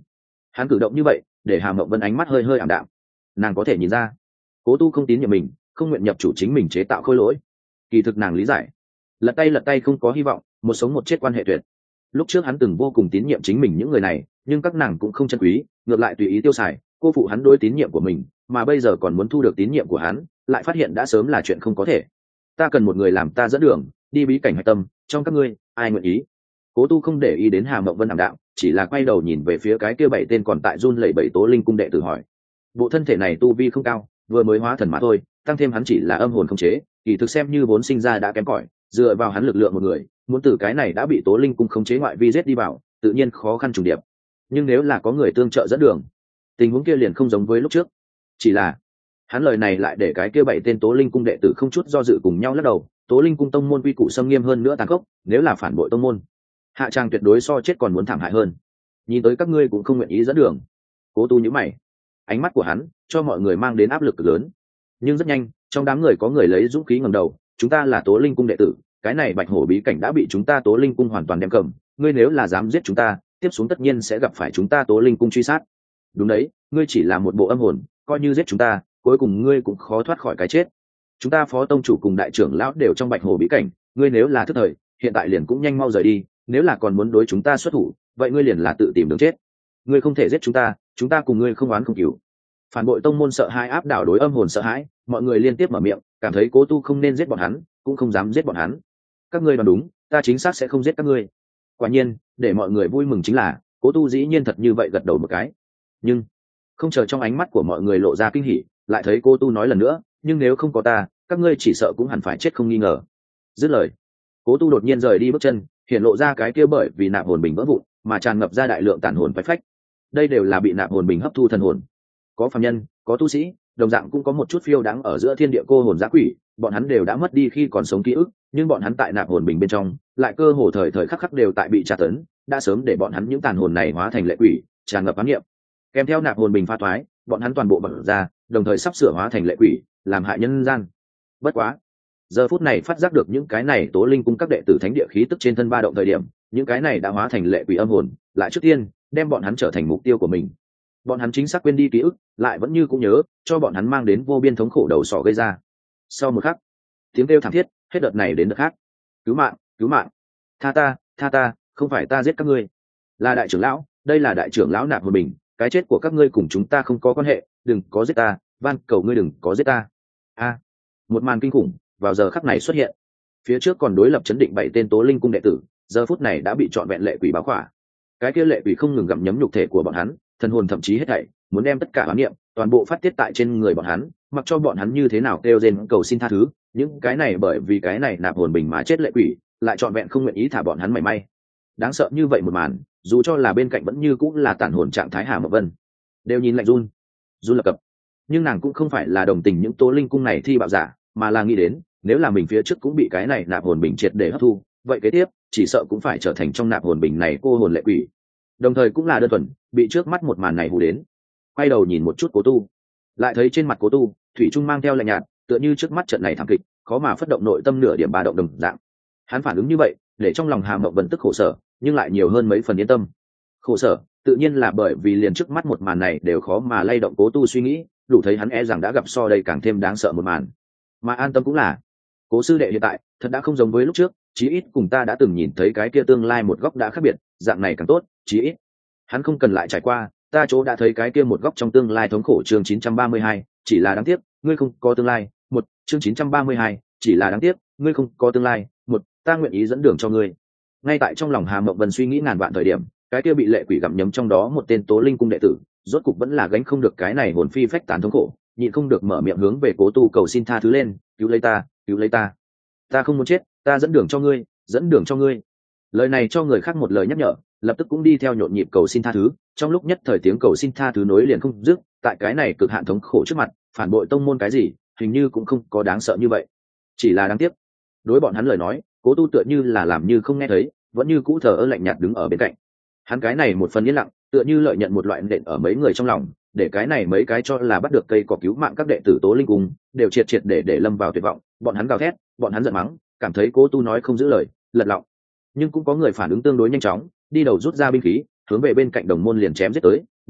Hắn cử động như vậy để Hà Mộng Vân ánh mắt hơi hơi ảm đạm. Nàng có thể nhìn ra Cố Tu không tín nhiệm mình, không nguyện nhập chủ chính mình chế tạo khôi lỗi. Kỳ thực nàng lý giải, lật tay lật tay không có hy vọng, một sống một chết quan hệ tuyệt. Lúc trước hắn từng vô cùng tín nhiệm chính mình những người này, nhưng các nàng cũng không chân quý, ngược lại tùy ý tiêu xài, cô phụ hắn đối tín nhiệm của mình, mà bây giờ còn muốn thu được tín nhiệm của hắn, lại phát hiện đã sớm là chuyện không có thể. Ta cần một người làm ta dẫn đường, đi bí cảnh hạch tâm, trong các ngươi, ai nguyện ý? Cố Tu không để ý đến Hà Mộng Vân ảm đạm, chỉ là quay đầu nhìn về phía cái kia bảy tên còn tại run lẩy bẩy Tố Linh cung đệ tử hỏi. Bộ thân thể này tu vi không cao, vừa mới hóa thần mà thôi, tăng thêm hắn chỉ là âm hồn không chế, kỳ thực xem như vốn sinh ra đã kém cỏi, dựa vào hắn lực lượng một người, muốn từ cái này đã bị Tố Linh cung khống chế ngoại vi giết đi vào, tự nhiên khó khăn trùng điệp. Nhưng nếu là có người tương trợ dẫn đường, tình huống kia liền không giống với lúc trước. Chỉ là hắn lời này lại để cái kia bảy tên Tố Linh cung đệ tử không chút do dự cùng nhau lắc đầu. Tố Linh cung tông môn quy củ xâm nghiêm hơn nữa tàn khốc, nếu là phản bội tông môn, hạ trang tuyệt đối so chết còn muốn thảm hại hơn. Nhìn tới các ngươi cũng không nguyện ý dẫn đường. Cố Tu nhíu mày, ánh mắt của hắn cho mọi người mang đến áp lực cực lớn. Nhưng rất nhanh, trong đám người có người lấy dũng khí ngẩng đầu, chúng ta là Tố Linh cung đệ tử, cái này Bạch Hổ bí cảnh đã bị chúng ta Tố Linh cung hoàn toàn đem cầm, ngươi nếu là dám giết chúng ta, tiếp xuống tất nhiên sẽ gặp phải chúng ta Tố Linh cung truy sát. Đúng đấy, ngươi chỉ là một bộ âm hồn, coi như giết chúng ta, cuối cùng ngươi cũng khó thoát khỏi cái chết. Chúng ta phó tông chủ cùng đại trưởng lão đều trong Bạch Hổ bí cảnh, ngươi nếu là thức thời, hiện tại liền cũng nhanh mau rời đi, nếu là còn muốn đối chúng ta xuất thủ, vậy ngươi liền là tự tìm đường chết. Ngươi không thể giết chúng ta, chúng ta cùng ngươi không oán không cừu. Phản bội tông môn sợ hãi áp đảo đối âm hồn sợ hãi, mọi người liên tiếp mở miệng, cảm thấy Cố Tu không nên giết bọn hắn, cũng không dám giết bọn hắn. Các ngươi đoán đúng, ta chính xác sẽ không giết các ngươi. Quả nhiên, để mọi người vui mừng chính là, Cố Tu dĩ nhiên thật như vậy gật đầu một cái. Nhưng không chờ trong ánh mắt của mọi người lộ ra kinh hỉ, lại thấy Cố Tu nói lần nữa, nhưng nếu không có ta, các ngươi chỉ sợ cũng hẳn phải chết không nghi ngờ. Dứt lời, Cố Tu đột nhiên rời đi bước chân, hiện lộ ra cái kia bởi vì nạp hồn bình vỡ vụn mà tràn ngập ra đại lượng tàn hồn phách phách. Đây đều là bị nạp hồn bình hấp thu thần hồn. Có phàm nhân, có tu sĩ, đồng dạng cũng có một chút phiêu đáng ở giữa thiên địa cô hồn dã quỷ, bọn hắn đều đã mất đi khi còn sống ký ức, nhưng bọn hắn tại nạp hồn bình bên trong, lại cơ hồ thời thời khắc khắc đều tại bị tra tấn, đã sớm để bọn hắn những tàn hồn này hóa thành lệ quỷ, tràn ngập ám niệm. Kèm theo nạp hồn bình pha thoái, bọn hắn toàn bộ bật ra, đồng thời sắp sửa hóa thành lệ quỷ, làm hại nhân gian. Bất quá, giờ phút này phát giác được những cái này Tố Linh cung các đệ tử thánh địa khí tức trên thân ba động thời điểm, những cái này đã hóa thành lệ quỷ âm hồn, lại trước tiên đem bọn hắn trở thành mục tiêu của mình. Bọn hắn chính xác quên đi ký ức, lại vẫn như cũng nhớ, cho bọn hắn mang đến vô biên thống khổ đầu sỏ gây ra. Sau một khắc, tiếng kêu thảm thiết hết đợt này đến đợt khác. Cứu mạng, cứu mạng, tha ta, tha ta, không phải ta giết các ngươi, là đại trưởng lão, đây là đại trưởng lão nạp hồn bình, cái chết của các ngươi cùng chúng ta không có quan hệ, đừng có giết ta, van cầu ngươi đừng có giết ta. A, một màn kinh khủng vào giờ khắc này xuất hiện. Phía trước còn đối lập chấn định bảy tên Tố Linh cung đệ tử, giờ phút này đã bị trọn vẹn lệ quỷ báo khỏa. Cái kia lệ quỷ không ngừng gặm nhấm nhục thể của bọn hắn, thần hồn thậm chí hết thảy, muốn đem tất cả oán niệm toàn bộ phát tiết tại trên người bọn hắn, mặc cho bọn hắn như thế nào kêu rên cầu xin tha thứ, những cái này bởi vì cái này nạp hồn bình mà chết lệ quỷ, lại trọn vẹn không nguyện ý thả bọn hắn mảy may. Đáng sợ như vậy một màn, dù cho là bên cạnh vẫn như cũng là tàn hồn trạng thái Hà Mộng Vân, đều nhìn lạnh run, run lập cập. Nhưng nàng cũng không phải là đồng tình những Tố Linh cung này thi bạo giả, mà là nghĩ đến, nếu là mình phía trước cũng bị cái này nạp hồn bình triệt để hấp thu, vậy kế tiếp chỉ sợ cũng phải trở thành trong nạp hồn bình này cô hồn lệ quỷ. Đồng thời cũng là đơn thuần bị trước mắt một màn này hù đến, quay đầu nhìn một chút Cố Tu, lại thấy trên mặt Cố Tu thủy trung mang theo lạnh nhạt, tựa như trước mắt trận này thảm kịch khó mà phất động nội tâm nửa điểm ba động đồng dạng. Hắn phản ứng như vậy để trong lòng Hà Mộng Vân tức khổ sở, nhưng lại nhiều hơn mấy phần yên tâm. Khổ sở tự nhiên là bởi vì liền trước mắt một màn này đều khó mà lay động Cố Tu suy nghĩ, đủ thấy hắn e rằng đã gặp so đây càng thêm đáng sợ một màn. Mà an tâm cũng là, Cố sư đệ hiện tại thật đã không giống với lúc trước, chí ít cùng ta đã từng nhìn thấy cái kia tương lai một góc đã khác biệt, dạng này càng tốt, chí ít hắn không cần lại trải qua ta chỗ đã thấy cái kia một góc trong tương lai thống khổ. Chương chín trăm ba mươi hai, chỉ là đáng tiếc ngươi không có tương lai. Một chương chín trăm ba mươi hai, chỉ là đáng tiếc ngươi không có tương lai. Một, ta nguyện ý dẫn đường cho ngươi. Ngay tại trong lòng Hà Mộng Vân suy nghĩ ngàn vạn thời điểm, cái kia bị lệ quỷ gặm nhấm trong đó một tên Tố Linh cung đệ tử, rốt cục vẫn là gánh không được cái này hồn phi phách tán thống khổ, nhịn không được mở miệng hướng về Cố Tu cầu xin tha thứ lên, cứu lấy ta, cứu lấy ta, ta không muốn chết, ta dẫn đường cho ngươi, dẫn đường cho ngươi. Lời này cho người khác một lời nhắc nhở, lập tức cũng đi theo nhộn nhịp cầu xin tha thứ. Trong lúc nhất thời tiếng cầu xin tha thứ nối liền không dứt, tại cái này cực hạn thống khổ trước mặt, phản bội tông môn cái gì hình như cũng không có đáng sợ như vậy. Chỉ là đáng tiếc, đối bọn hắn lời nói, Cố Tu tựa như là làm như không nghe thấy, vẫn như cũ thờ ơ lạnh nhạt đứng ở bên cạnh. Hắn cái này một phần yên lặng, tựa như lợi nhận một loại nện ở mấy người trong lòng, để cái này mấy cái cho là bắt được cây cỏ cứu mạng các đệ tử Tố Linh cung đều triệt triệt để để lâm vào tuyệt vọng. Bọn hắn gào thét, bọn hắn giận mắng, cảm thấy Cố Tu nói không giữ lời, lật lọng. Nhưng cũng có người phản ứng tương đối nhanh chóng, đi đầu rút ra binh khí, hướng về bên cạnh đồng môn liền chém giết tới,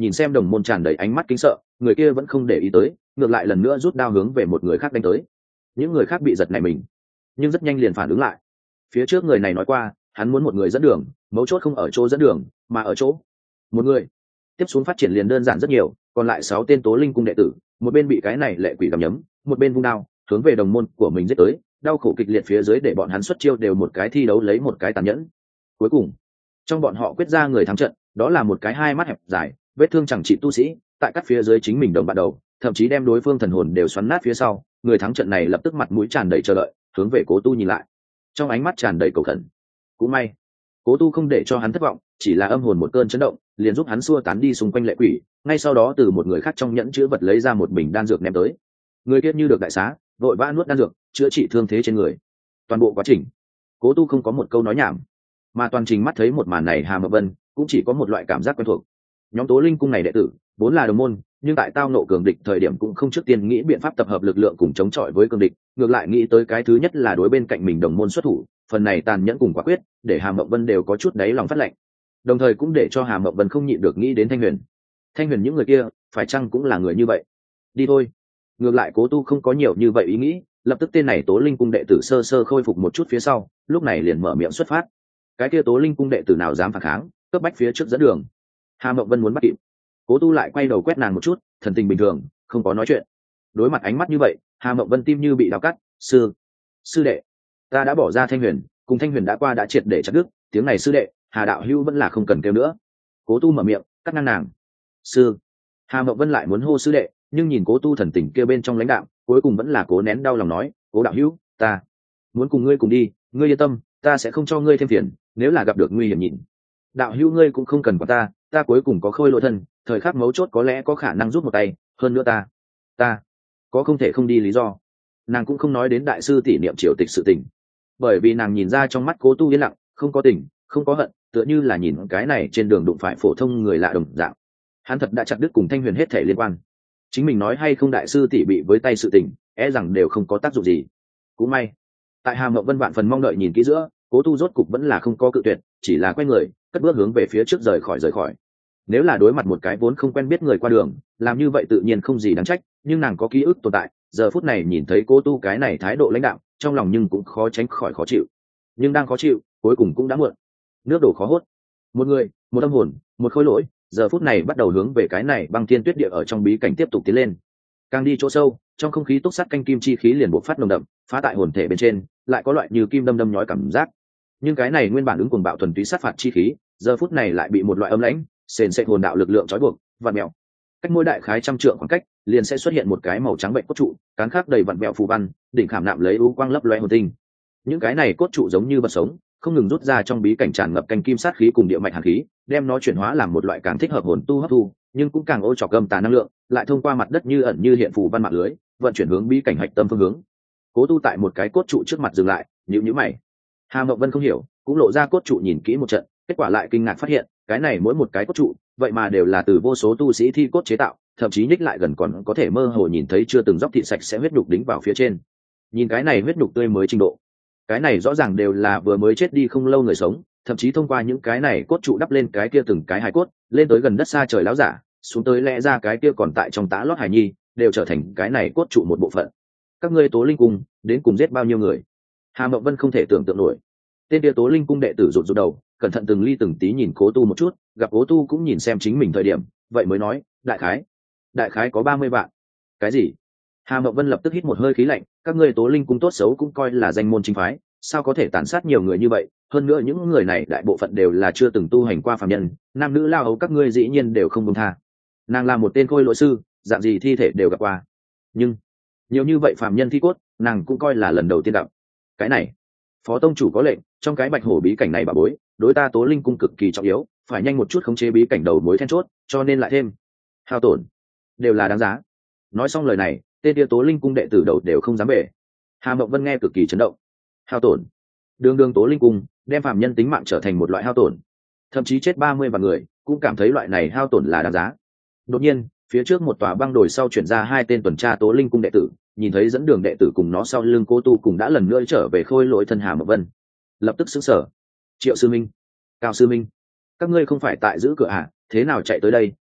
nhìn xem đồng môn tràn đầy ánh mắt kính sợ, người kia vẫn không để ý tới, ngược lại lần nữa rút đao hướng về một người khác đánh tới. Những người khác bị giật nảy mình, nhưng rất nhanh liền phản ứng lại. Phía trước người này nói qua, hắn muốn một người dẫn đường, mấu chốt không ở chỗ dẫn đường, mà ở chỗ một người. Tiếp xuống phát triển liền đơn giản rất nhiều, còn lại sáu tên Tố Linh cung đệ tử, một bên bị cái này lệ quỷ gặm nhấm, một bên vung đao hướng về đồng môn của mình giết tới, đau khổ kịch liệt phía dưới để bọn hắn xuất chiêu đều một cái thi đấu lấy một cái tàn nhẫn. Cuối cùng, trong bọn họ quyết ra người thắng trận, đó là một cái hai mắt hẹp dài, vết thương chẳng trị tu sĩ, tại cắt phía dưới chính mình đồng bạn đầu, thậm chí đem đối phương thần hồn đều xoắn nát phía sau. Người thắng trận này lập tức mặt mũi tràn đầy chờ đợi, hướng về Cố Tu nhìn lại, trong ánh mắt tràn đầy cầu khẩn. Cũng may, Cố Tu không để cho hắn thất vọng, chỉ là âm hồn một cơn chấn động, liền giúp hắn xua tán đi xung quanh lệ quỷ. Ngay sau đó từ một người khác trong nhẫn chứa vật lấy ra một bình đan dược ném tới. Người kia như được đại xá, vội vã nuốt đan dược, chữa trị thương thế trên người. Toàn bộ quá trình, Cố Tu không có một câu nói nhảm, mà toàn trình mắt thấy một màn này Hà Mộng Vân cũng chỉ có một loại cảm giác quen thuộc. Nhóm Tố Linh cung này đệ tử vốn là đồng môn, nhưng tại tao nộ cường địch thời điểm cũng không trước tiên nghĩ biện pháp tập hợp lực lượng cùng chống chọi với cường địch, ngược lại nghĩ tới cái thứ nhất là đối bên cạnh mình đồng môn xuất thủ. Phần này tàn nhẫn cùng quả quyết, để Hà Mộng Vân đều có chút đáy lòng phát lạnh, đồng thời cũng để cho Hà Mộng Vân không nhịn được nghĩ đến Thanh Huyền. Thanh Huyền những người kia phải chăng cũng là người như vậy? Đi thôi. Ngược lại Cố Tu không có nhiều như vậy ý nghĩ, lập tức tên này Tố Linh cung đệ tử sơ sơ khôi phục một chút phía sau, lúc này liền mở miệng xuất phát. Cái kia Tố Linh cung đệ tử nào dám phản kháng, cấp bách phía trước dẫn đường. Hà Mộng Vân muốn bắt kịp, Cố Tu lại quay đầu quét nàng một chút, thần tình bình thường, không có nói chuyện. Đối mặt ánh mắt như vậy, Hà Mộng Vân tim như bị đào cắt. Sư, sư đệ, ta đã bỏ ra Thanh Huyền, cùng Thanh Huyền đã qua đã triệt để chặt đứt, tiếng này sư đệ, Hà đạo hữu vẫn là không cần kêu nữa. Cố Tu mở miệng cắt ngang nàng. Sư, Hà Mộng Vân lại muốn hô sư đệ, nhưng nhìn Cố Tu thần tình kia bên trong lãnh đạm, cuối cùng vẫn là cố nén đau lòng nói, Cố đạo hữu, ta muốn cùng ngươi cùng đi, ngươi yên tâm, ta sẽ không cho ngươi thêm phiền, nếu là gặp được nguy hiểm nhịn. Đạo hữu ngươi cũng không cần quản ta, ta cuối cùng có khôi lỗi thân, thời khắc mấu chốt có lẽ có khả năng giúp một tay, hơn nữa ta, ta có không thể không đi lý do. Nàng cũng không nói đến đại sư tỷ niệm triều tịch sự tình, bởi vì nàng nhìn ra trong mắt Cố Tu yên lặng, không có tình, không có hận, tựa như là nhìn cái này trên đường đụng phải phổ thông người lạ đồng dạng. Hắn thật đã chặt đứt cùng Thanh Huyền hết thể liên quan. Chính mình nói hay không đại sư tỷ bị với tay sự tình, e rằng đều không có tác dụng gì. Cũng may, tại Hà Mộng Vân vạn phần mong đợi nhìn kỹ giữa, Cố Tu rốt cục vẫn là không có cự tuyệt, chỉ là quay người, cất bước hướng về phía trước rời khỏi rời khỏi. Nếu là đối mặt một cái vốn không quen biết người qua đường, làm như vậy tự nhiên không gì đáng trách, nhưng nàng có ký ức tồn tại, giờ phút này nhìn thấy Cố Tu cái này thái độ lãnh đạm, trong lòng nhưng cũng khó tránh khỏi khó chịu. Nhưng đang khó chịu, cuối cùng cũng đã muộn. Nước đổ khó hốt. Một người, một âm hồn, một khối lỗi, giờ phút này bắt đầu hướng về cái này băng thiên tuyết địa ở trong bí cảnh tiếp tục tiến lên. Càng đi chỗ sâu, trong không khí túc sắt canh kim chi khí liền bộc phát nồng đậm, phá tại hồn thể bên trên, lại có loại như kim đâm đâm nhói cảm giác. Nhưng cái này nguyên bản ứng cuồng bạo thuần túy sát phạt chi khí, giờ phút này lại bị một loại âm lãnh, sền sệt hồn đạo lực lượng trói buộc, vặn mèo. Cách mỗi đại khái trăm trượng khoảng cách, liền sẽ xuất hiện một cái màu trắng bệnh cốt trụ, cán khắc đầy vặn mèo phù văn, đỉnh khảm nạm lấy u quang lấp loé hồn tinh. Những cái này cốt trụ giống như vật sống, không ngừng rút ra trong bí cảnh tràn ngập canh kim sát khí cùng địa mạch hàn khí, đem nó chuyển hóa làm một loại càng thích hợp hồn tu hấp thu, nhưng cũng càng ô trọc gầm tà năng lượng, lại thông qua mặt đất như ẩn như hiện phù văn mạng lưới, vận chuyển hướng bí cảnh hạch tâm phương hướng. Cố Tu tại một cái cốt trụ trước mặt dừng lại, nhíu nhíu mày. Hà Mộng Vân không hiểu, cũng lộ ra cốt trụ nhìn kỹ một trận, kết quả lại kinh ngạc phát hiện, cái này mỗi một cái cốt trụ, vậy mà đều là từ vô số tu sĩ thi cốt chế tạo, thậm chí nhích lại gần còn có thể mơ hồ nhìn thấy chưa từng dốc thịt sạch sẽ huyết nhục đính vào phía trên. Nhìn cái này huyết nhục tươi mới trình độ, cái này rõ ràng đều là vừa mới chết đi không lâu người sống, thậm chí thông qua những cái này cốt trụ đắp lên cái kia từng cái hài cốt, lên tới gần đất xa trời láo giả, xuống tới lẽ ra cái kia còn tại trong tã lót hài nhi, đều trở thành cái này cốt trụ một bộ phận. Các ngươi Tố Linh cung đến cùng giết bao nhiêu người? Hà Mộng Vân không thể tưởng tượng nổi. Tên kia Tố Linh cung đệ tử rụt rụt đầu, cẩn thận từng ly từng tí nhìn Cố Tu một chút, gặp Cố Tu cũng nhìn xem chính mình thời điểm, vậy mới nói, đại khái, đại khái có ba mươi vạn. Cái gì? Hà Mộng Vân lập tức hít một hơi khí lạnh, các ngươi Tố Linh cung tốt xấu cũng coi là danh môn chính phái, sao có thể tàn sát nhiều người như vậy? Hơn nữa những người này đại bộ phận đều là chưa từng tu hành qua phàm nhân, nam nữ lao hấu các ngươi dĩ nhiên đều không buông tha. Nàng là một tên khôi lỗi sư, dạng gì thi thể đều gặp qua, nhưng nhiều như vậy phàm nhân thi cốt, nàng cũng coi là lần đầu tiên gặp. Cái này, phó tông chủ có lệnh, trong cái bạch hổ bí cảnh này bà bối, đối ta Tố Linh cung cực kỳ trọng yếu, phải nhanh một chút khống chế bí cảnh đầu mối then chốt, cho nên lại thêm hao tổn, đều là đáng giá. Nói xong lời này, tên tia Tố Linh cung đệ tử đầu đều không dám về. Hà Mộng Vân nghe cực kỳ chấn động. Hao tổn, đường đường Tố Linh cung đem phàm nhân tính mạng trở thành một loại hao tổn, thậm chí chết ba mươi vạn người cũng cảm thấy loại này hao tổn là đáng giá. Đột nhiên, phía trước một tòa băng đồi sau chuyển ra hai tên tuần tra Tố Linh cung đệ tử, nhìn thấy dẫn đường đệ tử cùng nó sau lưng Cố Tu cùng đã lần nữa trở về khôi lỗi thân Hà Mộng Vân, lập tức sững sờ. Triệu sư minh, Cao sư minh, các ngươi không phải tại giữ cửa à? Thế nào chạy tới đây?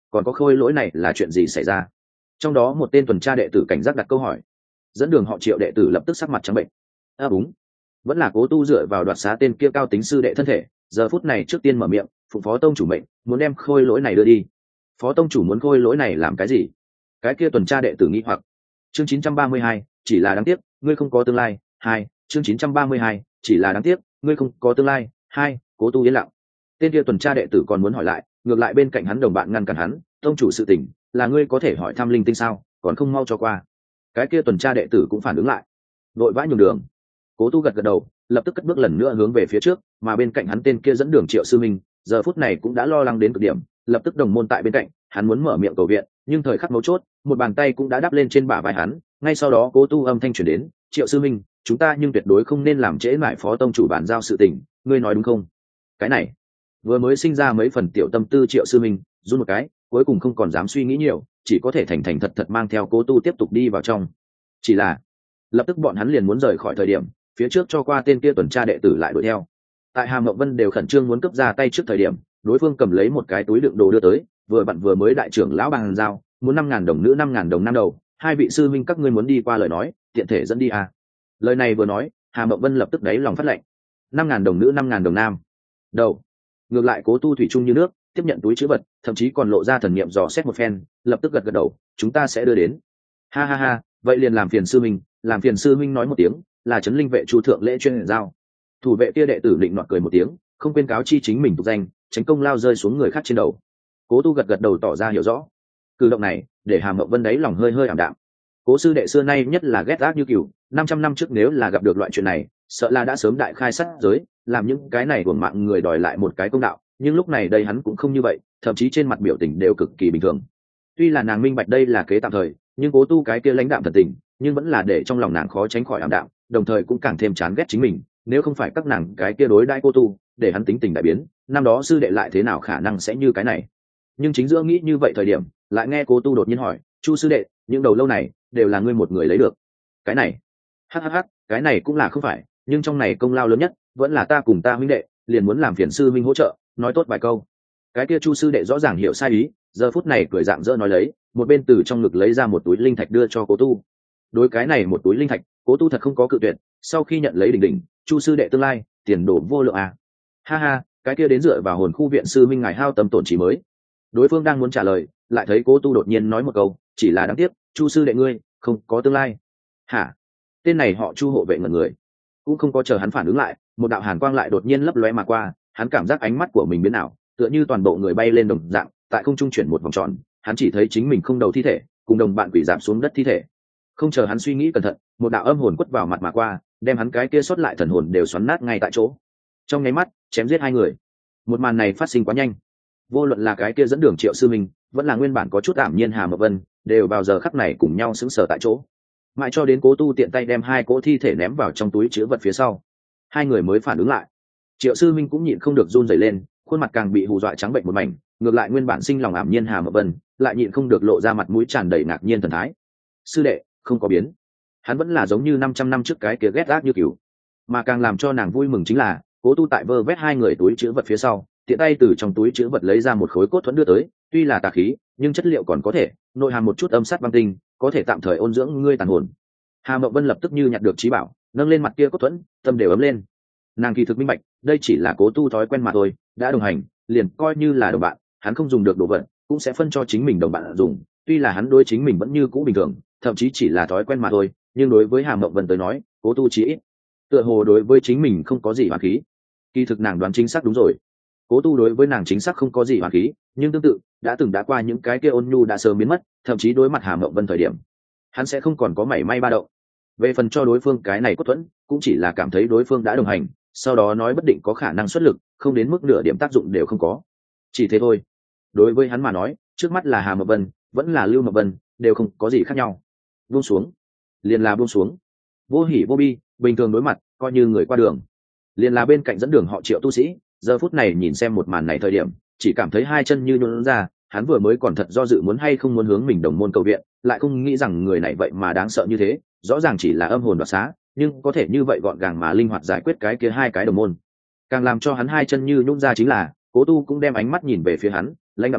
còn có khôi lỗi này là chuyện gì xảy ra? Trong đó một tên tuần tra đệ tử cảnh giác đặt câu hỏi. Dẫn đường họ Triệu đệ tử lập tức sắc mặt trắng bệnh. À đúng, vẫn là Cố Tu dựa vào đoạt xá tên kia cao tính sư đệ thân thể, giờ phút này trước tiên mở miệng, phụng phó tông chủ mệnh, muốn đem khôi lỗi này đưa đi. Phó tông chủ muốn khôi lỗi này làm cái gì? Cái kia tuần tra đệ tử nghi hoặc. Chương chín trăm ba mươi hai, chỉ là đáng tiếc, ngươi không có tương lai. Hai, chương chín trăm ba mươi hai, chỉ là đáng tiếc, ngươi không có tương lai. Hai, Cố Tu yên lặng. Tên kia tuần tra đệ tử còn muốn hỏi lại, ngược lại bên cạnh hắn đồng bạn ngăn cản hắn, tông chủ sự tình, là ngươi có thể hỏi thăm linh tinh sao, còn không mau cho qua. Cái kia tuần tra đệ tử cũng phản ứng lại, vội vã nhường đường. Cố Tu gật gật đầu, lập tức cất bước lần nữa hướng về phía trước, mà bên cạnh hắn tên kia dẫn đường Triệu sư minh, giờ phút này cũng đã lo lắng đến cực điểm, lập tức đồng môn tại bên cạnh, hắn muốn mở miệng cầu viện, nhưng thời khắc mấu chốt, một bàn tay cũng đã đắp lên trên bả vai hắn, ngay sau đó Cố Tu âm thanh truyền đến, "Triệu sư minh, chúng ta nhưng tuyệt đối không nên làm trễ mãi phó tông chủ bàn giao sự tình, ngươi nói đúng không?" Cái này, vừa mới sinh ra mấy phần tiểu tâm tư Triệu sư minh, run một cái, cuối cùng không còn dám suy nghĩ nhiều, chỉ có thể thành thành thật thật mang theo Cố Tu tiếp tục đi vào trong. Chỉ là, lập tức bọn hắn liền muốn rời khỏi thời điểm, phía trước cho qua tên kia tuần tra đệ tử lại đuổi theo. Tại Hàm Mộng Vân đều khẩn trương muốn cướp ra tay trước thời điểm, đối phương cầm lấy một cái túi đựng đồ đưa tới, vừa bận vừa mới đại trưởng lão bàn giao, muốn năm ngàn đồng nữ năm ngàn đồng nam đầu, hai vị sư minh các ngươi muốn đi qua lời nói, tiện thể dẫn đi à. Lời này vừa nói, Hàm Mộng Vân lập tức đáy lòng phát lệnh. Năm ngàn đồng nữ năm ngàn đồng nam đầu. Ngược lại Cố Tu thủy chung như nước, tiếp nhận túi trữ vật, thậm chí còn lộ ra thần niệm dò xét một phen, lập tức gật gật đầu, chúng ta sẽ đưa đến. Ha ha ha, vậy liền làm phiền sư minh, làm phiền sư minh nói một tiếng, là trấn linh vệ Chu thượng lễ chuyên giao. Thủ vệ kia đệ tử định nọt cười một tiếng, không quên cáo chi chính mình tục danh, tránh công lao rơi xuống người khác trên đầu. Cố Tu gật gật đầu tỏ ra hiểu rõ. Cử động này để Hàm Mộng Vân đấy lòng hơi hơi ảm đạm. Cố sư đệ xưa nay nhất là ghét ác như cừu, năm trăm năm trước nếu là gặp được loại chuyện này, sợ là đã sớm đại khai sát giới, làm những cái này uổng mạng người đòi lại một cái công đạo, nhưng lúc này đây hắn cũng không như vậy, thậm chí trên mặt biểu tình đều cực kỳ bình thường. Tuy là nàng minh bạch đây là kế tạm thời, nhưng Cố Tu cái kia lãnh đạm thần tình, nhưng vẫn là để trong lòng nàng khó tránh khỏi ảm đạm, đồng thời cũng càng thêm chán ghét chính mình, nếu không phải các nàng cái kia đối đãi Cố Tu, để hắn tính tình đại biến, năm đó sư đệ lại thế nào khả năng sẽ như cái này. Nhưng chính giữa nghĩ như vậy thời điểm, lại nghe Cố Tu đột nhiên hỏi, "Chu sư đệ, những đầu lâu này đều là ngươi một người lấy được?" Cái này, hắc hắc hắc, cái này cũng là không phải, nhưng trong này công lao lớn nhất vẫn là ta cùng ta huynh đệ, liền muốn làm phiền sư huynh hỗ trợ, nói tốt vài câu. Cái kia Chu sư đệ rõ ràng hiểu sai ý, giờ phút này cười dạng dỡ nói lấy, một bên từ trong ngực lấy ra một túi linh thạch đưa cho Cố Tu. Đối cái này một túi linh thạch, Cố Tu thật không có cự tuyệt, sau khi nhận lấy đỉnh đỉnh, Chu sư đệ tương lai tiền đồ vô lượng à. Ha ha, cái kia đến dựa vào hồn khu viện sư minh ngài hao tâm tổn trí mới. Đối phương đang muốn trả lời, lại thấy Cố Tu đột nhiên nói một câu, chỉ là đáng tiếc, Chu sư đệ ngươi không có tương lai. Hả? Tên này họ Chu hộ vệ ngẩn người, cũng không có chờ hắn phản ứng lại, một đạo hàn quang lại đột nhiên lấp lóe mà qua, hắn cảm giác ánh mắt của mình biến ảo, tựa như toàn bộ người bay lên đồng dạng, tại không trung chuyển một vòng tròn, hắn chỉ thấy chính mình không đầu thi thể, cùng đồng bạn quỷ giảm xuống đất thi thể. Không chờ hắn suy nghĩ cẩn thận, một đạo âm hồn quất vào mặt mà qua, đem hắn cái kia sót lại thần hồn đều xoắn nát ngay tại chỗ. Trong nháy mắt, chém giết hai người. Một màn này phát sinh quá nhanh, vô luận là cái kia dẫn đường Triệu sư minh, vẫn là nguyên bản có chút ảm nhiên Hà Mộng Vân, đều vào giờ khắc này cùng nhau sững sờ tại chỗ. Mãi cho đến Cố Tu tiện tay đem hai cỗ thi thể ném vào trong túi chứa vật phía sau, hai người mới phản ứng lại. Triệu sư minh cũng nhịn không được run rẩy lên, khuôn mặt càng bị hù dọa trắng bệnh một mảnh, ngược lại nguyên bản sinh lòng ảm nhiên Hà Mộng Vân, lại nhịn không được lộ ra mặt mũi tràn đầy ngạc nhiên thần thái. Sư đệ không có biến, hắn vẫn là giống như năm trăm năm trước cái kia ghét ác như cừu. Mà càng làm cho nàng vui mừng chính là, Cố Tu tại vơ vét hai người túi chứa vật phía sau, tiện tay từ trong túi chứa vật lấy ra một khối cốt thuẫn đưa tới, tuy là tà khí, nhưng chất liệu còn có thể, nội hàm một chút âm sát băng tinh, có thể tạm thời ôn dưỡng ngươi tàn hồn. Hà Mộng Vân lập tức như nhặt được trí bảo, nâng lên mặt kia cốt thuẫn, tâm đều ấm lên. Nàng kỳ thực minh bạch, đây chỉ là Cố Tu thói quen mà thôi, đã đồng hành, liền coi như là đồng bạn, hắn không dùng được đồ vật, cũng sẽ phân cho chính mình đồng bạn dùng. Tuy là hắn đối chính mình vẫn như cũ bình thường, thậm chí chỉ là thói quen mà thôi, nhưng đối với Hà Mộng Vân tới nói, Cố Tu chỉ ít, tựa hồ đối với chính mình không có gì oán khí. Kỳ thực nàng đoán chính xác đúng rồi, Cố Tu đối với nàng chính xác không có gì oán khí, nhưng tương tự, đã từng đã qua những cái kia ôn nhu đã sớm biến mất, thậm chí đối mặt Hà Mộng Vân thời điểm, hắn sẽ không còn có mảy may ba động. Về phần cho đối phương cái này cốt thuẫn, cũng chỉ là cảm thấy đối phương đã đồng hành, sau đó nói bất định có khả năng xuất lực, không đến mức nửa điểm tác dụng đều không có. Chỉ thế thôi. Đối với hắn mà nói, trước mắt là Hà Mộng Vân, vẫn là Lưu Mộng Vân, đều không có gì khác nhau. Buông xuống, liền là buông xuống. Vô hỉ vô bi, bình thường đối mặt, coi như người qua đường. Liền là bên cạnh dẫn đường họ Triệu tu sĩ, giờ phút này nhìn xem một màn này thời điểm, chỉ cảm thấy hai chân như nhũn ra, hắn vừa mới còn thật do dự muốn hay không muốn hướng mình đồng môn cầu viện, lại không nghĩ rằng người này vậy mà đáng sợ như thế, rõ ràng chỉ là âm hồn đoạt xá, nhưng có thể như vậy gọn gàng mà linh hoạt giải quyết cái kia hai cái đồng môn. Càng làm cho hắn hai chân như nhũn ra chính là, Cố Tu cũng đem ánh mắt nhìn về phía hắn, lãnh đạm nói,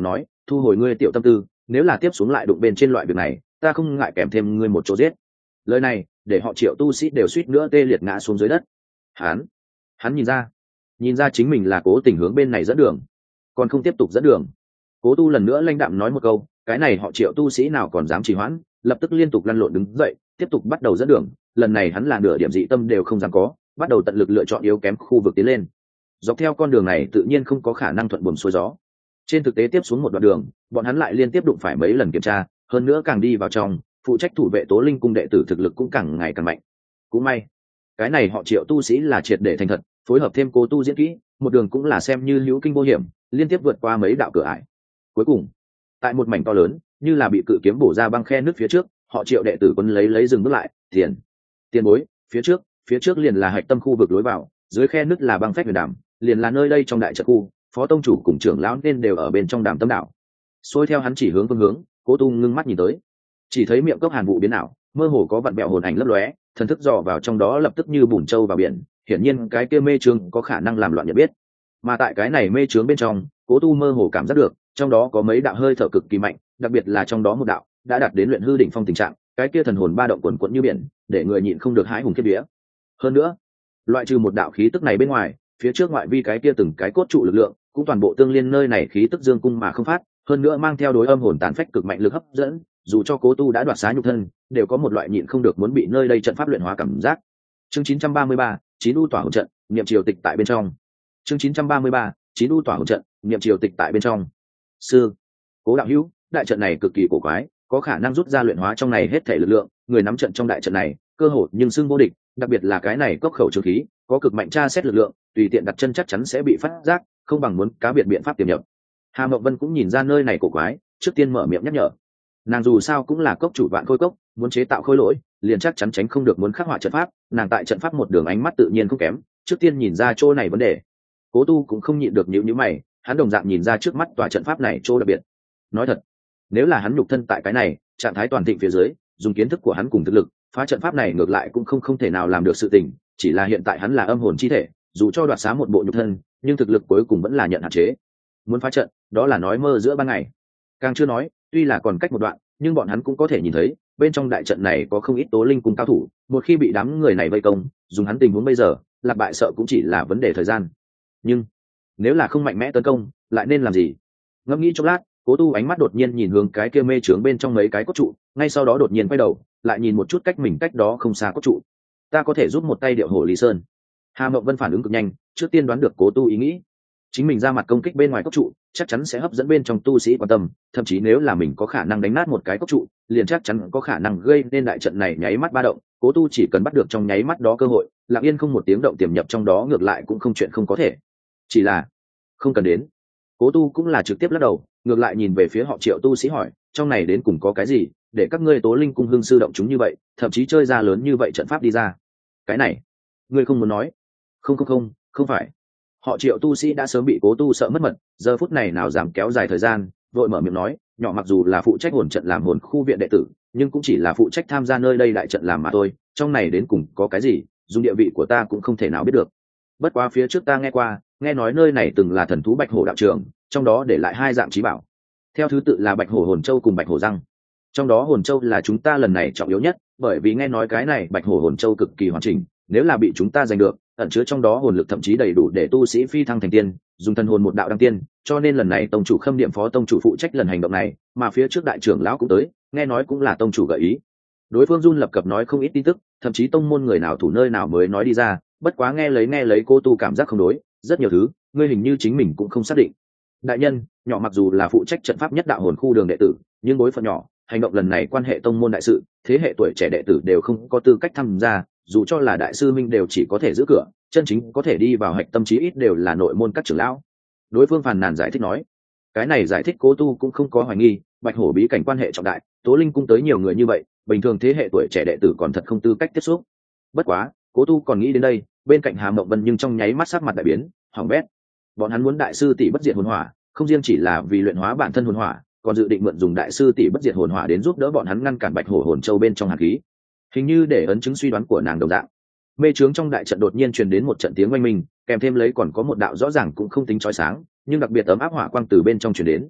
thu hồi ngươi tiểu tâm tư, nếu là tiếp xuống lại đụng bên trên loại việc này, ta không ngại kèm thêm ngươi một chỗ giết. Lời này để họ Triệu tu sĩ đều suýt nữa tê liệt ngã xuống dưới đất. Hắn, hắn nhìn ra, nhìn ra chính mình là cố tình hướng bên này dẫn đường, còn không tiếp tục dẫn đường. Cố Tu lần nữa lãnh đạm nói một câu, cái này họ Triệu tu sĩ nào còn dám trì hoãn, lập tức liên tục lăn lộn đứng dậy, tiếp tục bắt đầu dẫn đường. Lần này hắn là nửa điểm dị tâm đều không dám có, bắt đầu tận lực lựa chọn yếu kém khu vực tiến lên. Dọc theo con đường này tự nhiên không có khả năng thuận buồm xuôi gió. Trên thực tế tiếp xuống một đoạn đường, bọn hắn lại liên tiếp đụng phải mấy lần kiểm tra, hơn nữa càng đi vào trong, phụ trách thủ vệ Tố Linh cung đệ tử thực lực cũng càng ngày càng mạnh. Cũng may, cái này họ Triệu tu sĩ là triệt để thành thật, phối hợp thêm Cố Tu diễn kỹ, một đường cũng là xem như hữu kinh vô hiểm, liên tiếp vượt qua mấy đạo cửa ải. Cuối cùng, tại một mảnh to lớn, như là bị cự kiếm bổ ra băng khe nước phía trước, họ Triệu đệ tử quân lấy lấy dừng bước lại, tiền, tiền bối, phía trước, phía trước liền là hạch tâm khu vực lối vào, dưới khe nước là băng phách huyền đàm, liền là nơi đây trong đại trận khu, phó tông chủ cùng trưởng lão nên đều ở bên trong đàm tâm đạo. Xôi theo hắn chỉ hướng phương hướng, Cố Tu ngưng mắt nhìn tới, chỉ thấy miệng cốc hàn vụ biến ảo, mơ hồ có vặn bẹo hồn ảnh lấp lóe, thần thức dò vào trong đó lập tức như bùn trâu vào biển, hiển nhiên cái kia mê trướng có khả năng làm loạn nhận biết. Mà tại cái này mê trướng bên trong, Cố Tu mơ hồ cảm giác được, trong đó có mấy đạo hơi thở cực kỳ mạnh, đặc biệt là trong đó một đạo đã đạt đến luyện hư đỉnh phong tình trạng, cái kia thần hồn ba động quần quẫn như biển, để người nhịn không được hãi hùng khiếp vía. Hơn nữa, loại trừ một đạo khí tức này bên ngoài, phía trước ngoại vi cái kia từng cái cốt trụ lực lượng cũng toàn bộ tương liên nơi này khí tức dương cung mà không phát, hơn nữa mang theo đối âm hồn tàn phách cực mạnh lực hấp dẫn, dù cho Cố Tu đã đoạt xá nhục thân, đều có một loại nhịn không được muốn bị nơi đây trận pháp luyện hóa cảm giác. Chương chín trăm ba mươi ba, chín u tỏa hồn trận, niệm triều tịch tại bên trong. Chương chín trăm ba mươi ba, chín u tỏa hồn trận, niệm triều tịch tại bên trong. Sư, Cố đạo hữu, đại trận này cực kỳ cổ quái, có khả năng rút ra luyện hóa trong này hết thể lực lượng, người nắm trận trong đại trận này, cơ hội nhưng xưng vô địch, đặc biệt là cái này cốc khẩu trường khí, có cực mạnh tra xét lực lượng, tùy tiện đặt chân chắc chắn sẽ bị phát giác, không bằng muốn cá biệt biện pháp tiềm nhập. Hà Mộng Vân cũng nhìn ra nơi này cổ quái, trước tiên mở miệng nhắc nhở. Nàng dù sao cũng là cốc chủ vạn khôi cốc, muốn chế tạo khôi lỗi, liền chắc chắn tránh không được muốn khắc họa trận pháp, nàng tại trận pháp một đường ánh mắt tự nhiên không kém, trước tiên nhìn ra chỗ này vấn đề. Cố Tu cũng không nhịn được nhíu nhíu mày, hắn đồng dạng nhìn ra trước mắt tòa trận pháp này chỗ đặc biệt. Nói thật, nếu là hắn nhục thân tại cái này, trạng thái toàn thịnh phía dưới, dùng kiến thức của hắn cùng thực lực, phá trận pháp này ngược lại cũng không không thể nào làm được sự tình, chỉ là hiện tại hắn là âm hồn chi thể, dù cho đoạt xá một bộ nhục thân, nhưng thực lực cuối cùng vẫn là nhận hạn chế. Muốn phá trận, đó là nói mơ giữa ban ngày. Càng chưa nói, tuy là còn cách một đoạn, nhưng bọn hắn cũng có thể nhìn thấy, bên trong đại trận này có không ít Tố Linh cung cao thủ, một khi bị đám người này vây công, dùng hắn tình huống bây giờ, lạc bại sợ cũng chỉ là vấn đề thời gian. Nhưng nếu là không mạnh mẽ tấn công, lại nên làm gì? Ngẫm nghĩ chốc lát, Cố Tu ánh mắt đột nhiên nhìn hướng cái kia mê trướng bên trong mấy cái cốt trụ, ngay sau đó đột nhiên quay đầu, lại nhìn một chút cách mình cách đó không xa cốt trụ. Ta có thể giúp một tay điệu hổ Lý Sơn. Hà Mộng Vân phản ứng cực nhanh, trước tiên đoán được Cố Tu ý nghĩ. Chính mình ra mặt công kích bên ngoài cốt trụ, chắc chắn sẽ hấp dẫn bên trong tu sĩ quan tâm, thậm chí nếu là mình có khả năng đánh nát một cái cốt trụ, liền chắc chắn có khả năng gây nên đại trận này nháy mắt ba động. Cố Tu chỉ cần bắt được trong nháy mắt đó cơ hội, lặng yên không một tiếng động tiềm nhập trong đó, ngược lại cũng không chuyện không có thể. Chỉ là không cần đến. Cố Tu cũng là trực tiếp lắc đầu, ngược lại nhìn về phía họ Triệu tu sĩ hỏi, trong này đến cùng có cái gì để các ngươi Tố Linh cung hưng sư động chúng như vậy, thậm chí chơi ra lớn như vậy trận pháp đi ra? Cái này ngươi không muốn nói? Không không không, không phải. Họ Triệu tu sĩ đã sớm bị Cố Tu sợ mất mật, giờ phút này nào dám kéo dài thời gian, vội mở miệng nói, nhỏ mặc dù là phụ trách hồn trận làm hồn khu viện đệ tử, nhưng cũng chỉ là phụ trách tham gia nơi đây đại trận làm mà thôi, trong này đến cùng có cái gì, dùng địa vị của ta cũng không thể nào biết được. Bất quá phía trước ta nghe qua, nghe nói nơi này từng là thần thú Bạch Hổ đạo trường, trong đó để lại hai dạng trí bảo, theo thứ tự là Bạch Hổ hồn châu cùng Bạch Hổ răng. Trong đó hồn châu là chúng ta lần này trọng yếu nhất, bởi vì nghe nói cái này Bạch Hổ hồn châu cực kỳ hoàn chỉnh, nếu là bị chúng ta giành được, ẩn chứa trong đó hồn lực thậm chí đầy đủ để tu sĩ phi thăng thành tiên, dùng thần hồn một đạo đăng tiên, cho nên lần này tông chủ Khâm Niệm phó tông chủ phụ trách lần hành động này, mà phía trước đại trưởng lão cũng tới, nghe nói cũng là tông chủ gợi ý. Đối phương run lập cập nói không ít tin tức, thậm chí tông môn người nào thủ nơi nào mới nói đi ra, bất quá nghe lấy nghe lấy Cố Tu cảm giác không đối, rất nhiều thứ, ngươi hình như chính mình cũng không xác định. Đại nhân, nhỏ mặc dù là phụ trách trận pháp nhất đạo hồn khu đường đệ tử, nhưng bối phận nhỏ, hành động lần này quan hệ tông môn đại sự, thế hệ tuổi trẻ đệ tử đều không có tư cách tham gia, dù cho là đại sư minh đều chỉ có thể giữ cửa, chân chính có thể đi vào hạch tâm chí ít đều là nội môn các trưởng lão. Đối phương phàn nàn giải thích nói, cái này giải thích Cố Tu cũng không có hoài nghi, Bạch Hổ bí cảnh quan hệ trọng đại, Tố Linh cung tới nhiều người như vậy, bình thường thế hệ tuổi trẻ đệ tử còn thật không tư cách tiếp xúc. Bất quá, Cố Tu còn nghĩ đến đây, bên cạnh Hà Mộng Vân nhưng trong nháy mắt sắc mặt đại biến, hỏng bét. Bọn hắn muốn đại sư tỷ bất diệt hồn hỏa, không riêng chỉ là vì luyện hóa bản thân hồn hỏa, còn dự định mượn dùng đại sư tỷ bất diệt hồn hỏa đến giúp đỡ bọn hắn ngăn cản Bạch Hổ hồn châu bên trong hàn khí. Hình như để ấn chứng suy đoán của nàng đồng dạng. Mê trướng trong đại trận đột nhiên truyền đến một trận tiếng oanh minh, kèm thêm lấy còn có một đạo rõ ràng cũng không tính chói sáng, nhưng đặc biệt ấm áp hỏa quang từ bên trong truyền đến.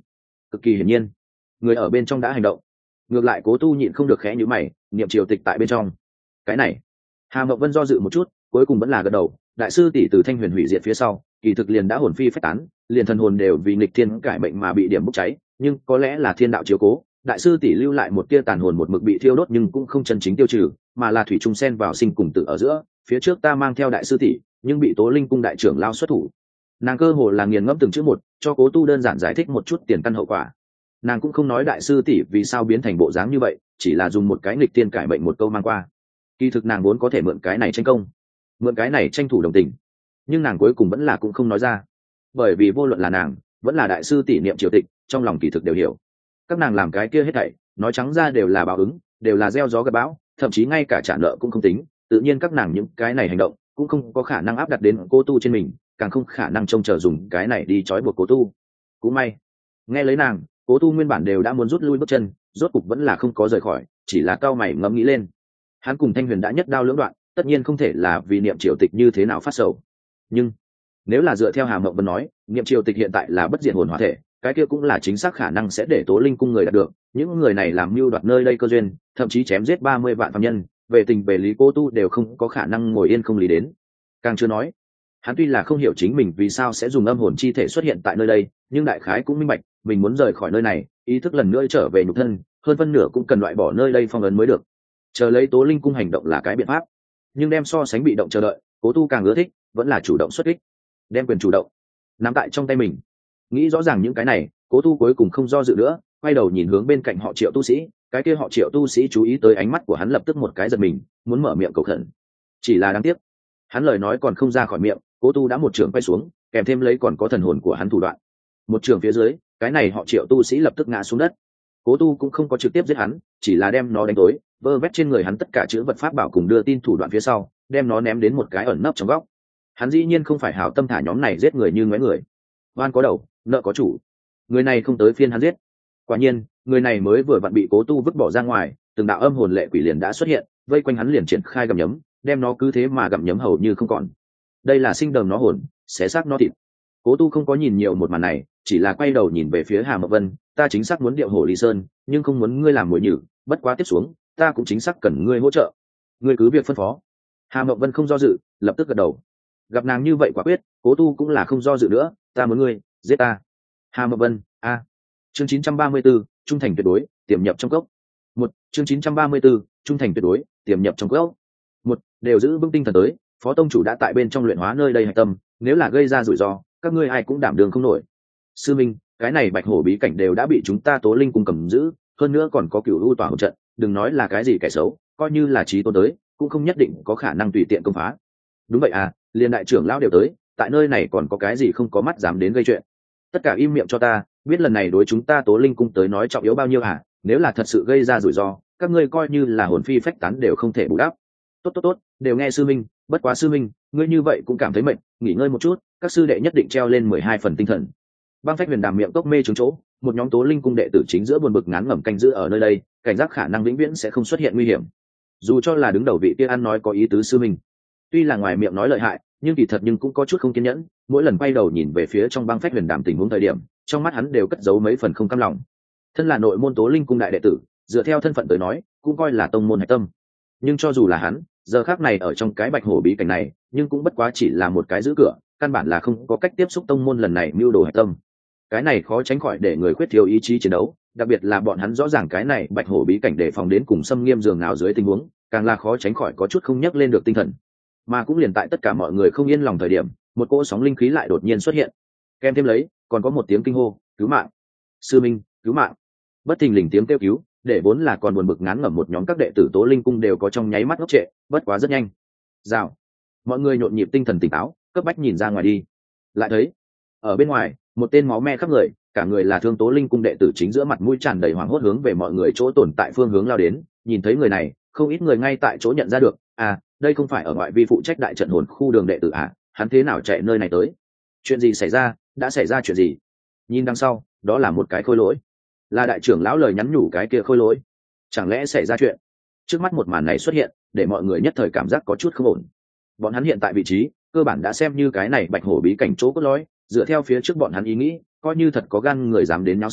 Cực kỳ hiển nhiên người ở bên trong đã hành động. Ngược lại Cố Tu nhịn không được khẽ nhíu mày, niệm triều tịch tại bên trong. Cái này, Hà Mộng Vân do dự một chút, cuối cùng vẫn là gật đầu. Đại sư tỷ từ Thanh Huyền hủy diệt phía sau, kỳ thực liền đã hồn phi phách tán, liền thần hồn đều vì nghịch thiên cải mệnh mà bị điểm bốc cháy, nhưng có lẽ là thiên đạo chiếu cố, đại sư tỷ lưu lại một tia tàn hồn một mực bị thiêu đốt nhưng cũng không chân chính tiêu trừ, mà là thủy trung xen vào sinh cùng tử ở giữa. Phía trước ta mang theo đại sư tỷ, nhưng bị Tố Linh cung đại trưởng lao xuất thủ. Nàng cơ hồ là nghiền ngẫm từng chữ một, cho Cố Tu đơn giản giải thích một chút tiền căn hậu quả. Nàng cũng không nói đại sư tỷ vì sao biến thành bộ dáng như vậy, chỉ là dùng một cái nghịch tiên cải mệnh một câu mang qua. Kỳ thực nàng vốn có thể mượn cái này tranh công, mượn cái này tranh thủ đồng tình, nhưng nàng cuối cùng vẫn là cũng không nói ra, bởi vì vô luận là nàng vẫn là đại sư tỷ niệm triều tịch, trong lòng kỳ thực đều hiểu, các nàng làm cái kia hết thảy nói trắng ra đều là báo ứng, đều là gieo gió gặp bão, thậm chí ngay cả trả nợ cũng không tính. Tự nhiên các nàng những cái này hành động cũng không có khả năng áp đặt đến Cố Tu trên mình, càng không khả năng trông chờ dùng cái này đi trói buộc Cố Tu. Cũng may nghe lấy nàng, Cố Tu nguyên bản đều đã muốn rút lui bước chân, rốt cục vẫn là không có rời khỏi, chỉ là cao mày ngẫm nghĩ lên. Hắn cùng Thanh Huyền đã nhất đao lưỡng đoạn, tất nhiên không thể là vì niệm triều tịch như thế nào phát sầu. Nhưng nếu là dựa theo Hà Mộng Vân nói, niệm triều tịch hiện tại là bất diệt hồn hóa thể, cái kia cũng là chính xác khả năng sẽ để Tố Linh cung người đạt được. Những người này làm mưu đoạt nơi đây cơ duyên, thậm chí chém giết ba mươi vạn phàm nhân, về tình về lý Cố Tu đều không có khả năng ngồi yên không lý đến. Càng chưa nói, hắn tuy là không hiểu chính mình vì sao sẽ dùng âm hồn chi thể xuất hiện tại nơi đây, nhưng đại khái cũng minh bạch, mình muốn rời khỏi nơi này, ý thức lần nữa trở về nhục thân, hơn phân nửa cũng cần loại bỏ nơi đây phong ấn mới được. Chờ lấy Tố Linh cung hành động là cái biện pháp, nhưng đem so sánh bị động chờ đợi, Cố Tu càng ưa thích vẫn là chủ động xuất kích, đem quyền chủ động nắm tại trong tay mình. Nghĩ rõ ràng những cái này, Cố Tu cuối cùng không do dự nữa, quay đầu nhìn hướng bên cạnh họ Triệu tu sĩ. Cái kia họ Triệu tu sĩ chú ý tới ánh mắt của hắn, lập tức một cái giật mình, muốn mở miệng cầu khẩn. Chỉ là đáng tiếc, hắn lời nói còn không ra khỏi miệng, Cố Tu đã một trường quay xuống, kèm thêm lấy còn có thần hồn của hắn thủ đoạn. Một trường phía dưới, cái này họ Triệu tu sĩ lập tức ngã xuống đất. Cố Tu cũng không có trực tiếp giết hắn, chỉ là đem nó đánh tối, vơ vét trên người hắn tất cả chữ vật pháp bảo cùng đưa tin thủ đoạn phía sau, đem nó ném đến một cái ẩn nấp trong góc. Hắn dĩ nhiên không phải hảo tâm thả nhóm này giết người như ngoé người. Oan có đầu, nợ có chủ. Người này không tới phiên hắn giết. Quả nhiên, người này mới vừa vặn bị Cố Tu vứt bỏ ra ngoài, từng đạo âm hồn lệ quỷ liền đã xuất hiện, vây quanh hắn liền triển khai gặm nhấm, đem nó cứ thế mà gặm nhấm hầu như không còn. Đây là sinh đờm nó hồn, xé xác nó thịt. Cố Tu không có nhìn nhiều một màn này, chỉ là quay đầu nhìn về phía Hà Mộng Vân, ta chính xác muốn điệu hổ Ly Sơn, nhưng không muốn ngươi làm mồi nhử, bất quá tiếp xuống, ta cũng chính xác cần ngươi hỗ trợ. Ngươi cứ việc phân phó. Hà Mộng Vân không do dự, lập tức gật đầu. Gặp nàng như vậy quả quyết, Cố Tu cũng là không do dự nữa, ta muốn ngươi, giết ta. Hà Mộng Vân, a. Chương chín trăm ba mươi 4, trung thành tuyệt đối, tiềm nhập trong cốc. Một, chương chín trăm ba mươi 4, trung thành tuyệt đối, tiềm nhập trong cốc. Một, đều giữ vững tinh thần tới, Phó tông chủ đã tại bên trong luyện hóa nơi đây hạch tâm, nếu là gây ra rủi ro, các ngươi ai cũng đảm đường không nổi. Sư minh, cái này Bạch Hổ bí cảnh đều đã bị chúng ta Tố Linh cung cầm giữ, hơn nữa còn có Cửu U tỏa hỗ trận, đừng nói là cái gì kẻ xấu, coi như là trí tôn tới, cũng không nhất định có khả năng tùy tiện công phá. Đúng vậy à, liên đại trưởng lão đều tới, tại nơi này còn có cái gì không có mắt dám đến gây chuyện. Tất cả im miệng cho ta, biết lần này đối chúng ta Tố Linh cung tới nói trọng yếu bao nhiêu hả? Nếu là thật sự gây ra rủi ro, các ngươi coi như là hồn phi phách tán đều không thể bù đắp. Tốt tốt tốt, đều nghe sư minh, bất quá sư minh, ngươi như vậy cũng cảm thấy mệt, nghỉ ngơi một chút, các sư đệ nhất định treo lên mười hai phần tinh thần. Băng Phách Huyền Đàm miệng cốc mê trúng chỗ, một nhóm Tố Linh cung đệ tử chính giữa buồn bực ngán ngẩm canh giữ ở nơi đây, cảnh giác khả năng vĩnh viễn sẽ không xuất hiện nguy hiểm. Dù cho là đứng đầu vị kia ăn nói có ý tứ sư minh, tuy là ngoài miệng nói lợi hại, nhưng kỳ thật nhưng cũng có chút không kiên nhẫn, mỗi lần quay đầu nhìn về phía trong Băng Phách Huyền Đàm tình huống thời điểm, trong mắt hắn đều cất giấu mấy phần không cam lòng. Thân là nội môn Tố Linh cung đại đệ tử, dựa theo thân phận tới nói, cũng coi là tông môn hạch tâm. Nhưng cho dù là hắn, giờ khắc này ở trong cái Bạch Hổ bí cảnh này, nhưng cũng bất quá chỉ là một cái giữ cửa, căn bản là không có cách tiếp xúc tông môn lần này mưu đồ hạch tâm. Cái này khó tránh khỏi để người khuyết thiếu ý chí chiến đấu, đặc biệt là bọn hắn rõ ràng cái này Bạch Hổ bí cảnh để phòng đến cùng xâm nghiêm giường nào dưới tình huống, càng là khó tránh khỏi có chút không nhắc lên được tinh thần. Mà cũng liền tại tất cả mọi người không yên lòng thời điểm, một cỗ sóng linh khí lại đột nhiên xuất hiện, kèm thêm lấy còn có một tiếng kinh hô, cứu mạng, sư minh, cứu mạng. Bất thình lình tiếng kêu cứu, để vốn là còn buồn bực ngán ngẩm một nhóm các đệ tử Tố Linh cung đều có trong nháy mắt ngốc trệ, bất quá rất nhanh. Rào, mọi người nhộn nhịp tinh thần tỉnh táo, cấp bách nhìn ra ngoài đi. Lại thấy, ở bên ngoài, một tên máu me khắp người, cả người là thương Tố Linh cung đệ tử chính giữa mặt mũi tràn đầy hoảng hốt hướng về mọi người chỗ tồn tại phương hướng lao đến. Nhìn thấy người này, không ít người ngay tại chỗ nhận ra được, à, đây không phải ở ngoại vi phụ trách đại trận hồn khu đường đệ tử à, hắn thế nào chạy nơi này tới? Chuyện gì xảy ra? Đã xảy ra chuyện gì? Nhìn đằng sau, đó là một cái khôi lỗi, là đại trưởng lão lời nhắn nhủ cái kia khôi lỗi. Chẳng lẽ xảy ra chuyện? Trước mắt một màn này xuất hiện, để mọi người nhất thời cảm giác có chút không ổn. Bọn hắn hiện tại vị trí, cơ bản đã xem như cái này Bạch Hổ bí cảnh chỗ cốt lõi, dựa theo phía trước bọn hắn ý nghĩ, coi như thật có gan người dám đến náo sự,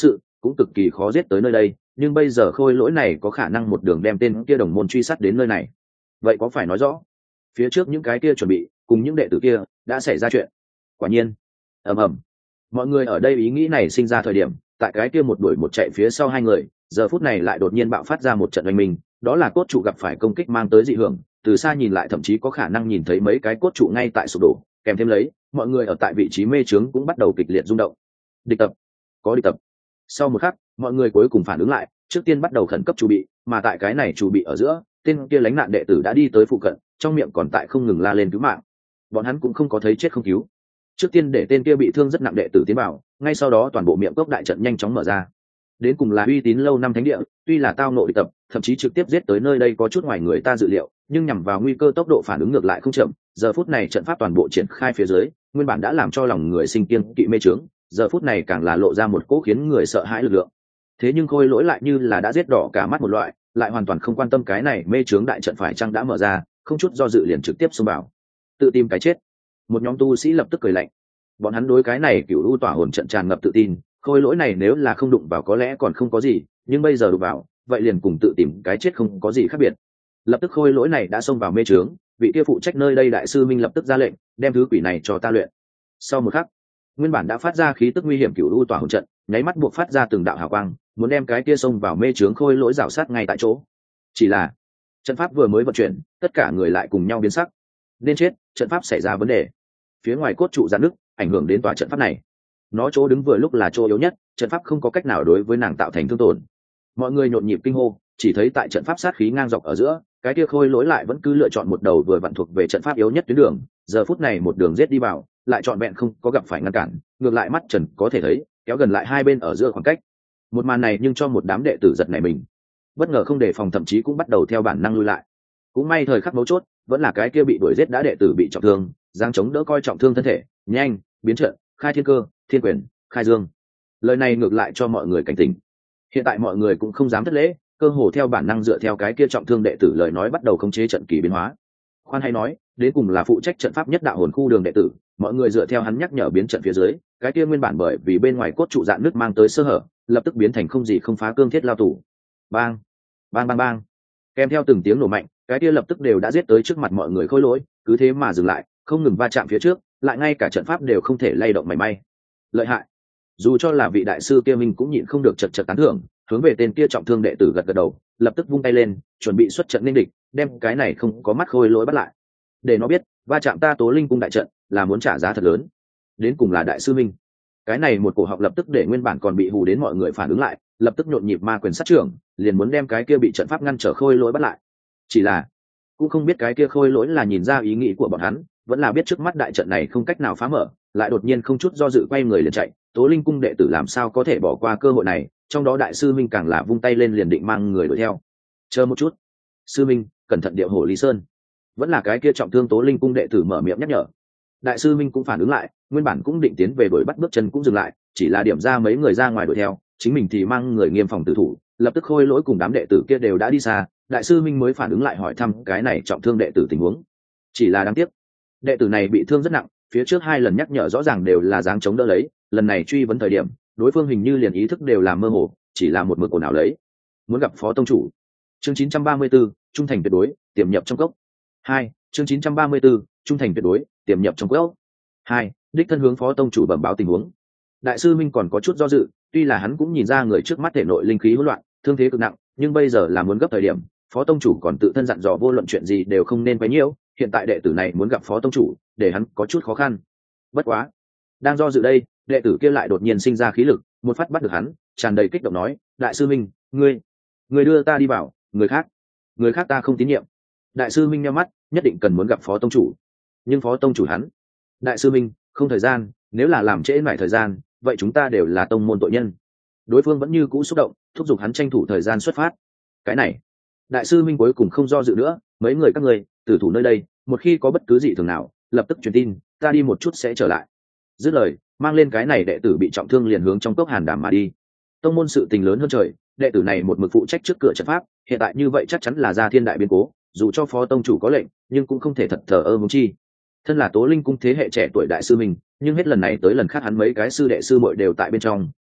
cũng cực kỳ khó giết tới nơi đây, nhưng bây giờ khôi lỗi này có khả năng một đường đem tên kia đồng môn truy sát đến nơi này. Vậy có phải nói rõ phía trước những cái kia chuẩn bị cùng những đệ tử kia đã xảy ra chuyện? Quả nhiên. Ầm ầm. Mọi người ở đây ý nghĩ này sinh ra thời điểm, tại cái kia một đuổi một chạy phía sau hai người, giờ phút này lại đột nhiên bạo phát ra một trận oanh minh, đó là cốt trụ gặp phải công kích mang tới dị hưởng, từ xa nhìn lại thậm chí có khả năng nhìn thấy mấy cái cốt trụ ngay tại sụp đổ, kèm thêm lấy mọi người ở tại vị trí mê trướng cũng bắt đầu kịch liệt rung động. Địch tập, có địch tập. Sau một khắc, mọi người cuối cùng phản ứng lại, trước tiên bắt đầu khẩn cấp chuẩn bị, mà tại cái này chuẩn bị ở giữa, tên kia lánh nạn đệ tử đã đi tới phụ cận, trong miệng còn tại không ngừng la lên cứu mạng. Bọn hắn cũng không có thấy chết không cứu, trước tiên để tên kia bị thương rất nặng đệ tử tiến vào, ngay sau đó toàn bộ miệng cốc đại trận nhanh chóng mở ra. Đến cùng là uy tín lâu năm thánh địa, tuy là tao nộ địch tập, thậm chí trực tiếp giết tới nơi đây có chút ngoài người ta dự liệu, nhưng nhằm vào nguy cơ tốc độ phản ứng ngược lại không chậm. Giờ phút này trận pháp toàn bộ triển khai phía dưới, nguyên bản đã làm cho lòng người sinh kiên kỵ mê trướng, giờ phút này càng là lộ ra một cỗ khiến người sợ hãi lực lượng. Thế nhưng khôi lỗi lại như là đã giết đỏ cả mắt một loại, lại hoàn toàn không quan tâm cái này mê trướng đại trận phải chăng đã mở ra, không chút do dự liền trực tiếp xông vào, tự tìm cái chết. Một nhóm tu sĩ lập tức cười lạnh, bọn hắn đối cái này cửu u tỏa hồn trận tràn ngập tự tin, khôi lỗi này nếu là không đụng vào có lẽ còn không có gì, nhưng bây giờ đụng vào vậy liền cùng tự tìm cái chết không có gì khác biệt. Lập tức khôi lỗi này đã xông vào mê trướng, vị kia phụ trách nơi đây đại sư minh lập tức ra lệnh, đem thứ quỷ này cho ta luyện. Sau một khắc, nguyên bản đã phát ra khí tức nguy hiểm cửu u tỏa hồn trận nháy mắt buộc phát ra từng đạo hào quang, muốn đem cái kia xông vào mê trướng khôi lỗi rào sát ngay tại chỗ. Chỉ là trận pháp vừa mới vận chuyển, tất cả người lại cùng nhau biến sắc. Nên chết, trận pháp xảy ra vấn đề. Phía ngoài cốt trụ giãn nứt, ảnh hưởng đến tòa trận pháp này. Nó chỗ đứng vừa lúc là chỗ yếu nhất, trận pháp không có cách nào đối với nàng tạo thành thương tổn. Mọi người nhộn nhịp kinh hô, chỉ thấy tại trận pháp sát khí ngang dọc ở giữa, cái kia khôi lỗi lại vẫn cứ lựa chọn một đầu vừa vặn thuộc về trận pháp yếu nhất tuyến đường. Giờ phút này một đường giết đi vào, lại trọn vẹn không có gặp phải ngăn cản, ngược lại mắt trần có thể thấy kéo gần lại hai bên ở giữa khoảng cách. Một màn này nhưng cho một đám đệ tử giật nảy mình, bất ngờ không đề phòng thậm chí cũng bắt đầu theo bản năng lui lại. Cũng may thời khắc mấu chốt vẫn là cái kia bị đuổi giết đã đệ tử bị trọng thương, giang chống đỡ coi trọng thương thân thể, nhanh biến trận, khai thiên cơ, thiên quyền, khai dương. Lời này ngược lại cho mọi người cảnh tỉnh. Hiện tại mọi người cũng không dám thất lễ, cơ hồ theo bản năng dựa theo cái kia trọng thương đệ tử lời nói bắt đầu khống chế trận kỳ biến hóa. Khoan hay nói, đến cùng là phụ trách trận pháp nhất đạo hồn khu đường đệ tử, mọi người dựa theo hắn nhắc nhở biến trận phía dưới, cái kia nguyên bản bởi vì bên ngoài cốt trụ dạn nước mang tới sơ hở, lập tức biến thành không gì không phá cương thiết lao tủ. Bang, bang bang bang. Kèm theo từng tiếng nổ mạnh, cái kia lập tức đều đã giết tới trước mặt mọi người khôi lỗi, cứ thế mà dừng lại, không ngừng va chạm phía trước, lại ngay cả trận pháp đều không thể lay động mảy may. Lợi hại. Dù cho là vị đại sư kia mình cũng nhịn không được chật chật tán thưởng, hướng về tên kia trọng thương đệ tử gật gật đầu, lập tức vung tay lên, chuẩn bị xuất trận nên địch, đem cái này không có mắt khôi lỗi bắt lại. Để nó biết, va chạm ta Tố Linh cung đại trận là muốn trả giá thật lớn. Đến cùng là đại sư minh. Cái này một cổ họng lập tức để nguyên bản còn bị hù đến mọi người phản ứng lại, lập tức nhộn nhịp ma quyền sát trưởng, liền muốn đem cái kia bị trận pháp ngăn trở khôi lỗi bắt lại. Chỉ là cũng không biết cái kia khôi lỗi là nhìn ra ý nghĩ của bọn hắn, vẫn là biết trước mắt đại trận này không cách nào phá mở, lại đột nhiên không chút do dự quay người liền chạy. Tố Linh cung đệ tử làm sao có thể bỏ qua cơ hội này, trong đó đại sư minh càng là vung tay lên liền định mang người đuổi theo. Chờ một chút, sư minh, cẩn thận điệu hổ Lý Sơn. Vẫn là cái kia trọng thương Tố Linh cung đệ tử mở miệng nhắc nhở. Đại sư minh cũng phản ứng lại, nguyên bản cũng định tiến về đuổi bắt, bước chân cũng dừng lại, chỉ là điểm ra mấy người ra ngoài đuổi theo, chính mình thì mang người nghiêm phòng tử thủ. Lập tức khôi lỗi cùng đám đệ tử kia đều đã đi xa, đại sư minh mới phản ứng lại hỏi thăm cái này trọng thương đệ tử tình huống. Chỉ là đáng tiếc, đệ tử này bị thương rất nặng, phía trước hai lần nhắc nhở rõ ràng đều là dáng chống đỡ lấy, lần này truy vấn thời điểm đối phương hình như liền ý thức đều làm mơ hồ, chỉ là một mực ồn ào lấy. Muốn gặp phó tông chủ. Chương chín trăm ba mươi 4, trung thành tuyệt đối, tiềm nhập trong cốc. Hai, chương chín trăm ba mươi 4, trung thành tuyệt đối, tiềm nhập trong cốc. Hai, đích thân hướng phó tông chủ bẩm báo tình huống. Đại sư minh còn có chút do dự, tuy là hắn cũng nhìn ra người trước mắt thể nội linh khí hỗn loạn, thương thế cực nặng, nhưng bây giờ là muốn gấp thời điểm, phó tông chủ còn tự thân dặn dò vô luận chuyện gì đều không nên quấy nhiễu, hiện tại đệ tử này muốn gặp phó tông chủ, để hắn có chút khó khăn. Bất quá, đang do dự đây, đệ tử kia lại đột nhiên sinh ra khí lực, một phát bắt được hắn, tràn đầy kích động nói, đại sư minh, ngươi ngươi đưa ta đi vào, người khác người khác ta không tín nhiệm. Đại sư minh nheo mắt, nhất định cần muốn gặp phó tông chủ, nhưng phó tông chủ hắn. Đại sư minh, không thời gian, nếu là làm trễ mãi thời gian, vậy chúng ta đều là tông môn tội nhân. Đối phương vẫn như cũ xúc động, thúc giục hắn tranh thủ thời gian xuất phát. Cái này, đại sư minh cuối cùng không do dự nữa, mấy người các ngươi tử thủ nơi đây, một khi có bất cứ gì thường nào lập tức truyền tin, ta đi một chút sẽ trở lại. Dứt lời, mang lên cái này đệ tử bị trọng thương liền hướng trong cốc Hàn Đàm mà đi. Tông môn sự tình lớn hơn trời, đệ tử này một mực phụ trách trước cửa trận pháp, hiện tại như vậy chắc chắn là ra thiên đại biến cố, dù cho phó tông chủ có lệnh nhưng cũng không thể thật thờ ơ mong chi. Thân là Tố Linh cung thế hệ trẻ tuổi đại sư mình, nhưng hết lần này tới lần khác hắn mấy cái sư đệ sư muội đều tại bên trong,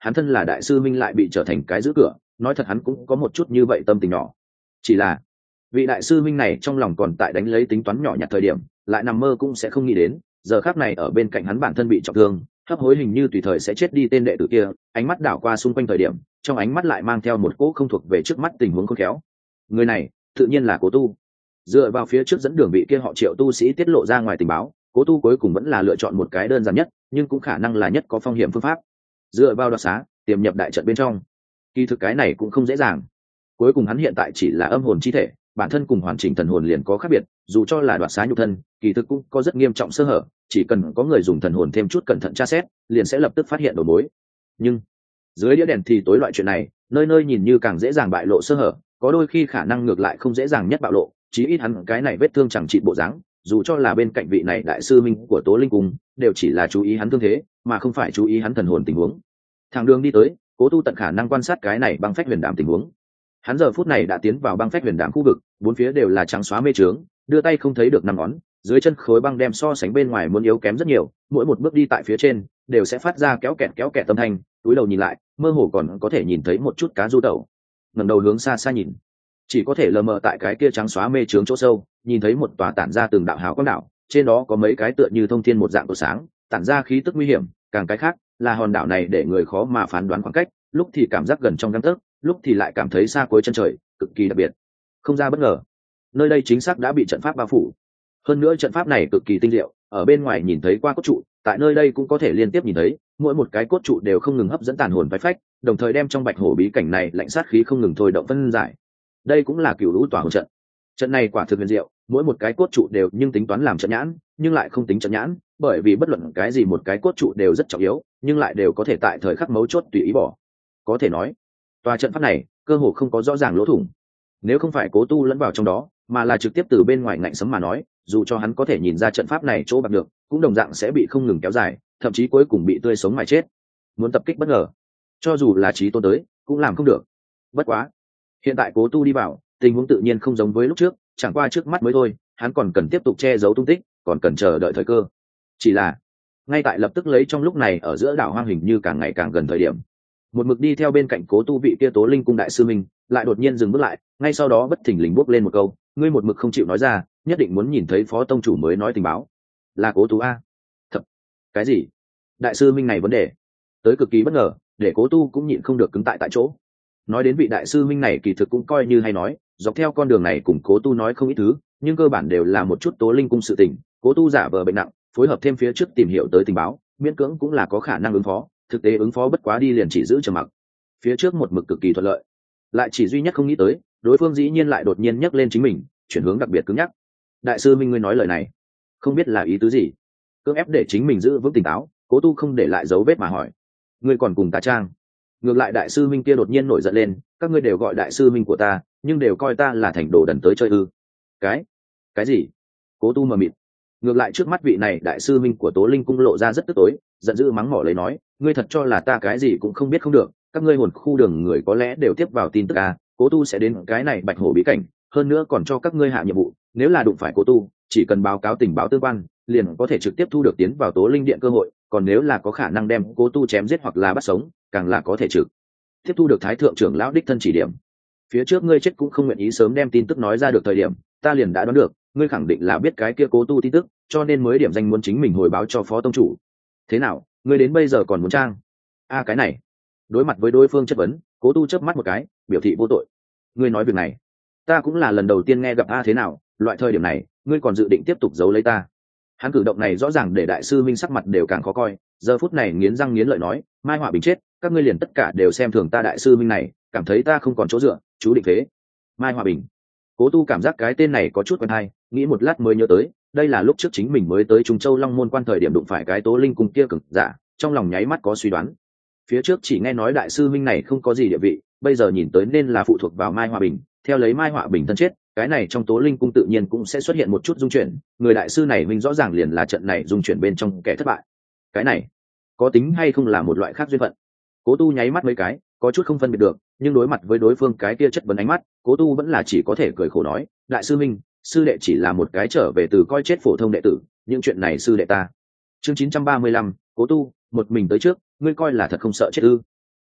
hắn thân là đại sư minh lại bị trở thành cái giữ cửa, nói thật hắn cũng có một chút như vậy tâm tình nhỏ. Chỉ là vị đại sư minh này trong lòng còn tại đánh lấy tính toán nhỏ nhặt thời điểm, lại nằm mơ cũng sẽ không nghĩ đến giờ khắc này ở bên cạnh hắn bản thân bị trọng thương, hấp hối hình như tùy thời sẽ chết đi tên đệ tử kia, ánh mắt đảo qua xung quanh thời điểm, trong ánh mắt lại mang theo một cỗ không thuộc về trước mắt tình huống khôn khéo. Người này tự nhiên là Cố Tu. Dựa vào phía trước dẫn đường vị kia họ Triệu tu sĩ tiết lộ ra ngoài tình báo, Cố Tu cuối cùng vẫn là lựa chọn một cái đơn giản nhất nhưng cũng khả năng là nhất có phong hiểm phương pháp. Dựa vào đoạt xá tiềm nhập đại trận bên trong, kỳ thực cái này cũng không dễ dàng. Cuối cùng hắn hiện tại chỉ là âm hồn chi thể, bản thân cùng hoàn chỉnh thần hồn liền có khác biệt, dù cho là đoạt xá nhục thân, kỳ thực cũng có rất nghiêm trọng sơ hở, chỉ cần có người dùng thần hồn thêm chút cẩn thận tra xét, liền sẽ lập tức phát hiện đầu mối. Nhưng dưới đĩa đèn thì tối loại chuyện này, nơi nơi nhìn như càng dễ dàng bại lộ sơ hở, có đôi khi khả năng ngược lại không dễ dàng nhất bạo lộ, chí ít hắn cái này vết thương chẳng trị bộ dáng, dù cho là bên cạnh vị này đại sư minh của Tố Linh Cung, đều chỉ là chú ý hắn thương thế, mà không phải chú ý hắn thần hồn tình huống. Thẳng đường đi tới, Cố Tu tận khả năng quan sát cái này băng phách huyền đàm tình huống. Hắn giờ phút này đã tiến vào băng phách huyền đàm khu vực, bốn phía đều là trắng xóa mê trướng, đưa tay không thấy được năm ngón, dưới chân khối băng đem so sánh bên ngoài muốn yếu kém rất nhiều, mỗi một bước đi tại phía trên đều sẽ phát ra kéo kẹt kéo kẹt âm thanh, túi đầu nhìn lại, mơ hồ còn có thể nhìn thấy một chút cá du tẩu. Ngẩng đầu hướng xa xa nhìn, chỉ có thể lờ mờ tại cái kia trắng xóa mê trướng chỗ sâu, nhìn thấy một tòa tản ra từng đạo hào quang đảo, trên đó có mấy cái tựa như thông thiên một dạng của sáng, tản ra khí tức nguy hiểm, càng cái khác là hòn đảo này để người khó mà phán đoán khoảng cách, lúc thì cảm giác gần trong gang tấc, lúc thì lại cảm thấy xa cuối chân trời, cực kỳ đặc biệt. Không ra bất ngờ, nơi đây chính xác đã bị trận pháp bao phủ. Hơn nữa trận pháp này cực kỳ tinh diệu, ở bên ngoài nhìn thấy qua cốt trụ, tại nơi đây cũng có thể liên tiếp nhìn thấy, mỗi một cái cốt trụ đều không ngừng hấp dẫn tàn hồn phái phách, đồng thời đem trong bạch hổ bí cảnh này lạnh sát khí không ngừng thôi động phân giải. Đây cũng là cửu lũ tỏa hồn trận. Trận này quả thực huyền diệu, mỗi một cái cốt trụ đều nhưng tính toán làm trận nhãn, nhưng lại không tính trận nhãn, bởi vì bất luận cái gì một cái cốt trụ đều rất trọng yếu, nhưng lại đều có thể tại thời khắc mấu chốt tùy ý bỏ. Có thể nói, tòa trận pháp này cơ hồ không có rõ ràng lỗ thủng. Nếu không phải Cố Tu lẫn vào trong đó, mà là trực tiếp từ bên ngoài ngạnh sấm mà nói, dù cho hắn có thể nhìn ra trận pháp này chỗ bạc được, cũng đồng dạng sẽ bị không ngừng kéo dài, thậm chí cuối cùng bị tươi sống mà chết. Muốn tập kích bất ngờ, cho dù là trí tôn tới, cũng làm không được. Bất quá, hiện tại Cố Tu đi vào, tình huống tự nhiên không giống với lúc trước, chẳng qua trước mắt mới thôi, hắn còn cần tiếp tục che giấu tung tích, còn cần chờ đợi thời cơ. Chỉ là, ngay tại lập tức lấy trong lúc này ở giữa đảo hoang hình như càng ngày càng gần thời điểm, một mực đi theo bên cạnh Cố Tu vị kia Tố Linh Cung đại sư minh lại đột nhiên dừng bước lại, ngay sau đó bất thình lình bốc lên một câu, ngươi một mực không chịu nói ra, nhất định muốn nhìn thấy phó tông chủ mới nói tình báo. Là Cố Tu a? Thật? Cái gì? Đại sư minh này vấn đề tới cực kỳ bất ngờ, để Cố Tu cũng nhịn không được cứng tại tại chỗ. Nói đến vị đại sư minh này kỳ thực cũng coi như hay nói, dọc theo con đường này cùng Cố Tu nói không ít thứ, nhưng cơ bản đều là một chút Tố Linh Cung sự tình. Cố Tu giả vờ bệnh nặng, phối hợp thêm phía trước tìm hiểu tới tình báo, miễn cưỡng cũng là có khả năng ứng phó, thực tế ứng phó bất quá đi liền chỉ giữ trầm mặc. Phía trước một mực cực kỳ thuận lợi, lại chỉ duy nhất không nghĩ tới, đối phương dĩ nhiên lại đột nhiên nhắc lên chính mình, chuyển hướng đặc biệt cứng nhắc. Đại sư minh ngươi nói lời này, không biết là ý tứ gì? Cưỡng ép để chính mình giữ vững tỉnh táo, Cố Tu không để lại dấu vết mà hỏi, ngươi còn cùng ta trang? Ngược lại đại sư minh kia đột nhiên nổi giận lên, các ngươi đều gọi đại sư minh của ta, nhưng đều coi ta là thành đồ đần tới chơi ư? Cái cái gì? Cố Tu mờ mịt. Ngược lại trước mắt vị này đại sư minh của Tố Linh Cung lộ ra rất tức tối, giận dữ mắng mỏ lấy nói, ngươi thật cho là ta cái gì cũng không biết không được, các ngươi hồn khu đường người có lẽ đều tiếp vào tin tức à, Cố Tu sẽ đến cái này bạch hổ bí cảnh, hơn nữa còn cho các ngươi hạ nhiệm vụ, nếu là đụng phải Cố Tu, chỉ cần báo cáo tình báo tương quan, liền có thể trực tiếp thu được tiến vào Tố Linh Điện cơ hội, còn nếu là có khả năng đem Cố Tu chém giết hoặc là bắt sống, càng là có thể trực tiếp thu được thái thượng trưởng lão đích thân chỉ điểm. Phía trước ngươi chết cũng không nguyện ý sớm đem tin tức nói ra được thời điểm, ta liền đã đoán được, ngươi khẳng định là biết cái kia Cố Tu tin tức, cho nên mới điểm danh muốn chính mình hồi báo cho phó tông chủ. Thế nào, ngươi đến bây giờ còn muốn trang? A à, cái này. Đối mặt với đối phương chất vấn, Cố Tu chớp mắt một cái, biểu thị vô tội. Ngươi nói việc này, ta cũng là lần đầu tiên nghe gặp. A à, thế nào, loại thời điểm này, ngươi còn dự định tiếp tục giấu lấy ta? Hắn cử động này rõ ràng để đại sư minh sắc mặt đều càng khó coi, giờ phút này nghiến răng nghiến lợi nói, Mai Họa Bình chết, các ngươi liền tất cả đều xem thường ta đại sư minh này, cảm thấy ta không còn chỗ dựa, chú định thế. Mai Họa Bình. Cố Tu cảm giác cái tên này có chút quen hay, nghĩ một lát mới nhớ tới, đây là lúc trước chính mình mới tới Trung Châu Long Môn quan thời điểm đụng phải cái Tố Linh Cung kia cực giả, trong lòng nháy mắt có suy đoán. Phía trước chỉ nghe nói đại sư minh này không có gì địa vị, bây giờ nhìn tới nên là phụ thuộc vào Mai Họa Bình, theo lấy Mai Họa Bình thân chết, cái này trong Tố Linh Cung tự nhiên cũng sẽ xuất hiện một chút dung chuyển, người đại sư này mình rõ ràng liền là trận này dung chuyển bên trong kẻ thất bại. Cái này có tính hay không là một loại khác duyên phận? Cố Tu nháy mắt mấy cái, có chút không phân biệt được, nhưng đối mặt với đối phương cái kia chất vấn ánh mắt, Cố Tu vẫn là chỉ có thể cười khổ nói, đại sư minh, sư đệ chỉ là một cái trở về từ coi chết phổ thông đệ tử, những chuyện này sư đệ ta. Chương chín trăm ba mươi lăm, Cố Tu, một mình tới trước, ngươi coi là thật không sợ chết ư?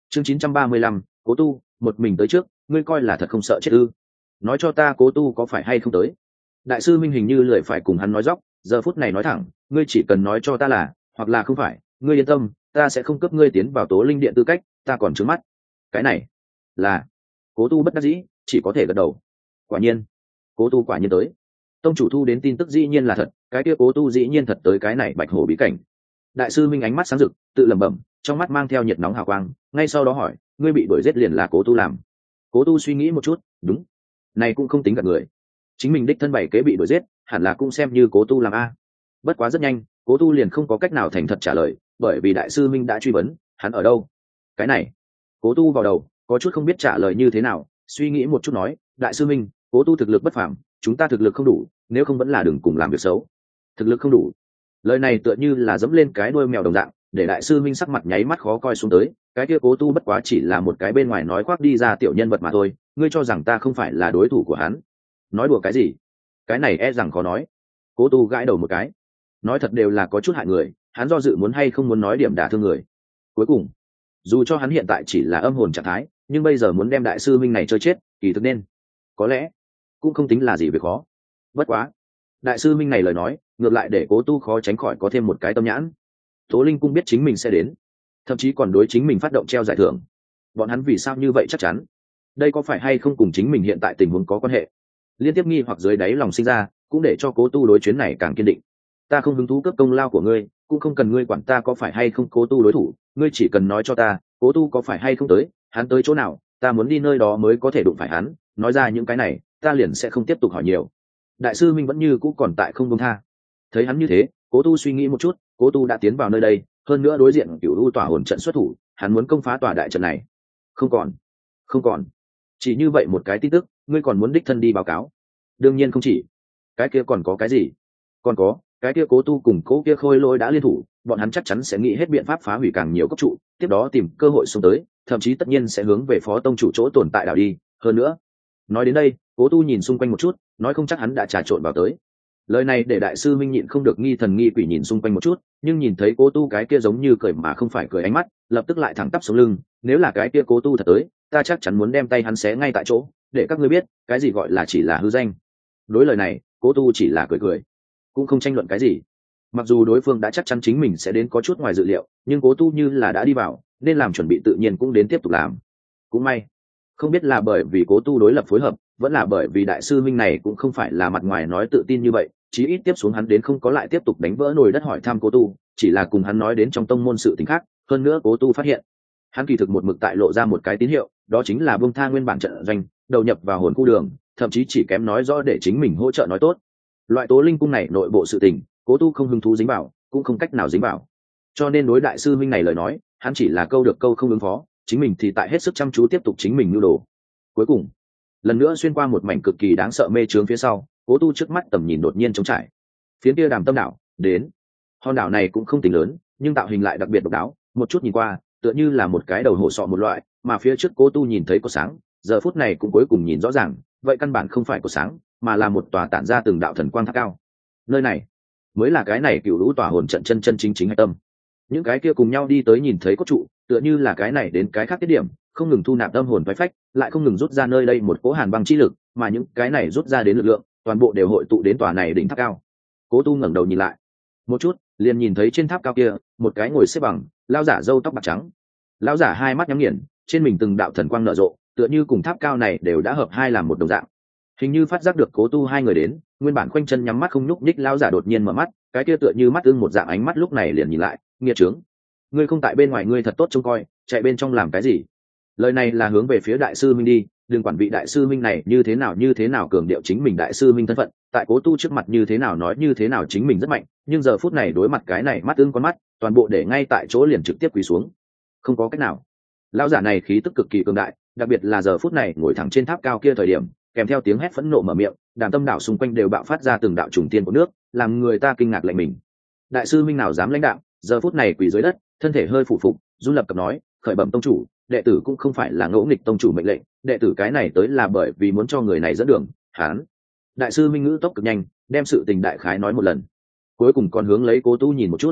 chương chín trăm ba mươi lăm, cố tu một mình tới trước, ngươi coi là thật không sợ chết ư? Nói cho ta cố tu có phải hay không tới? Đại sư minh hình như lười phải cùng hắn nói dóc, giờ phút này nói thẳng, ngươi chỉ cần nói cho ta là hoặc là không phải, ngươi yên tâm, ta sẽ không cướp ngươi tiến vào tố linh điện tư cách, ta còn trướng mắt. Cái này là cố tu bất đắc dĩ, chỉ có thể gật đầu. Quả nhiên cố tu quả nhiên tới. Tông chủ thu đến tin tức dĩ nhiên là thật, cái kia cố tu dĩ nhiên thật tới cái này bạch hổ bí cảnh. Đại sư minh ánh mắt sáng rực, tự lẩm bẩm, trong mắt mang theo nhiệt nóng hào quang, ngay sau đó hỏi, ngươi bị đuổi giết liền là cố tu làm? Cố tu suy nghĩ một chút, đúng, này cũng không tính gạt người, chính mình đích thân bảy kế bị đuổi giết, hẳn là cũng xem như cố tu làm a. Bất quá rất nhanh, cố tu liền không có cách nào thành thật trả lời, bởi vì đại sư minh đã truy vấn, hắn ở đâu? Cái này, cố tu vào đầu, có chút không biết trả lời như thế nào, suy nghĩ một chút nói, đại sư minh, cố tu thực lực bất phàm, chúng ta thực lực không đủ, nếu không vẫn là đừng cùng làm việc xấu. Thực lực không đủ, lời này tựa như là dẫm lên cái đuôi mèo đồng dạng, để đại sư minh sắc mặt nháy mắt khó coi xuống tới. Cái kia cố tu bất quá chỉ là một cái bên ngoài nói khoác đi ra tiểu nhân vật mà thôi, ngươi cho rằng ta không phải là đối thủ của hắn? Nói đùa cái gì? Cái này e rằng khó nói. Cố tu gãi đầu một cái, nói thật đều là có chút hại người, hắn do dự muốn hay không muốn nói điểm đả thương người. Cuối cùng, dù cho hắn hiện tại chỉ là âm hồn trạng thái, nhưng bây giờ muốn đem đại sư minh này chơi chết, kỳ thực nên có lẽ cũng không tính là gì việc khó. Bất quá đại sư minh này lời nói ngược lại để cố tu khó tránh khỏi có thêm một cái tâm nhãn. Tố linh cung biết chính mình sẽ đến, thậm chí còn đối chính mình phát động treo giải thưởng. Bọn hắn vì sao như vậy chắc chắn? Đây có phải hay không cùng chính mình hiện tại tình huống có quan hệ? Liên tiếp nghi hoặc dưới đáy lòng sinh ra, cũng để cho cố tu đối chuyến này càng kiên định. Ta không hứng thú cướp công lao của ngươi, cũng không cần ngươi quản ta có phải hay không cố tu đối thủ, ngươi chỉ cần nói cho ta cố tu có phải hay không tới, hắn tới chỗ nào, ta muốn đi nơi đó mới có thể đụng phải hắn. Nói ra những cái này, ta liền sẽ không tiếp tục hỏi nhiều. Đại sư minh vẫn như cũ còn tại không buông tha. Thấy hắn như thế, cố tu suy nghĩ một chút, cố tu đã tiến vào nơi đây, hơn nữa đối diện cửu u tỏa hồn trận xuất thủ, hắn muốn công phá tòa đại trận này. Không còn không còn chỉ như vậy một cái tin tức, ngươi còn muốn đích thân đi báo cáo? Đương nhiên không chỉ. Cái kia còn có cái gì? Còn có cái kia cố tu cùng cố kia khôi lỗi đã liên thủ, bọn hắn chắc chắn sẽ nghĩ hết biện pháp phá hủy càng nhiều cốc trụ, tiếp đó tìm cơ hội xuống tới, thậm chí tất nhiên sẽ hướng về phó tông chủ chỗ tồn tại đảo đi. Hơn nữa, nói đến đây, cố tu nhìn xung quanh một chút, nói không chắc hắn đã trà trộn vào tới. Lời này để đại sư minh nhịn không được nghi thần nghi quỷ nhìn xung quanh một chút, nhưng nhìn thấy cố tu cái kia giống như cười mà không phải cười ánh mắt, lập tức lại thẳng tắp sống lưng. Nếu là cái kia cố tu thật tới, ta chắc chắn muốn đem tay hắn xé ngay tại chỗ, để các ngươi biết cái gì gọi là chỉ là hư danh. Đối lời này, cố tu chỉ là cười cười, cũng không tranh luận cái gì. Mặc dù đối phương đã chắc chắn chính mình sẽ đến có chút ngoài dự liệu, nhưng cố tu như là đã đi vào, nên làm chuẩn bị tự nhiên cũng đến tiếp tục làm. Cũng may, không biết là bởi vì cố tu đối lập phối hợp, vẫn là bởi vì đại sư minh này cũng không phải là mặt ngoài nói tự tin như vậy, chí ít tiếp xuống hắn đến không có lại tiếp tục đánh vỡ nồi đất hỏi thăm cố tu, chỉ là cùng hắn nói đến trong tông môn sự tình khác. Hơn nữa cố tu phát hiện hắn kỳ thực một mực tại lộ ra một cái tín hiệu, đó chính là buông tha nguyên bản trận doanh, đầu nhập vào hồn khu đường, thậm chí chỉ kém nói rõ để chính mình hỗ trợ nói tốt. Loại tố linh cung này nội bộ sự tình, cố tu không hứng thú dính vào, cũng không cách nào dính vào, cho nên đối đại sư minh này lời nói, hắn chỉ là câu được câu không ứng phó, chính mình thì tại hết sức chăm chú tiếp tục chính mình nhu đồ. Cuối cùng, lần nữa xuyên qua một mảnh cực kỳ đáng sợ mê trướng phía sau, cố tu trước mắt tầm nhìn đột nhiên trống trải. Phía kia Đàm Tâm đảo đến. Hòn đảo này cũng không tính lớn, nhưng tạo hình lại đặc biệt độc đáo, một chút nhìn qua tựa như là một cái đầu hổ sọ một loại, mà phía trước cố tu nhìn thấy có sáng, giờ phút này cũng cuối cùng nhìn rõ ràng, vậy căn bản không phải có sáng, mà là một tòa tản ra từng đạo thần quang tháp cao. Nơi này mới là cái này cựu lũ tòa hồn trận chân chân chính chính hạch tâm. Những cái kia cùng nhau đi tới nhìn thấy cốt trụ, tựa như là cái này đến cái khác tiết điểm, không ngừng thu nạp tâm hồn phái phách, lại không ngừng rút ra nơi đây một cỗ hàn băng chi lực, mà những cái này rút ra đến lực lượng, toàn bộ đều hội tụ đến tòa này đỉnh tháp cao. Cố tu ngẩng đầu nhìn lại, một chút, liền nhìn thấy trên tháp cao kia, một cái ngồi xếp bằng, lão giả râu tóc bạc trắng. Lão giả hai mắt nhắm nghiền, trên mình từng đạo thần quang nở rộ, tựa như cùng tháp cao này đều đã hợp hai làm một đồng dạng. Hình như phát giác được cố tu hai người đến, nguyên bản khoanh chân nhắm mắt không nhúc nhích lão giả đột nhiên mở mắt, cái kia tựa như mắt ưng một dạng ánh mắt lúc này liền nhìn lại, nghiệt trướng, ngươi không tại bên ngoài ngươi thật tốt trông coi, chạy bên trong làm cái gì? Lời này là hướng về phía đại sư minh đi, đừng quản vị đại sư minh này như thế nào như thế nào cường điệu chính mình đại sư minh thân phận, tại cố tu trước mặt như thế nào nói như thế nào chính mình rất mạnh, nhưng giờ phút này đối mặt cái này mắt ưng con mắt, toàn bộ để ngay tại chỗ liền trực tiếp quỳ xuống. Không có cách nào, lão giả này khí tức cực kỳ cường đại, đặc biệt là giờ phút này ngồi thẳng trên tháp cao kia thời điểm, kèm theo tiếng hét phẫn nộ mở miệng, Đàm Tâm đảo xung quanh đều bạo phát ra từng đạo trùng tiên của nước, làm người ta kinh ngạc lạnh mình. Đại sư minh nào dám lãnh đạo, giờ phút này quỳ dưới đất, thân thể hơi phủ phục, run lập cập nói, khởi bẩm tông chủ, đệ tử cũng không phải là ngỗ nghịch tông chủ mệnh lệnh, đệ tử cái này tới là bởi vì muốn cho người này dẫn đường. Hán. Đại sư minh ngữ tốc cực nhanh, đem sự tình đại khái nói một lần, cuối cùng còn hướng lấy cố tu nhìn một chút.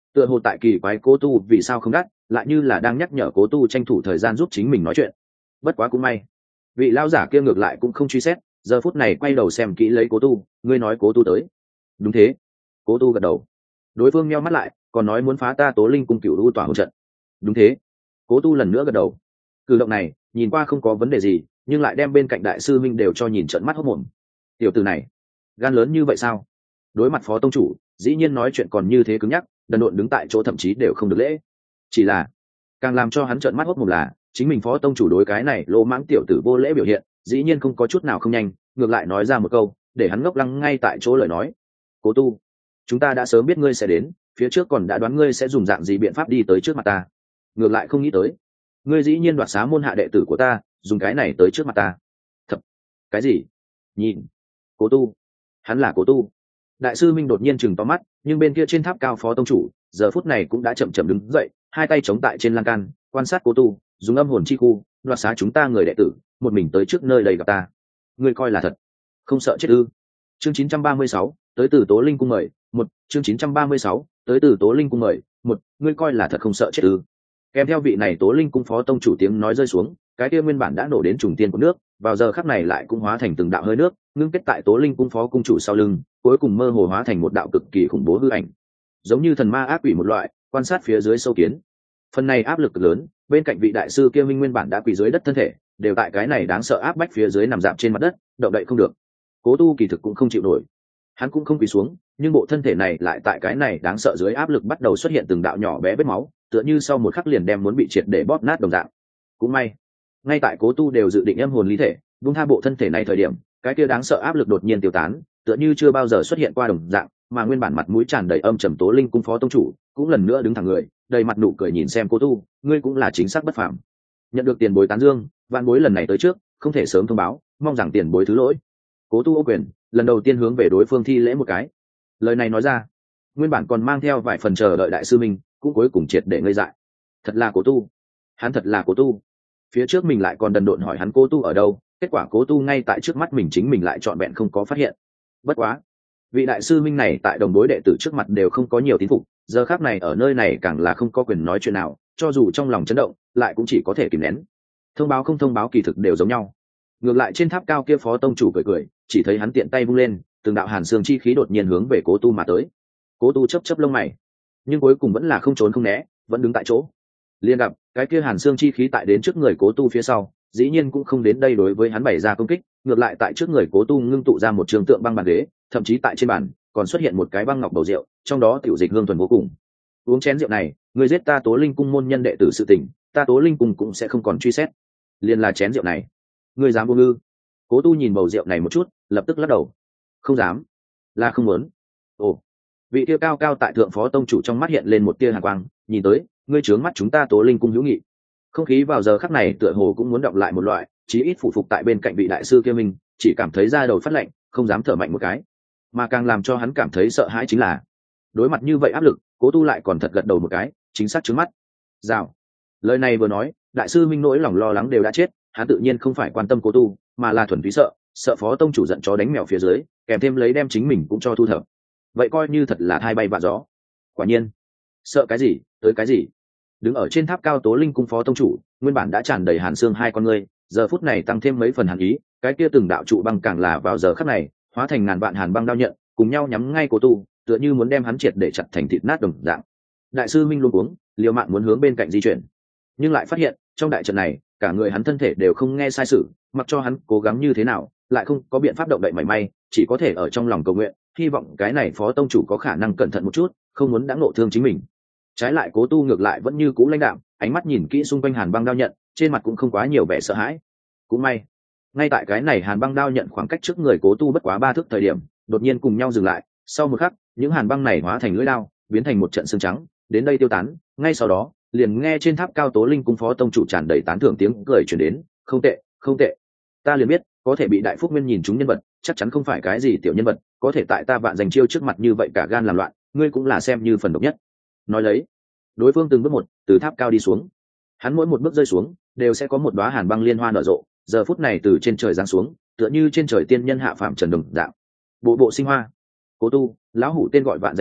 tựa hồ tại kỳ quái cố tu vì sao không đắt, lại như là đang nhắc nhở cố tu tranh thủ thời gian giúp chính mình nói chuyện. Bất quá cũng may vị lão giả kia ngược lại cũng không truy xét, giờ phút này quay đầu xem kỹ lấy cố tu. Ngươi nói cố tu tới? Đúng thế. Cố tu gật đầu. Đối phương nheo mắt lại, còn nói muốn phá ta Tố Linh cung cửu u tỏa hồn trận. Đúng thế. Cố tu lần nữa gật đầu. Cử động này nhìn qua không có vấn đề gì, nhưng lại đem bên cạnh đại sư minh đều cho nhìn trợn mắt hốt mồm. Tiểu tử này gan lớn như vậy sao? Đối mặt phó tông chủ dĩ nhiên nói chuyện còn như thế cứng nhắc, đần độn đứng tại chỗ thậm chí đều không được lễ. Chỉ là càng làm cho hắn trợn mắt hốt mồm là chính mình phó tông chủ đối cái này lỗ mãng tiểu tử vô lễ biểu hiện dĩ nhiên không có chút nào không nhanh, ngược lại nói ra một câu để hắn ngốc lăng ngay tại chỗ lời nói. Cố tu, chúng ta đã sớm biết ngươi sẽ đến, phía trước còn đã đoán ngươi sẽ dùng dạng gì biện pháp đi tới trước mặt ta, ngược lại không nghĩ tới ngươi dĩ nhiên đoạt xá môn hạ đệ tử của ta, dùng cái này tới trước mặt ta. Thật? Cái gì? Nhìn cố tu, hắn là cố tu. Đại sư minh đột nhiên chừng to mắt, nhưng bên kia trên tháp cao phó tông chủ giờ phút này cũng đã chậm chậm đứng dậy, hai tay chống tại trên lan can quan sát cố tu, dùng âm hồn chi khu đoạt xá chúng ta người đệ tử, một mình tới trước nơi đầy gặp ta. Ngươi coi là thật, không sợ chết ư? Chương chín trăm ba mươi sáu, tới từ Tố Linh cung mời một. Chương chín trăm ba mươi sáu, tới từ Tố Linh cung mời một. Ngươi coi là thật không sợ chết ư? Kèm theo vị này Tố Linh cung phó tông chủ tiếng nói rơi xuống, cái kia nguyên bản đã nổ đến trùng tiên của nước vào giờ khắc này lại cũng hóa thành từng đạo hơi nước ngưng kết tại Tố Linh cung phó cung chủ sau lưng, cuối cùng mơ hồ hóa thành một đạo cực kỳ khủng bố hư ảnh, giống như thần ma ác quỷ một loại quan sát phía dưới sâu kiến. Phần này áp lực cực lớn, bên cạnh vị đại sư kia minh nguyên bản đã quỳ dưới đất thân thể đều tại cái này đáng sợ áp bách phía dưới nằm dạp trên mặt đất, động đậy không được. Cố tu kỳ thực cũng không chịu nổi, hắn cũng không quỳ xuống, nhưng bộ thân thể này lại tại cái này đáng sợ dưới áp lực bắt đầu xuất hiện từng đạo nhỏ bé vết máu, tựa như sau một khắc liền đem muốn bị triệt để bóp nát đồng dạng. Cũng may ngay tại cố tu đều dự định em hồn lý thể vung tha bộ thân thể này thời điểm, cái kia đáng sợ áp lực đột nhiên tiêu tán, tựa như chưa bao giờ xuất hiện qua đồng dạng, mà nguyên bản mặt mũi tràn đầy âm trầm Tố Linh cung phó tông chủ cũng lần nữa đứng thẳng người, đầy mặt nụ cười nhìn xem cố tu. Ngươi cũng là chính xác bất phàm, nhận được tiền bối tán dương, vạn bối lần này tới trước không thể sớm thông báo, mong rằng tiền bối thứ lỗi. Cố tu ô quyền, lần đầu tiên hướng về đối phương thi lễ một cái. Lời này nói ra, nguyên bản còn mang theo vài phần chờ đợi đại sư minh cũng cuối cùng triệt để ngây dại. Thật là cố tu, hắn thật là cố tu. Phía trước mình lại còn đần độn hỏi hắn cố tu ở đâu, kết quả cố tu ngay tại trước mắt mình chính mình lại trọn vẹn không có phát hiện. Bất quá vị đại sư minh này tại đồng đối đệ tử trước mặt đều không có nhiều tín phục, giờ khác này ở nơi này càng là không có quyền nói chuyện nào, cho dù trong lòng chấn động lại cũng chỉ có thể kìm nén. Thông báo không thông báo kỳ thực đều giống nhau. Ngược lại trên tháp cao kia phó tông chủ cười cười, chỉ thấy hắn tiện tay vung lên, từng đạo hàn xương chi khí đột nhiên hướng về cố tu mà tới. Cố tu chấp chấp lông mày, nhưng cuối cùng vẫn là không trốn không né, vẫn đứng tại chỗ. Liên gặp cái kia hàn xương chi khí tại đến trước người cố tu phía sau, dĩ nhiên cũng không đến đây đối với hắn bày ra công kích, ngược lại tại trước người cố tu ngưng tụ ra một trường tượng băng bàn ghế, thậm chí tại trên bàn còn xuất hiện một cái băng ngọc bầu rượu, trong đó tiểu dịch hương thuần vô cùng. Uống chén rượu này, người giết ta Tố Linh cung môn nhân đệ tử sự tình, ta Tố Linh cung cũng sẽ không còn truy xét. Liên là chén rượu này, người dám buông ư? Cố tu nhìn bầu rượu này một chút, lập tức lắc đầu. Không dám, là không muốn. Ồ, vị kia cao cao tại thượng phó tông chủ trong mắt hiện lên một tia hàn quang, nhìn tới ngươi trướng mắt chúng ta Tố Linh cung hữu nghị. Không khí vào giờ khắc này tựa hồ cũng muốn đọc lại một loại, chí ít phủ phục tại bên cạnh vị đại sư kia mình, chỉ cảm thấy da đầu phát lạnh, không dám thở mạnh một cái. Mà càng làm cho hắn cảm thấy sợ hãi chính là đối mặt như vậy áp lực, cố tu lại còn thật gật đầu một cái, chính xác trướng mắt. Rào. Lời này vừa nói, đại sư minh nỗi lòng lo lắng đều đã chết, hắn tự nhiên không phải quan tâm cố tu, mà là thuần túy sợ, sợ phó tông chủ giận chó đánh mèo phía dưới, kèm thêm lấy đem chính mình cũng cho thu thập. Vậy coi như thật là thai bay vạ gió. Quả nhiên, sợ cái gì, tới cái gì. Đứng ở trên tháp cao Tố Linh cung phó tông chủ, nguyên bản đã tràn đầy hàn xương hai con ngươi, giờ phút này tăng thêm mấy phần hàn ý, cái kia từng đạo trụ băng càng là vào giờ khắc này hóa thành ngàn vạn hàn băng đao nhận, cùng nhau nhắm ngay cố tu, tựa như muốn đem hắn triệt để chặt thành thịt nát đồng dạng. Đại sư minh luôn cuống, liều mạng muốn hướng bên cạnh di chuyển, nhưng lại phát hiện trong đại trận này cả người hắn thân thể đều không nghe sai sự, mặc cho hắn cố gắng như thế nào lại không có biện pháp động đậy mảy may, chỉ có thể ở trong lòng cầu nguyện, hy vọng cái này phó tông chủ có khả năng cẩn thận một chút, không muốn đã ngộ thương chính mình. Trái lại cố tu ngược lại vẫn như cũ lãnh đạm, ánh mắt nhìn kỹ xung quanh hàn băng đao nhận, trên mặt cũng không quá nhiều vẻ sợ hãi. Cũng may ngay tại cái này hàn băng đao nhận khoảng cách trước người cố tu bất quá ba thước thời điểm, đột nhiên cùng nhau dừng lại. Sau một khắc, những hàn băng này hóa thành lưỡi đao, biến thành một trận xương trắng, đến đây tiêu tán. Ngay sau đó, liền nghe trên tháp cao Tố Linh cung phó tông chủ tràn đầy tán thưởng tiếng cười truyền đến. Không tệ, không tệ. Ta liền biết, có thể bị đại phúc nguyên nhìn chúng nhân vật, chắc chắn không phải cái gì tiểu nhân vật, có thể tại ta vạn giành chiêu trước mặt như vậy cả gan làm loạn, ngươi cũng là xem như phần độc nhất. Nói lấy, đối phương từng bước một từ tháp cao đi xuống, hắn mỗi một bước rơi xuống đều sẽ có một đóa hàn băng liên hoa nở rộ, giờ phút này từ trên trời giáng xuống, tựa như trên trời tiên nhân hạ phàm trần đồng dạng, bộ bộ sinh hoa. Cố tu, lão hủ tên gọi vạn danh chiêu,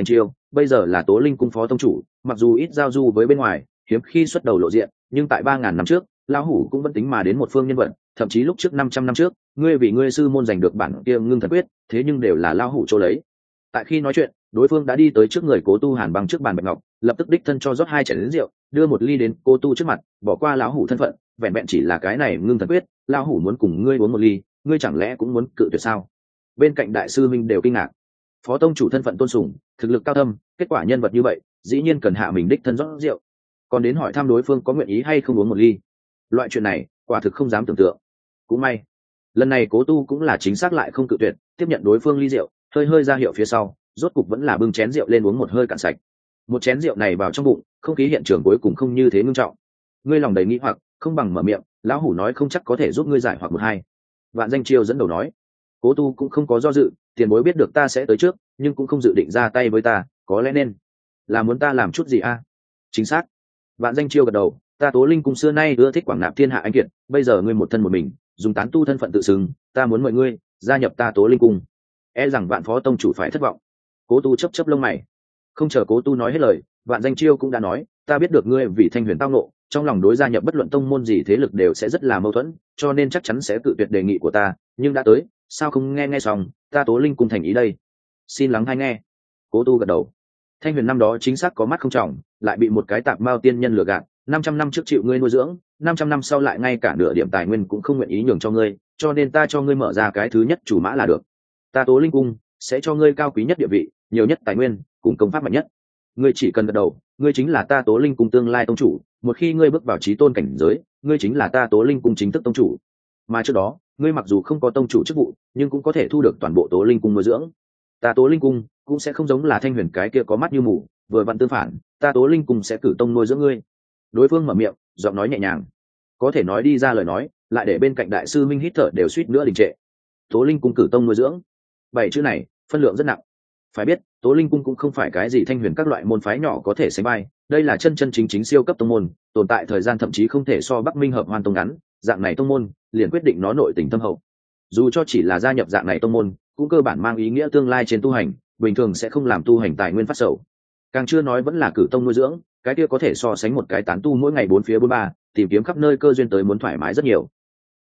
bây giờ là Tố Linh cung phó tông chủ, mặc dù ít giao du với bên ngoài, hiếm khi xuất đầu lộ diện, nhưng tại ba ngàn năm trước, lão hủ cũng vẫn tính mà đến một phương nhân vật, thậm chí lúc trước năm trăm năm trước, ngươi vì ngươi sư môn giành được bản kia ngưng thần quyết, thế nhưng đều là lão hủ chỗ lấy. Tại khi nói chuyện, đối phương đã đi tới trước người Cố Tu Hàn Băng trước bàn bạch ngọc, lập tức đích thân cho rót hai chén rượu, đưa một ly đến Cố Tu trước mặt, bỏ qua lão hủ thân phận, vẹn vẹn chỉ là cái này ngưng thần quyết, lão hủ muốn cùng ngươi uống một ly, ngươi chẳng lẽ cũng muốn cự tuyệt sao? Bên cạnh đại sư minh đều kinh ngạc. Phó tông chủ thân phận tôn sùng, thực lực cao thâm, kết quả nhân vật như vậy, dĩ nhiên cần hạ mình đích thân rót rượu, còn đến hỏi thăm đối phương có nguyện ý hay không uống một ly. Loại chuyện này, quả thực không dám tưởng tượng. Cũng may, lần này Cố Tu cũng là chính xác lại không cự tuyệt, tiếp nhận đối phương ly rượu, hơi hơi ra hiệu phía sau, rốt cục vẫn là bưng chén rượu lên uống một hơi cạn sạch. Một chén rượu này vào trong bụng, không khí hiện trường cuối cùng không như thế ngưng trọng. Ngươi lòng đầy nghĩ hoặc, không bằng mở miệng, lão hủ nói không chắc có thể giúp ngươi giải hoặc một hai. Vạn Danh Chiêu dẫn đầu nói. Cố Tu cũng không có do dự, tiền bối biết được ta sẽ tới trước, nhưng cũng không dự định ra tay với ta, có lẽ nên là muốn ta làm chút gì a? À? Chính xác. Vạn Danh Chiêu gật đầu, ta Tố Linh cung xưa nay ưa thích quảng nạp thiên hạ anh kiệt, bây giờ ngươi một thân một mình, dùng tán tu thân phận tự xưng, ta muốn mời ngươi gia nhập ta Tố Linh cung. E rằng Vạn phó tông chủ phải thất vọng. Cố Tu chớp chớp lông mày. Không chờ Cố Tu nói hết lời, Vạn Danh Chiêu cũng đã nói, ta biết được ngươi vì Thanh Huyền tao nộ, trong lòng đối gia nhập bất luận tông môn gì thế lực đều sẽ rất là mâu thuẫn, cho nên chắc chắn sẽ cự tuyệt đề nghị của ta, nhưng đã tới, sao không nghe nghe xong, ta Tố Linh cung thành ý đây. Xin lắng hay nghe. Cố Tu gật đầu. Thanh Huyền năm đó chính xác có mắt không trọng, lại bị một cái tạp mao tiên nhân lừa gạt, năm trăm năm trước chịu ngươi nuôi dưỡng, năm trăm năm sau lại ngay cả nửa điểm tài nguyên cũng không nguyện ý nhường cho ngươi, cho nên ta cho ngươi mở ra cái thứ nhất chủ mã là được. Ta Tố Linh cung sẽ cho ngươi cao quý nhất địa vị, nhiều nhất tài nguyên, cùng công pháp mạnh nhất. Ngươi chỉ cần gật đầu, ngươi chính là ta Tố Linh cung tương lai tông chủ, một khi ngươi bước vào chí tôn cảnh giới, ngươi chính là ta Tố Linh cung chính thức tông chủ. Mà trước đó, ngươi mặc dù không có tông chủ chức vụ, nhưng cũng có thể thu được toàn bộ Tố Linh cung nuôi dưỡng. Ta Tố Linh cung cũng sẽ không giống là Thanh Huyền cái kia có mắt như mù, vừa vặn tương phản, ta Tố Linh cung sẽ cử tông nuôi dưỡng ngươi. Đối phương mở miệng, giọng nói nhẹ nhàng, có thể nói đi ra lời nói, lại để bên cạnh đại sư minh hít thở đều suýt nữa đình trệ. Tố Linh cung cử tông nuôi dưỡng, bảy chữ này phân lượng rất nặng. Phải biết, Tố Linh cung cũng không phải cái gì Thanh Huyền các loại môn phái nhỏ có thể sánh vai, đây là chân chân chính chính siêu cấp tông môn, tồn tại thời gian thậm chí không thể so Bắc Minh Hợp Hoan tông ngắn, dạng này tông môn liền quyết định nó nội tình thâm hậu. Dù cho chỉ là gia nhập dạng này tông môn, cũng cơ bản mang ý nghĩa tương lai trên tu hành, bình thường sẽ không làm tu hành tài nguyên phát sầu. Càng chưa nói vẫn là cử tông nuôi dưỡng, cái kia có thể so sánh một cái tán tu mỗi ngày bốn phía bốn ba, tìm kiếm khắp nơi cơ duyên tới muốn thoải mái rất nhiều.